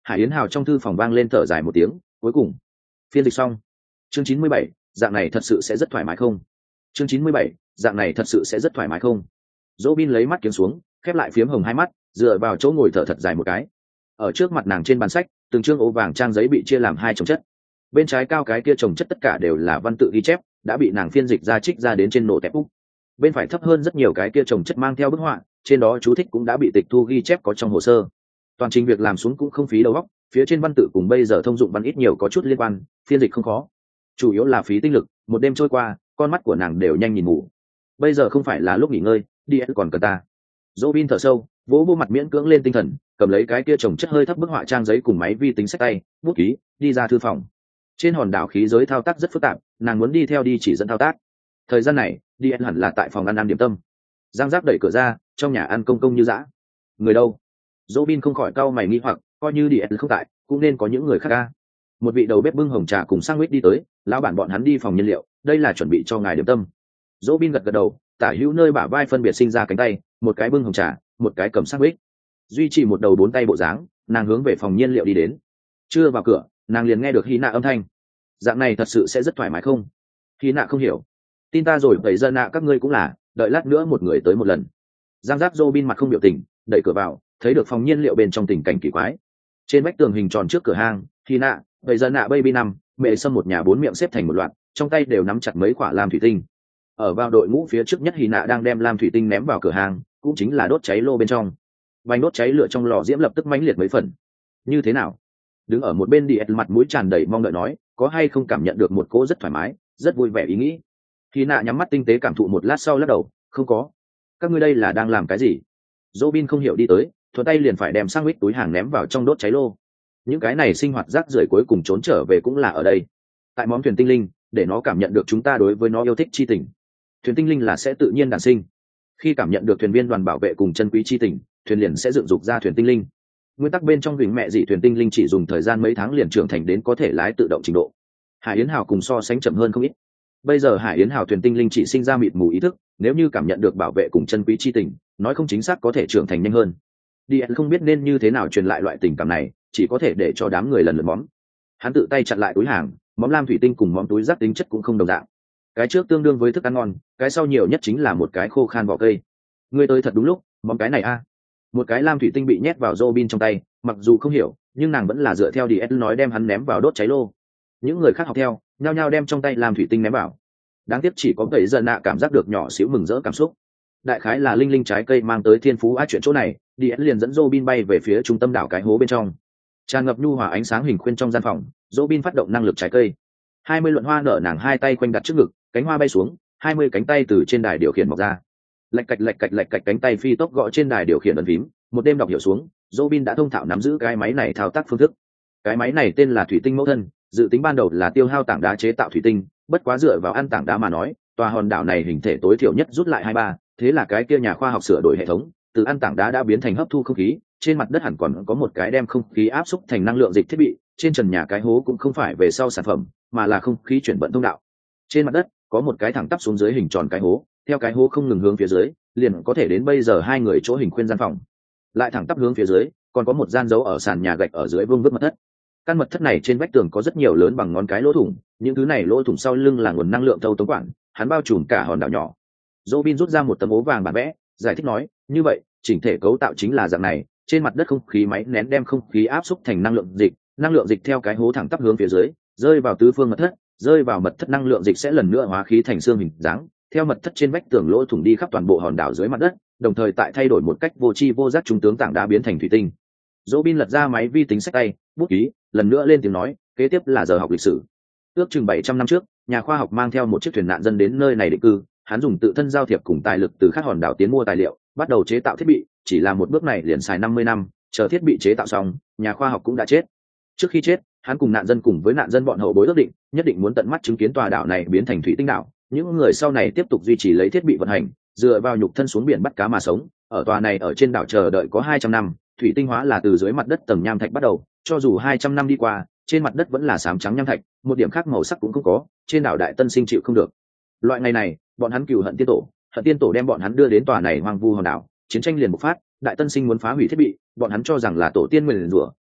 Hải Yến Hào trong thư phòng vang lên thở dài một tiếng, cuối cùng phiên dịch xong. Chương 97, dạng này thật sự sẽ rất thoải mái không? Chương 97, dạng này thật sự sẽ rất thoải mái không? Robin lấy mắt kiếm xuống, khép lại phiếm hồng hai mắt, dựa vào chỗ ngồi thở thật dài một cái. Ở trước mặt nàng trên bàn sách, từng chương ố vàng trang giấy bị chia làm hai chồng chất. Bên trái cao cái kia chồng chất tất cả đều là văn tự ghi chép, đã bị nàng phiên dịch ra trích ra đến trên nổ tẹp úc. Bên phải thấp hơn rất nhiều cái kia chồng chất mang theo bức họa, trên đó chú thích cũng đã bị tịch thu ghi chép có trong hồ sơ. Toàn trình việc làm xuống cũng không phí đầu óc, phía trên văn tự cùng bây giờ thông dụng văn ít nhiều có chút liên quan, phiên dịch không khó. Chủ yếu là phí tinh lực, một đêm trôi qua, con mắt của nàng đều nhanh nhìn ngủ. Bây giờ không phải là lúc nghỉ ngơi, đi còn cần ta. Robin thở sâu, vỗ vô mặt miễn cưỡng lên tinh thần, cầm lấy cái kia chồng chất hơi thấp bức họa trang giấy cùng máy vi tính sách tay, bút ký, đi ra thư phòng. Trên hòn đảo khí giới thao tác rất phức tạp, nàng muốn đi theo đi chỉ dẫn thao tác. Thời gian này, đi hẳn là tại phòng ăn điểm tâm. Giang Giác đẩy cửa ra, trong nhà ăn công công như dã. Người đâu? Robin không khỏi cau mày nghi hoặc, coi như đi không tại, cũng nên có những người khác ca. Một vị đầu bếp bưng hồng trà cùng sandwich đi tới, lão bản bọn hắn đi phòng nhiên liệu, đây là chuẩn bị cho ngài điểm tâm. Robin gật gật đầu, tả hữu nơi bả vai phân biệt sinh ra cánh tay, một cái bưng hồng trà, một cái cầm sandwich. Duy trì một đầu bốn tay bộ dáng, nàng hướng về phòng nhiên liệu đi đến. Chưa vào cửa, nàng liền nghe được Hy Nạ âm thanh. Dạng này thật sự sẽ rất thoải mái không? Hy Nạ không hiểu. Tin ta rồi, vậy dân nạ các ngươi cũng là, đợi lát nữa một người tới một lần. Giang Giác Robin mặt không biểu tình, đẩy cửa vào, thấy được phòng nhiên liệu bên trong tình cảnh kỳ quái. Trên vách tường hình tròn trước cửa hang, Hy Nạ, vậy dân nạ baby năm, mẹ Sâm một nhà bốn miệng xếp thành một loạt, trong tay đều nắm chặt mấy quả lam thủy tinh. Ở vào đội ngũ phía trước nhất Hy Nạ đang đem lam thủy tinh ném vào cửa hàng, cũng chính là đốt cháy lô bên trong. Vành đốt cháy lửa trong lò diễm lập tức mãnh liệt mấy phần. Như thế nào? Đứng ở một bên Diệt mặt mũi tràn đầy mong đợi nói, có hay không cảm nhận được một cỗ rất thoải mái, rất vui vẻ ý nghĩ. Hy Nạ nhắm mắt tinh tế cảm thụ một lát sau lắc đầu, không có. Các ngươi đây là đang làm cái gì? Robin không hiểu đi tới, thuận tay liền phải đem sang mít túi hàng ném vào trong đốt cháy lô. Những cái này sinh hoạt rác rưởi cuối cùng trốn trở về cũng là ở đây. Tại món thuyền tinh linh, để nó cảm nhận được chúng ta đối với nó yêu thích chi tình. Thuyền tinh linh là sẽ tự nhiên đản sinh. Khi cảm nhận được thuyền viên đoàn bảo vệ cùng chân quý chi tình, thuyền liền sẽ dựng dục ra thuyền tinh linh. Nguyên tắc bên trong vịnh mẹ dị thuyền tinh linh chỉ dùng thời gian mấy tháng liền trưởng thành đến có thể lái tự động trình độ. Hải Yến Hào cùng so sánh chậm hơn không ít. Bây giờ Hải Yến Hào thuyền tinh linh chỉ sinh ra mịt mù ý thức, nếu như cảm nhận được bảo vệ cùng chân quý chi tình, nói không chính xác có thể trưởng thành nhanh hơn. Điền không biết nên như thế nào truyền lại loại tình cảm này, chỉ có thể để cho đám người lần lượt móm. Hắn tự tay chặn lại túi hàng, móm lam thủy tinh cùng móm túi rác tính chất cũng không đồng dạng. Cái trước tương đương với thức ăn ngon, cái sau nhiều nhất chính là một cái khô khan vỏ cây. Ngươi tới thật đúng lúc, móm cái này a. Một cái lam thủy tinh bị nhét vào Robin trong tay, mặc dù không hiểu, nhưng nàng vẫn là dựa theo DS nói đem hắn ném vào đốt cháy lô. Những người khác học theo, nhao nhao đem trong tay lam thủy tinh ném vào. Đáng tiếc chỉ có Tẩy Giận Nạ cảm giác được nhỏ xíu mừng rỡ cảm xúc. Đại khái là linh linh trái cây mang tới thiên phú á chuyện chỗ này, DS liền dẫn Robin bay về phía trung tâm đảo cái hố bên trong. Tràn ngập nhu hòa ánh sáng hình khuyên trong gian phòng, Robin phát động năng lực trái cây. 20 luận hoa nở nàng hai tay quanh đặt trước ngực, cánh hoa bay xuống, 20 cánh tay từ trên đài điều khiển mọc ra. Lạch cạch cánh tay phi tốc gõ trên đài điều khiển ấn phím, một đêm đọc hiểu xuống, Robin đã thông thạo nắm giữ cái máy này thao tác phương thức. Cái máy này tên là thủy tinh mẫu thân, dự tính ban đầu là tiêu hao tảng đá chế tạo thủy tinh, bất quá dựa vào ăn tảng đá mà nói, tòa hòn đảo này hình thể tối thiểu nhất rút lại 23, thế là cái kia nhà khoa học sửa đổi hệ thống, từ ăn tảng đá đã biến thành hấp thu không khí, trên mặt đất hẳn còn có một cái đem không khí áp xúc thành năng lượng dịch thiết bị, trên trần nhà cái hố cũng không phải về sau sản phẩm, mà là không khí chuyển vận thông đạo. Trên mặt đất có một cái thẳng tắp xuống dưới hình tròn cái hố, theo cái hố không ngừng hướng phía dưới, liền có thể đến bây giờ hai người chỗ hình khuyên gian phòng. Lại thẳng tắp hướng phía dưới, còn có một gian giấu ở sàn nhà gạch ở dưới vương vức mật thất. Căn mật thất này trên vách tường có rất nhiều lớn bằng ngón cái lỗ thủng, những thứ này lỗ thủng sau lưng là nguồn năng lượng thâu tống quản, hắn bao trùm cả hòn đảo nhỏ. Robin rút ra một tấm ố vàng bản vẽ, giải thích nói, như vậy, chỉnh thể cấu tạo chính là dạng này, trên mặt đất không khí máy nén đem không khí áp xúc thành năng lượng dịch theo cái hố thẳng tắp hướng phía dưới, rơi vào tứ phương mật thất, rơi vào mật thất năng lượng dịch sẽ lần nữa hóa khí thành xương hình dáng, theo mật thất trên vách tường lỗ thủng đi khắp toàn bộ hòn đảo dưới mặt đất, đồng thời tại thay đổi một cách vô tri vô giác trung tướng tảng đá biến thành thủy tinh. Robin lật ra máy vi tính sách tay, bút ký, lần nữa lên tiếng nói, kế tiếp là giờ học lịch sử. Ước chừng 700 năm trước, nhà khoa học mang theo một chiếc thuyền nạn dân đến nơi này định cư, hắn dùng tự thân giao thiệp cùng tài lực từ các hòn đảo tiến mua tài liệu, bắt đầu chế tạo thiết bị, chỉ là một bước này liền xài 50 năm, chờ thiết bị chế tạo xong, nhà khoa học cũng đã chết. Trước khi chết, hắn cùng nạn dân cùng với nạn dân bọn hậu bối ước định, nhất định muốn tận mắt chứng kiến tòa đảo này biến thành thủy tinh đảo, những người sau này tiếp tục duy trì lấy thiết bị vận hành, dựa vào nhục thân xuống biển bắt cá mà sống, ở tòa này ở trên đảo chờ đợi có 200 năm, thủy tinh hóa là từ dưới mặt đất tầng nham thạch bắt đầu, cho dù 200 năm đi qua, trên mặt đất vẫn là xám trắng nham thạch, một điểm khác màu sắc cũng không có, trên đảo Đại Tân Sinh chịu không được. Loại ngày này, bọn hắn cừu hận tiên tổ đem bọn hắn đưa đến tòa này hoang vu hòn đảo, chiến tranh liền bộc phát, Đại Tân Sinh muốn phá hủy thiết bị, bọn hắn cho rằng là tổ tiên nguyền rủa,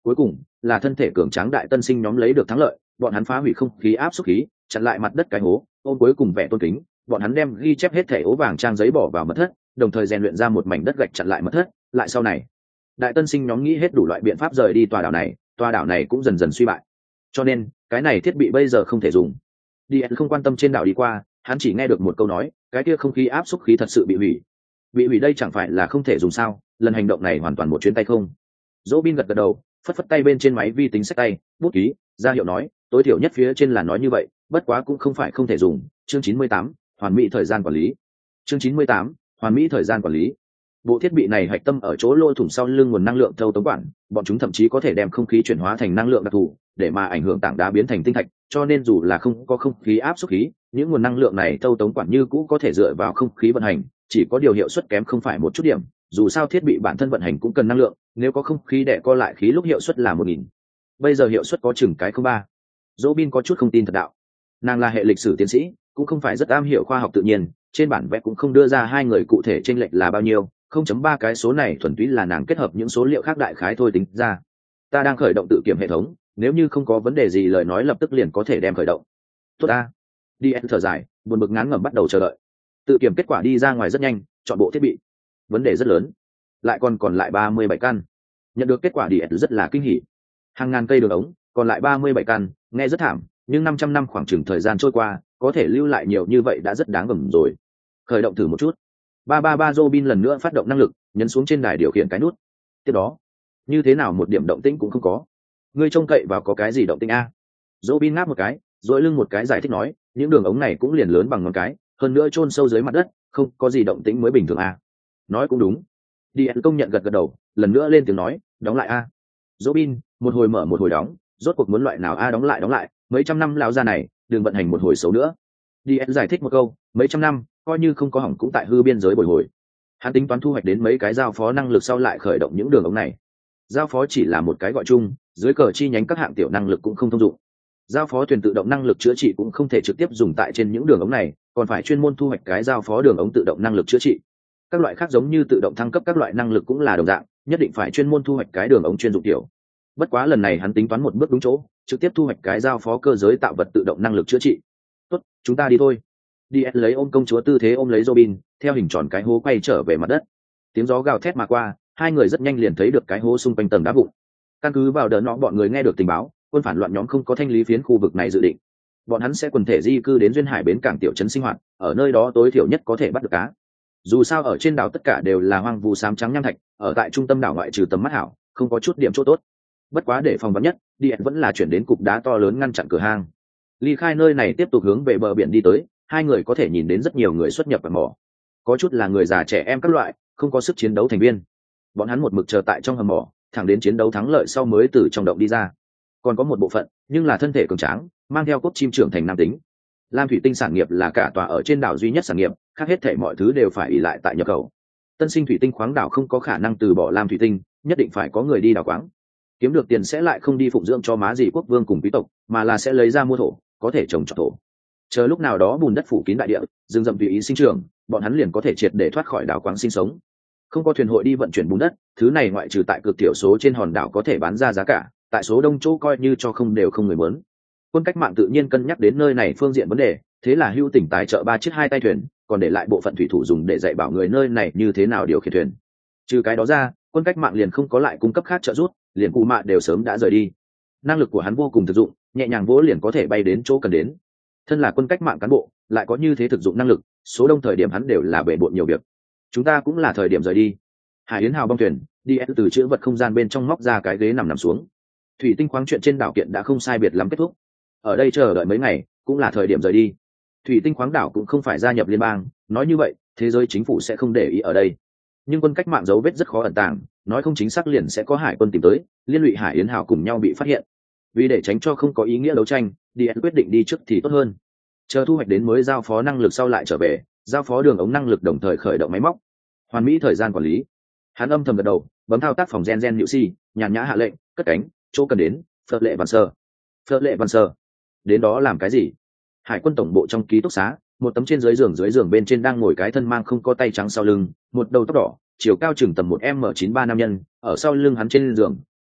Cuối cùng là thân thể cường tráng đại tân sinh nhóm lấy được thắng lợi, bọn hắn phá hủy không khí áp suất khí, chặn lại mặt đất cái hố, ôm cuối cùng vẻ tôn kính, bọn hắn đem ghi chép hết thẻ ố vàng trang giấy bỏ vào mật thất, đồng thời rèn luyện ra một mảnh đất gạch chặn lại mật thất. Lại sau này, đại tân sinh nhóm nghĩ hết đủ loại biện pháp rời đi tòa đảo này cũng dần dần suy bại, cho nên cái này thiết bị bây giờ không thể dùng. Đi không quan tâm trên đảo đi qua, hắn chỉ nghe được một câu nói, cái kia không khí áp suất khí thật sự bị hủy. Bị hủy đây chẳng phải là không thể dùng sao? Lần hành động này hoàn toàn một chuyến tay không. Dỗ Bin gật gật đầu, phất phất tay bên trên máy vi tính xách tay, bút ký ra hiệu nói, tối thiểu nhất phía trên là nói như vậy, bất quá cũng không phải không thể dùng. Chương 98, hoàn mỹ thời gian quản lý. Chương 98, hoàn mỹ thời gian quản lý. Bộ thiết bị này hạch tâm ở chỗ lỗ thủng sau lưng nguồn năng lượng thâu tống quản, bọn chúng thậm chí có thể đem không khí chuyển hóa thành năng lượng đặc thù, để mà ảnh hưởng tảng đá biến thành tinh thạch, cho nên dù là không có không khí áp suất khí, những nguồn năng lượng này thâu tống quản như cũ có thể dựa vào không khí vận hành, chỉ có điều hiệu suất kém không phải một chút điểm, dù sao thiết bị bản thân vận hành cũng cần năng lượng, nếu có không khí đè co lại khí lúc hiệu suất là 1000. Bây giờ hiệu suất có chừng cái 03. Robin có chút không tin thật đạo. Nàng là hệ lịch sử tiến sĩ, cũng không phải rất am hiểu khoa học tự nhiên, trên bản vẽ cũng không đưa ra hai người cụ thể chênh lệch là bao nhiêu, 0.3 cái số này thuần túy là nàng kết hợp những số liệu khác đại khái thôi tính ra. Ta đang khởi động tự kiểm hệ thống, nếu như không có vấn đề gì lời nói lập tức liền có thể đem khởi động. Tốt ta. DS thở dài, buồn bực ngán ngẩm bắt đầu chờ đợi. Tự kiểm kết quả đi ra ngoài rất nhanh, chọn bộ thiết bị. Vấn đề rất lớn. Lại còn lại 37 căn. Nhận được kết quả DS rất là kinh hỉ. Hàng ngàn cây đường ống, còn lại 37 căn, nghe rất thảm, nhưng 500 năm khoảng chừng thời gian trôi qua, có thể lưu lại nhiều như vậy đã rất đáng gờm rồi. Khởi động thử một chút. 333 Robin lần nữa phát động năng lực, nhấn xuống trên đài điều khiển cái nút. Tiếp đó, như thế nào một điểm động tĩnh cũng không có. Ngươi trông cậy vào có cái gì động tĩnh a? Robin ngáp một cái, rồi lưng một cái giải thích nói, những đường ống này cũng liền lớn bằng ngón cái, hơn nữa chôn sâu dưới mặt đất, không có gì động tĩnh mới bình thường a. Nói cũng đúng. Điền công nhận gật gật đầu, lần nữa lên tiếng nói, đóng lại a. Robin, một hồi mở một hồi đóng, rốt cuộc muốn loại nào a? Đóng lại, mấy trăm năm lão già này, đừng vận hành một hồi xấu nữa. Điền giải thích một câu, mấy trăm năm, coi như không có hỏng cũng tại hư biên giới bồi hồi. Hắn tính toán thu hoạch đến mấy cái giao phó năng lực sau lại khởi động những đường ống này. Giao phó chỉ là một cái gọi chung, dưới cờ chi nhánh các hạng tiểu năng lực cũng không thông dụng. Giao phó thuyền tự động năng lực chữa trị cũng không thể trực tiếp dùng tại trên những đường ống này, còn phải chuyên môn thu hoạch cái giao phó đường ống tự động năng lực chữa trị. Các loại khác giống như tự động thăng cấp các loại năng lực cũng là đồng dạng, nhất định phải chuyên môn thu hoạch cái đường ống chuyên dụng tiểu. Bất quá lần này hắn tính toán một bước đúng chỗ, trực tiếp thu hoạch cái giao phó cơ giới tạo vật tự động năng lực chữa trị. Tốt, chúng ta đi thôi. DS lấy ôm công chúa tư thế ôm lấy Robin, theo hình tròn cái hố quay trở về mặt đất. Tiếng gió gào thét mà qua, hai người rất nhanh liền thấy được cái hố xung quanh tầng đá vụn. Căn cứ vào đợt nọ bọn người nghe được tình báo, quân phản loạn nhóm không có thanh lý phiến khu vực này dự định. Bọn hắn sẽ quần thể di cư đến duyên hải bến cảng tiểu trấn sinh hoạt, ở nơi đó tối thiểu nhất có thể bắt được cá. Dù sao ở trên đảo tất cả đều là hoang vu xám trắng nham thạch, ở tại trung tâm đảo ngoại trừ tầm mắt hảo, không có chút điểm chỗ tốt. Bất quá để phòng vắn nhất, Điện vẫn là chuyển đến cục đá to lớn ngăn chặn cửa hang. Ly khai nơi này tiếp tục hướng về bờ biển đi tới, hai người có thể nhìn đến rất nhiều người xuất nhập vào mỏ. Có chút là người già trẻ em các loại, không có sức chiến đấu thành viên. Bọn hắn một mực chờ tại trong hầm mỏ, thẳng đến chiến đấu thắng lợi sau mới từ trong động đi ra. Còn có một bộ phận, nhưng là thân thể cường tráng, mang theo cốt chim trưởng thành nam tính. Lam thủy tinh sản nghiệp là cả tòa ở trên đảo duy nhất sản nghiệp, khác hết thảy mọi thứ đều phải ỷ lại tại nhập khẩu. Tân sinh thủy tinh khoáng đảo không có khả năng từ bỏ lam thủy tinh, nhất định phải có người đi đào khoáng. Kiếm được tiền sẽ lại không đi phụng dưỡng cho má gì quốc vương cùng quý tộc, mà là sẽ lấy ra mua thổ, có thể trồng trọt thổ. Chờ lúc nào đó bùn đất phủ kín đại địa, rừng rậm tùy ý sinh trưởng, bọn hắn liền có thể triệt để thoát khỏi đảo quáng sinh sống. Không có thuyền hội đi vận chuyển bùn đất, thứ này ngoại trừ tại cực thiểu số trên hòn đảo có thể bán ra giá cả, tại số đông chỗ coi như cho không đều không người muốn. Quân cách mạng tự nhiên cân nhắc đến nơi này phương diện vấn đề, thế là hưu tỉnh tài trợ 3 chiếc 2 tay thuyền, còn để lại bộ phận thủy thủ dùng để dạy bảo người nơi này như thế nào điều khiển thuyền. Trừ cái đó ra, quân cách mạng liền không có lại cung cấp khác trợ giúp, liền cụ mạ đều sớm đã rời đi. Năng lực của hắn vô cùng thực dụng, nhẹ nhàng vỗ liền có thể bay đến chỗ cần đến. Thân là quân cách mạng cán bộ, lại có như thế thực dụng năng lực, số đông thời điểm hắn đều là bể bộn nhiều việc. Chúng ta cũng là thời điểm rời đi. Hải Yến Hào bong thuyền, đi từ chữ vật không gian bên trong móc ra cái ghế nằm xuống. Thủy tinh khoáng chuyện trên đảo kiện đã không sai biệt lắm kết thúc. Ở đây chờ đợi mấy ngày, cũng là thời điểm rời đi. Thủy tinh khoáng đảo cũng không phải gia nhập liên bang, nói như vậy, thế giới chính phủ sẽ không để ý ở đây. Nhưng quân cách mạng dấu vết rất khó ẩn tàng, nói không chính xác liền sẽ có hải quân tìm tới, liên lụy Hải Yến Hào cùng nhau bị phát hiện. Vì để tránh cho không có ý nghĩa đấu tranh, DS quyết định đi trước thì tốt hơn. Chờ thu hoạch đến mới giao phó năng lực sau lại trở về, giao phó đường ống năng lực đồng thời khởi động máy móc. Hoàn mỹ thời gian quản lý. Hắn âm thầm gật đầu, bấm thao tác phòng gen nhự si, nhàn nhã hạ lệnh, cất cánh, chỗ cần đến, Phật lệ văn sơ. Đến đó làm cái gì? Hải quân tổng bộ trong ký túc xá, một tấm trên dưới giường bên trên đang ngồi cái thân mang không có tay trắng sau lưng, một đầu tóc đỏ, chiều cao chừng tầm 1m93 nam nhân, ở sau lưng hắn trên giường,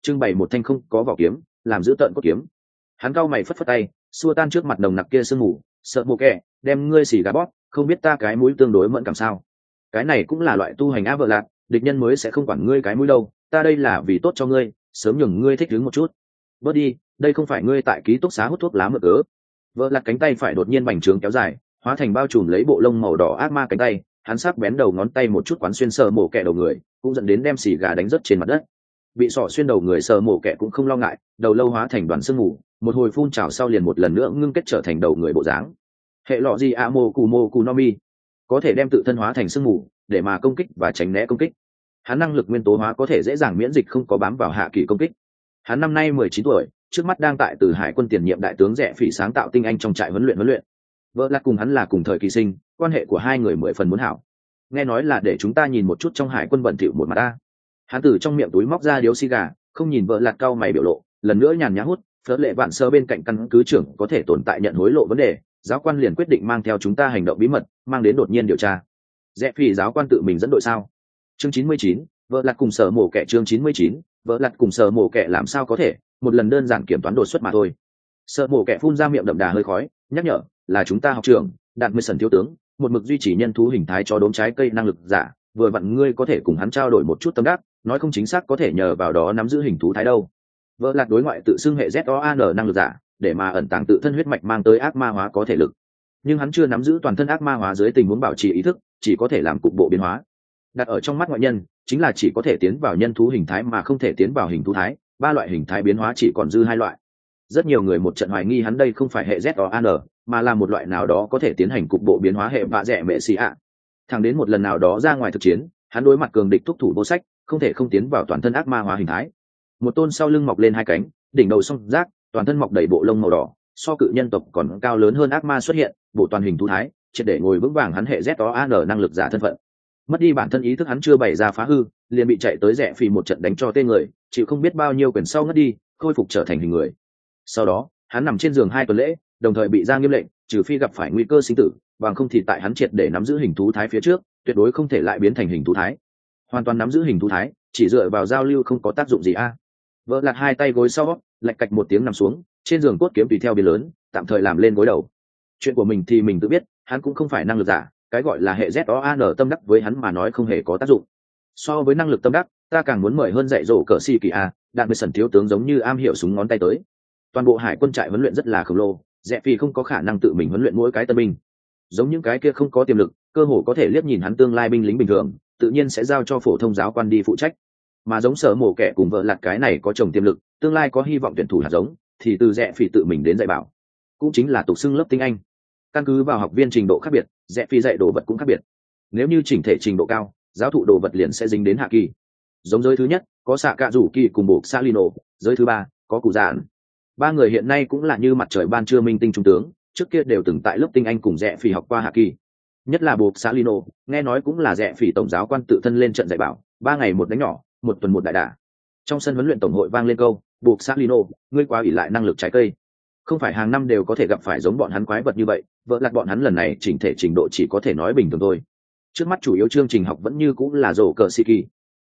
trưng bày một thanh không có vỏ kiếm làm giữ tợn cốt kiếm. Hắn cau mày phất phất tay xua tan trước mặt nồng nặc kia sương mù. Sợ mồ kẹ đem ngươi xì gà bóp, không biết ta cái mũi tương đối mẫn cảm sao? Cái này cũng là loại tu hành á vợ lạc, địch nhân mới sẽ không quản ngươi cái mũi đâu, ta đây là vì tốt cho ngươi, sớm nhường ngươi thích ứng một chút. Bớt đi, đây không phải ngươi tại ký túc xá hút thuốc lá mượn cớ. Vợ lạc cánh tay phải đột nhiên bành trướng kéo dài, hóa thành bao trùm lấy bộ lông màu đỏ ác ma cánh tay, hắn sắc bén đầu ngón tay một chút quán xuyên sờ mổ kẹ đầu người, cũng dẫn đến đem xì gà đánh rớt trên mặt đất. Bị sọ xuyên đầu người sờ mổ kẹ cũng không lo ngại, đầu lâu hóa thành đoàn sương mù, một hồi phun trào sau liền một lần nữa ngưng kết trở thành đầu người bộ dáng. Hệ lọ gì a mô cù no mi, có thể đem tự thân hóa thành sương mù để mà công kích và tránh né công kích. Hắn năng lực nguyên tố hóa có thể dễ dàng miễn dịch không có bám vào hạ kỳ công kích. Hắn năm nay 19 tuổi, trước mắt đang tại Từ Hải quân tiền nhiệm đại tướng Rẽ Phỉ sáng tạo tinh anh trong trại huấn luyện. Vợ lạc cùng hắn là cùng thời kỳ sinh, quan hệ của hai người 10 phần muốn hảo. Nghe nói là để chúng ta nhìn một chút trong hải quân bận thỉu một mặt ta. Hắn từ trong miệng túi móc ra điếu xì gà, không nhìn vợ lạc cau mày biểu lộ, lần nữa nhàn nhã hút. Phớt lệ vạn sơ bên cạnh căn cứ trưởng có thể tồn tại nhận hối lộ vấn đề, giáo quan liền quyết định mang theo chúng ta hành động bí mật, mang đến đột nhiên điều tra. Rẽ Phỉ giáo quan tự mình dẫn đội sao? Chương 99, vợ lạc cùng sở mổ kẻ. Chương 99, vợ lạc cùng sở mổ kẻ làm sao có thể, một lần đơn giản kiểm toán đột xuất mà thôi. Sở mổ kẻ phun ra miệng đậm đà hơi khói, nhắc nhở, là chúng ta học trưởng, Đạt Mười Sần thiếu tướng, một mực duy trì nhân thú hình thái cho đốm trái cây năng lực giả, vừa vặn ngươi có thể cùng hắn trao đổi một chút tâm đắc, nói không chính xác có thể nhờ vào đó nắm giữ hình thú thái đâu. Vợ lạc đối ngoại tự xưng hệ ZOAN năng lực giả, để mà ẩn tàng tự thân huyết mạch mang tới ác ma hóa có thể lực, nhưng hắn chưa nắm giữ toàn thân ác ma hóa dưới tình huống bảo trì ý thức, chỉ có thể làm cục bộ biến hóa. Đặt ở trong mắt ngoại nhân, chính là chỉ có thể tiến vào nhân thú hình thái mà không thể tiến vào hình thú thái, ba loại hình thái biến hóa chỉ còn dư hai loại. Rất nhiều người một trận hoài nghi hắn đây không phải hệ ZOAN, mà là một loại nào đó có thể tiến hành cục bộ biến hóa hệ vạ rẻ mẹ xì ạ. Thẳng đến một lần nào đó ra ngoài thực chiến, hắn đối mặt cường địch thúc thủ vô sách, không thể không tiến vào toàn thân ác ma hóa hình thái. Một tôn sau lưng mọc lên hai cánh, đỉnh đầu song giác, toàn thân mọc đầy bộ lông màu đỏ, so cự nhân tộc còn cao lớn hơn ác ma xuất hiện, bộ toàn hình thú thái, triệt để ngồi vững vàng hắn hệ ZOAN năng lực giả thân phận. Mất đi bản thân ý thức hắn chưa bày ra phá hư, liền bị chạy tới Rẽ Phỉ một trận đánh cho tên người, chịu không biết bao nhiêu quyền sau ngất đi, khôi phục trở thành hình người. Sau đó, hắn nằm trên giường 2 tuần lễ, đồng thời bị ra nghiêm lệnh, trừ phi gặp phải nguy cơ sinh tử, bằng không thì tại hắn triệt để nắm giữ hình thú thái phía trước, tuyệt đối không thể lại biến thành hình thú thái. Hoàn toàn nắm giữ hình thú thái, chỉ dựa vào giao lưu không có tác dụng gì a. Vợ lạc hai tay gối sau, lạch cạch một tiếng nằm xuống, trên giường cốt kiếm tùy theo biến lớn, tạm thời làm lên gối đầu. Chuyện của mình thì mình tự biết, hắn cũng không phải năng lực giả, cái gọi là hệ ZOAN tâm đắc với hắn mà nói không hề có tác dụng. So với năng lực tâm đắc, ta càng muốn mời hơn dạy dỗ cỡ si kỳ a, Đạt Mười Sần thiếu tướng giống như am hiểu súng ngón tay tới. Toàn bộ hải quân trại huấn luyện rất là khổng lồ, Rẽ Phỉ không có khả năng tự mình huấn luyện mỗi cái tân binh. Giống những cái kia không có tiềm lực, cơ hồ có thể liếc nhìn hắn tương lai binh lính bình thường, tự nhiên sẽ giao cho phổ thông giáo quan đi phụ trách. Mà giống Sở Mổ Kẻ cùng vợ lạc cái này có chồng tiềm lực, tương lai có hy vọng tuyển thủ hạt giống, thì từ Rẽ Phỉ tự mình đến dạy bảo, cũng chính là tục xưng lớp tinh anh. Căn cứ vào học viên trình độ khác biệt, Rẽ Phỉ dạy đồ vật cũng khác biệt. Nếu như chỉnh thể trình độ cao, giáo thụ đồ vật liền sẽ dính đến hạ kỳ. Giống giới thứ nhất có xạ cạ rủ kỳ cùng bộ Salino, giới thứ ba có cụ dạn. Ba người hiện nay cũng là như mặt trời ban trưa minh tinh trung tướng, trước kia đều từng tại lớp tinh anh cùng Rẽ Phỉ học qua hạ kỳ. Nhất là bộ Salino, nghe nói cũng là Rẽ Phỉ tổng giáo quan tự thân lên trận dạy bảo, 3 ngày một đánh nhỏ, 1 tuần một đại đả. Trong sân huấn luyện tổng hội vang lên câu, bộ Salino, ngươi quá ỷ lại năng lực trái cây, không phải hàng năm đều có thể gặp phải giống bọn hắn quái vật như vậy. Vợ lạc bọn hắn lần này chỉnh thể trình độ chỉ có thể nói bình thường thôi. Trước mắt chủ yếu chương trình học vẫn như cũng là rổ cờ xì kỳ.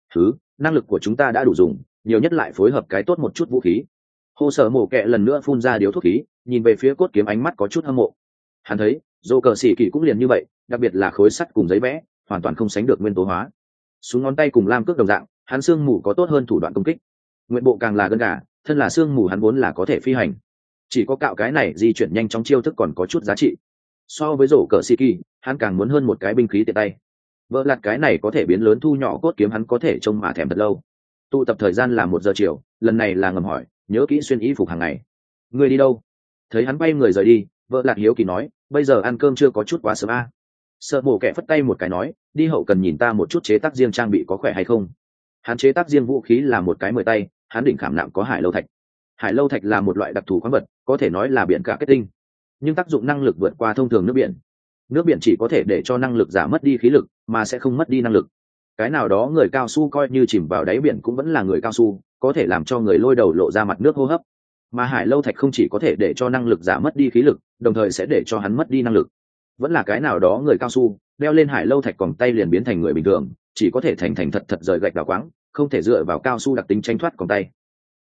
Năng lực của chúng ta đã đủ dùng, nhiều nhất lại phối hợp cái tốt một chút vũ khí. Hồ Sở Mổ Kẹ lần nữa phun ra điếu thuốc khí, nhìn về phía cốt kiếm ánh mắt có chút hâm mộ. Hắn thấy rổ cờ xì kỳ cũng liền như vậy, đặc biệt là khối sắt cùng giấy vẽ, hoàn toàn không sánh được nguyên tố hóa. Súng ngón tay cùng lam cước đồng dạng, hắn xương mù có tốt hơn thủ đoạn công kích. Nguyện bộ càng là gân gà, thân là xương mù hắn vốn là có thể phi hành. Chỉ có cạo cái này di chuyển nhanh chóng chiêu thức còn có chút giá trị. So với rổ cờ xì kỳ, hắn càng muốn hơn một cái binh khí tiện tay. Vợ lặt cái này có thể biến lớn thu nhỏ cốt kiếm hắn có thể trông mà thèm thật lâu. Tụ tập thời gian là 1 giờ chiều, lần này là ngầm hỏi, nhớ kỹ xuyên y phục hàng ngày. Người đi đâu? Thấy hắn bay người rời đi, vợ lặt hiếu kỳ nói, bây giờ ăn cơm chưa có chút quá sớm a. Sợ Mổ Kẻ phất tay một cái nói, đi hậu cần nhìn ta một chút chế tác riêng trang bị có khỏe hay không. Hắn chế tác riêng vũ khí là một cái 10 tay, hắn đỉnh khảm nạm có hải lâu thạch. Hải lâu thạch là một loại đặc thù khoáng vật, có thể nói là biển cả kết tinh, nhưng tác dụng năng lực vượt qua thông thường nước biển. Nước biển chỉ có thể để cho năng lực giảm mất đi khí lực, mà sẽ không mất đi năng lực. Cái nào đó người cao su coi như chìm vào đáy biển cũng vẫn là người cao su, có thể làm cho người lôi đầu lộ ra mặt nước hô hấp. Mà hải lâu thạch không chỉ có thể để cho năng lực giảm mất đi khí lực, đồng thời sẽ để cho hắn mất đi năng lực. Vẫn là cái nào đó người cao su đeo lên hải lâu thạch còng tay liền biến thành người bình thường, chỉ có thể thành thật rời gạch đào quáng, không thể dựa vào cao su đặc tính tránh thoát còng tay.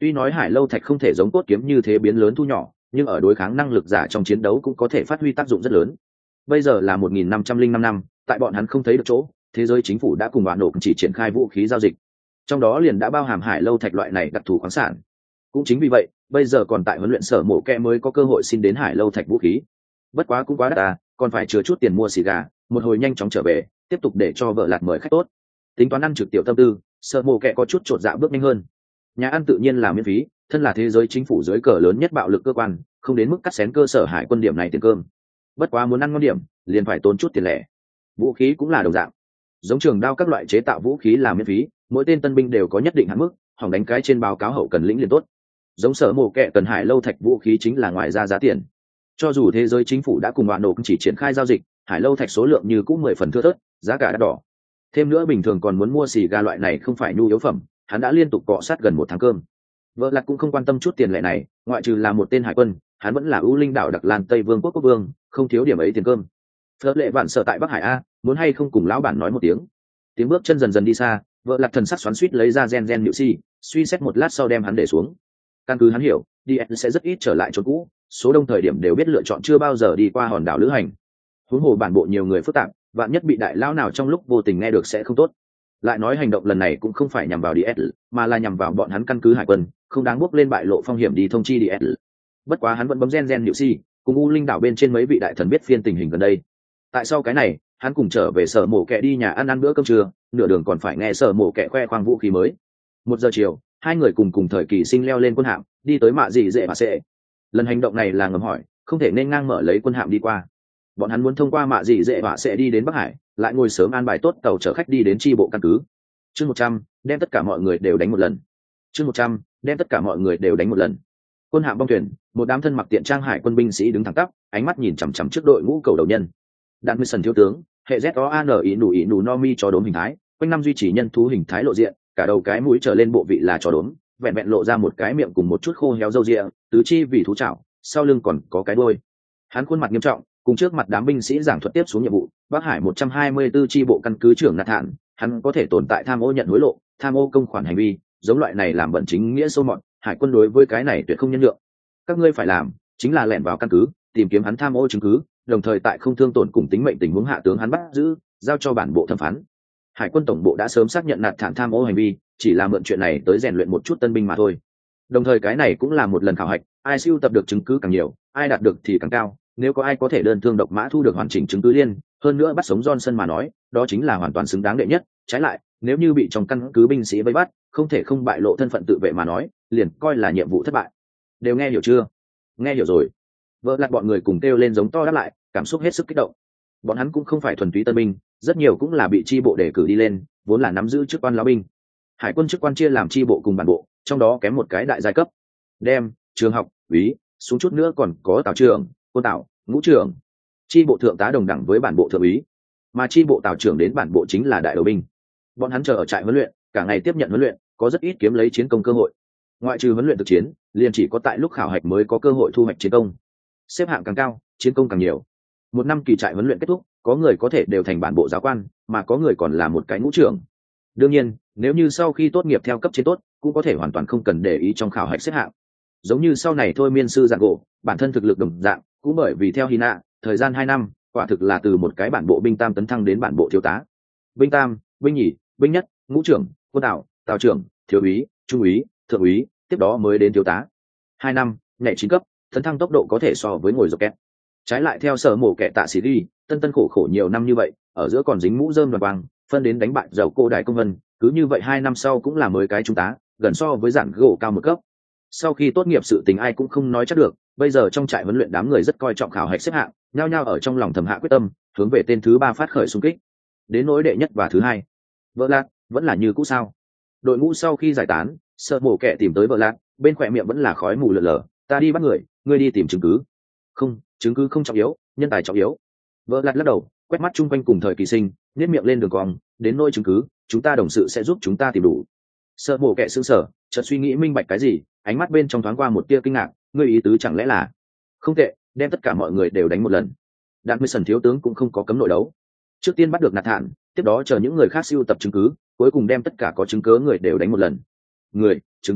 Tuy nói hải lâu thạch không thể giống cốt kiếm như thế biến lớn thu nhỏ, nhưng ở đối kháng năng lực giả trong chiến đấu cũng có thể phát huy tác dụng rất lớn. Bây giờ là 1505 năm, tại bọn hắn không thấy được chỗ, thế giới chính phủ đã cùng bạn nộp chỉ triển khai vũ khí giao dịch, trong đó liền đã bao hàm hải lâu thạch loại này đặc thù khoáng sản. Cũng chính vì vậy, bây giờ còn tại huấn luyện sở mổ kẹ mới có cơ hội xin đến hải lâu thạch vũ khí. Bất quá cũng quá đắt à, còn phải chứa chút tiền mua xì gà, một hồi nhanh chóng trở về, tiếp tục để cho vợ lạt mời khách tốt. Tính toán ăn trực tiểu tâm tư, sở mổ kẹ có chút chột dạ bước nhanh hơn. Nhà ăn tự nhiên là miễn phí, thân là thế giới chính phủ dưới cờ lớn nhất bạo lực cơ quan, không đến mức cắt xén cơ sở hải quân điểm này tiền cơm. Bất quá muốn ăn ngon điểm, liền phải tốn chút tiền lẻ. Vũ khí cũng là đồng dạng, giống trường đao các loại chế tạo vũ khí là miễn phí, mỗi tên tân binh đều có nhất định hạn mức, hỏng đánh cái trên báo cáo hậu cần lĩnh liền tốt. Giống sở mổ kẹ cần hải lâu thạch vũ khí chính là ngoài ra giá tiền. Cho dù thế giới chính phủ đã cùng bạn nổ chỉ triển khai giao dịch, hải lâu thạch số lượng như cũng 10 phần thưa thớt, giá cả đắt đỏ. Thêm nữa bình thường còn muốn mua xì gà loại này không phải nhu yếu phẩm, hắn đã liên tục cọ sát gần một tháng cơm. Vợ Lạc cũng không quan tâm chút tiền lẻ này, ngoại trừ là một tên hải quân, hắn vẫn là ưu linh đảo Đặc Lan Tây Vương quốc quốc vương, không thiếu điểm ấy tiền cơm. Phớt lệ vạn sợ tại Bắc Hải a, muốn hay không cùng lão bản nói một tiếng. Tiếng bước chân dần dần đi xa, vợ Lạc thần sắc xoắn xuýt lấy ra gen nhự si, suy xét một lát sau đem hắn để xuống. Căn cứ hắn hiểu, DS sẽ rất ít trở lại chỗ cũ, số đông thời điểm đều biết lựa chọn chưa bao giờ đi qua hòn đảo lữ hành. Huống hồ bản bộ nhiều người phức tạp, vạn nhất bị đại lão nào trong lúc vô tình nghe được sẽ không tốt. Lại nói hành động lần này cũng không phải nhằm vào DS, mà là nhằm vào bọn hắn căn cứ hải quân, không đáng bước lên bại lộ phong hiểm đi thông chi DS. Bất quá hắn vẫn bấm gen nhự si, cùng U Linh đảo bên trên mấy vị đại thần biết phiên tình hình gần đây. Tại sao cái này, hắn cùng trở về sở mổ kẹ đi nhà ăn bữa cơm trưa, nửa đường còn phải nghe sở mổ kẹ khoe khoang vũ khí mới. 1 giờ chiều, hai người cùng thời kỳ sinh leo lên quân hạm, đi tới mạ dị dễ bà sệ. Lần hành động này là ngầm hỏi, không thể nên ngang mở lấy quân hạm đi qua. Bọn hắn muốn thông qua mạ dị dễ bà sệ đi đến Bắc Hải, lại ngồi sớm an bài tốt tàu chở khách đi đến tri bộ căn cứ. Chương 100, đem tất cả mọi người đều đánh một lần. Chương 100, đem tất cả mọi người đều đánh một lần. Quân hạm bong thuyền, một đám thân mặc tiện trang hải quân binh sĩ đứng thẳng tắp, ánh mắt nhìn chằm chằm trước đội ngũ cầu đầu nhân. Đạn Mười Sần thiếu tướng, hệ ZOAN ý nủ no mi cho đốm hình thái, quanh năm duy trì nhân thú hình thái lộ diện, cả đầu cái mũi trở lên bộ vị là chó đốm, vẹn vẹn lộ ra một cái miệng cùng một chút khô héo râu ria, tứ chi vì thú chảo, sau lưng còn có cái đuôi. Hắn khuôn mặt nghiêm trọng, cùng trước mặt đám binh sĩ giảng thuật tiếp xuống nhiệm vụ. Bắc Hải 124 chi bộ căn cứ trưởng Nạt Thản, hắn có thể tồn tại tham ô nhận hối lộ, tham ô công khoản hành vi, giống loại này làm bẩn chính nghĩa sâu mọt, hải quân đối với cái này tuyệt không nhân nhượng. Các ngươi phải làm chính là lẻn vào căn cứ, tìm kiếm hắn tham ô chứng cứ, đồng thời tại không thương tổn cùng tính mệnh tình huống hạ tướng hắn bắt giữ, giao cho bản bộ thẩm phán. Hải quân tổng bộ đã sớm xác nhận Nạt Thản tham ô hành vi, chỉ là mượn chuyện này tới rèn luyện một chút tân binh mà thôi. Đồng thời cái này cũng là một lần khảo hạch, ai sưu tập được chứng cứ càng nhiều, ai đạt được thì càng cao. Nếu có ai có thể đơn thương độc mã thu được hoàn chỉnh chứng cứ liên, hơn nữa bắt sống Johnson mà nói, đó chính là hoàn toàn xứng đáng đệ nhất. Trái lại, nếu như bị trong căn cứ binh sĩ vây bắt, không thể không bại lộ thân phận tự vệ mà nói, liền coi là nhiệm vụ thất bại. Đều nghe hiểu chưa? Nghe hiểu rồi. Vợ Lạc bọn người cùng kêu lên giống to đáp lại, cảm xúc hết sức kích động. Bọn hắn cũng không phải thuần túy tân binh, rất nhiều cũng là bị chi bộ đề cử đi lên, vốn là nắm giữ chức quan lão binh. Hải quân chức quan chia làm chi bộ cùng bản bộ, trong đó kém một cái đại giai cấp. Đem trường học, úy, xuống chút nữa còn có tào trưởng, quân tào, ngũ trưởng. Chi bộ thượng tá đồng đẳng với bản bộ thượng úy, mà chi bộ tào trưởng đến bản bộ chính là đại đầu binh. Bọn hắn chờ ở trại huấn luyện, cả ngày tiếp nhận huấn luyện, có rất ít kiếm lấy chiến công cơ hội. Ngoại trừ huấn luyện thực chiến, liền chỉ có tại lúc khảo hạch mới có cơ hội thu hoạch chiến công. Xếp hạng càng cao, chiến công càng nhiều. Một năm kỳ trại huấn luyện kết thúc, có người có thể đều thành bản bộ giáo quan, mà có người còn là một cái ngũ trưởng. Đương nhiên, nếu như sau khi tốt nghiệp theo cấp trên tốt, cũng có thể hoàn toàn không cần để ý trong khảo hạch xếp hạng. Giống như sau này thôi miên sư dạng gỗ, bản thân thực lực đồng dạng, cũng bởi vì theo Hina, thời gian 2 năm, quả thực là từ một cái bản bộ binh tam tấn thăng đến bản bộ thiếu tá. Binh tam, binh nhì, binh nhất, ngũ trưởng, quân tào, tào trưởng, thiếu úy, trung úy, thượng úy, tiếp đó mới đến thiếu tá. 2 năm, nhảy 9 cấp, tấn thăng tốc độ có thể so với ngồi dọc kẹt. Trái lại theo sở mổ kẻ tạ sĩ đi, tân khổ khổ nhiều năm như vậy, ở giữa còn dính mũ rơm đoàn quang, phân đến đánh bại dầu cô đại công vân, cứ như vậy 2 năm sau cũng là mới cái trung tá, gần so với giản gỗ cao một cấp. Sau khi tốt nghiệp sự tình ai cũng không nói chắc được, bây giờ trong trại huấn luyện đám người rất coi trọng khảo hạch xếp hạng, nhao nhao ở trong lòng thầm hạ quyết tâm, hướng về tên thứ 3 phát khởi xung kích. Đến nỗi đệ nhất và thứ hai, Vợ Lạc vẫn là như cũ sao? Đội ngũ sau khi giải tán, sợ mổ kẻ tìm tới Vợ Lạc, bên khỏe miệng vẫn là khói mù lờ lờ, ta đi bắt người, ngươi đi tìm chứng cứ. Không, chứng cứ không trọng yếu, nhân tài trọng yếu. Vợ Lạc lắc đầu, quét mắt chung quanh cùng thời kỳ sinh, nhếch miệng lên đường cong, đến nỗi chứng cứ, chúng ta đồng sự sẽ giúp chúng ta tìm đủ. Sợ mổ kẻ sững sờ, chợt suy nghĩ minh bạch cái gì, ánh mắt bên trong thoáng qua một tia kinh ngạc, ngươi ý tứ chẳng lẽ là không tệ, đem tất cả mọi người đều đánh một lần. Đạn Mười Sần thiếu tướng cũng không có cấm nội đấu, trước tiên bắt được Nạt Thản, tiếp đó chờ những người khác sưu tập chứng cứ, cuối cùng đem tất cả có chứng cứ người đều đánh một lần. Người, chứng cứ,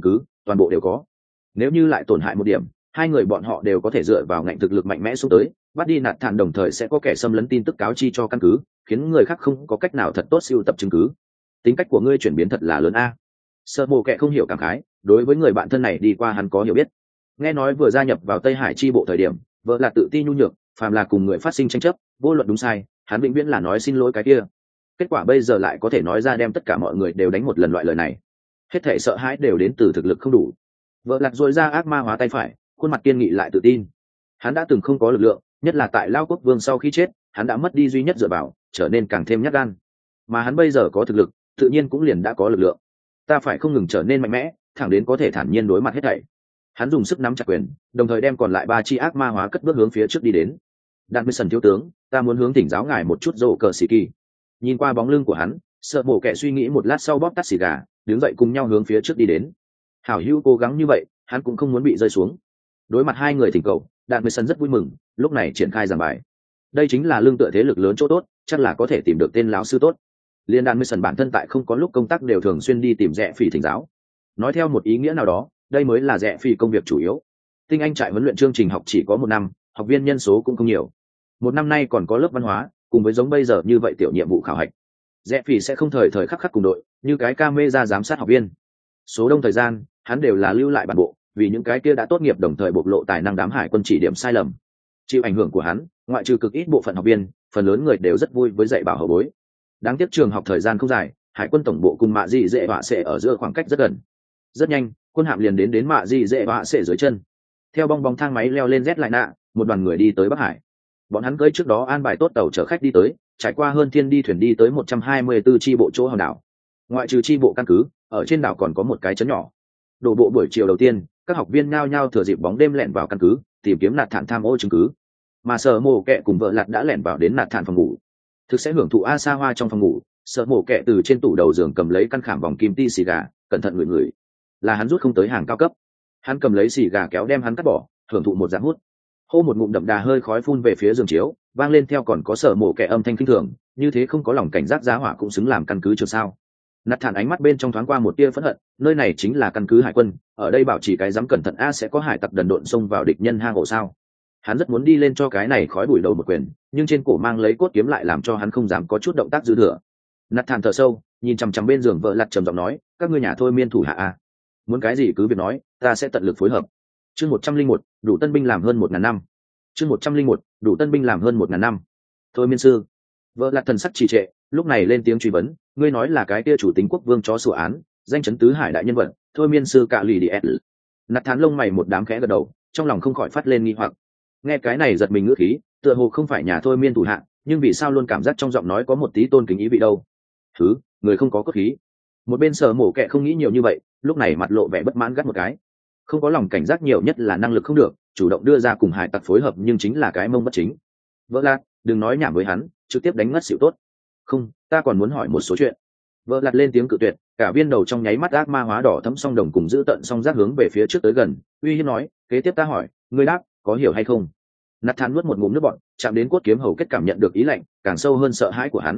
toàn bộ đều có. Nếu như lại tổn hại một điểm, hai người bọn họ đều có thể dựa vào ngạnh thực lực mạnh mẽ xuống tới, bắt đi nạt thản, đồng thời sẽ có kẻ xâm lấn tin tức cáo chi cho căn cứ, khiến người khác không có cách nào thật tốt siêu tập chứng cứ. Tính cách của ngươi chuyển biến thật là lớn a. Sợ Mộ Kệ không hiểu cảm khái, đối với người bạn thân này đi qua hắn có hiểu biết. Nghe nói vừa gia nhập vào Tây Hải chi bộ thời điểm, vợ là tự ti nhu nhược, phàm là cùng người phát sinh tranh chấp, vô luận đúng sai, hắn vĩnh viễn là nói xin lỗi cái kia. Kết quả bây giờ lại có thể nói ra đem tất cả mọi người đều đánh một lần loại lời này. Hết thảy sợ hãi đều đến từ thực lực không đủ. Vợ lạc dội ra ác ma hóa tay phải, khuôn mặt kiên nghị lại tự tin. Hắn đã từng không có lực lượng, nhất là tại Lao Quốc Vương sau khi chết, hắn đã mất đi duy nhất dựa vào, trở nên càng thêm nhát gan. Mà hắn bây giờ có thực lực, tự nhiên cũng liền đã có lực lượng. Ta phải không ngừng trở nên mạnh mẽ, thẳng đến có thể thản nhiên đối mặt hết thảy. Hắn dùng sức nắm chặt quyền, đồng thời đem còn lại 3 chi ác ma hóa cất bước hướng phía trước đi đến. Đạn Sần thiếu tướng, ta muốn hướng thỉnh giáo ngài một chút rồ cờ xì kỳ. Nhìn qua bóng lưng của hắn, Sợ Mộ Kệ suy nghĩ một lát sau bóp tắt xì gà, đứng dậy cùng nhau hướng phía trước đi đến. Hảo hữu cố gắng như vậy, hắn cũng không muốn bị rơi xuống. Đối mặt hai người thỉnh cầu, Đạn Sần rất vui mừng, lúc này triển khai giảng bài. Đây chính là lương tựa thế lực lớn chỗ tốt, chắc là có thể tìm được tên lão sư tốt. Liên Đạn Sần bản thân tại không có lúc công tác đều thường xuyên đi tìm Rẽ Phỉ thỉnh giáo. Nói theo một ý nghĩa nào đó, đây mới là Rẽ Phỉ công việc chủ yếu. Tinh Anh trại huấn luyện chương trình học chỉ có 1 năm, học viên nhân số cũng không nhiều. 1 năm nay còn có lớp văn hóa, cùng với giống bây giờ như vậy tiểu nhiệm vụ khảo hạch. Rẽ Phỉ sẽ không thời thời khắc khắc cùng đội, như cái camera giám sát học viên. Số đông thời gian, hắn đều là lưu lại bản bộ, vì những cái kia đã tốt nghiệp đồng thời bộc lộ tài năng đám hải quân chỉ điểm sai lầm. Chịu ảnh hưởng của hắn, ngoại trừ cực ít bộ phận học viên, phần lớn người đều rất vui với dạy bảo hậu bối. Đáng tiếc trường học thời gian không dài, hải quân tổng bộ cùng mạ dị dễ họa sẽ ở giữa khoảng cách rất gần. Rất nhanh, quân hạm liền đến mạ dị dễ họa sẽ dưới chân. Theo bong bóng thang máy leo lên Z lại nạ, một đoàn người đi tới Bắc Hải. Bọn hắn cưỡi trước đó an bài tốt tàu chở khách đi tới, trải qua hơn thiên đi thuyền đi tới 124 chi bộ chỗ hòn đảo. Ngoại trừ chi bộ căn cứ, ở trên đảo còn có một cái trấn nhỏ. Đổ bộ buổi chiều đầu tiên, các học viên nhao nhao thừa dịp bóng đêm lẻn vào căn cứ, tìm kiếm nạt thản tham ô chứng cứ. Mà Sở Mộ Kệ cùng vợ Lạt đã lẻn vào đến nạt thản phòng ngủ. Thực sẽ hưởng thụ a xa hoa trong phòng ngủ, Sở Mộ Kệ từ trên tủ đầu giường cầm lấy căn khảm vòng kim ti xì gà, cẩn thận ngửi ngửi. Là hắn rút không tới hàng cao cấp. Hắn cầm lấy xì gà kéo đem hắn cắt bỏ, hưởng thụ một dạng hút. Hô một ngụm đậm đà hơi khói phun về phía giường chiếu, vang lên theo còn có Sở Mộ Kệ âm thanh kinh thường, như thế không có lòng cảnh giác giá hỏa cũng xứng làm căn cứ trường sao. Nạt thản ánh mắt bên trong thoáng qua một tia phẫn hận, nơi này chính là căn cứ hải quân, ở đây bảo trì cái dám cẩn thận a sẽ có hải tặc đần độn xông vào địch nhân hang ổ sao. Hắn rất muốn đi lên cho cái này khói bụi đầu một quyền, nhưng trên cổ mang lấy cốt kiếm lại làm cho hắn không dám có chút động tác dư thừa. Nạt thản thở sâu, nhìn chằm chằm bên giường vợ Lạt trầm giọng nói, các ngươi nhà thôi miên thủ hạ a, muốn cái gì cứ việc nói, ta sẽ tận lực phối hợp. Chương 101, đủ tân binh làm hơn 1000 năm. Chương 101, đủ tân binh làm hơn 1000 năm. Thôi miên sư. Vợ Lạt thần sắc trì trệ, lúc này lên tiếng truy vấn, ngươi nói là cái kia chủ tính quốc vương chó sủa án, danh chấn tứ hải đại nhân vật, thôi miên sư cạ lì đi ẹt. Nạt thán lông mày một đám khẽ gật đầu, trong lòng không khỏi phát lên nghi hoặc. Nghe cái này giật mình ngữ khí, tựa hồ không phải nhà thôi miên thủ hạ, nhưng vì sao luôn cảm giác trong giọng nói có một tí tôn kính ý vị đâu? Thứ, người không có cốt khí. Một bên Sở Mộ Kệ không nghĩ nhiều như vậy, lúc này mặt lộ vẻ bất mãn gắt một cái. Không có lòng cảnh giác nhiều nhất là năng lực không được, chủ động đưa ra cùng hải tặc phối hợp nhưng chính là cái mông bất chính. Vợ Lạt, đừng nói nhảm với hắn, trực tiếp đánh ngất xỉu tốt. Không, ta còn muốn hỏi một số chuyện. Vợ Lạt lên tiếng cự tuyệt, cả viên đầu trong nháy mắt ác ma hóa đỏ thấm song đồng cùng giữ tận song giác hướng về phía trước tới gần, uy hiếp nói, kế tiếp ta hỏi, ngươi đáp, có hiểu hay không? Nạt thản nuốt một ngụm nước bọt, chạm đến cốt kiếm hầu kết cảm nhận được ý lạnh, càng sâu hơn sợ hãi của hắn.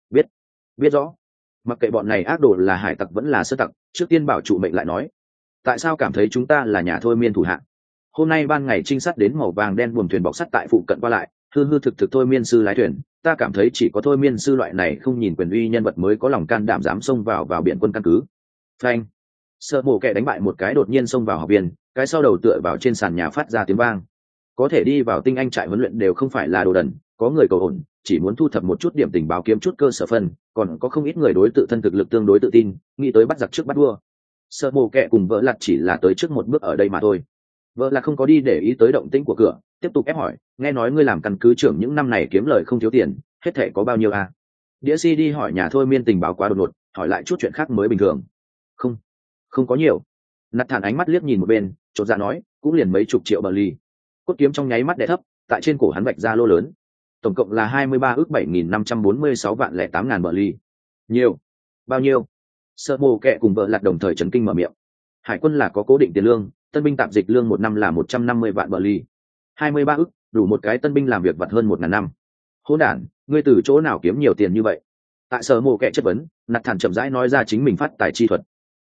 Biết rõ. Mặc kệ bọn này ác đồ là hải tặc vẫn là sơ tặc, trước tiên bảo trụ mệnh lại nói, tại sao cảm thấy chúng ta là nhà thôi miên thủ hạ? Hôm nay ban ngày trinh sát đến màu vàng đen buồm thuyền bọc sắt tại phụ cận qua lại, hư hư thực thực thôi miên sư lái thuyền, ta cảm thấy chỉ có thôi miên sư loại này không nhìn quyền uy nhân vật mới có lòng can đảm dám xông vào biển quân căn cứ. Phanh. Sợ Mộ Kệ đánh bại một cái đột nhiên xông vào học viên, cái sau đầu tựa vào trên sàn nhà phát ra tiếng vang. Có thể đi vào tinh anh trại huấn luyện đều không phải là đồ đần, có người cầu ổn, chỉ muốn thu thập một chút điểm tình báo kiếm chút cơ sở phân, còn có không ít người đối tự thân thực lực tương đối tự tin, nghĩ tới bắt giặc trước bắt vua. Sợ Mộ Kệ cùng vợ Lạt chỉ là tới trước một bước ở đây mà thôi. Vợ Lạt không có đi để ý tới động tĩnh của cửa, tiếp tục ép hỏi, nghe nói ngươi làm căn cứ trưởng những năm này kiếm lời không thiếu tiền, hết thảy có bao nhiêu à? Đĩa si đi hỏi nhà thôi miên tình báo quá đột ngột, hỏi lại chút chuyện khác mới bình thường. Không có nhiều. Nạt thản ánh mắt liếc nhìn một bên, chột dạ nói, cũng liền mấy chục triệu bờ ly. Cốt kiếm trong nháy mắt đè thấp, tại trên cổ hắn vạch ra lô lớn. Tổng cộng là 23 ước 7.546 vạn lẻ 8.000 bờ ly. Nhiều. Bao nhiêu? Sợ Mộ Kệ cùng vợ Lạt đồng thời chấn kinh mở miệng. Hải quân là có cố định tiền lương, tân binh tạp dịch lương một năm là 150 vạn bờ ly. 23 ức, đủ một cái tân binh làm việc vặt hơn 1000 năm. Hỗn đản, ngươi từ chỗ nào kiếm nhiều tiền như vậy? Tại Sở Mộ Kệ chất vấn, Nạt thản chậm rãi nói ra chính mình phát tài chi thuật.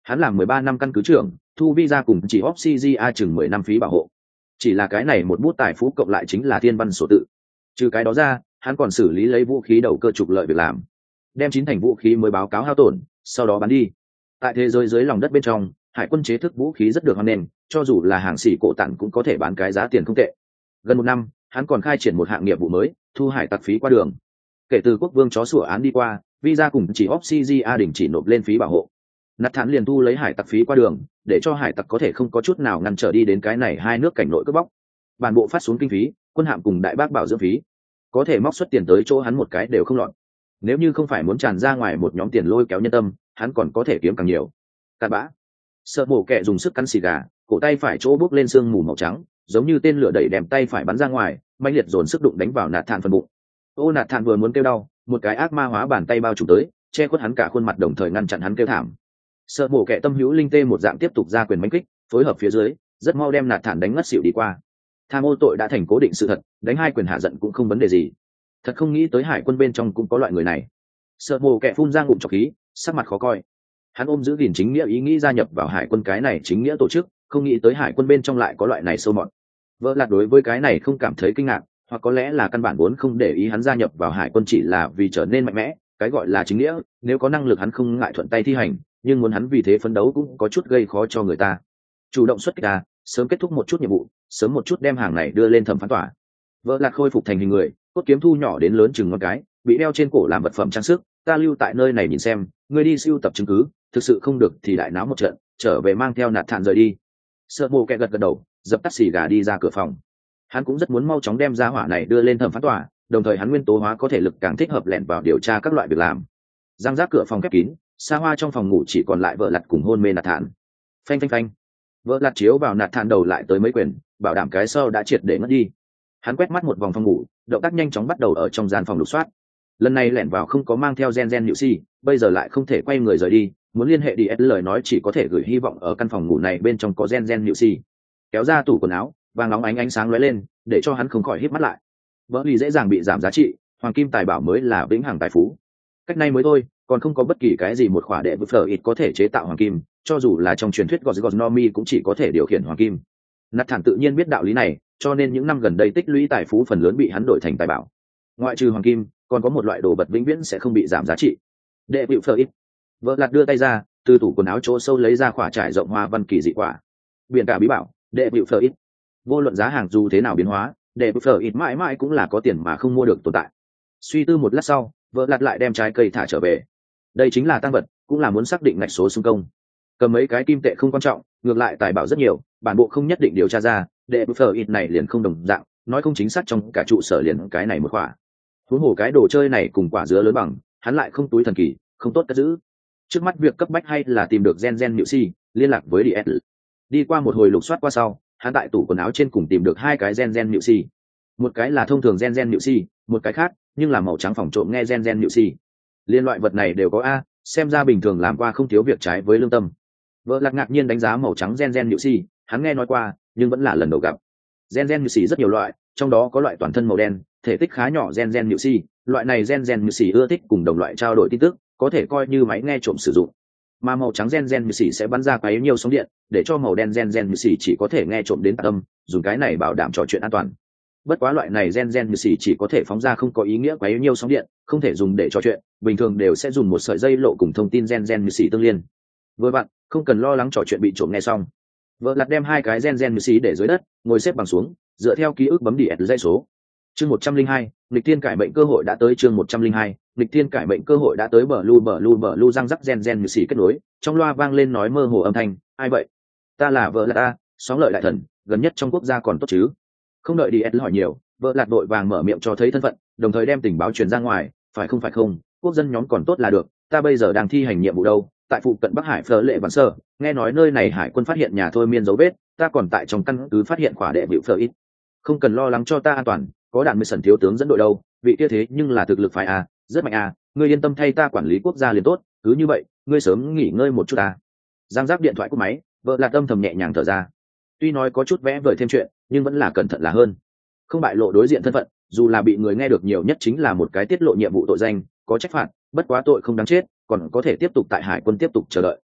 Hắn làm 13 năm căn cứ trưởng, thu visa cùng chỉ Obsidia chừng 10 năm phí bảo hộ. Chỉ là cái này một bút tài phú cộng lại chính là thiên văn sổ tự. Trừ cái đó ra, hắn còn xử lý lấy vũ khí đầu cơ trục lợi việc làm, đem 9 thành vũ khí mới báo cáo hao tổn, sau đó bán đi. Tại thế giới dưới lòng đất bên trong, hải quân chế thức vũ khí rất được hoan nghênh, cho dù là hàng xỉ cổ tặng cũng có thể bán cái giá tiền không tệ. Gần một năm, hắn còn khai triển một hạng nghiệp vụ mới, thu hải tặc phí qua đường. Kể từ quốc vương chó sủa án đi qua, visa cùng chỉ Obsidia đình chỉ nộp lên phí bảo hộ. Nạt Thản liền thu lấy hải tặc phí qua đường, để cho hải tặc có thể không có chút nào ngăn trở đi đến cái này hai nước cảnh nội cướp bóc. Bản bộ phát xuống kinh phí, quân hạm cùng đại bác bảo dưỡng phí, có thể móc xuất tiền tới chỗ hắn một cái đều không lọt. Nếu như không phải muốn tràn ra ngoài một nhóm tiền lôi kéo nhân tâm, hắn còn có thể kiếm càng nhiều. Cát bã. Sợ mổ kẹ dùng sức cắn xì gà, cổ tay phải chỗ bốc lên sương mù màu trắng, giống như tên lửa đẩy đèm tay phải bắn ra ngoài, mãnh liệt dồn sức đụng đánh vào Nạt Thản phần bụng. Ô Nạt Thản vừa muốn kêu đau, một cái ác ma hóa bàn tay bao trùm tới, che khuất hắn cả khuôn mặt đồng thời ngăn chặn hắn kêu thảm. Sợ mổ kẹ tâm hữu linh tê một dạng tiếp tục ra quyền mãnh kích, phối hợp phía dưới, rất mau đem Nạt Thản đánh ngất xỉu đi qua. Tham ô tội đã thành cố định sự thật, đánh hai quyền hạ giận cũng không vấn đề gì. Thật không nghĩ tới hải quân bên trong cũng có loại người này. Sợ mổ kẹ phun ra ngụm trọc khí, sắc mặt khó coi. Hắn ôm giữ gìn chính nghĩa ý nghĩ gia nhập vào hải quân cái này chính nghĩa tổ chức, không nghĩ tới hải quân bên trong lại có loại này sâu mọt. Vợ Lạt đối với cái này không cảm thấy kinh ngạc, hoặc có lẽ là căn bản vốn không để ý hắn gia nhập vào hải quân chỉ là vì trở nên mạnh mẽ. Cái gọi là chính nghĩa, nếu có năng lực hắn không ngại thuận tay thi hành, nhưng muốn hắn vì thế phấn đấu cũng có chút gây khó cho người ta. Chủ động xuất kích ra, sớm kết thúc một chút nhiệm vụ, sớm một chút đem hàng này đưa lên thẩm phán tòa. Vợ Lạt khôi phục thành hình người, cốt kiếm thu nhỏ đến lớn chừng ngón cái, bị đeo trên cổ làm vật phẩm trang sức. Ta lưu tại nơi này nhìn xem, ngươi đi sưu tập chứng cứ, thực sự không được thì đại náo một trận, trở về mang theo Nạt Thản rời đi. Sợ mồ kẹ gật gật đầu, dập tắt xì gà đi ra cửa phòng. Hắn cũng rất muốn mau chóng đem ra hỏa này đưa lên thẩm phán tòa, đồng thời hắn nguyên tố hóa có thể lực càng thích hợp lẻn vào điều tra các loại việc làm. Giang giác cửa phòng khép kín, xa hoa trong phòng ngủ chỉ còn lại vợ Lạt cùng hôn mê Nạt Thản. Phanh phanh phanh. Vợ Lạt chiếu vào Nạt Thản đầu lại tới mấy quyền, bảo đảm cái sau đã triệt để ngất đi. Hắn quét mắt một vòng phòng ngủ, động tác nhanh chóng bắt đầu ở trong gian phòng lục soát. Lần này lẻn vào không có mang theo gen nhự si, bây giờ lại không thể quay người rời đi, muốn liên hệ đi lời nói chỉ có thể gửi hy vọng ở căn phòng ngủ này bên trong có gen nhự si. Kéo ra tủ quần áo, vàng nóng ánh sáng lóe lên, để cho hắn không khỏi hít mắt lại. Vỡ lì dễ dàng bị giảm giá trị, hoàng kim tài bảo mới là vĩnh hằng tài phú. Cách này mới thôi, còn không có bất kỳ cái gì một khỏa đệ vực phở ít có thể chế tạo hoàng kim, cho dù là trong truyền thuyết Gosnomi cũng chỉ có thể điều khiển hoàng kim. Nạt Thản tự nhiên biết đạo lý này, cho nên những năm gần đây tích lũy tài phú phần lớn bị hắn đổi thành tài bảo. Ngoại trừ hoàng kim, còn có một loại đồ vật vĩnh viễn sẽ không bị giảm giá trị. Đệ vực phở ít. Vợ Lạt đưa tay ra, từ tủ quần áo chỗ sâu lấy ra khỏa trải rộng hoa văn kỳ dị quả. Biển cả bí bảo, đệ vực phở ít. Vô luận giá hàng dù thế nào biến hóa, đệ vực phở ít mãi mãi cũng là có tiền mà không mua được tồn tại. Suy tư một lát sau, vợ Lạt lại đem trái cây thả trở về. Đây chính là tăng vật, cũng là muốn xác định ngạch số xung công. Cầm mấy cái kim tệ không quan trọng, ngược lại tài bảo rất nhiều, bản bộ không nhất định điều tra ra, đệ vực phở ít này liền không đồng dạng, nói không chính xác trong cả trụ sở liền cái này một khỏa. Huống hồ cái đồ chơi này cùng quả dứa lớn bằng, hắn lại không túi thần kỳ, không tốt cất giữ. Trước mắt việc cấp bách hay là tìm được gen nhự si, liên lạc với DS. Đi qua một hồi lục soát qua sau, hắn tại tủ quần áo trên cùng tìm được hai cái gen nhự si. Một cái là thông thường gen nhự si, một cái khác nhưng là màu trắng phòng trộm nghe gen nhự si. Liên loại vật này đều có a, xem ra bình thường làm qua không thiếu việc trái với lương tâm. Vợ Lạc ngạc nhiên đánh giá màu trắng gen nhự si, hắn nghe nói qua, nhưng vẫn là lần đầu gặp. Gen nhự si rất nhiều loại, trong đó có loại toàn thân màu đen, thể tích khá nhỏ gen nhự si, loại này gen nhự si ưa thích cùng đồng loại trao đổi tin tức, có thể coi như máy nghe trộm sử dụng. Mà màu trắng gen nhự si sẽ bắn ra quá nhiều sóng điện, để cho màu đen gen nhự si chỉ có thể nghe trộm đến tạc âm, dùng cái này bảo đảm trò chuyện an toàn. Bất quá loại này gen nhự si chỉ có thể phóng ra không có ý nghĩa quá nhiều sóng điện, không thể dùng để trò chuyện, bình thường đều sẽ dùng một sợi dây lộ cùng thông tin gen nhự si tương liên. Với bạn, không cần lo lắng trò chuyện bị trộm nghe xong. Vợ Lạt đem hai cái gen nhự si để dưới đất, ngồi xếp bằng xuống, dựa theo ký ức bấm đi dây số. Chương 102, nghịch thiên cải mệnh cơ hội đã tới. Chương 102, nghịch thiên cải mệnh cơ hội đã tới. Bờ lu răng rắc gen như xì kết nối, trong loa vang lên nói mơ hồ âm thanh, ai vậy? Ta là vợ Lạt ta, sóng lợi đại thần, gần nhất trong quốc gia còn tốt chứ? Không đợi đi hỏi nhiều, vợ Lạt đội vàng mở miệng cho thấy thân phận, đồng thời đem tình báo truyền ra ngoài, phải không, quốc dân nhóm còn tốt là được, ta bây giờ đang thi hành nhiệm vụ đâu, tại phụ cận Bắc Hải Phở Lệ Vạn Sơ, nghe nói nơi này hải quân phát hiện nhà thôi miên dấu vết, ta còn tại trong căn cứ phát hiện khỏa đệ vịu Phở ít. Không cần lo lắng cho ta an toàn, có đạn mười sần thiếu tướng dẫn đội đâu, vị kia thế nhưng là thực lực phải à, rất mạnh à, ngươi yên tâm thay ta quản lý quốc gia liền tốt, cứ như vậy, ngươi sớm nghỉ ngơi một chút à. Giang giác điện thoại của máy, vợ Lạt âm thầm nhẹ nhàng thở ra. Tuy nói có chút vẽ vời thêm chuyện, nhưng vẫn là cẩn thận là hơn. Không bại lộ đối diện thân phận, dù là bị người nghe được nhiều nhất chính là một cái tiết lộ nhiệm vụ tội danh, có trách phạt, bất quá tội không đáng chết, còn có thể tiếp tục tại hải quân tiếp tục chờ đợi.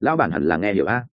lão bản hẳn là nghe hiểu a.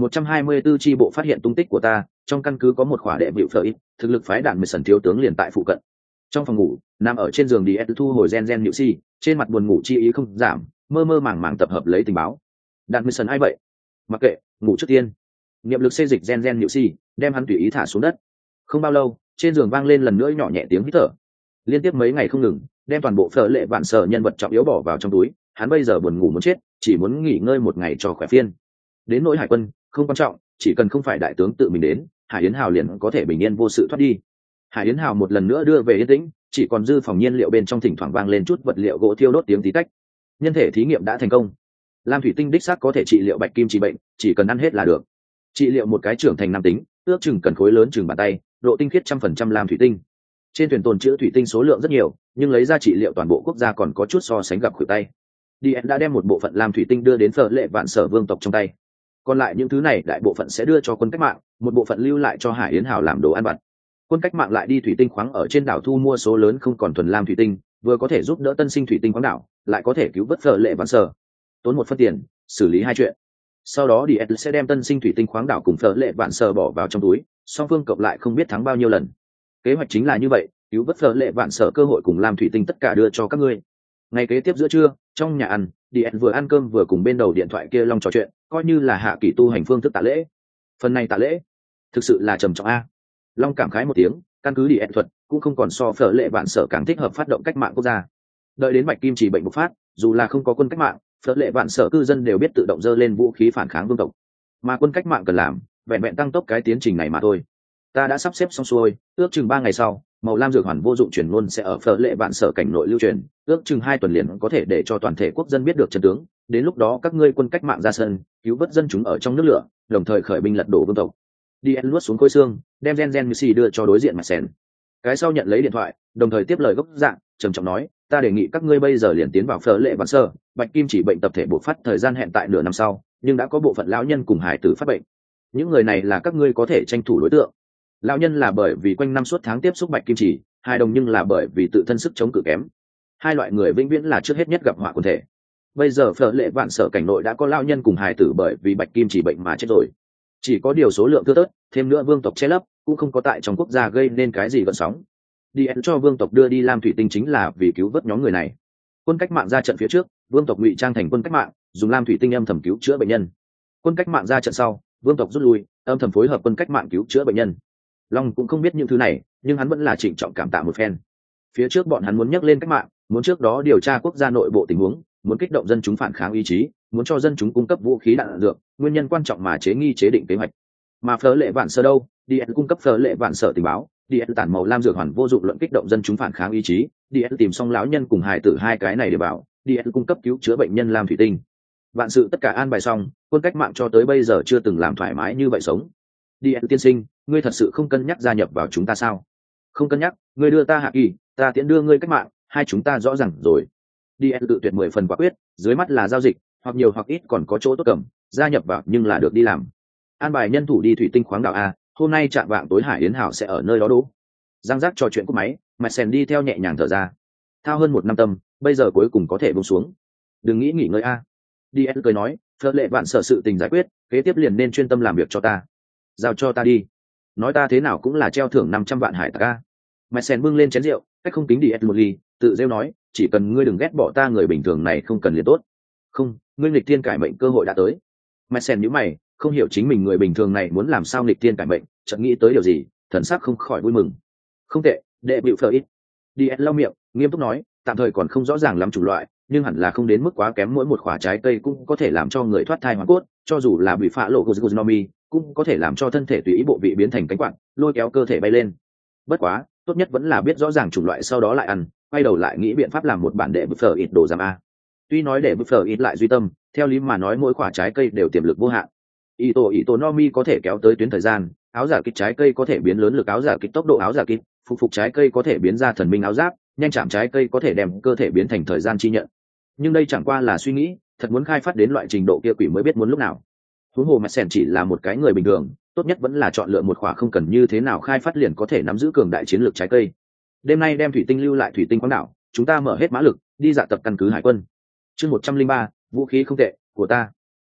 124 chi bộ phát hiện tung tích của ta, trong căn cứ có một khỏa đệ bịu phở ít, thực lực phái đạn mười sần thiếu tướng liền tại phụ cận. Trong phòng ngủ, nằm ở trên giường đi thu hồi gen nhự si, trên mặt buồn ngủ chi ý không giảm, mơ mơ màng màng tập hợp lấy tình báo. Đạn mười sần ai vậy? Mặc kệ, ngủ trước tiên. Niệm lực xê dịch gen nhự si, đem hắn tùy ý thả xuống đất. Không bao lâu, trên giường vang lên lần nữa nhỏ nhẹ tiếng hít thở. Liên tiếp mấy ngày không ngừng, đem toàn bộ phở lệ vạn sở nhân vật trọng yếu bỏ vào trong túi, hắn bây giờ buồn ngủ muốn chết, chỉ muốn nghỉ ngơi một ngày cho khỏe phiên. Đến nỗi hải quân không quan trọng, chỉ cần không phải đại tướng tự mình đến, Hải Yến Hào liền có thể bình yên vô sự thoát đi. Hải Yến Hào một lần nữa đưa về yên tĩnh, chỉ còn dư phòng nhiên liệu bên trong thỉnh thoảng vang lên chút vật liệu gỗ thiêu đốt tiếng tí tách. Nhân thể thí nghiệm đã thành công, lam thủy tinh đích xác có thể trị liệu bạch kim trị bệnh, chỉ cần ăn hết là được. Trị liệu một cái trưởng thành nam tính, ước chừng cần khối lớn chừng bàn tay, độ tinh khiết 100% lam thủy tinh. Trên thuyền tồn trữ thủy tinh số lượng rất nhiều, nhưng lấy ra trị liệu toàn bộ quốc gia còn có chút so sánh gặp khuỷu tay. Dien đã đem một bộ phận lam thủy tinh đưa đến phở lệ vạn sở vương tộc trong tay, còn lại những thứ này đại bộ phận sẽ đưa cho quân cách mạng, một bộ phận lưu lại cho Hải Yến Hào làm đồ ăn vặt. Quân cách mạng lại đi thủy tinh khoáng ở trên đảo thu mua số lớn không còn thuần lam thủy tinh, vừa có thể giúp đỡ tân sinh thủy tinh khoáng đảo, lại có thể cứu vớt phở lệ vạn sở. Tốn một phân tiền, xử lý hai chuyện. Sau đó Dien sẽ đem tân sinh thủy tinh khoáng đảo cùng phở lệ vạn sở bỏ vào trong túi, song phương cộng lại không biết thắng bao nhiêu lần. Kế hoạch chính là như vậy, cứu vớt phở lệ vạn sở cơ hội cùng lam thủy tinh tất cả đưa cho các ngươi. Ngày kế tiếp giữa trưa, trong nhà ăn, Dien vừa ăn cơm vừa cùng bên đầu điện thoại kia long trò chuyện, coi như là hạ kỳ tu hành phương thức tạ lễ. Phần này tạ lễ thực sự là trầm trọng a. Long cảm khái một tiếng, căn cứ Dien thuật cũng không còn so phở lệ vạn sở càng thích hợp phát động cách mạng quốc gia. Đợi đến bạch kim chỉ bệnh bộc phát, dù là không có quân cách mạng, phở lệ vạn sở cư dân đều biết tự động dơ lên vũ khí phản kháng vương tộc. Mà quân cách mạng cần làm, vẹn vẹn tăng tốc cái tiến trình này mà thôi. Ta đã sắp xếp xong xuôi, ước chừng 3 ngày sau, màu lam dược hoàn vô dụng truyền ngôn sẽ ở phở lệ vạn sở cảnh nội lưu truyền, ước chừng 2 tuần liền có thể để cho toàn thể quốc dân biết được trận tướng. Đến lúc đó các ngươi quân cách mạng ra sân, cứu vớt dân chúng ở trong nước lửa, đồng thời khởi binh lật đổ vương tộc. Dien nuốt xuống khối xương, đem gen Missy đưa cho đối diện mặt sen. Cái sau nhận lấy điện thoại, đồng thời tiếp lời gốc dạng, trầm trọng nói, ta đề nghị các ngươi bây giờ liền tiến vào phở lệ vạn sở, bạch kim chỉ bệnh tập thể bộc phát thời gian hẹn tại nửa năm sau, nhưng đã có bộ phận lão nhân cùng hải tử phát bệnh. Những người này là các ngươi có thể tranh thủ đối tượng. Lão nhân là bởi vì quanh năm suốt tháng tiếp xúc bạch kim chỉ, hài đồng nhưng là bởi vì tự thân sức chống cự kém. Hai loại người vĩnh viễn là trước hết nhất gặp họa quần thể. Bây giờ phở lệ vạn sở cảnh nội đã có lão nhân cùng hài tử bởi vì bạch kim chỉ bệnh mà chết rồi. Chỉ có điều số lượng thưa thớt, thêm nữa vương tộc che lấp, cũng không có tại trong quốc gia gây nên cái gì gợn sóng. Dien cho vương tộc đưa đi lam thủy tinh chính là vì cứu vớt nhóm người này. Quân cách mạng ra trận phía trước, vương tộc ngụy trang thành quân cách mạng, dùng lam thủy tinh âm thầm cứu chữa bệnh nhân. Quân cách mạng ra trận sau, vương tộc rút lui, âm thầm phối hợp quân cách mạng cứu chữa bệnh nhân. Long cũng không biết những thứ này, nhưng hắn vẫn là trịnh trọng cảm tạ một phen. Phía trước bọn hắn muốn nhắc lên cách mạng, muốn trước đó điều tra quốc gia nội bộ tình huống, muốn kích động dân chúng phản kháng ý chí, muốn cho dân chúng cung cấp vũ khí đạn dược, nguyên nhân quan trọng mà chế định kế hoạch. Mà phở lệ vạn sở đâu, Dien cung cấp phở lệ vạn sở tình báo, Dien tản màu lam dược hoàn vô dụng luận kích động dân chúng phản kháng ý chí, Dien tìm xong lão nhân cùng hài tử hai cái này để bảo, Dien cung cấp cứu chữa bệnh nhân lam thủy tinh. Vạn sự tất cả an bài xong, quân cách mạng cho tới bây giờ chưa từng làm thoải mái như vậy sống. Dien tiên sinh, ngươi thật sự không cân nhắc gia nhập vào chúng ta sao? Không cân nhắc, ngươi đưa ta hạ kỳ, ta tiễn đưa ngươi cách mạng, hai chúng ta rõ ràng rồi. Dien tự tuyệt 10 phần quả quyết, dưới mắt là giao dịch, hoặc nhiều hoặc ít còn có chỗ tốt cầm, gia nhập vào nhưng là được đi làm. An bài nhân thủ đi thủy tinh khoáng đảo a, hôm nay chạm vạng tối Hải Yến Hảo sẽ ở nơi đó đỗ. Giang giác trò chuyện của máy, Mạch Sen đi theo nhẹ nhàng thở ra. Thao hơn 1 năm tâm, bây giờ cuối cùng có thể buông xuống. Đừng nghĩ nghỉ ngơi a. Dien cười nói, phở lệ vạn sở sự tình giải quyết, kế tiếp liền nên chuyên tâm làm việc cho ta. Giao cho ta đi. Nói ta thế nào cũng là treo thưởng 500 vạn hải tặc a. Mạch Sen bưng lên chén rượu, cách không kính Dien một ly, tự rêu nói, chỉ cần ngươi đừng ghét bỏ ta người bình thường này không cần liền tốt. Không, ngươi nghịch thiên cải mệnh cơ hội đã tới. Mạch Sen nhíu mày, không hiểu chính mình người bình thường này muốn làm sao nghịch thiên cải mệnh, chợt nghĩ tới điều gì, thần sắc không khỏi vui mừng. Không tệ, đệ bịu phở ít. Dien lau miệng, nghiêm túc nói, tạm thời còn không rõ ràng lắm chủng loại, nhưng hẳn là không đến mức quá kém, mỗi một quả trái cây cũng có thể làm cho người thoát thai hóa cốt, cho dù là bị phá lộ Gozunomi, cũng có thể làm cho thân thể tùy ý bộ vị biến thành cánh quạt, lôi kéo cơ thể bay lên. Bất quá, tốt nhất vẫn là biết rõ ràng chủng loại sau đó lại ăn, quay đầu lại nghĩ biện pháp làm một bản đệ bịu phở ít đồ giảm a. Tuy nói đệ bịu phở ít lại duy tâm, theo lý mà nói mỗi quả trái cây đều tiềm lực vô hạn. Ito Nomi có thể kéo tới tuyến thời gian, áo giả kích trái cây có thể biến lớn lực áo giả kích tốc độ áo giả kích, phục trái cây có thể biến ra thần minh áo giáp, nhanh chạm trái cây có thể đem cơ thể biến thành thời gian chi nhận. Nhưng đây chẳng qua là suy nghĩ, thật muốn khai phát đến loại trình độ kia quỷ mới biết muốn lúc nào. Huống hồ Mạch chỉ là một cái người bình thường, tốt nhất vẫn là chọn lựa một khỏa không cần như thế nào khai phát liền có thể nắm giữ cường đại chiến lược trái cây. Đêm nay đem thủy tinh lưu lại thủy tinh quán đảo, chúng ta mở hết mã lực, đi dạ tập căn cứ hải quân. Chương 103, vũ khí không tệ của ta.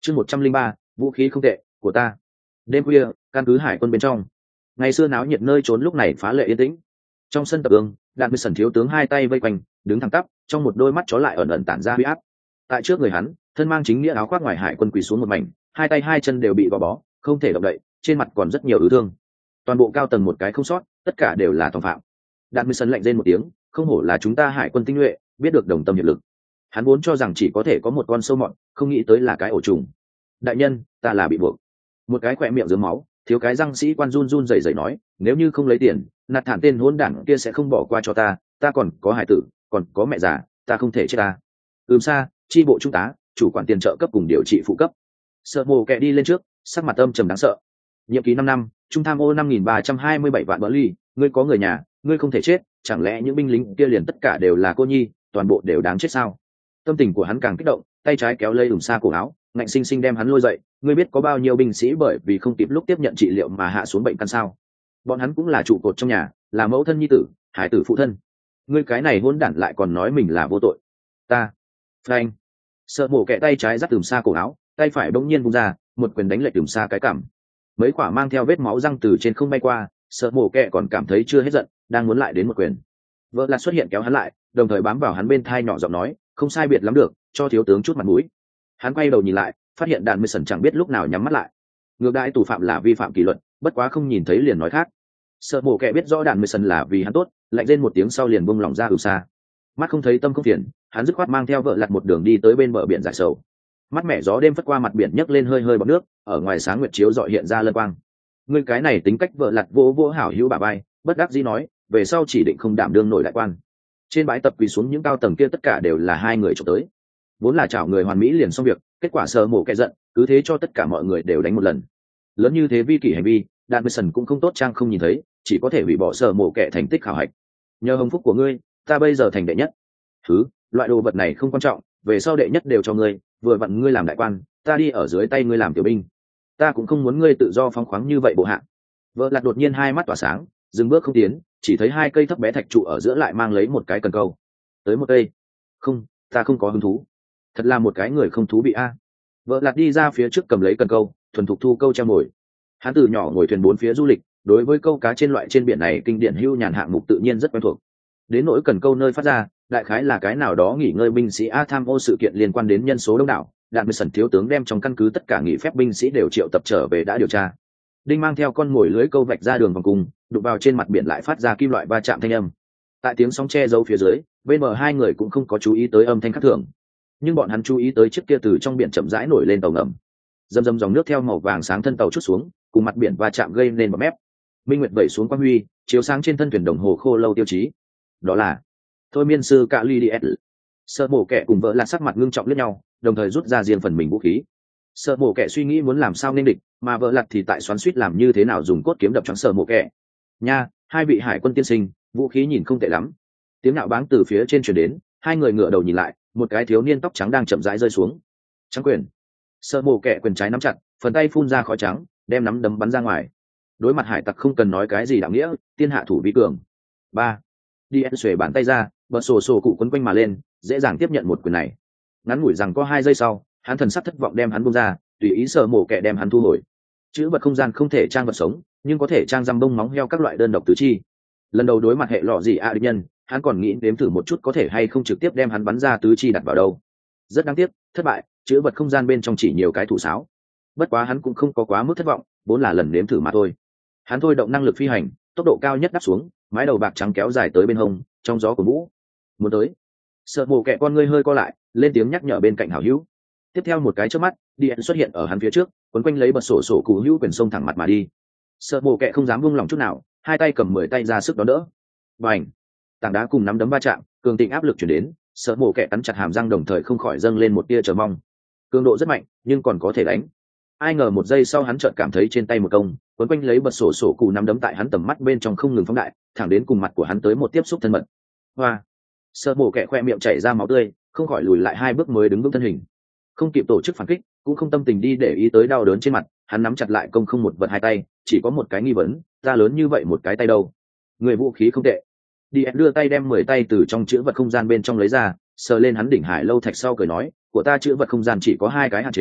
Chương 103, vũ khí không tệ của ta. Đêm khuya, căn cứ hải quân bên trong. Ngày xưa náo nhiệt nơi trốn lúc này phá lệ yên tĩnh. Trong sân tập ương, Đạn Mười Sần thiếu tướng hai tay vây quanh, đứng thẳng tắp, trong một đôi mắt chó lại ẩn ẩn tản ra huy áp. Tại trước người hắn, thân mang chính nghĩa áo khoác ngoài hải quân quỳ xuống một mảnh, hai tay hai chân đều bị gò bó, không thể động đậy, trên mặt còn rất nhiều ứ thương. Toàn bộ cao tầng một cái không sót, tất cả đều là tòng phạm. Đạn Mười Sần lạnh rên một tiếng, không hổ là chúng ta hải quân tinh nhuệ, biết được đồng tâm hiệp lực. Hắn vốn cho rằng chỉ có thể có một con sâu mọt, không nghĩ tới là cái ổ trùng. Đại nhân, ta là bị buộc. Một cái khỏe miệng rớm máu, thiếu cái răng sĩ quan run run rẩy rẩy nói, nếu như không lấy tiền, nạt thản tên hỗn đản kia sẽ không bỏ qua cho ta, ta còn có hải tử, còn có mẹ già, ta không thể chết ta. Xa, chi bộ trung tá, chủ quản tiền trợ cấp cùng điều trị phụ cấp. Sợ mồ kẹ đi lên trước, sắc mặt âm trầm đáng sợ. Nhiệm kỳ 5 năm, trung tham ô 5.327 vạn bỡ ly, ngươi có người nhà, ngươi không thể chết, chẳng lẽ những binh lính kia liền tất cả đều là cô nhi, toàn bộ đều đáng chết sao? Tâm tình của hắn càng kích động, tay trái kéo lây xa cổ áo, ngạnh sinh sinh đem hắn lôi dậy. Ngươi biết có bao nhiêu binh sĩ bởi vì không kịp lúc tiếp nhận trị liệu mà hạ xuống bệnh căn sao? Bọn hắn cũng là trụ cột trong nhà, là mẫu thân nhi tử, hải tử phụ thân. Ngươi cái này hỗn đản lại còn nói mình là vô tội. Ta, phanh. Sợ mổ kẹ tay trái giắt xa cổ áo, tay phải bỗng nhiên vung ra, một quyền đánh lệch xa cái cằm. Mấy quả mang theo vết máu răng từ trên không bay qua, sợ mổ kẹ còn cảm thấy chưa hết giận, đang muốn lại đến một quyền. Vợ là xuất hiện kéo hắn lại, đồng thời bám vào hắn bên thai nhỏ giọng nói, không sai biệt lắm được, cho thiếu tướng chút mặt mũi. Hắn quay đầu nhìn lại, phát hiện Đạn Mười Sần chẳng biết lúc nào nhắm mắt lại. Ngược đãi tù phạm là vi phạm kỷ luật, bất quá không nhìn thấy liền nói khác. Sợ mổ kẹ biết rõ Đạn Mười Sần là vì hắn tốt, lạnh lên một tiếng sau liền buông lỏng ra xa. Mắt không thấy tâm không phiền, hắn dứt khoát mang theo vợ lặt một đường đi tới bên bờ biển giải sầu. Mắt mẹ gió đêm phất qua mặt biển nhấc lên hơi hơi bọt nước, ở ngoài sáng nguyệt chiếu dọi hiện ra lân quang. Ngươi cái này tính cách vợ lặt vô vô hảo hữu bà bay, bất đắc dĩ nói, về sau chỉ định không đảm đương nổi đại quan. Trên bãi tập quỳ xuống những cao tầng kia tất cả đều là hai người chụp tới, vốn là chảo người hoàn mỹ liền xong việc, kết quả sợ mổ kẹ giận, cứ thế cho tất cả mọi người đều đánh một lần. Lớn như thế vi kỷ hành vi, Đạn Mười Sần cũng không tốt trang không nhìn thấy, chỉ có thể hủy bỏ sợ mổ kẹ thành tích khảo hạch. Nhờ hồng phúc của ngươi, ta bây giờ thành đệ nhất. Thứ, loại đồ vật này không quan trọng, về sau đệ nhất đều cho ngươi, vừa vặn ngươi làm đại quan, ta đi ở dưới tay ngươi làm tiểu binh. Ta cũng không muốn ngươi tự do phóng khoáng như vậy bộ hạ. Vợ Lạt đột nhiên hai mắt tỏa sáng, dừng bước không tiến, chỉ thấy hai cây thấp bé thạch trụ ở giữa lại mang lấy một cái cần câu. Tới một cây. Không, ta không có hứng thú. Thật là một cái người không thú vị a. Vợ Lạt đi ra phía trước cầm lấy cần câu, thuần thục thu câu treo mồi. Hắn từ nhỏ ngồi thuyền bốn phía du lịch, đối với câu cá trên loại trên biển này kinh điển hưu nhàn hạng mục tự nhiên rất quen thuộc. Đến nỗi cần câu nơi phát ra, đại khái là cái nào đó nghỉ ngơi binh sĩ a tham ô sự kiện liên quan đến nhân số đông đảo. Đạn Mười Sần thiếu tướng đem trong căn cứ tất cả nghỉ phép binh sĩ đều triệu tập trở về đã điều tra. Đinh mang theo con mồi lưới câu vạch ra đường vòng cung, đụng vào trên mặt biển lại phát ra kim loại va chạm thanh âm. Tại tiếng sóng che giấu phía dưới, bên bờ hai người cũng không có chú ý tới âm thanh khác thường, nhưng bọn hắn chú ý tới chiếc kia từ trong biển chậm rãi nổi lên tàu ngầm. Dầm dầm dòng nước theo màu vàng sáng thân tàu chút xuống, cùng mặt biển va chạm gây nên bọt mép. Minh nguyệt vẩy xuống quang huy, chiếu sáng trên thân thuyền đồng hồ khô lâu tiêu chí. Đó là thôi miên sư Cạ Ly Điệt. Sợ mổ kẻ cùng vợ là sắc mặt ngưng trọng lẫn nhau, đồng thời rút ra riêng phần mình vũ khí. Sợ mổ kẻ suy nghĩ muốn làm sao nên địch, mà vợ lặt thì tại xoắn suýt làm như thế nào dùng cốt kiếm đập trắng sợ mổ kẻ. Nha, hai vị hải quân tiên sinh, vũ khí nhìn không tệ lắm. Tiếng nạo báng từ phía trên truyền đến, hai người ngửa đầu nhìn lại, một cái thiếu niên tóc trắng đang chậm rãi rơi xuống. Trắng quyền. Sợ mổ kẻ quyền trái nắm chặt, phần tay phun ra khói trắng, đem nắm đấm bắn ra ngoài. Đối mặt hải tặc không cần nói cái gì đạo nghĩa, tiên hạ thủ vi cường. Ba. Đi en xuề bàn tay ra, bật sổ cụ quấn quanh mà lên, dễ dàng tiếp nhận một quyền này. Ngắn ngủi rằng có 2 giây sau, hắn thần sắc thất vọng đem hắn buông ra, tùy ý sợ mổ kẻ đem hắn thu hồi. Chữ vật không gian không thể trang vật sống, nhưng có thể trang răm bông móng heo các loại đơn độc tứ chi. Lần đầu đối mặt hệ lọ gì địch nhân, hắn còn nghĩ đếm thử một chút có thể hay không trực tiếp đem hắn bắn ra tứ chi đặt vào đâu. Rất đáng tiếc, thất bại, chữ vật không gian bên trong chỉ nhiều cái thủ sáo. Bất quá hắn cũng không có quá mức thất vọng, vốn là lần nếm thử mà thôi. Hắn thôi động năng lực phi hành, tốc độ cao nhất đáp xuống, mái đầu bạc trắng kéo dài tới bên hông, trong gió của vũ. Muốn tới. Sợ mổ kẹ con ngươi hơi co lại, lên tiếng nhắc nhở bên cạnh hảo hữu. Tiếp theo một cái chớp mắt, điện xuất hiện ở hắn phía trước, quấn quanh lấy bật sổ cụ hữu quyền sông thẳng mặt mà đi. Sợ mổ kẹ không dám buông lòng chút nào, hai tay cầm 10 tay ra sức đón đỡ. Bành! Tảng đá cùng nắm đấm va chạm, cường tình áp lực chuyển đến, sợ mổ kẹ cắn chặt hàm răng đồng thời không khỏi dâng lên một tia chờ mong. Cường độ rất mạnh, nhưng còn có thể đánh. Ai ngờ một giây sau hắn chợt cảm thấy trên tay một công, quấn quanh lấy bật sổ cụ nắm đấm tại hắn tầm mắt bên trong không ngừng phóng đại, thẳng đến cùng mặt của hắn tới một tiếp xúc thân mật. Hoa! Sợ mổ kẹ khoe miệng chảy ra máu tươi, không khỏi lùi lại 2 bước mới đứng vững thân hình. Không kịp tổ chức phản kích, cũng không tâm tình đi để ý tới đau đớn trên mặt, hắn nắm chặt lại công không một vật 2 tay, chỉ có một cái nghi vấn, ta lớn như vậy một cái tay đâu? Người vũ khí không tệ. Đi đưa tay đem 10 tay từ trong chữ vật không gian bên trong lấy ra, sờ lên hắn đỉnh hải lâu thạch sau cười nói, của ta chữ vật không gian chỉ có 2 cái hạn chế,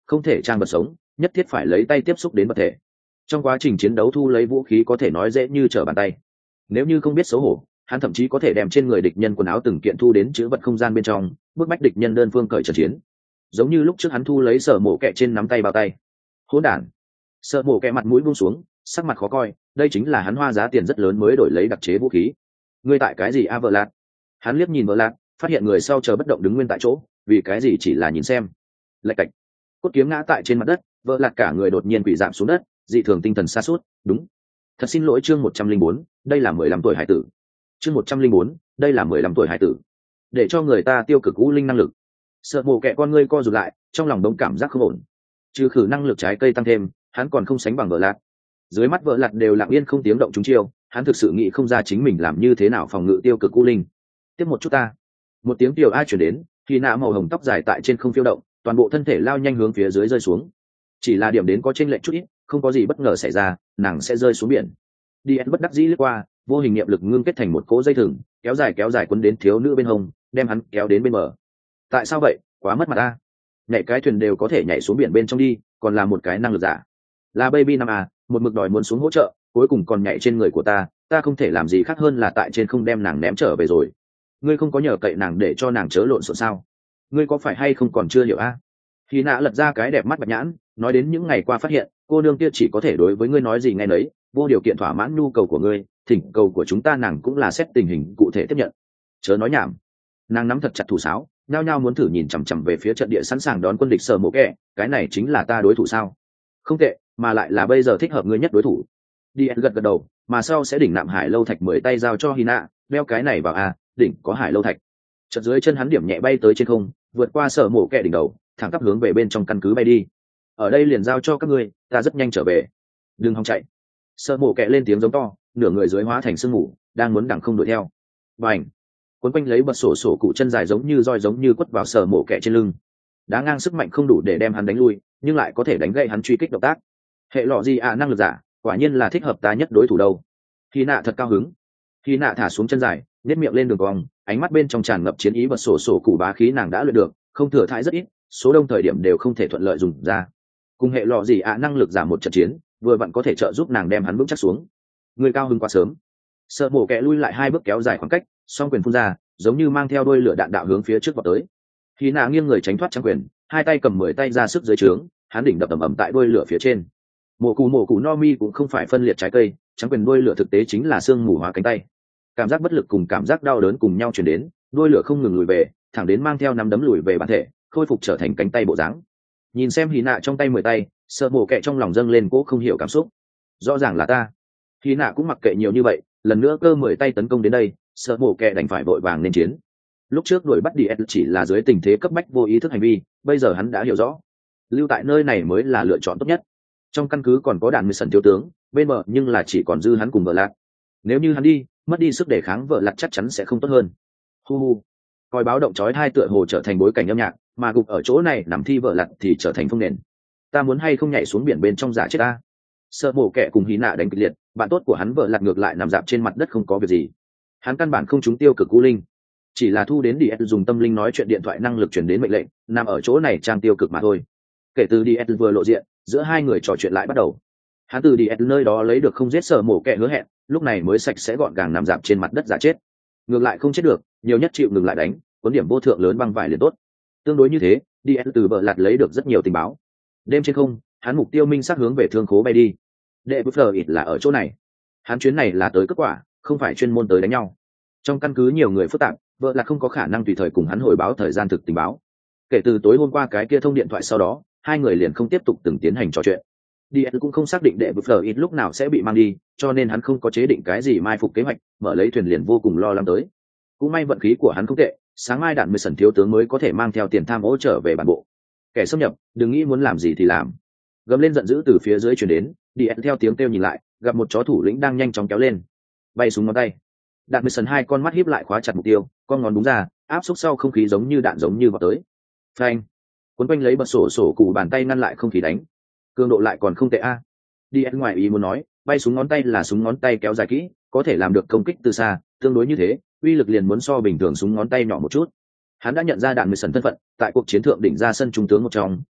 không thể trang vật sống, nhất thiết phải lấy tay tiếp xúc đến vật thể. Trong quá trình chiến đấu thu lấy vũ khí có thể nói dễ như trở bàn tay. Nếu như không biết xấu hổ, hắn thậm chí có thể đem trên người địch nhân quần áo từng kiện thu đến chứa vật không gian bên trong, bức bách địch nhân đơn phương cởi trận chiến. Giống như lúc trước hắn thu lấy Sở Mộ Kệ trên nắm tay bao tay. Hỗn đản! Sở Mộ Kệ mặt mũi buông xuống, sắc mặt khó coi, đây chính là hắn hoa giá tiền rất lớn mới đổi lấy đặc chế vũ khí. Ngươi tại cái gì a vợ lạc? Hắn liếc nhìn vợ lạc, phát hiện người sau chờ bất động đứng nguyên tại chỗ, vì cái gì chỉ là nhìn xem. Lạch cạch. Cốt kiếm ngã tại trên mặt đất, vợ lạc cả người đột nhiên quỳ giảm xuống đất, dị thường tinh thần sa sút. Đúng. Thật xin lỗi chương 104, đây là 15 tuổi hải tử. Chương 104, đây là 15 tuổi hải tử. Để cho người ta tiêu cực u linh năng lực. Sợ Mộ Kệ con ngươi co rụt lại, trong lòng đống cảm giác không ổn. Trừ khử năng lực trái cây tăng thêm, hắn còn không sánh bằng vợ lạc. Dưới mắt vợ lạc đều lặng yên không tiếng động chúng chiêu, hắn thực sự nghĩ không ra chính mình làm như thế nào phòng ngự tiêu cực u linh. Tiếp một chút ta. Một tiếng tiểu ai truyền đến, khi nạ màu hồng tóc dài tại trên không phiêu động, toàn bộ thân thể lao nhanh hướng phía dưới rơi xuống. Chỉ là điểm đến có chênh lệch chút ít, không có gì bất ngờ xảy ra, nàng sẽ rơi xuống biển. Đi bất đắc dĩ lướt qua, vô hình niệm lực ngưng kết thành một cỗ dây thừng, kéo dài quấn đến thiếu nữ bên hông, đem hắn kéo đến bên bờ. Tại sao vậy? Quá mất mặt ta. Nhảy cái thuyền đều có thể nhảy xuống biển bên trong đi, còn là một cái năng lực giả. Là baby năm a, một mực đòi muốn xuống hỗ trợ, cuối cùng còn nhảy trên người của ta không thể làm gì khác hơn là tại trên không đem nàng ném trở về rồi. Ngươi không có nhờ cậy nàng để cho nàng chớ lộn xộn sao? Ngươi có phải hay không còn chưa hiểu a? Khi nạ lật ra cái đẹp mắt bạch nhãn, nói đến những ngày qua phát hiện, cô nương kia chỉ có thể đối với ngươi nói gì nghe nấy, vô điều kiện thỏa mãn nhu cầu của ngươi, thỉnh cầu của chúng ta nàng cũng là xét tình hình cụ thể tiếp nhận. Chớ nói nhảm. Nàng nắm thật chặt thủ sáo, nhao nhao muốn thử nhìn chằm chằm về phía trận địa sẵn sàng đón quân địch Sở Mộ Kệ, cái này chính là ta đối thủ sao? Không tệ, mà lại là bây giờ thích hợp ngươi nhất đối thủ. Đi gật gật đầu, mà sau sẽ đỉnh nạm hải lâu thạch 10 tay giao cho Hina, đeo cái này vào đỉnh có hải lâu thạch. Chợt dưới chân hắn điểm nhẹ bay tới trên không, vượt qua Sở Mộ Kệ đỉnh đầu, thẳng tắp hướng về bên trong căn cứ bay đi. Ở đây liền giao cho các ngươi, ta rất nhanh trở về. Đừng hòng chạy. Sở Mộ Kệ lên tiếng giống to, nửa người dưới hóa thành sương mù, đang muốn đằng không đuổi theo. Bành! Cuốn quanh lấy bật sổ cụ chân dài giống như roi giống như quất vào Sở Mộ Kệ trên lưng. Đá ngang sức mạnh không đủ để đem hắn đánh lui, nhưng lại có thể đánh gãy hắn truy kích động tác. Hệ lọ gì năng lực giả, quả nhiên là thích hợp ta nhất đối thủ đâu. Khi nạ thật cao hứng. Khi nạ thả xuống chân dài, nhếch miệng lên đường cong, ánh mắt bên trong tràn ngập chiến ý bật sổ cụ bá khí nàng đã luyện được, không thừa thãi rất ít, số đông thời điểm đều không thể thuận lợi dùng ra. Cùng hệ lọ gì năng lực giả một trận chiến, vừa vặn có thể trợ giúp nàng đem hắn vững chắc xuống. Người cao hứng quá sớm. Sợ Mộ Kệ lui lại 2 bước kéo dài khoảng cách, song quyền phun ra, giống như mang theo đuôi lửa đạn đạo hướng phía trước vọt tới. Khi nạ nghiêng người tránh thoát trắng quyền, hai tay cầm 10 tay ra sức dưới trướng, hắn đỉnh đập ầm tại đuôi lửa phía trên. Mộ cụ no mi cũng không phải phân liệt trái cây, trắng quyền đuôi lửa thực tế chính là xương mù hóa cánh tay. Cảm giác bất lực cùng cảm giác đau đớn cùng nhau truyền đến, đuôi lửa không ngừng lùi về, thẳng đến mang theo nắm đấm lùi về bản thể, khôi phục trở thành cánh tay bộ dáng. Nhìn xem Hí nạ trong tay 10 tay, Sợ Mộ Kệ trong lòng dâng lên cố không hiểu cảm xúc. Rõ ràng là ta. Hí nạ cũng mặc kệ nhiều như vậy, lần nữa cơ 10 tay tấn công đến đây, Sợ Mộ Kệ đành phải vội vàng nên chiến. Lúc trước đuổi bắt DS chỉ là dưới tình thế cấp bách vô ý thức hành vi, bây giờ hắn đã hiểu rõ, lưu tại nơi này mới là lựa chọn tốt nhất. Trong căn cứ còn có đàn mười sần thiếu tướng bên bờ, nhưng là chỉ còn dư hắn cùng vợ lạc. Nếu như hắn đi, mất đi sức đề kháng vợ lạc chắc chắn sẽ không tốt hơn. Hu hu, coi báo động chói hai tựa hồ trở thành bối cảnh âm nhạc, mà gục ở chỗ này nằm thi vợ lạc thì trở thành phong nền. Ta muốn hay không nhảy xuống biển bên trong giả chết ta. Sợ Mộ Kệ cùng Hí nạ đánh kịch liệt, bạn tốt của hắn vợ lạc ngược lại nằm dạp trên mặt đất không có việc gì. Hắn căn bản không trúng tiêu cực cú linh, chỉ là thu đến DS dùng tâm linh nói chuyện điện thoại năng lực chuyển đến mệnh lệnh, nằm ở chỗ này trang tiêu cực mà thôi. Kể từ DS vừa lộ diện, giữa hai người trò chuyện lại bắt đầu. Hắn từ DS nơi đó lấy được không giết Sợ Mộ Kệ hứa hẹn, lúc này mới sạch sẽ gọn gàng nằm dạp trên mặt đất giả chết. Ngược lại không chết được, nhiều nhất chịu ngừng lại đánh, cuốn điểm vô thượng lớn băng vải liền tốt. Tương đối như thế, DS từ bờ lạt lấy được rất nhiều tình báo. Đêm trên không, hắn mục tiêu minh xác hướng về thương khố bay đi. Đệ Buffer ít là ở chỗ này. Hắn chuyến này là tới kết quả, không phải chuyên môn tới đánh nhau. Trong căn cứ nhiều người phức tạp, vợ là không có khả năng tùy thời cùng hắn hồi báo thời gian thực tình báo. Kể từ tối hôm qua cái kia thông điện thoại sau đó, hai người liền không tiếp tục từng tiến hành trò chuyện. DS cũng không xác định đệ Buffer ít lúc nào sẽ bị mang đi, cho nên hắn không có chế định cái gì mai phục kế hoạch, mở lấy thuyền liền vô cùng lo lắng tới. Cũng may vận khí của hắn không tệ, sáng mai đạn mười sần thiếu tướng mới có thể mang theo tiền tham ô trở về bản bộ. Kẻ xâm nhập, đừng nghĩ muốn làm gì thì làm. Gầm lên giận dữ từ phía dưới truyền đến, DS theo tiếng kêu nhìn lại, gặp một chó thủ lĩnh đang nhanh chóng kéo lên, bay xuống ngón tay. Đạn mười sần hai con mắt híp lại khóa chặt mục tiêu, con ngón đúng ra, áp xúc sau không khí giống như đạn giống như vào tới. Phanh! Cuốn quanh lấy bật sổ cụ bàn tay ngăn lại không khí đánh. Cường độ lại còn không tệ a. DS ngoài ý muốn nói, bay xuống ngón tay là súng ngón tay kéo dài kỹ, có thể làm được công kích từ xa, tương đối như thế, uy lực liền muốn so bình thường súng ngón tay nhỏ một chút. Hắn đã nhận ra đạn mười sần thân phận, tại cuộc chiến thượng đỉnh ra sân trung tướng một trong,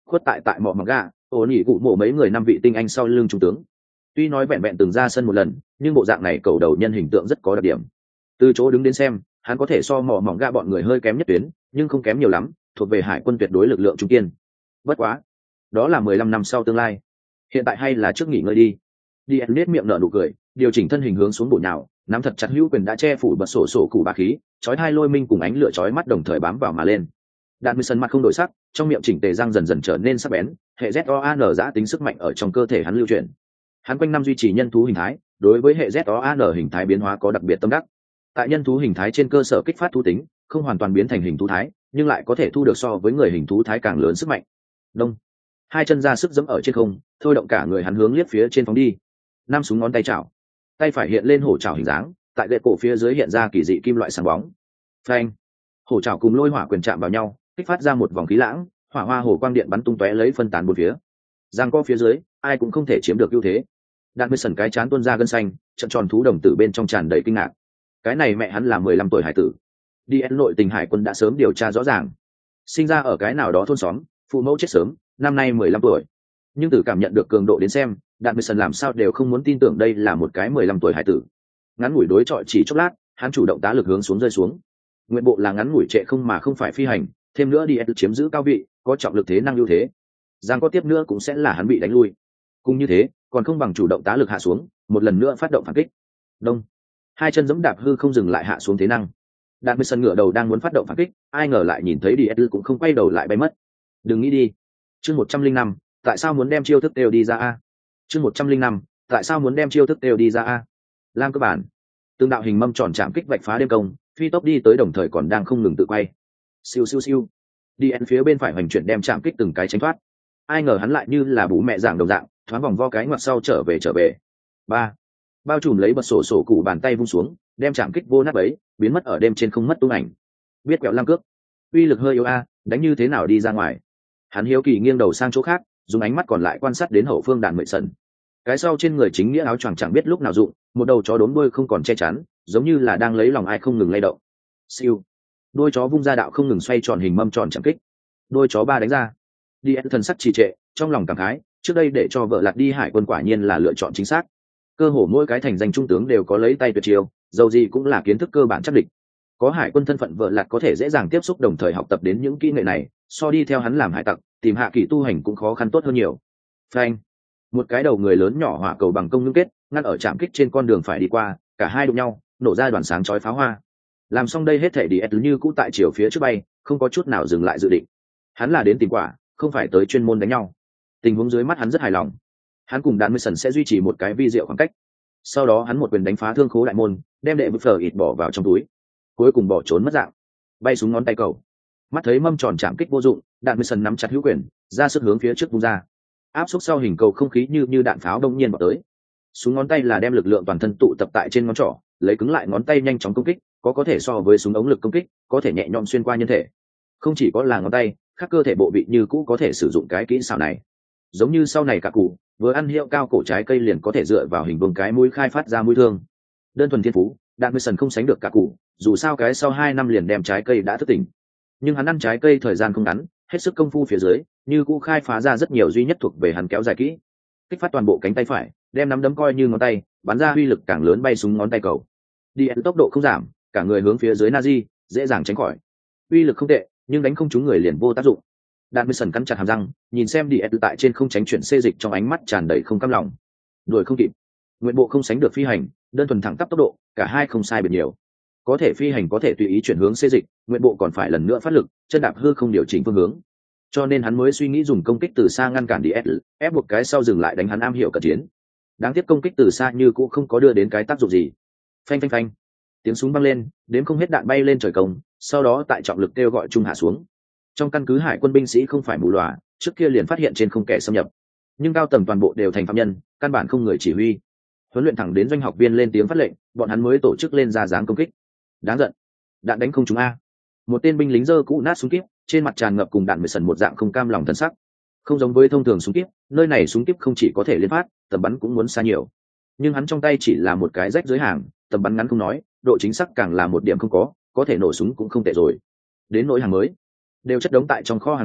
khuất tại mỏ mỏng gà ổ nhị cụ mộ mấy người năm vị tinh anh sau lưng trung tướng. Tuy nói vẹn vẹn từng ra sân một lần, nhưng bộ dạng này cầu đầu nhân hình tượng rất có đặc điểm. Từ chỗ đứng đến xem, hắn có thể so mỏ mỏng gà bọn người hơi kém nhất tuyến, nhưng không kém nhiều lắm, thuộc về hải quân tuyệt đối lực lượng trung kiên. Bất quá, đó là 15 năm sau tương lai. Hiện tại hay là trước nghỉ ngơi đi. Điền nét miệng nở nụ cười, điều chỉnh thân hình hướng xuống bổ nhào, nắm thật chặt hữu quyền đã che phủ bật sổ cụ bá khí, chói hai lôi minh cùng ánh lửa chói mắt đồng thời bám vào mà lên. Đạn Mười Sân mặt không đổi sắc, trong miệng chỉnh tề răng dần dần trở nên sắc bén, hệ ZOAN giã tính sức mạnh ở trong cơ thể hắn lưu chuyển. Hắn quanh năm duy trì nhân thú hình thái, đối với hệ ZOAN hình thái biến hóa có đặc biệt tâm đắc. Tại nhân thú hình thái trên cơ sở kích phát thú tính, không hoàn toàn biến thành hình thú thái, nhưng lại có thể thu được so với người hình thú thái càng lớn sức mạnh. Đông, hai chân ra sức giẫm ở trên không, thôi động cả người hắn hướng liếc phía trên phóng đi. Năm súng ngón tay chảo, tay phải hiện lên hổ chảo hình dáng, tại gậy cổ phía dưới hiện ra kỳ dị kim loại sáng bóng. Phanh, hổ chảo cùng lôi hỏa quyền chạm vào nhau, kích phát ra một vòng khí lãng, hỏa hoa hổ quang điện bắn tung tóe lấy phân tán bốn phía. Giang co phía dưới, ai cũng không thể chiếm được ưu thế. Đạn Mười Sần cái chán tuôn ra gân xanh, trận tròn thú đồng tử bên trong tràn đầy kinh ngạc. Cái này mẹ hắn là 15 tuổi hải tử. Đi ấn nội tình hải quân đã sớm điều tra rõ ràng. Sinh ra ở cái nào đó thôn xóm, phụ mẫu chết sớm, năm nay 15 tuổi. Nhưng từ cảm nhận được cường độ đến xem, Đạn Mười Sần làm sao đều không muốn tin tưởng đây là một cái 15 tuổi hải tử. Ngắn ngủi đối chọi chỉ chốc lát, hắn chủ động tá lực hướng xuống rơi xuống. Nguyện bộ là ngắn ngủi trệ không mà không phải phi hành, thêm nữa đi chiếm giữ cao vị, có trọng lực thế năng ưu thế. Giang có tiếp nữa cũng sẽ là hắn bị đánh lui. Cùng như thế, còn không bằng chủ động tá lực hạ xuống, một lần nữa phát động phản kích. Đông, hai chân giẫm đạp hư không dừng lại hạ xuống thế năng. Đạn Mười Sần ngửa đầu đang muốn phát động phản kích, ai ngờ lại nhìn thấy đi cũng không quay đầu lại bay mất. Đừng nghĩ đi. Chương 105, tại sao muốn đem chiêu thức đều đi ra a? Chương 105, tại sao muốn đem chiêu thức đều đi ra a? Lam cơ bản. Từng đạo hình mâm tròn chạm kích vạch phá đêm công, phi tốc đi tới đồng thời còn đang không ngừng tự quay. Siêu siêu siêu. Đi phía bên phải hoành chuyển đem chạm kích từng cái tránh thoát. Ai ngờ hắn lại như là bú mẹ giảng đồng dạng, thoáng vòng vo cái ngoặt sau trở về. Ba, bao trùm lấy bật sổ cụ bàn tay vung xuống, đem chạm kích vô nát ấy, biến mất ở đêm trên không mất tung ảnh. Biết quẹo Lam cước, uy lực hơi yếu a, đánh như thế nào đi ra ngoài. Hắn hiếu kỳ nghiêng đầu sang chỗ khác, dùng ánh mắt còn lại quan sát đến hậu phương Đạn Mười Sần. Cái sau trên người chính nghĩa áo choàng chẳng biết lúc nào dụng, một đầu chó đốm đuôi không còn che chắn, giống như là đang lấy lòng ai không ngừng lay động. Siêu, đuôi chó vung ra đạo không ngừng xoay tròn hình mâm tròn chẳng kích. Đuôi chó ba đánh ra. Đi thần sắc trì trệ, trong lòng cảm khái, trước đây để cho vợ lạt đi hải quân quả nhiên là lựa chọn chính xác. Cơ hồ mỗi cái thành danh trung tướng đều có lấy tay tuyệt chiêu, dầu gì cũng là kiến thức cơ bản chắc địch. Có hải quân thân phận vợ lạt có thể dễ dàng tiếp xúc đồng thời học tập đến những kỹ nghệ này, so đi theo hắn làm hải tặc, tìm hạ kỳ tu hành cũng khó khăn tốt hơn nhiều. Phanh, một cái đầu người lớn nhỏ hỏa cầu bằng công ngưng kết, ngăn ở trạm kích trên con đường phải đi qua, cả hai đụng nhau, nổ ra đoàn sáng chói pháo hoa. Làm xong đây hết thể đi như cũ tại chiều phía trước bay, không có chút nào dừng lại dự định. Hắn là đến tìm quả, không phải tới chuyên môn đánh nhau. Tình huống dưới mắt hắn rất hài lòng. Hắn cùng Đạn Mười Sần sẽ duy trì một cái vi diệu khoảng cách. Sau đó hắn một quyền đánh phá thương khố đại môn, đem đệ bức phở ịt bỏ vào trong túi, cuối cùng bỏ trốn mất dạng, bay xuống ngón tay cầu. Mắt thấy mâm tròn chạm kích vô dụng, Đạn Mười Sần nắm chặt hữu quyền, ra sức hướng phía trước vung ra. Áp xúc sau hình cầu không khí như đạn pháo đông nhiên vào tới. Súng ngón tay là đem lực lượng toàn thân tụ tập tại trên ngón trỏ, lấy cứng lại ngón tay nhanh chóng công kích, có thể so với súng ống lực công kích, có thể nhẹ nhõm xuyên qua nhân thể. Không chỉ có là ngón tay, các cơ thể bộ vị như cũ có thể sử dụng cái kỹ xảo này. Giống như sau này cả cụ, vừa ăn hiệu cao cổ trái cây liền có thể dựa vào hình vuông cái mũi khai phát ra mũi thương. Đơn thuần thiên phú, Đạn Mười Sần không sánh được cả cụ, dù sao cái sau 2 năm liền đem trái cây đã thức tỉnh. Nhưng hắn ăn trái cây thời gian không ngắn, hết sức công phu phía dưới, như cũ khai phá ra rất nhiều duy nhất thuộc về hắn kéo dài kỹ. Kích phát toàn bộ cánh tay phải, đem nắm đấm coi như ngón tay, bắn ra uy lực càng lớn bay xuống ngón tay cầu. Đi tốc độ không giảm, cả người hướng phía dưới Nazi, dễ dàng tránh khỏi. Uy lực không tệ, nhưng đánh không trúng người liền vô tác dụng. Đạn Mười Sần cắn chặt hàm răng, nhìn xem đi tại trên không tránh chuyển xê dịch trong ánh mắt tràn đầy không cam lòng. Đuổi không kịp, nguyện bộ không sánh được phi hành, đơn thuần thẳng tắp tốc độ, cả hai không sai biệt nhiều. Có thể phi hành có thể tùy ý chuyển hướng xê dịch, nguyện bộ còn phải lần nữa phát lực, chân đạp hư không điều chỉnh phương hướng. Cho nên hắn mới suy nghĩ dùng công kích từ xa ngăn cản đi ép buộc cái sau dừng lại đánh hắn am hiểu cận chiến. Đáng tiếc công kích từ xa như cũng không có đưa đến cái tác dụng gì. Phanh phanh phanh, tiếng súng vang lên, đếm không hết đạn bay lên trời công, sau đó tại trọng lực kêu gọi trung hạ xuống. Trong căn cứ hải quân binh sĩ không phải mù lòa, trước kia liền phát hiện trên không kẻ xâm nhập, nhưng cao tầng toàn bộ đều thành phạm nhân, căn bản không người chỉ huy. Huấn luyện thẳng đến doanh học viên lên tiếng phát lệnh, bọn hắn mới tổ chức lên ra dáng công kích. Đáng giận, đạn đánh không trúng a. Một tên binh lính dơ cũ nát súng kíp, trên mặt tràn ngập cùng Đạn Mười Sần một dạng không cam lòng thân sắc. Không giống với thông thường súng kíp, nơi này súng kíp không chỉ có thể liên phát, tầm bắn cũng muốn xa nhiều. Nhưng hắn trong tay chỉ là một cái rách dưới hàng, tầm bắn ngắn không nói, độ chính xác càng là một điểm không có thể nổ súng cũng không tệ rồi. Đến nỗi hàng mới, đều chất đống tại trong kho hàng đâu,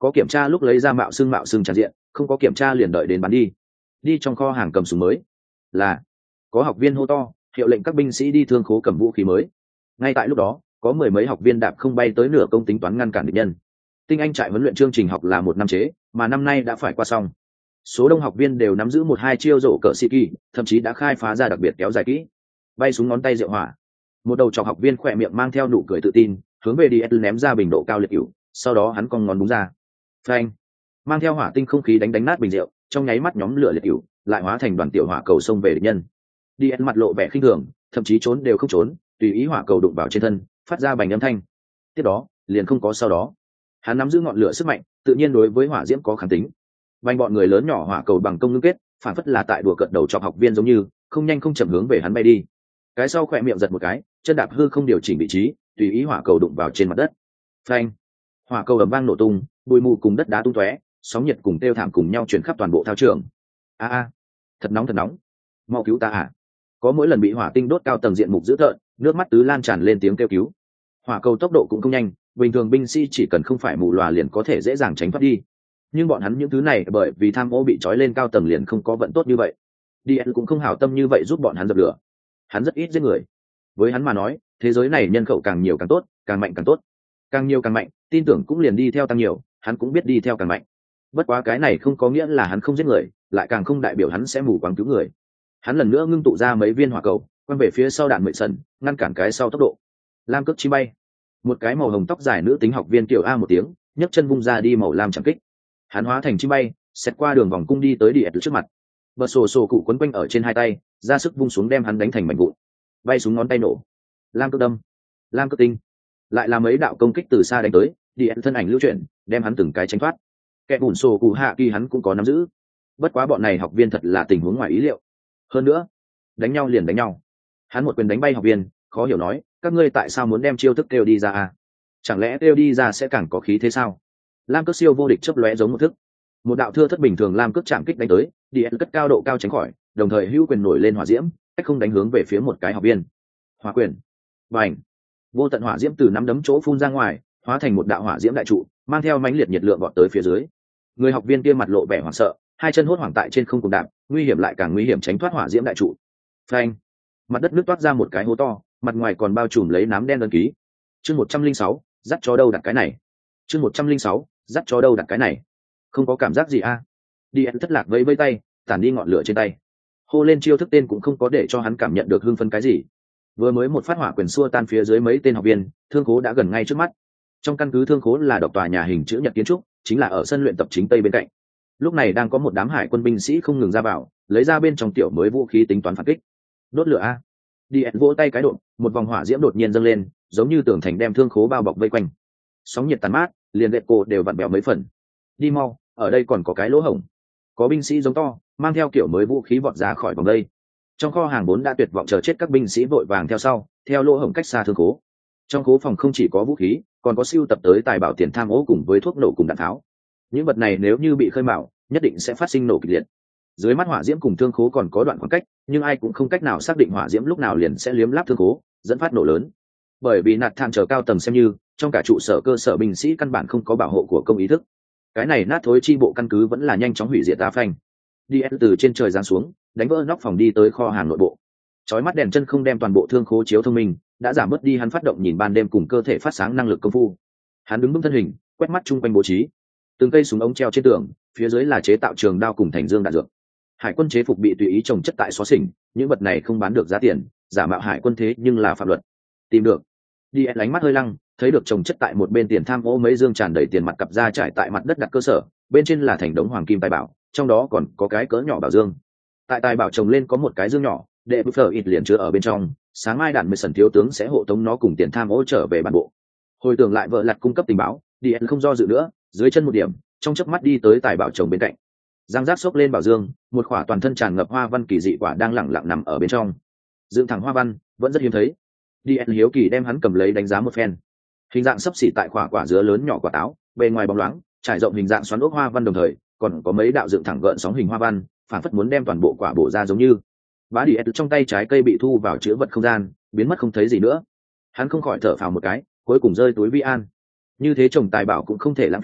có kiểm tra lúc lấy ra mạo xưng tràn diện, không có kiểm tra liền đợi đến bán đi trong kho hàng cầm súng mới. Là có học viên hô to hiệu lệnh các binh sĩ đi thương khố cầm vũ khí mới. Ngay tại lúc đó có mười mấy học viên đạp không bay tới nửa công tính toán ngăn cản địch nhân. Tinh Anh trại huấn luyện chương trình học là một năm chế, mà năm nay đã phải qua xong. Số đông học viên đều nắm giữ một hai chiêu rổ cờ sĩ kỳ, thậm chí đã khai phá ra đặc biệt kéo dài kỹ. Bay súng ngón tay diệu hỏa. Một đầu trọc học viên khỏe miệng mang theo nụ cười tự tin, hướng về DS ném ra bình độ cao liệt hữu, sau đó hắn cong ngón đúng ra. Phanh! Mang theo hỏa tinh không khí đánh nát bình rượu, trong nháy mắt nhóm lửa liệt hữu, lại hóa thành đoàn tiểu hỏa cầu xông về địch nhân. DS mặt lộ vẻ khinh thường, thậm chí trốn đều không trốn, tùy ý hỏa cầu đụng vào trên thân, phát ra bành âm thanh. Tiếp đó, liền không có sau đó. Hắn nắm giữ ngọn lửa sức mạnh, tự nhiên đối với hỏa diễm có kháng tính. Vành bọn người lớn nhỏ hỏa cầu bằng công ngưng kết, phản phất là tại đùa cợt đầu chọc học viên giống như, không nhanh không chậm hướng về hắn bay đi. Cái sau khỏe miệng giật một cái, chân đạp hư không điều chỉnh vị trí, tùy ý hỏa cầu đụng vào trên mặt đất. Phanh! Hỏa cầu ầm vang nổ tung, bụi mù cùng đất đá tung tóe, sóng nhiệt cùng tiêu thảm cùng nhau truyền khắp toàn bộ thao trường. A, thật nóng, mau cứu ta à! Có mỗi lần bị hỏa tinh đốt cao tầng diện mục dữ tợn, nước mắt tứ lan tràn lên tiếng kêu cứu. Hỏa cầu tốc độ cũng không nhanh, bình thường binh sĩ chỉ cần không phải mù lòa liền có thể dễ dàng tránh thoát đi. Nhưng bọn hắn những thứ này bởi vì tham ô bị trói lên cao tầng liền không có vận tốt như vậy. DS cũng không hảo tâm như vậy giúp bọn hắn dập lửa. Hắn rất ít giết người. Với hắn mà nói, thế giới này nhân khẩu càng nhiều càng tốt, càng mạnh càng tốt. Càng nhiều càng mạnh, tin tưởng cũng liền đi theo tăng nhiều, hắn cũng biết đi theo càng mạnh. Bất quá cái này không có nghĩa là hắn không giết người, lại càng không đại biểu hắn sẽ mù quáng cứu người. Hắn lần nữa ngưng tụ ra mấy viên hỏa cầu, quăng về phía sau đạn mệnh sần, ngăn cản cái sau tốc độ. Lam cước chi bay. Một cái màu hồng tóc dài nữ tính học viên tiểu A một tiếng, nhấc chân vung ra đi màu lam chẳng kích. Hắn hóa thành chim bay, xẹt qua đường vòng cung đi tới địa trước mặt. Bờ sổ cụ quấn quanh ở trên hai tay, ra sức vung xuống đem hắn đánh thành mảnh vụn. Bay xuống ngón tay nổ. Lam cước đâm, lam cước tinh. Lại là mấy đạo công kích từ xa đánh tới, địa thân ảnh lưu chuyển, đem hắn từng cái tránh thoát. Kẻ bùn sổ cụ hạ kỳ hắn cũng có nắm giữ. Bất quá bọn này học viên thật là tình huống ngoài ý liệu. Hơn nữa, đánh nhau liền đánh nhau. Hắn một quyền đánh bay học viên, khó hiểu nói, các ngươi tại sao muốn đem chiêu thức kêu đi ra à? Chẳng lẽ kêu đi ra sẽ càng có khí thế sao? Lam cước siêu vô địch chớp lóe giống một thức. Một đạo thưa thất bình thường lam cước chạm kích đánh tới, DS cất cao độ cao tránh khỏi, đồng thời hữu quyền nổi lên hỏa diễm, cách không đánh hướng về phía một cái học viên. Hỏa quyền. Bành. Vô tận hỏa diễm từ nắm đấm chỗ phun ra ngoài, hóa thành một đạo hỏa diễm đại trụ, mang theo mãnh liệt nhiệt lượng vọt tới phía dưới. Người học viên kia mặt lộ vẻ hoảng sợ, hai chân hốt hoảng tại trên không cùng đạp, nguy hiểm lại càng nguy hiểm tránh thoát hỏa diễm đại trụ. Phanh. Mặt đất nứt toát ra một cái hố to, mặt ngoài còn bao trùm lấy nám đen đơn ký. Chương 106, dắt chó đâu đặt cái này. Chương 106, dắt chó đâu đặt cái này. Không có cảm giác gì a? Đi thất lạc vẫy vẫy tay, tản đi ngọn lửa trên tay. Hô lên chiêu thức tên cũng không có để cho hắn cảm nhận được hưng phấn cái gì. Vừa mới một phát hỏa quyền xua tan phía dưới mấy tên học viên, thương khố đã gần ngay trước mắt. Trong căn cứ thương khố là độc tòa nhà hình chữ nhật kiến trúc, chính là ở sân luyện tập chính tây bên cạnh. Lúc này đang có một đám hải quân binh sĩ không ngừng ra vào, lấy ra bên trong tiểu mới vũ khí tính toán phản kích. Đốt lửa a! Đi vỗ tay cái đột, một vòng hỏa diễm đột nhiên dâng lên, giống như tường thành đem thương khố bao bọc vây quanh. Sóng nhiệt tàn mát, liền lệ cổ đều vặn bèo mấy phần. Đi mau, ở đây còn có cái lỗ hổng. Có binh sĩ giống to, mang theo kiểu mới vũ khí vọt ra khỏi vòng đây. Trong kho hàng vốn đã tuyệt vọng chờ chết các binh sĩ vội vàng theo sau, theo lỗ hổng cách xa thương khố. Trong khố phòng không chỉ có vũ khí, còn có siêu tập tới tài bảo tiền tham ô cùng với thuốc nổ cùng đạn tháo. Những vật này nếu như bị khơi mào, nhất định sẽ phát sinh nổ kịch liệt. Dưới mắt hỏa diễm cùng thương khố còn có đoạn khoảng cách, nhưng ai cũng không cách nào xác định hỏa diễm lúc nào liền sẽ liếm láp thương khố, dẫn phát nổ lớn. Bởi vì nạt than chờ cao tầng xem như trong cả trụ sở cơ sở binh sĩ căn bản không có bảo hộ của công ý thức. Cái này nát thối chi bộ căn cứ vẫn là nhanh chóng hủy diệt tá phanh. DS từ trên trời giáng xuống, đánh vỡ nóc phòng đi tới kho hàng nội bộ. Chói mắt đèn chân không đem toàn bộ thương khố chiếu thông minh, đã giảm bớt đi hắn phát động nhìn ban đêm cùng cơ thể phát sáng năng lực công phu. Hắn đứng vững thân hình, quét mắt chung quanh bố trí. Từng cây súng ống treo trên tường, phía dưới là chế tạo trường đao cùng thành dương đạn dược. Hải quân chế phục bị tùy ý trồng chất tại xó xỉnh, những vật này không bán được giá tiền, giả mạo hải quân thế nhưng là phạm luật. Tìm được. Đi ánh mắt hơi lăng, thấy được trồng chất tại một bên tiền tham ô mấy dương tràn đầy tiền mặt cặp ra trải tại mặt đất đặt cơ sở, bên trên là thành đống hoàng kim tài bảo, trong đó còn có cái cỡ nhỏ bảo dương. Tại tài bảo trồng lên có một cái dương nhỏ, đệ buffer ít liền chứa ở bên trong, sáng mai đạn mười sần thiếu tướng sẽ hộ tống nó cùng tiền tham ô trở về bản bộ. Hồi tưởng lại vợ lặt cung cấp tình báo, đi không do dự nữa, dưới chân một điểm, trong chớp mắt đi tới tài bảo trồng bên cạnh. Giang giác xốc lên bảo dương, một khỏa toàn thân tràn ngập hoa văn kỳ dị quả đang lẳng lặng nằm ở bên trong. Dựng thẳng hoa văn vẫn rất hiếm thấy. Đi hiếu kỳ đem hắn cầm lấy đánh giá một phen. Hình dạng xấp xỉ tại khỏa dứa lớn nhỏ quả táo, bề ngoài bóng loáng, trải rộng hình dạng xoắn ốc hoa văn đồng thời, còn có mấy đạo dựng thẳng gợn sóng hình hoa văn, phản phất muốn đem toàn bộ quả bổ ra giống như. Bá đi trong tay trái cây bị thu vào chứa vật không gian, biến mất không thấy gì nữa. Hắn không khỏi thở phào một cái, cuối cùng rơi túi vi an. Như thế trồng tài bảo cũng không thể lãng phí,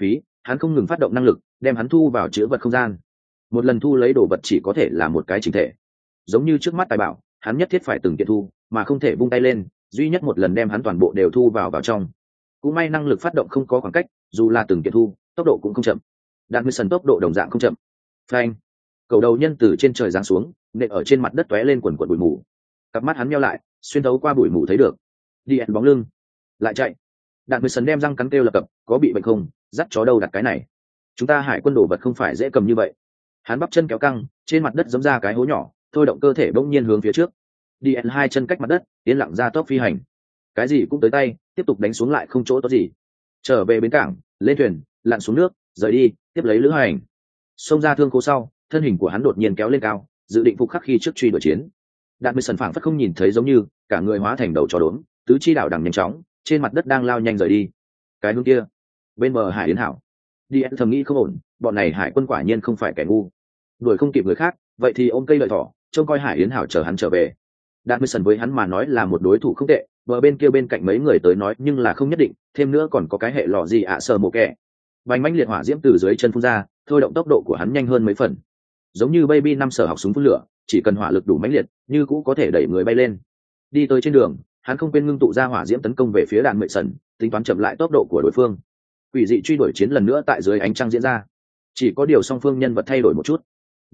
hắn không ngừng phát động năng lực đem hắn thu vào chữ vật không gian. Một lần thu lấy đồ vật chỉ có thể là một cái chỉnh thể, giống như trước mắt tài bảo hắn nhất thiết phải từng kiện thu mà không thể vung tay lên, duy nhất một lần đem hắn toàn bộ đều thu vào trong. Cũng may năng lực phát động không có khoảng cách, dù là từng kiện thu tốc độ cũng không chậm. Đạn Mười Sần tốc độ đồng dạng không chậm. Phanh, cầu đầu nhân từ trên trời giáng xuống nện ở trên mặt đất tóe lên quần quần bụi mù. Cặp mắt hắn meo lại, xuyên thấu qua bụi mù thấy được đi ẹn bóng lưng lại chạy. Đạn Mười Sần đem răng cắn kêu lập cập, có bị bệnh không, dắt chó đâu đặt cái này, chúng ta hải quân đồ vật không phải dễ cầm như vậy. Hắn bắp chân kéo căng, trên mặt đất giẫm ra cái hố nhỏ, thôi động cơ thể bỗng nhiên hướng phía trước. Đi ẹn hai chân cách mặt đất, tiến lặng ra tốc phi hành. Cái gì cũng tới tay, tiếp tục đánh xuống lại không chỗ tốt gì. Trở về bến cảng, lên thuyền, lặn xuống nước, rời đi, tiếp lấy lữ hành. Xông ra thương khố sau, thân hình của hắn đột nhiên kéo lên cao, dự định phục khắc khi trước truy đuổi chiến. Đạn Mười Sần phảng phất không nhìn thấy, giống như cả người hóa thành đầu chó đốm, tứ chi đảo đằng nhanh chóng, trên mặt đất đang lao nhanh rời đi. Cái hướng kia, bên bờ hải yến hảo. Đi em thầm nghĩ không ổn, bọn này hải quân quả nhiên không phải kẻ ngu, đuổi không kịp người khác, vậy thì ôm cây lợi thỏ, trông coi hải yến hảo chờ hắn trở về. Đạn Mười Sần với hắn mà nói là một đối thủ không tệ, bờ bên kia bên cạnh mấy người tới nói nhưng là không nhất định, thêm nữa còn có cái hệ lọ gì ạ sờ mồ kẹ. Bành mãnh liệt hỏa diễm từ dưới chân phun ra, thôi động tốc độ của hắn nhanh hơn mấy phần. Giống như Baby năm sở học súng phun lửa, chỉ cần hỏa lực đủ mãnh liệt, như cũ có thể đẩy người bay lên. Đi tới trên đường, hắn không quên ngưng tụ ra hỏa diễm tấn công về phía Đạn Mười Sần, tính toán chậm lại tốc độ của đối phương. Quỷ dị truy đuổi chiến lần nữa tại dưới ánh trăng diễn ra. Chỉ có điều song phương nhân vật thay đổi một chút.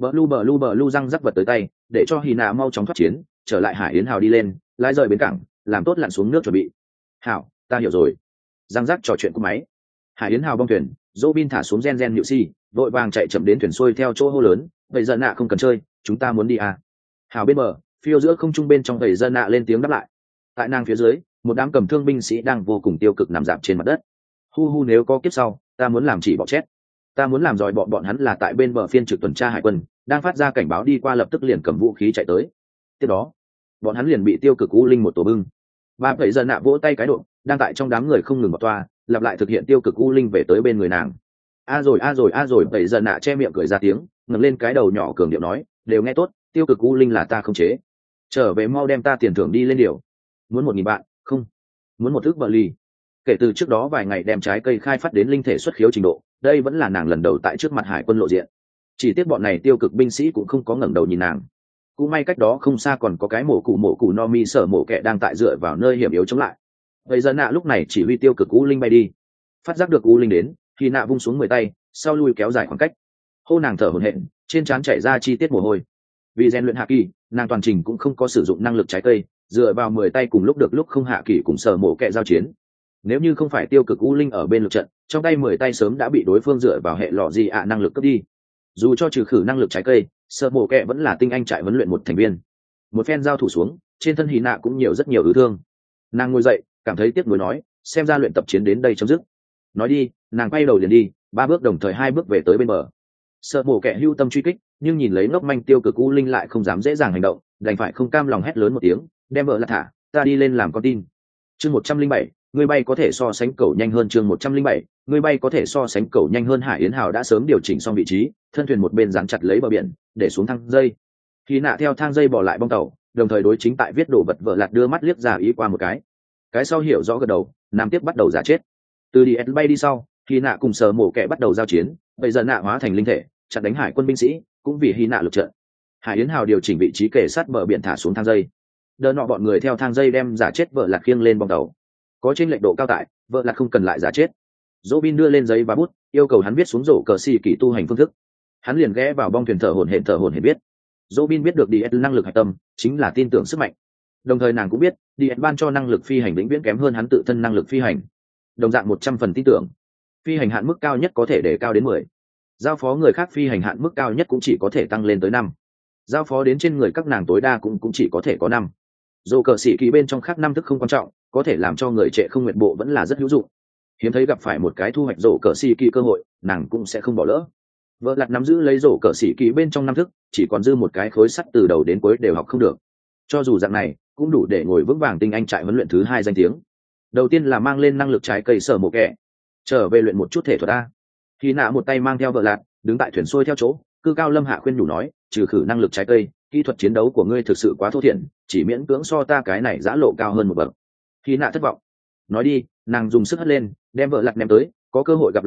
Blue răng rắc vật tới tay, để cho Hina mau chóng thoát chiến, trở lại hải yến hào đi lên, lái rời bến cảng, làm tốt lặn xuống nước chuẩn bị. Hảo, ta hiểu rồi. Răng rắc trò chuyện của máy. Hải yến hào bong thuyền, Robin thả xuống gen nhự si, vội vàng chạy chậm đến thuyền xuôi theo chỗ hô lớn, vậy giờ nạ không cần chơi, chúng ta muốn đi à. Hào bên bờ, phiêu giữa không trung bên trong vậy giờ nạ lên tiếng đáp lại. Tại nàng phía dưới, một đám cầm thương binh sĩ đang vô cùng tiêu cực nằm dạp trên mặt đất. Hu nếu có kiếp sau, ta muốn làm chỉ bọ chết, ta muốn làm dòi bọn hắn là tại bên bờ phiên trực tuần tra hải quân đang phát ra cảnh báo đi qua, lập tức liền cầm vũ khí chạy tới. Tiếp đó bọn hắn liền bị tiêu cực u linh một tổ bưng. Và vậy giờ nạ vỗ tay cái độ, đang tại trong đám người không ngừng bọc toa, lặp lại thực hiện tiêu cực u linh về tới bên người nàng. A rồi vậy giờ nạ che miệng cười ra tiếng, ngẩng lên cái đầu nhỏ cường điệu nói, đều nghe tốt, tiêu cực u linh là ta không chế, trở về mau đem ta tiền thưởng đi lên điều. Muốn 1.000 bạn, không, muốn một ức bờ ly. Kể từ trước đó vài ngày đem trái cây khai phát đến linh thể xuất khiếu trình độ, đây vẫn là nàng lần đầu tại trước mặt hải quân lộ diện. Chỉ tiếc bọn này tiêu cực binh sĩ cũng không có ngẩng đầu nhìn nàng. Cũng may cách đó không xa còn có cái mổ cụ no mi sở mổ kẹ đang tại dựa vào nơi hiểm yếu chống lại. Vậy giờ nạ lúc này chỉ huy tiêu cực u linh bay đi. Phát giác được u linh đến, thì nạ vung xuống 10 tay, sau lui kéo dài khoảng cách. Hô nàng thở hổn hển, trên trán chảy ra chi tiết mồ hôi. Vì rèn luyện hạ kỳ, nàng toàn trình cũng không có sử dụng năng lực trái cây, dựa vào 10 tay cùng lúc được lúc không hạ kỳ cùng sở mổ kẹ giao chiến. Nếu như không phải tiêu cực u linh ở bên lực trận, trong tay 10 tay sớm đã bị đối phương dựa vào hệ lọ gì năng lực cướp đi. Dù cho trừ khử năng lực trái cây, sợ mổ kẹ vẫn là tinh anh trại huấn luyện một thành viên. Một phen giao thủ xuống, trên thân Hí nạ cũng nhiều rất nhiều ứ thương. Nàng ngồi dậy, cảm thấy tiếc nuối nói, xem ra luyện tập chiến đến đây chấm dứt. Nói đi, nàng quay đầu liền đi, 3 bước đồng thời 2 bước về tới bên bờ. Sợ mổ kẹ hưu tâm truy kích, nhưng nhìn lấy ngốc manh tiêu cực u linh lại không dám dễ dàng hành động, đành phải không cam lòng hét lớn một tiếng, đem vợ là thả, ta đi lên làm con tin. Chương 107, người bay có thể so sánh cầu nhanh hơn. Chương 107, người bay có thể so sánh cầu nhanh hơn. Hải yến hào đã sớm điều chỉnh xong vị trí, thân thuyền một bên dán chặt lấy bờ biển, để xuống thang dây. Khi nạ theo thang dây bỏ lại bong tàu, đồng thời đối chính tại viết đồ vật vợ lạt đưa mắt liếc ra ý qua một cái sau hiểu rõ gật đầu, nam tiếp bắt đầu giả chết. Từ đi bay đi sau, khi nạ cùng sờ mổ kẻ bắt đầu giao chiến, bây giờ nạ hóa thành linh thể, chặn đánh hải quân binh sĩ, cũng vì hy nạ lực trận. Hải yến hào điều chỉnh vị trí kề sát bờ biển thả xuống thang dây. Đỡ nọ bọn người theo thang dây đem giả chết vợ lạt khiêng lên bong tàu. Có trên lệch độ cao tại, vợ lạt không cần lại giả chết. Robin đưa lên giấy và bút, yêu cầu hắn viết xuống rổ cờ xì kỳ tu hành phương thức. Hắn liền ghé vào bong thuyền thở hổn hển biết. Robin biết được DS năng lực hạch tâm chính là tin tưởng sức mạnh. Đồng thời nàng cũng biết, DS ban cho năng lực phi hành vĩnh viễn kém hơn hắn tự thân năng lực phi hành. Đồng dạng 100% tin tưởng. Phi hành hạn mức cao nhất có thể để cao đến 10. Giao phó người khác phi hành hạn mức cao nhất cũng chỉ có thể tăng lên tới 5. Giao phó đến trên người các nàng tối đa cũng chỉ có thể có 5. Dù cờ sĩ kỳ bên trong khác 5 thức không quan trọng, có thể làm cho người trệ không nguyện bộ vẫn là rất hữu dụng. Hiếm thấy gặp phải một cái thu hoạch rổ cờ sĩ kỳ cơ hội, nàng cũng sẽ không bỏ lỡ. Vợ lặt nắm giữ lấy rổ cờ sĩ kỳ bên trong 5 thức, chỉ còn dư một cái khối sắt từ đầu đến cuối đều học không được. Cho dù dạng này, cũng đủ để ngồi vững vàng tinh anh trại huấn luyện thứ 2 danh tiếng. Đầu tiên là mang lên năng lực trái cây sở mộ kẹ, trở về luyện một chút thể thuật a. Khi nạ một tay mang theo vợ lặt, đứng tại thuyền xuôi theo chỗ, cư cao lâm hạ khuyên nhủ nói, trừ khử năng lực trái cây, kỹ thuật chiến đấu của ngươi thực sự quá thô thiển, chỉ miễn cưỡng so ta cái này giã lộ cao hơn một bậc. Khi nạ thất vọng, nói đi, nàng dùng sức hất lên, đem vợ lặt ném tới, có cơ hội gặp lại à,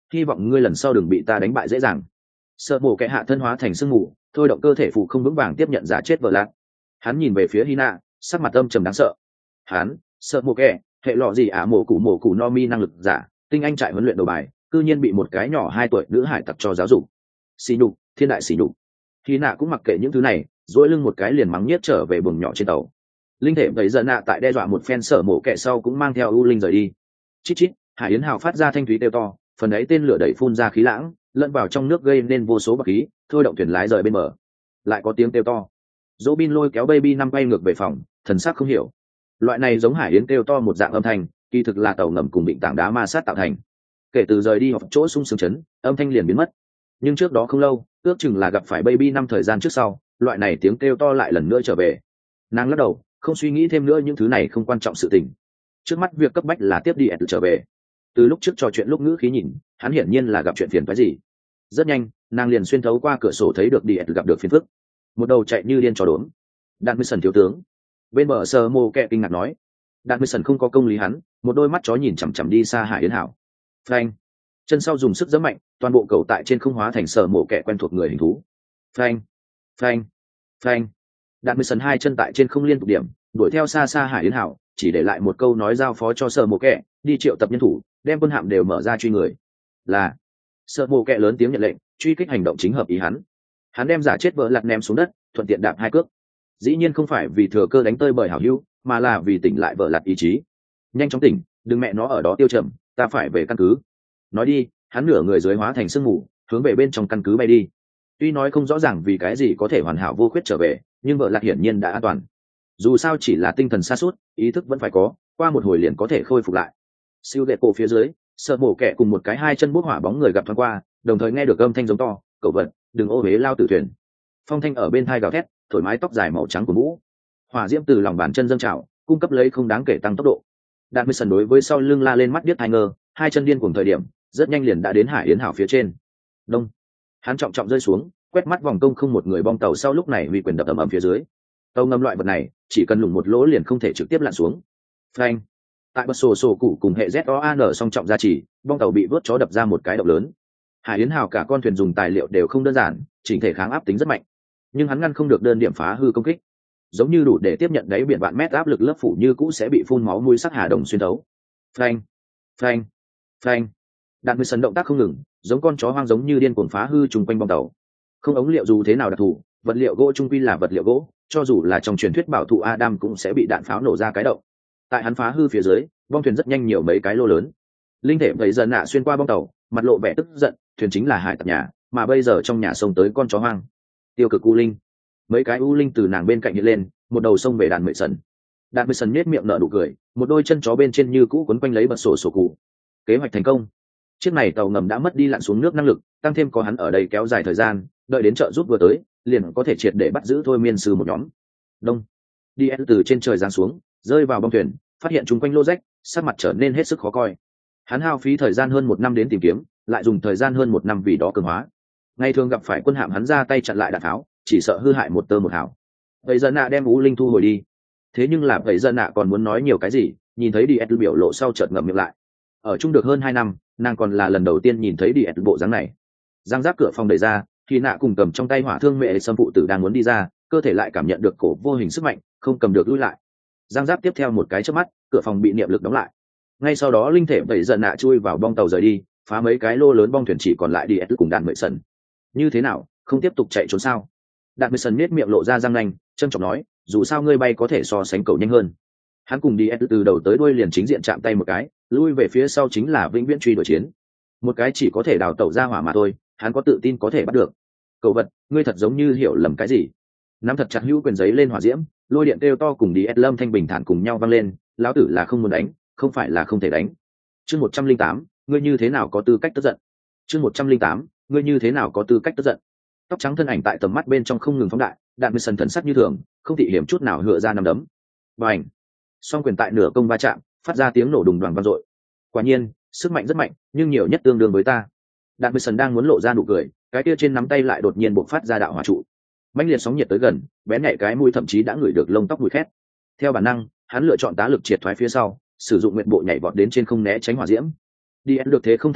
hy vọng ngươi lần sau đừng bị ta đánh bại dễ dàng. Sợ mổ kẻ hạ thân hóa thành sương mù, thôi động cơ thể phụ không vững vàng tiếp nhận giả chết vợ lạc. Hắn nhìn về phía Hina, sắc mặt âm trầm đáng sợ. Hắn, sợ mổ kẻ, hệ lọ gì mổ cụ no mi năng lực giả, tinh anh trại huấn luyện đầu bài, cư nhiên bị một cái nhỏ 2 tuổi nữ hải tặc cho giáo dục. Xỉ nhục, thiên đại xỉ nhục. Hina cũng mặc kệ những thứ này, duỗi lưng một cái liền mắng nhiếc trở về buồng nhỏ trên tàu. Linh thể bấy giờ nạ tại đe dọa một phen sở mổ kẻ sau cũng mang theo U Linh rời đi. Chít chít, Hải Yến Hào phát ra thanh thúy kêu to, phần ấy tên lửa đẩy phun ra khí lãng, lẫn vào trong nước gây nên vô số bọt khí, thôi động thuyền lái rời bên bờ. Lại có tiếng kêu to. Robin lôi kéo Baby 5 bay ngược về phòng, thần sắc không hiểu. Loại này giống Hải Yến kêu to một dạng âm thanh, kỳ thực là tàu ngầm cùng định tảng đá ma sát tạo thành. Kể từ rời đi hoặc chỗ sung sướng chấn, âm thanh liền biến mất. Nhưng trước đó không lâu, ước chừng là gặp phải Baby 5 thời gian trước sau, loại này tiếng kêu to lại lần nữa trở về. Nàng lắc đầu, không suy nghĩ thêm nữa những thứ này không quan trọng sự tình. Trước mắt việc cấp bách là tiếp đi trở về. Từ lúc trước trò chuyện lúc ngữ khí nhìn, hắn hiển nhiên là gặp chuyện phiền phức gì. Rất nhanh, nàng liền xuyên thấu qua cửa sổ thấy được đi gặp được phiền phức. Một đầu chạy như điên trò đốn. Đạn Mison thiếu tướng. Bên bờ sờ mồ kẹ kinh ngạc nói. Đạn Mison không có công lý hắn, một đôi mắt chó nhìn chằm chằm đi xa Hải Yến Hảo. Phanh. Chân sau dùng sức giẫm mạnh, toàn bộ cầu tại trên không hóa thành sờ mồ kẹ quen thuộc người hình thú. Phanh. Phanh. Phanh. Đạn Mison 2 chân tại trên không liên tục điểm, đuổi theo xa xa Hải Yến Hảo, chỉ để lại một câu nói giao phó cho sờ mồ kẹ, đi triệu tập nhân thủ, đem quân hạm đều mở ra truy người. Là. Sờ mồ kẹ lớn tiếng nhận lệnh, truy kích hành động chính hợp ý hắn. Hắn đem giả chết vợ lặt ném xuống đất, thuận tiện đạp 2 cước. Dĩ nhiên không phải vì thừa cơ đánh tơi bởi hảo hữu, mà là vì tỉnh lại vợ lặt ý chí. Nhanh chóng tỉnh, đừng mẹ nó ở đó tiêu chậm, ta phải về căn cứ. Nói đi, hắn nửa người dưới hóa thành sương mù, hướng về bên trong căn cứ bay đi. Tuy nói không rõ ràng vì cái gì có thể hoàn hảo vô khuyết trở về, nhưng vợ lặt hiển nhiên đã an toàn. Dù sao chỉ là tinh thần sa sút, ý thức vẫn phải có, qua một hồi liền có thể khôi phục lại. Siêu đệ cổ phía dưới, sợ mổ kẹ cùng một cái 2 chân bút hỏa bóng người gặp thoáng qua, đồng thời nghe được âm thanh giống to, cậu vật, đừng ô uế lao tử thuyền. Phong thanh ở bên thai gào thét, thổi mái tóc dài màu trắng của mũ. Hỏa diễm từ lòng bàn chân dâng trào, cung cấp lấy không đáng kể tăng tốc độ. Đạn Mison đối với sau lưng la lên mắt điếc hai ngơ, 2 chân điên cuồng thời điểm, rất nhanh liền đã đến Hải Yến Hảo phía trên. Đông. Hắn trọng trọng rơi xuống, quét mắt vòng công không một người bong tàu sau lúc này uy quyền đập ầm ầm phía dưới. Tàu ngầm loại vật này, chỉ cần lủng một lỗ liền không thể trực tiếp lặn xuống. Phanh. Tại bật sổ cụ cùng hệ ZOAN song trọng gia trì, bong tàu bị vớt chó đập ra một cái động lớn. Hải Yến Hào cả con thuyền dùng tài liệu đều không đơn giản, chỉnh thể kháng áp tính rất mạnh, nhưng hắn ngăn không được đơn điểm phá hư công kích, giống như đủ để tiếp nhận đáy biển vạn mét áp lực lớp phủ như cũ sẽ bị phun máu mũi sắc hà đồng xuyên thấu. Phanh, phanh, phanh. Đạn Mison động tác không ngừng, giống con chó hoang giống như điên cuồng phá hư chung quanh bong tàu. Không ống liệu dù thế nào đặc thù, vật liệu gỗ trung quy là vật liệu gỗ, cho dù là trong truyền thuyết bảo thụ Adam cũng sẽ bị đạn pháo nổ ra cái động. Tại hắn phá hư phía dưới, bong thuyền rất nhanh nhiều mấy cái lô lớn. Linh thể vậy dần nạ xuyên qua bong tàu, mặt lộ vẻ tức giận, thuyền chính là hải tặc nhà, mà bây giờ trong nhà sông tới con chó hoang. Tiêu cực u linh. Mấy cái u linh từ nàng bên cạnh hiện lên, một đầu sông về đàn mệ sần. Đàn mệ sần nhếch miệng nở nụ cười, một đôi chân chó bên trên như cũ quấn quanh lấy bật sổ cụ. Kế hoạch thành công. Chiếc này tàu ngầm đã mất đi lặn xuống nước năng lực, tăng thêm có hắn ở đây kéo dài thời gian, đợi đến trợ giúp vừa tới, liền có thể triệt để bắt giữ thôi miên sư một nhóm. Đông. Đi từ trên trời giáng xuống, rơi vào bong thuyền, phát hiện chúng quanh lô rách, sắc mặt trở nên hết sức khó coi. Hắn hao phí thời gian hơn 1 năm đến tìm kiếm, lại dùng thời gian hơn 1 năm vì đó cường hóa. Ngày thường gặp phải quân hạm hắn ra tay chặn lại đạn tháo, chỉ sợ hư hại một tơ một hào. Vậy giờ nạ đem U Linh thu hồi đi. Thế nhưng là vậy giờ nạ còn muốn nói nhiều cái gì, nhìn thấy đi biểu lộ sau chợt ngậm miệng lại. Ở chung được hơn 2 năm, nàng còn là lần đầu tiên nhìn thấy đi bộ dáng này. Giang giáp cửa phòng đẩy ra, thì nạ cùng cầm trong tay hỏa thương mẹ xâm phụ tử đang muốn đi ra, cơ thể lại cảm nhận được cổ vô hình sức mạnh, không cầm được lui lại. Giang giáp tiếp theo một cái chớp mắt, cửa phòng bị niệm lực đóng lại. Ngay sau đó linh thể vậy dần nạ chui vào bong tàu rời đi, phá mấy cái lô lớn bong thuyền chỉ còn lại đi cùng đạn mệ sần. Như thế nào, không tiếp tục chạy trốn sao? Đạn mệ sần nết miệng lộ ra răng nanh, trân trọng nói, dù sao ngươi bay có thể so sánh cậu nhanh hơn. Hắn cùng đi từ đầu tới đuôi liền chính diện chạm tay một cái, lui về phía sau chính là vĩnh viễn truy đuổi chiến. Một cái chỉ có thể đào tẩu ra hỏa mà thôi, hắn có tự tin có thể bắt được. Cậu vật, ngươi thật giống như hiểu lầm cái gì? Nắm thật chặt hữu quyền giấy lên hỏa diễm, lôi điện kêu to cùng đi lâm thanh bình thản cùng nhau vang lên, lão tử là không muốn đánh, không phải là không thể đánh. Chương 108, ngươi như thế nào có tư cách tức giận? Chương 108, ngươi như thế nào có tư cách tức giận? Tóc trắng thân ảnh tại tầm mắt bên trong không ngừng phóng đại, đạn mười sần thần sắc như thường, không thị hiểm chút nào hựa ra nằm đấm. Bành! Song quyền tại nửa công va chạm, phát ra tiếng nổ đùng đoàng vang dội. Quả nhiên, sức mạnh rất mạnh, nhưng nhiều nhất tương đương với ta. Đạn mười sần đang muốn lộ ra nụ cười, cái kia trên nắm tay lại đột nhiên bộc phát ra đạo hỏa trụ. Mãnh liệt sóng nhiệt tới gần, bén nhạy cái mũi thậm chí đã ngửi được lông tóc mùi khét. Theo bản năng, hắn lựa chọn tá lực triệt thoái phía sau, sử dụng nguyện bộ nhảy vọt đến trên không né tránh hỏa diễm. Đi được thế không thang người,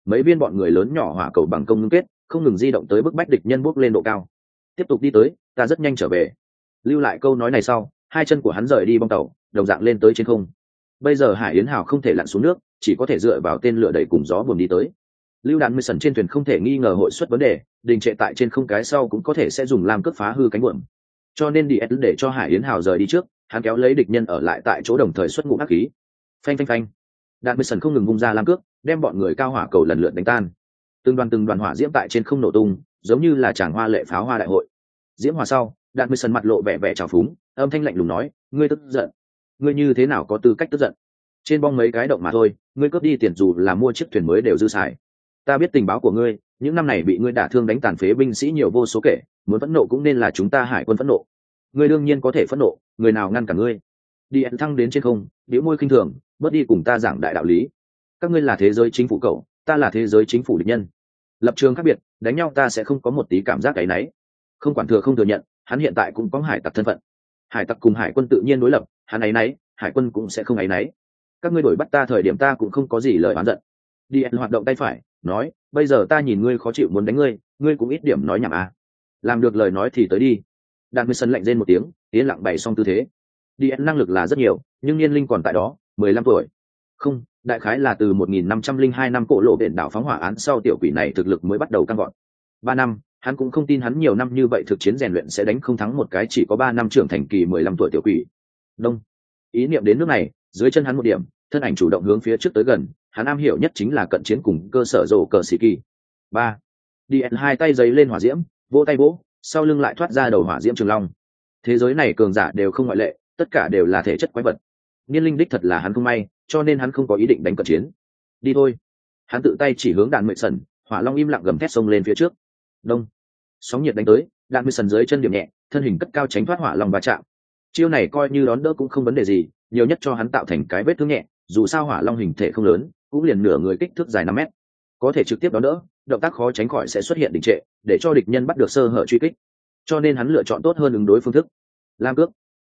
mấy viên bọn người lớn nhỏ hỏa cầu bằng công ngưng kết không ngừng di động tới bức bách địch nhân bốc lên độ cao. Tiếp tục đi tới, ta rất nhanh trở về. Lưu lại câu nói này sau, hai chân của hắn rời đi bong tàu, đồng dạng lên tới trên không. Bây giờ Hải Yến Hào không thể lặn xuống nước, chỉ có thể dựa vào tên lửa đẩy cùng gió buồm đi tới. Lưu đạn mười sần trên thuyền không thể nghi ngờ hội xuất vấn đề, đình trệ tại trên không cái sau cũng có thể sẽ dùng lam cướp phá hư cánh buồm. Cho nên đi để cho Hải Yến Hào rời đi trước, hắn kéo lấy địch nhân ở lại tại chỗ đồng thời xuất ngũ ác khí. Phanh phanh phanh. Đạn mười sần không ngừng vung ra lam cước, đem bọn người cao hỏa cầu lần lượt đánh tan. Từng đoàn hỏa diễm tại trên không nổ tung, giống như là tràng hoa lệ pháo hoa đại hội. Diễm hòa sau, Đạn mười sần mặt lộ vẻ vẻ trào phúng, âm thanh lạnh lùng nói, ngươi tức giận? Ngươi như thế nào có tư cách tức giận? Trên bong mấy cái động mà thôi, ngươi cướp đi tiền dù là mua chiếc thuyền mới đều dư xài. Ta biết tình báo của ngươi, những năm này bị ngươi đả thương đánh tàn phế binh sĩ nhiều vô số kể, muốn phẫn nộ cũng nên là chúng ta hải quân phẫn nộ. Ngươi đương nhiên có thể phẫn nộ, người nào ngăn cả ngươi? Đi thăng đến trên không, bĩu môi khinh thường, bớt đi cùng ta giảng đại đạo lý. Các ngươi là thế giới chính phủ cậu, ta là thế giới chính phủ địch nhân. Lập trường khác biệt, đánh nhau ta sẽ không có một tí cảm giác cái náy. Không quản thừa không thừa nhận, hắn hiện tại cũng có hải tặc thân phận. Hải tặc cùng hải quân tự nhiên đối lập, hắn ấy náy, hải quân cũng sẽ không ấy náy. Các ngươi đuổi bắt ta thời điểm ta cũng không có gì lời oán giận. Đi hoạt động tay phải, nói, bây giờ ta nhìn ngươi khó chịu muốn đánh ngươi, ngươi cũng ít điểm nói nhảm à. Làm được lời nói thì tới đi. Đạn Mười Sân lạnh rên một tiếng, yên lặng bày xong tư thế. Đi năng lực là rất nhiều, nhưng niên linh còn tại đó, 15 tuổi. Không, đại khái là từ 1502 năm cổ lộ biển đảo phóng hỏa án sau tiểu quỷ này thực lực mới bắt đầu tăng vọt. 3 năm, hắn cũng không tin hắn nhiều năm như vậy thực chiến rèn luyện sẽ đánh không thắng một cái chỉ có 3 năm trưởng thành kỳ 15 tuổi tiểu quỷ. Đông. Ý niệm đến nước này, dưới chân hắn một điểm, thân ảnh chủ động hướng phía trước tới gần, hắn am hiểu nhất chính là cận chiến cùng cơ sở rổ cờ xì kỳ. 3. Đi hai tay giấy lên hỏa diễm, vỗ tay vỗ, sau lưng lại thoát ra đầu hỏa diễm trường long. Thế giới này cường giả đều không ngoại lệ, tất cả đều là thể chất quái vật. Niên linh đích thật là hắn không may, cho nên hắn không có ý định đánh cận chiến. Đi thôi. Hắn tự tay chỉ hướng Đạn Mệnh Sần, hỏa long im lặng gầm thét xông lên phía trước. Đông. Sóng nhiệt đánh tới, Đạn Mệnh Sần dưới chân điểm nhẹ, thân hình cất cao tránh thoát hỏa long va chạm. Chiêu này coi như đón đỡ cũng không vấn đề gì, nhiều nhất cho hắn tạo thành cái vết thương nhẹ, dù sao hỏa long hình thể không lớn, cũng liền nửa người kích thước dài 5 mét, có thể trực tiếp đón đỡ, động tác khó tránh khỏi sẽ xuất hiện đình trệ, để cho địch nhân bắt được sơ hở truy kích. Cho nên hắn lựa chọn tốt hơn ứng đối phương thức. Lam cước.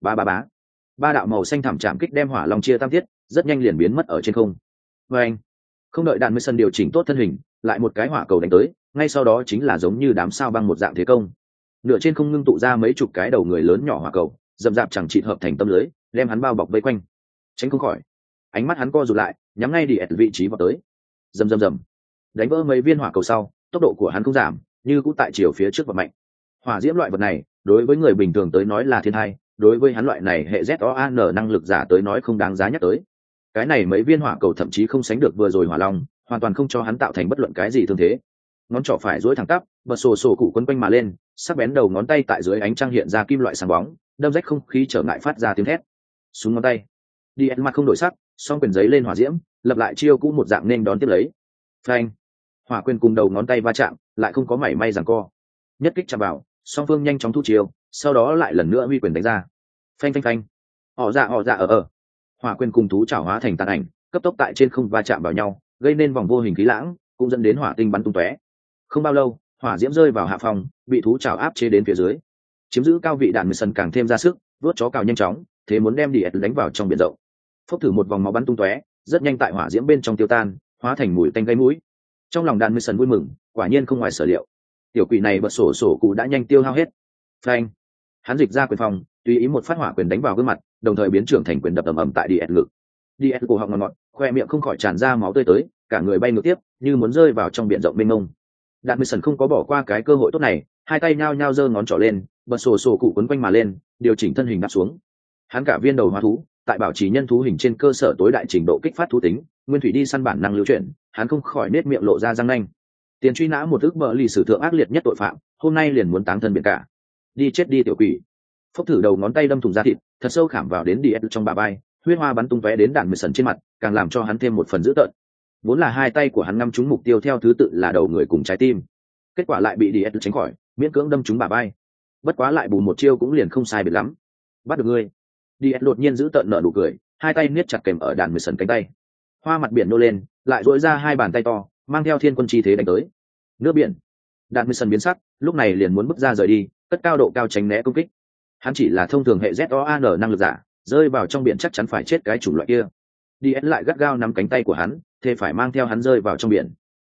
Ba đạo màu xanh thảm chạm kích đem hỏa long chia tam tiết, rất nhanh liền biến mất ở trên không. Và anh, không đợi Đạn Mười Sân điều chỉnh tốt thân hình, lại một cái hỏa cầu đánh tới, ngay sau đó chính là giống như đám sao băng một dạng thế công. Nửa trên không ngưng tụ ra mấy chục cái đầu người lớn nhỏ hỏa cầu, dầm dạp chẳng chịt hợp thành tâm lưới, đem hắn bao bọc vây quanh. Tránh không khỏi. Ánh mắt hắn co rụt lại, nhắm ngay đi vị trí vào tới. Rầm rầm rầm. Đánh vỡ mấy viên hỏa cầu sau, tốc độ của hắn không giảm, như cũng tại chiều phía trước và mạnh. Hỏa diễm loại vật này, đối với người bình thường tới nói là thiên hai, đối với hắn loại này hệ ZOAN năng lực giả tới nói không đáng giá nhắc tới. Cái này mấy viên hỏa cầu thậm chí không sánh được vừa rồi hỏa long, hoàn toàn không cho hắn tạo thành bất luận cái gì thương thế. Ngón trỏ phải duỗi thẳng tắp, bật sổ cụ quấn quanh mà lên, sắc bén đầu ngón tay tại dưới ánh trăng hiện ra kim loại sáng bóng, đâm rách không khí trở ngại phát ra tiếng thét. Xuống ngón tay, đi mặt không đổi sắc, song quyền giấy lên hỏa diễm, lập lại chiêu cũ một dạng nên đón tiếp lấy. Phanh, hỏa quyền cùng đầu ngón tay va chạm, lại không có mảy may giằng co. Nhất kích chạm vào, song phương nhanh chóng thu chiêu, sau đó lại lần nữa huy quyền đánh ra. Phanh phanh phanh, họ dạ ở. Hỏa quyền cùng thú chảo hóa thành tàn ảnh, cấp tốc tại trên không va chạm vào nhau, gây nên vòng vô hình khí lãng, cũng dẫn đến hỏa tinh bắn tung tóe. Không bao lâu, hỏa diễm rơi vào hạ phòng, bị thú chảo áp chế đến phía dưới. Chiếm giữ cao vị Đạn Mười Sân càng thêm ra sức, vuốt chó cào nhanh chóng, thế muốn đem đi đánh vào trong biển rộng. Phốc thử một vòng máu bắn tung tóe, rất nhanh tại hỏa diễm bên trong tiêu tan, hóa thành mùi tanh gây mũi. Trong lòng Đạn Mười Sân vui mừng, quả nhiên không ngoài sở liệu. Tiểu quỷ này bật sổ cụ đã nhanh tiêu hao hết. Phanh, hắn dịch ra quyền phòng, tùy ý một phát hỏa quyền đánh vào gương mặt, đồng thời biến trưởng thành quyền đập ầm tại đi ngực. Đi cổ họng ngọt, khoe miệng không khỏi tràn ra máu tươi tới, cả người bay ngược tiếp, như muốn rơi vào trong biển rộng mênh mông. Đạn Mười Sân không có bỏ qua cái cơ hội tốt này, hai tay nhao nhao giơ ngón trỏ lên, bật sổ cụ quấn quanh mà lên, điều chỉnh thân hình đáp xuống. Hắn cả viên đầu hóa thú, tại bảo trì nhân thú hình trên cơ sở tối đại trình độ kích phát thú tính, nguyên thủy đi săn bản năng lưu chuyển, hắn không khỏi nết miệng lộ ra răng nanh. Tiền truy nã một ước bờ lì sử thượng ác liệt nhất tội phạm, hôm nay liền muốn táng thân biển cả. Đi chết đi tiểu quỷ. Phốc thử đầu ngón tay đâm thủng da thịt, thật sâu khảm vào đến đi trong bả vai, huyết hoa bắn tung tóe đến Đạn Mười Sân trên mặt, càng làm cho hắn thêm một phần dữ tợn. Vốn là hai tay của hắn ngắm trúng mục tiêu theo thứ tự là đầu người cùng trái tim, kết quả lại bị đi tránh khỏi, miễn cưỡng đâm trúng bả vai. Bất quá lại bù một chiêu cũng liền không sai biệt lắm. Bắt được ngươi. Đi đột nhiên giữ tợn nở nụ cười, hai tay niết chặt kềm ở Đạn Mười Sân cánh tay. Hoa mặt biển nô lên, lại duỗi ra hai bàn tay to, mang theo thiên quân chi thế đánh tới. Nước biển. Đạn Mười Sân biến sắc, lúc này liền muốn bước ra rời đi, cất cao độ cao tránh né công kích. Hắn chỉ là thông thường hệ ZOAN năng lực giả, rơi vào trong biển chắc chắn phải chết cái chủng loại kia. Đi lại gắt gao nắm cánh tay của hắn, thế phải mang theo hắn rơi vào trong biển.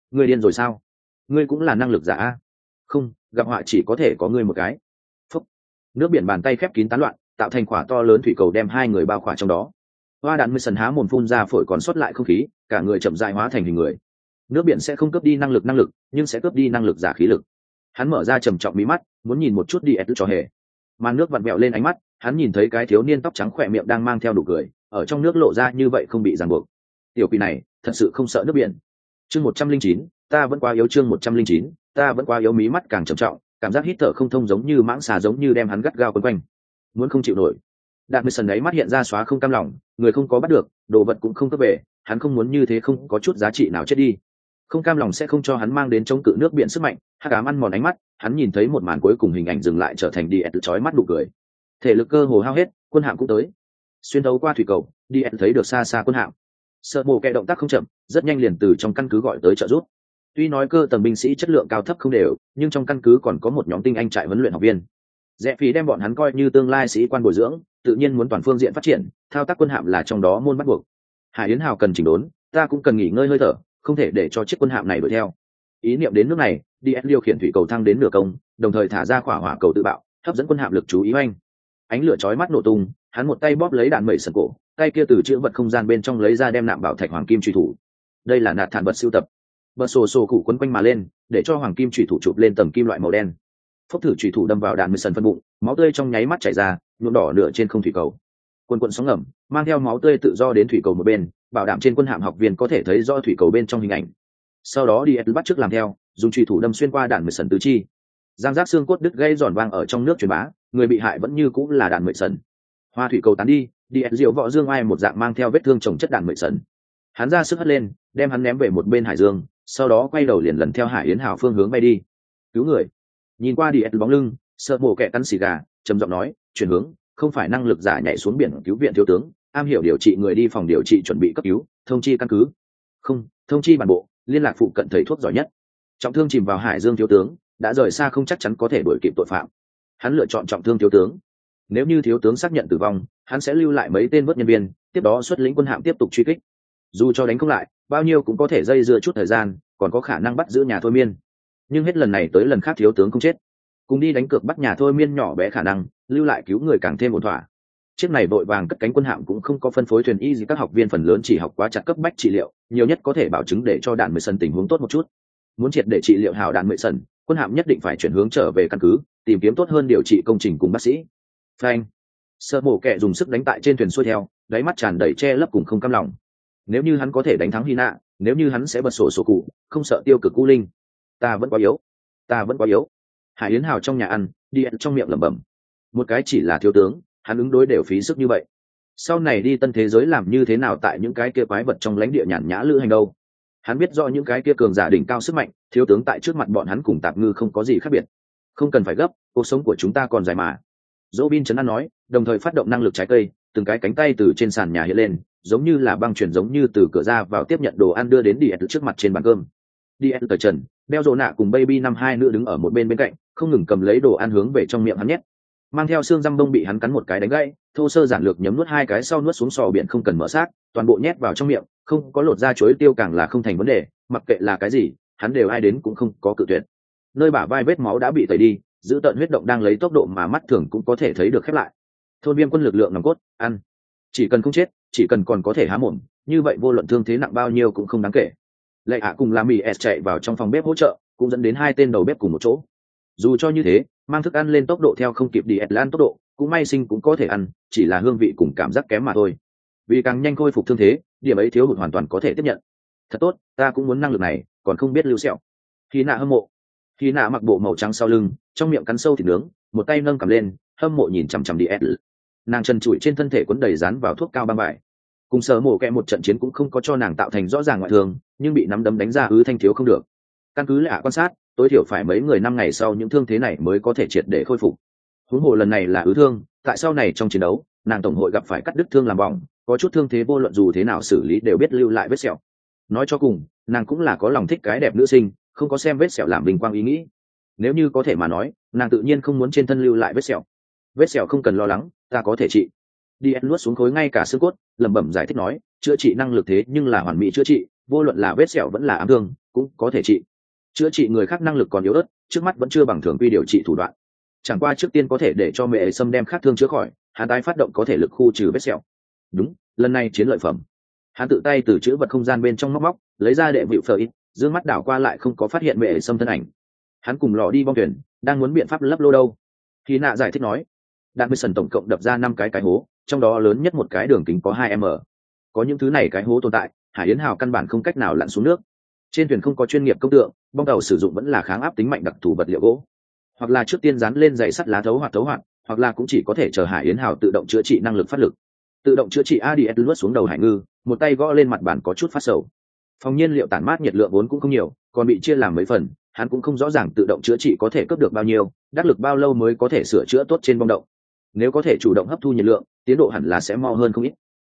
Ngươi điên rồi sao? Ngươi cũng là năng lực giả a? Không, gặp họa chỉ có thể có ngươi một cái. Phúc. Nước biển bàn tay khép kín tán loạn, tạo thành quả to lớn thủy cầu đem hai người bao khỏa trong đó. Hoa đạn mới sần há mồm phun ra phổi còn sót lại không khí, cả người chậm rãi hóa thành hình người. Nước biển sẽ không cướp đi năng lực, nhưng sẽ cướp đi năng lực giả khí lực. Hắn mở ra trầm trọng mí mắt, muốn nhìn một chút đi cho hề. Màn nước vặn vẹo lên ánh mắt, hắn nhìn thấy cái thiếu niên tóc trắng khỏe miệng đang mang theo nụ cười, ở trong nước lộ ra như vậy không bị ràng buộc. Tiểu quỷ này, thật sự không sợ nước biển. Chương 109, ta vẫn quá yếu. Chương 109, ta vẫn quá yếu. Mí mắt càng trầm trọng, cảm giác hít thở không thông giống như mãng xà giống như đem hắn gắt gao quấn quanh. Muốn không chịu nổi. Đạn Mười Sần ấy mắt hiện ra xóa không cam lòng, người không có bắt được, đồ vật cũng không cướp về, hắn không muốn như thế không có chút giá trị nào chết đi. Không cam lòng sẽ không cho hắn mang đến chống cự nước biển sức mạnh, hắc ám ăn mòn ánh mắt, hắn nhìn thấy một màn cuối cùng hình ảnh dừng lại trở thành đi chói mắt nụ cười. Thể lực cơ hồ hao hết, quân hạm cũng tới. Xuyên thấu qua thủy cầu, đi thấy được xa xa quân hạm. Sợ mồ kẻ động tác không chậm, rất nhanh liền từ trong căn cứ gọi tới trợ giúp. Tuy nói cơ tầng binh sĩ chất lượng cao thấp không đều, nhưng trong căn cứ còn có một nhóm tinh anh trại huấn luyện học viên. Rẽ phí đem bọn hắn coi như tương lai sĩ quan bồi dưỡng, tự nhiên muốn toàn phương diện phát triển, thao tác quân hạm là trong đó môn bắt buộc. Hải Yến Hào cần chỉnh đốn, ta cũng cần nghỉ ngơi hơi thở, không thể để cho chiếc quân hạm này đuổi theo. Ý niệm đến nước này, DS điều khiển thủy cầu thăng đến nửa công, đồng thời thả ra quả hỏa cầu tự bạo, hấp dẫn quân hạm lực chú ý oanh. Ánh lửa chói mắt nổ tung, hắn một tay bóp lấy đạn mẩy sần cổ, tay kia từ chữ vật không gian bên trong lấy ra đem nạm bảo thạch hoàng kim truy thủ. Đây là nạt thản vật siêu tập. Bờ sổ cụ quấn quanh mà lên, để cho hoàng kim truy thủ chụp lên tầng kim loại màu đen. Phốc thử truy thủ đâm vào đạn mười sần phân bụng, máu tươi trong nháy mắt chảy ra, nhuộm đỏ nửa trên không thủy cầu. Quần quần sóng ngầm, mang theo máu tươi tự do đến thủy cầu một bên, bảo đảm trên quân hạm học viên có thể thấy rõ thủy cầu bên trong hình ảnh. Sau đó đi bắt trước làm theo, dùng truy thủ đâm xuyên qua đạn mười sần tứ chi. Giang giác xương cốt đứt gây giòn vang ở trong nước truyền bá, người bị hại vẫn như cũng là đạn mười sần. Hoa thủy cầu tán đi, đi diệu võ dương ai một dạng mang theo vết thương chồng chất đạn mười sần. Hắn ra sức hất lên, đem hắn ném về một bên hải dương, sau đó quay đầu liền lần theo Hải Yến Hào phương hướng bay đi. Cứu người. Nhìn qua đi bóng lưng, sợ mổ kẹ cắn xì gà, trầm giọng nói, chuyển hướng, không phải năng lực giả nhảy xuống biển cứu viện thiếu tướng, am hiểu điều trị người đi phòng điều trị chuẩn bị cấp cứu, thông chi căn cứ. Không, thông chi bản bộ, liên lạc phụ cận thầy thuốc giỏi nhất. Trọng thương chìm vào hải dương thiếu tướng, đã rời xa không chắc chắn có thể đuổi kịp tội phạm. Hắn lựa chọn trọng thương thiếu tướng. Nếu như thiếu tướng xác nhận tử vong, hắn sẽ lưu lại mấy tên vớt nhân viên, tiếp đó xuất lĩnh quân hạm tiếp tục truy kích. Dù cho đánh không lại, bao nhiêu cũng có thể dây dưa chút thời gian, còn có khả năng bắt giữ nhà thôi miên. Nhưng hết lần này tới lần khác thiếu tướng không chết, cùng đi đánh cược bắt nhà thôi miên nhỏ bé khả năng, lưu lại cứu người càng thêm ổn thỏa. Chiếc này vội vàng cất cánh quân hạm cũng không có phân phối thuyền y gì, các học viên phần lớn chỉ học quá chặt cấp bách trị liệu, nhiều nhất có thể bảo chứng để cho đạn mười sần tình huống tốt một chút. Muốn triệt để trị liệu hảo đạn mười sần, quân hạm nhất định phải chuyển hướng trở về căn cứ, tìm kiếm tốt hơn điều trị công trình cùng bác sĩ. Phanh. Sợ mổ kẹ dùng sức đánh tại trên thuyền xuôi theo, đáy mắt tràn đầy che lấp cùng không cam lòng. Nếu như hắn có thể đánh thắng Hina, nếu như hắn sẽ bật sổ cụ, không sợ tiêu cực u linh. Ta vẫn quá yếu, ta vẫn quá yếu. Hải Yến Hào trong nhà ăn, đi ăn trong miệng lẩm bẩm. Một cái chỉ là thiếu tướng, hắn ứng đối đều phí sức như vậy. Sau này đi tân thế giới làm như thế nào tại những cái kia quái vật trong lãnh địa nhàn nhã lữ hành đâu? Hắn biết rõ những cái kia cường giả đỉnh cao sức mạnh, thiếu tướng tại trước mặt bọn hắn cùng tạp ngư không có gì khác biệt. Không cần phải gấp, cuộc sống của chúng ta còn dài mà. Robin trấn an nói, đồng thời phát động năng lực trái cây, từng cái cánh tay từ trên sàn nhà hiện lên, giống như là băng chuyển, giống như từ cửa ra vào tiếp nhận đồ ăn đưa đến đi trước mặt trên bàn cơm. Đi thời trần, đeo rồ nạ cùng baby năm hai nữ đứng ở một bên cạnh, không ngừng cầm lấy đồ ăn hướng về trong miệng hắn nhét. Mang theo xương răm bông bị hắn cắn một cái đánh gãy, thô sơ giản lược nhấm nuốt hai cái sau nuốt xuống sò biển không cần mở xác, toàn bộ nhét vào trong miệng, không có lột ra chuối tiêu càng là không thành vấn đề, mặc kệ là cái gì, hắn đều ai đến cũng không có cự tuyệt. Nơi bả vai vết máu đã bị tẩy đi, giữ tận huyết động đang lấy tốc độ mà mắt thường cũng có thể thấy được khép lại. Thôn viêm quân lực lượng nòng cốt, ăn, chỉ cần không chết, chỉ cần còn có thể há mồm, như vậy vô luận thương thế nặng bao nhiêu cũng không đáng kể. Lệ Hạ cùng Lammy S chạy vào trong phòng bếp hỗ trợ, cũng dẫn đến hai tên đầu bếp cùng một chỗ. Dù cho như thế, mang thức ăn lên tốc độ theo không kịp đi lan tốc độ, cũng may sinh cũng có thể ăn, chỉ là hương vị cùng cảm giác kém mà thôi. Vì càng nhanh khôi phục thương thế, điểm ấy thiếu hụt hoàn toàn có thể tiếp nhận. Thật tốt, ta cũng muốn năng lực này, còn không biết lưu sẹo. Khi nạ hâm mộ. Khi nạ mặc bộ màu trắng sau lưng, trong miệng cắn sâu thịt nướng, một tay nâng cầm lên, hâm mộ nhìn chằm chằm đi nàng trần trụi trên thân thể quấn đầy dán vào thuốc cao băng vải. Cùng sở mổ kẹ một trận chiến cũng không có cho nàng tạo thành rõ ràng ngoại thương, nhưng bị nắm đấm đánh ra ứ thanh thiếu không được. Căn cứ lệ quan sát, tối thiểu phải mấy người 5 ngày sau những thương thế này mới có thể triệt để khôi phục. Huống hồ lần này là ứ thương, tại sau này trong chiến đấu, nàng tổng hội gặp phải cắt đứt thương làm bỏng, có chút thương thế vô luận dù thế nào xử lý đều biết lưu lại vết sẹo. Nói cho cùng, nàng cũng là có lòng thích cái đẹp nữ sinh, không có xem vết sẹo làm bình quang ý nghĩ. Nếu như có thể mà nói, nàng tự nhiên không muốn trên thân lưu lại vết sẹo. Vết sẹo không cần lo lắng, ta có thể trị. đi nuốt xuống khối ngay cả xương cốt, lẩm bẩm giải thích nói, chữa trị năng lực thế nhưng là hoàn mỹ chữa trị, vô luận là vết sẹo vẫn là ám thương cũng có thể trị. Chữa trị người khác năng lực còn yếu ớt, trước mắt vẫn chưa bằng thường quy điều trị thủ đoạn. Chẳng qua trước tiên có thể để cho mẹ Sâm đem khác thương chữa khỏi, hắn tái phát động có thể lực khu trừ vết sẹo. Đúng, lần này chiến lợi phẩm. Hắn tự tay từ chữ vật không gian bên trong móc lấy ra đệ vịu phở ít, dương mắt đảo qua lại không có phát hiện mẹ Sâm thân ảnh. Hắn cùng lò đi bong thuyền, đang muốn biện pháp lấp lô đâu. Khi nạ giải thích nói, đạn sần tổng cộng đập ra 5 cái hố, trong đó lớn nhất một cái đường kính có 2 m. Có những thứ này cái hố tồn tại, Hải Yến Hào căn bản không cách nào lặn xuống nước. Trên thuyền không có chuyên nghiệp công tượng, bong tàu sử dụng vẫn là kháng áp tính mạnh đặc thù vật liệu gỗ, hoặc là trước tiên dán lên dày sắt lá thấu hoạt, hoặc là cũng chỉ có thể chờ Hải Yến Hào tự động chữa trị năng lực phát lực. Tự động chữa trị ADS lướt xuống đầu hải ngư, một tay gõ lên mặt bàn có chút phát sầu. Phòng nhiên liệu tản mát nhiệt lượng vốn cũng không nhiều, còn bị chia làm mấy phần, hắn cũng không rõ ràng tự động chữa trị có thể cướp được bao nhiêu, đắc lực bao lâu mới có thể sửa chữa tốt trên bong động. Nếu có thể chủ động hấp thu nhiệt lượng, tiến độ hẳn là sẽ mau hơn không ít.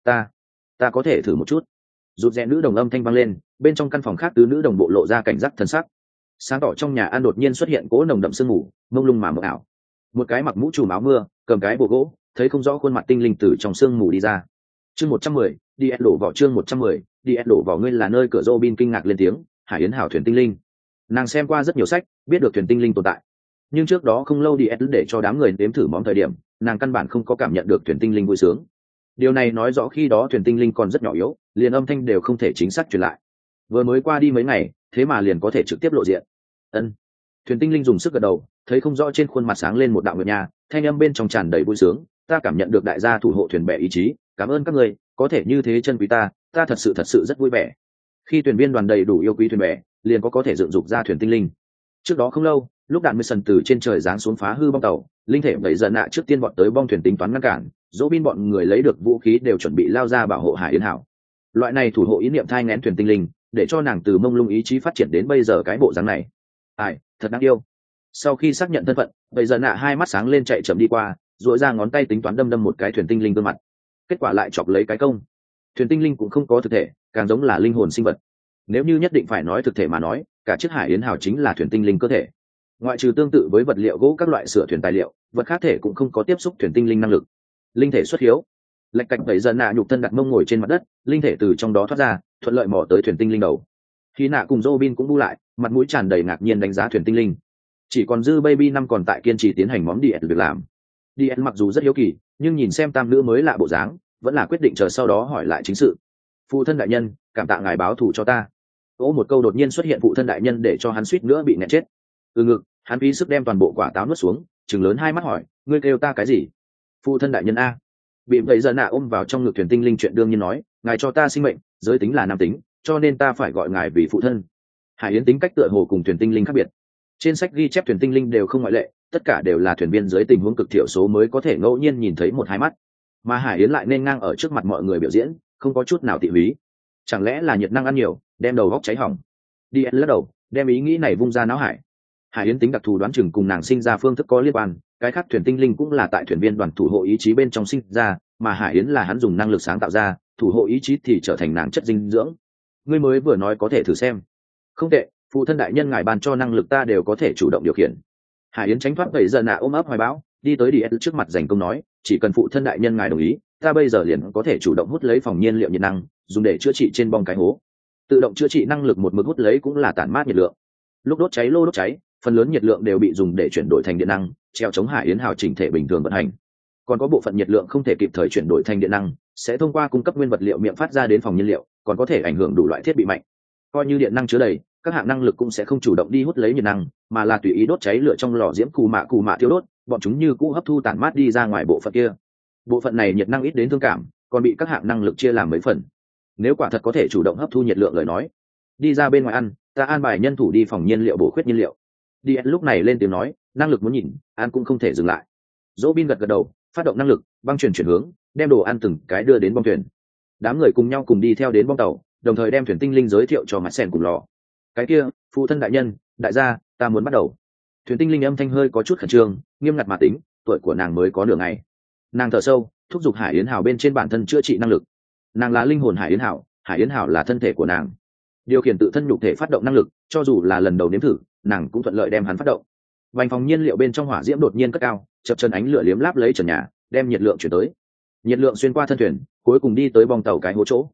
Ta có thể thử một chút. Rụt rè nữ đồng âm thanh vang lên, bên trong căn phòng khác tứ nữ đồng bộ lộ ra cảnh giác thần sắc. Sáng tỏ trong nhà ăn đột nhiên xuất hiện cỗ nồng đậm sương mù, mông lung mà mờ ảo. Một cái mặc mũ trùm áo mưa, cầm cái bộ gỗ, thấy không rõ khuôn mặt tinh linh từ trong sương mù đi ra. Chương 110, đi đổ vỏ chương 110, đi đổ vỏ ngươi là nơi cửa Robin kinh ngạc lên tiếng, Hải Yến Hào thuyền tinh linh. Nàng xem qua rất nhiều sách, biết được thuyền tinh linh tồn tại. Nhưng trước đó không lâu đi để cho đám người nếm thử món thời điểm, nàng căn bản không có cảm nhận được thuyền tinh linh vui sướng. Điều này nói rõ khi đó thuyền tinh linh còn rất nhỏ yếu, liền âm thanh đều không thể chính xác truyền lại. Vừa mới qua đi mấy ngày, thế mà liền có thể trực tiếp lộ diện. Ân. Thuyền tinh linh dùng sức gật đầu, thấy không rõ trên khuôn mặt sáng lên một đạo nguyệt nha, thanh âm bên trong tràn đầy vui sướng, ta cảm nhận được đại gia thủ hộ thuyền bè ý chí, cảm ơn các người, có thể như thế chân quý ta thật sự rất vui vẻ. Khi thuyền viên đoàn đầy đủ yêu quý thuyền bè, liền có thể dựng dục ra thuyền tinh linh. Trước đó không lâu, lúc đạn mười sần từ trên trời giáng xuống phá hư bong tàu, linh thể bảy giận nạ trước tiên bọn tới bong thuyền tính toán ngăn cản, dỗ bin bọn người lấy được vũ khí đều chuẩn bị lao ra bảo hộ Hải Yến Hảo. Loại này thủ hộ ý niệm thai nghén thuyền tinh linh, để cho nàng từ mông lung ý chí phát triển đến bây giờ cái bộ dáng này. Thật đáng yêu. Sau khi xác nhận thân phận, bảy giận nạ hai mắt sáng lên chạy chậm đi qua, duỗi ra ngón tay tính toán đâm một cái thuyền tinh linh gương mặt. Kết quả lại chọc lấy cái công. Thuyền tinh linh cũng không có thực thể, càng giống là linh hồn sinh vật. Nếu như nhất định phải nói thực thể mà nói, cả chiếc Hải Yến Hào chính là thuyền tinh linh cơ thể. Ngoại trừ tương tự với vật liệu gỗ các loại sửa thuyền tài liệu, vật khác thể cũng không có tiếp xúc thuyền tinh linh năng lực. Linh thể xuất hiếu. Lạch cạch bảy giờ nạ nhục thân đặt mông ngồi trên mặt đất, linh thể từ trong đó thoát ra, thuận lợi mò tới thuyền tinh linh đầu. Khi nạ cùng Robin cũng bu lại, mặt mũi tràn đầy ngạc nhiên đánh giá thuyền tinh linh. Chỉ còn dư Baby năm còn tại kiên trì tiến hành món diệt việc làm. Diệt mặc dù rất hiếu kỳ, nhưng nhìn xem tam nữ mới lạ bộ dáng, vẫn là quyết định chờ sau đó hỏi lại chính sự. Phụ thân đại nhân, cảm tạ ngài báo thù cho ta. Một câu đột nhiên xuất hiện phụ thân đại nhân để cho hắn suýt nữa bị nẹt chết. Từ ngực, hắn phí sức đem toàn bộ quả táo nuốt xuống, trừng lớn hai mắt hỏi, ngươi kêu ta cái gì? Phụ thân đại nhân a. Bị vậy giờ nạ ôm vào trong ngực thuyền tinh linh chuyện đương nhiên nói, ngài cho ta sinh mệnh, giới tính là nam tính, cho nên ta phải gọi ngài vì phụ thân. Hải Yến tính cách tựa hồ cùng thuyền tinh linh khác biệt. Trên sách ghi chép thuyền tinh linh đều không ngoại lệ, tất cả đều là thuyền viên dưới tình huống cực thiểu số mới có thể ngẫu nhiên nhìn thấy một hai mắt, mà Hải Yến lại nên ngang ở trước mặt mọi người biểu diễn, không có chút nào tị húy. Chẳng lẽ là nhiệt năng ăn nhiều, đem đầu góc cháy hỏng? Đi lắc đầu, đem ý nghĩ này vung ra não hải. Hải Yến tính đặc thù đoán chừng cùng nàng sinh ra phương thức có liên quan, cái khác thuyền tinh linh cũng là tại thuyền viên đoàn thủ hộ ý chí bên trong sinh ra, mà Hải Yến là hắn dùng năng lực sáng tạo ra, thủ hộ ý chí thì trở thành nàng chất dinh dưỡng. Ngươi mới vừa nói có thể thử xem. Không tệ, phụ thân đại nhân ngài ban cho năng lực ta đều có thể chủ động điều khiển. Hải Yến tránh thoát vậy giờ nạ ôm ấp hoài bão, đi tới đi trước mặt giành công nói, chỉ cần phụ thân đại nhân ngài đồng ý, ta bây giờ liền có thể chủ động hút lấy phòng nhiên liệu nhiệt năng, dùng để chữa trị trên bong cái hố. Tự động chữa trị năng lực một mực hút lấy cũng là tản mát nhiệt lượng. Lúc đốt cháy lô đốt cháy, phần lớn nhiệt lượng đều bị dùng để chuyển đổi thành điện năng, treo chống Hải Yến Hào chỉnh thể bình thường vận hành. Còn có bộ phận nhiệt lượng không thể kịp thời chuyển đổi thành điện năng, sẽ thông qua cung cấp nguyên vật liệu miệng phát ra đến phòng nhiên liệu, còn có thể ảnh hưởng đủ loại thiết bị mạnh. Coi như điện năng chứa đầy, các hạng năng lực cũng sẽ không chủ động đi hút lấy nhiệt năng, mà là tùy ý đốt cháy lửa trong lò diễm cù mạ thiêu đốt, bọn chúng như cũ hấp thu tản mát đi ra ngoài bộ phận kia. Bộ phận này nhiệt năng ít đến thương cảm, còn bị các hạng năng lực chia làm mấy phần. Nếu quả thật có thể chủ động hấp thu nhiệt lượng lời nói, đi ra bên ngoài ăn, ta an bài nhân thủ đi phòng nhiên liệu bổ khuyết nhiên liệu. Đi lúc này lên tiếng nói, năng lực muốn nhìn, ăn cũng không thể dừng lại. Robin gật đầu, phát động năng lực, băng chuyển hướng, đem đồ ăn từng cái đưa đến bong thuyền. Đám người cùng nhau cùng đi theo đến bong tàu, đồng thời đem thuyền tinh linh giới thiệu cho mặt sen cùng lò. Cái kia, phụ thân đại nhân, đại gia, ta muốn bắt đầu. Thuyền tinh linh âm thanh hơi có chút khẩn trương, nghiêm ngặt mà tính, tuổi của nàng mới có nửa ngày. Nàng thở sâu, thúc giục Hải Yến Hào bên trên bản thân chữa trị năng lực. Nàng là linh hồn Hải Yến Hào là thân thể của nàng. Điều khiển tự thân nhục thể phát động năng lực, cho dù là lần đầu nếm thử, nàng cũng thuận lợi đem hắn phát động. Vành phòng nhiên liệu bên trong hỏa diễm đột nhiên cất cao, chập chân ánh lửa liếm láp lấy trần nhà, đem nhiệt lượng chuyển tới. Nhiệt lượng xuyên qua thân thuyền, cuối cùng đi tới bong tàu cái hố chỗ.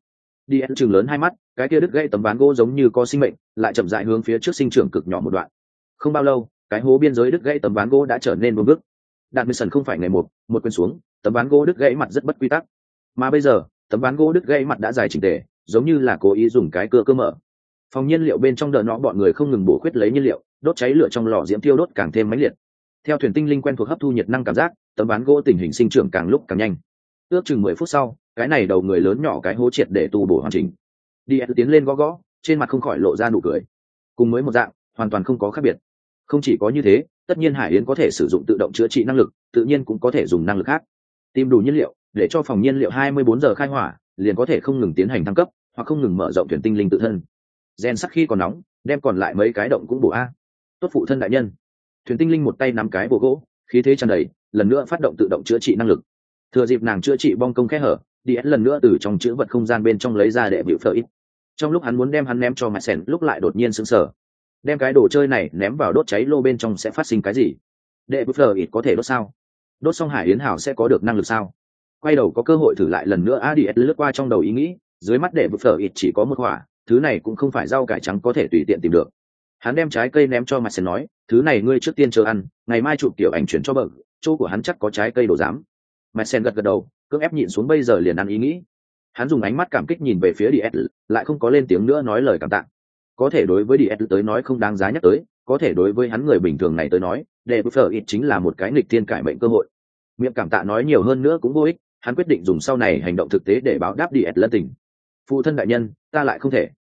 đi ed chừng lớn hai mắt, cái kia đứt gãy tấm ván gỗ giống như có sinh mệnh, lại chậm rãi hướng phía trước sinh trưởng cực nhỏ một đoạn. Không bao lâu, cái hố biên giới đứt gãy tấm ván gỗ đã trở nên vuông vức. Đạn Mison không phải ngày một quyền xuống, tấm ván gỗ đứt gãy mặt rất bất quy tắc. Mà bây giờ, tấm ván gỗ đứt gãy mặt đã dài chỉnh tề, giống như là cố ý dùng cái cưa mở. Phòng nhiên liệu bên trong đờ nó bọn người không ngừng bổ khuyết lấy nhiên liệu, đốt cháy lửa trong lò diễm thiêu đốt càng thêm mãnh liệt. Theo thuyền tinh linh quen thuộc hấp thu nhiệt năng cảm giác, tấm ván gỗ tình hình sinh trưởng càng lúc càng nhanh. Ước chừng 10 phút sau, cái này đầu người lớn nhỏ cái hố triệt để tu bổ hoàn chỉnh. Đi tiến lên gõ gõ, trên mặt không khỏi lộ ra nụ cười. Cùng mới một dạng, hoàn toàn không có khác biệt. Không chỉ có như thế, tất nhiên Hải Yến có thể sử dụng tự động chữa trị năng lực, tự nhiên cũng có thể dùng năng lực khác. Tìm đủ nhiên liệu, để cho phòng nhiên liệu 24 giờ khai hỏa, liền có thể không ngừng tiến hành thăng cấp, hoặc không ngừng mở rộng thuyền tinh linh tự thân. Gen sắc khi còn nóng, đem còn lại mấy cái động cũng bổ a. Tốt phụ thân đại nhân. Thuyền tinh linh một tay nắm cái bộ gỗ, khí thế tràn đầy, lần nữa phát động tự động chữa trị năng lực. Thừa dịp nàng chữa trị bong công khe hở, đi lần nữa từ trong chữ vật không gian bên trong lấy ra đệ biểu phở ít. Trong lúc hắn muốn đem hắn ném cho Mạch Sẻn, lúc lại đột nhiên sững sờ. Đem cái đồ chơi này ném vào đốt cháy lô bên trong sẽ phát sinh cái gì? Đệ biểu phở ít có thể đốt sao? Đốt xong Hải Yến Hảo sẽ có được năng lực sao? Quay đầu có cơ hội thử lại lần nữa, ADS lướt qua trong đầu ý nghĩ, dưới mắt đệ biểu phở ít chỉ có một quả, thứ này cũng không phải rau cải trắng có thể tùy tiện tìm được. Hắn đem trái cây ném cho Mạch Sẻn nói, thứ này ngươi trước tiên chờ ăn, ngày mai chụp kiểu ảnh chuyển cho bờ, chỗ của hắn chắc có trái cây đồ dám. Mạch Sẻn gật đầu, cưỡng ép nhịn xuống bây giờ liền ăn ý nghĩ. Hắn dùng ánh mắt cảm kích nhìn về phía DS, lại không có lên tiếng nữa nói lời cảm tạ. Có thể đối với DS tới nói không đáng giá nhắc tới, có thể đối với hắn người bình thường này tới nói, đệ bút phở ít chính là một cái nghịch thiên cải mệnh cơ hội. Miệng cảm tạ nói nhiều hơn nữa cũng vô ích, hắn quyết định dùng sau này hành động thực tế để báo đáp DS lân tình. Phụ thân đại nhân, ta lại không thể.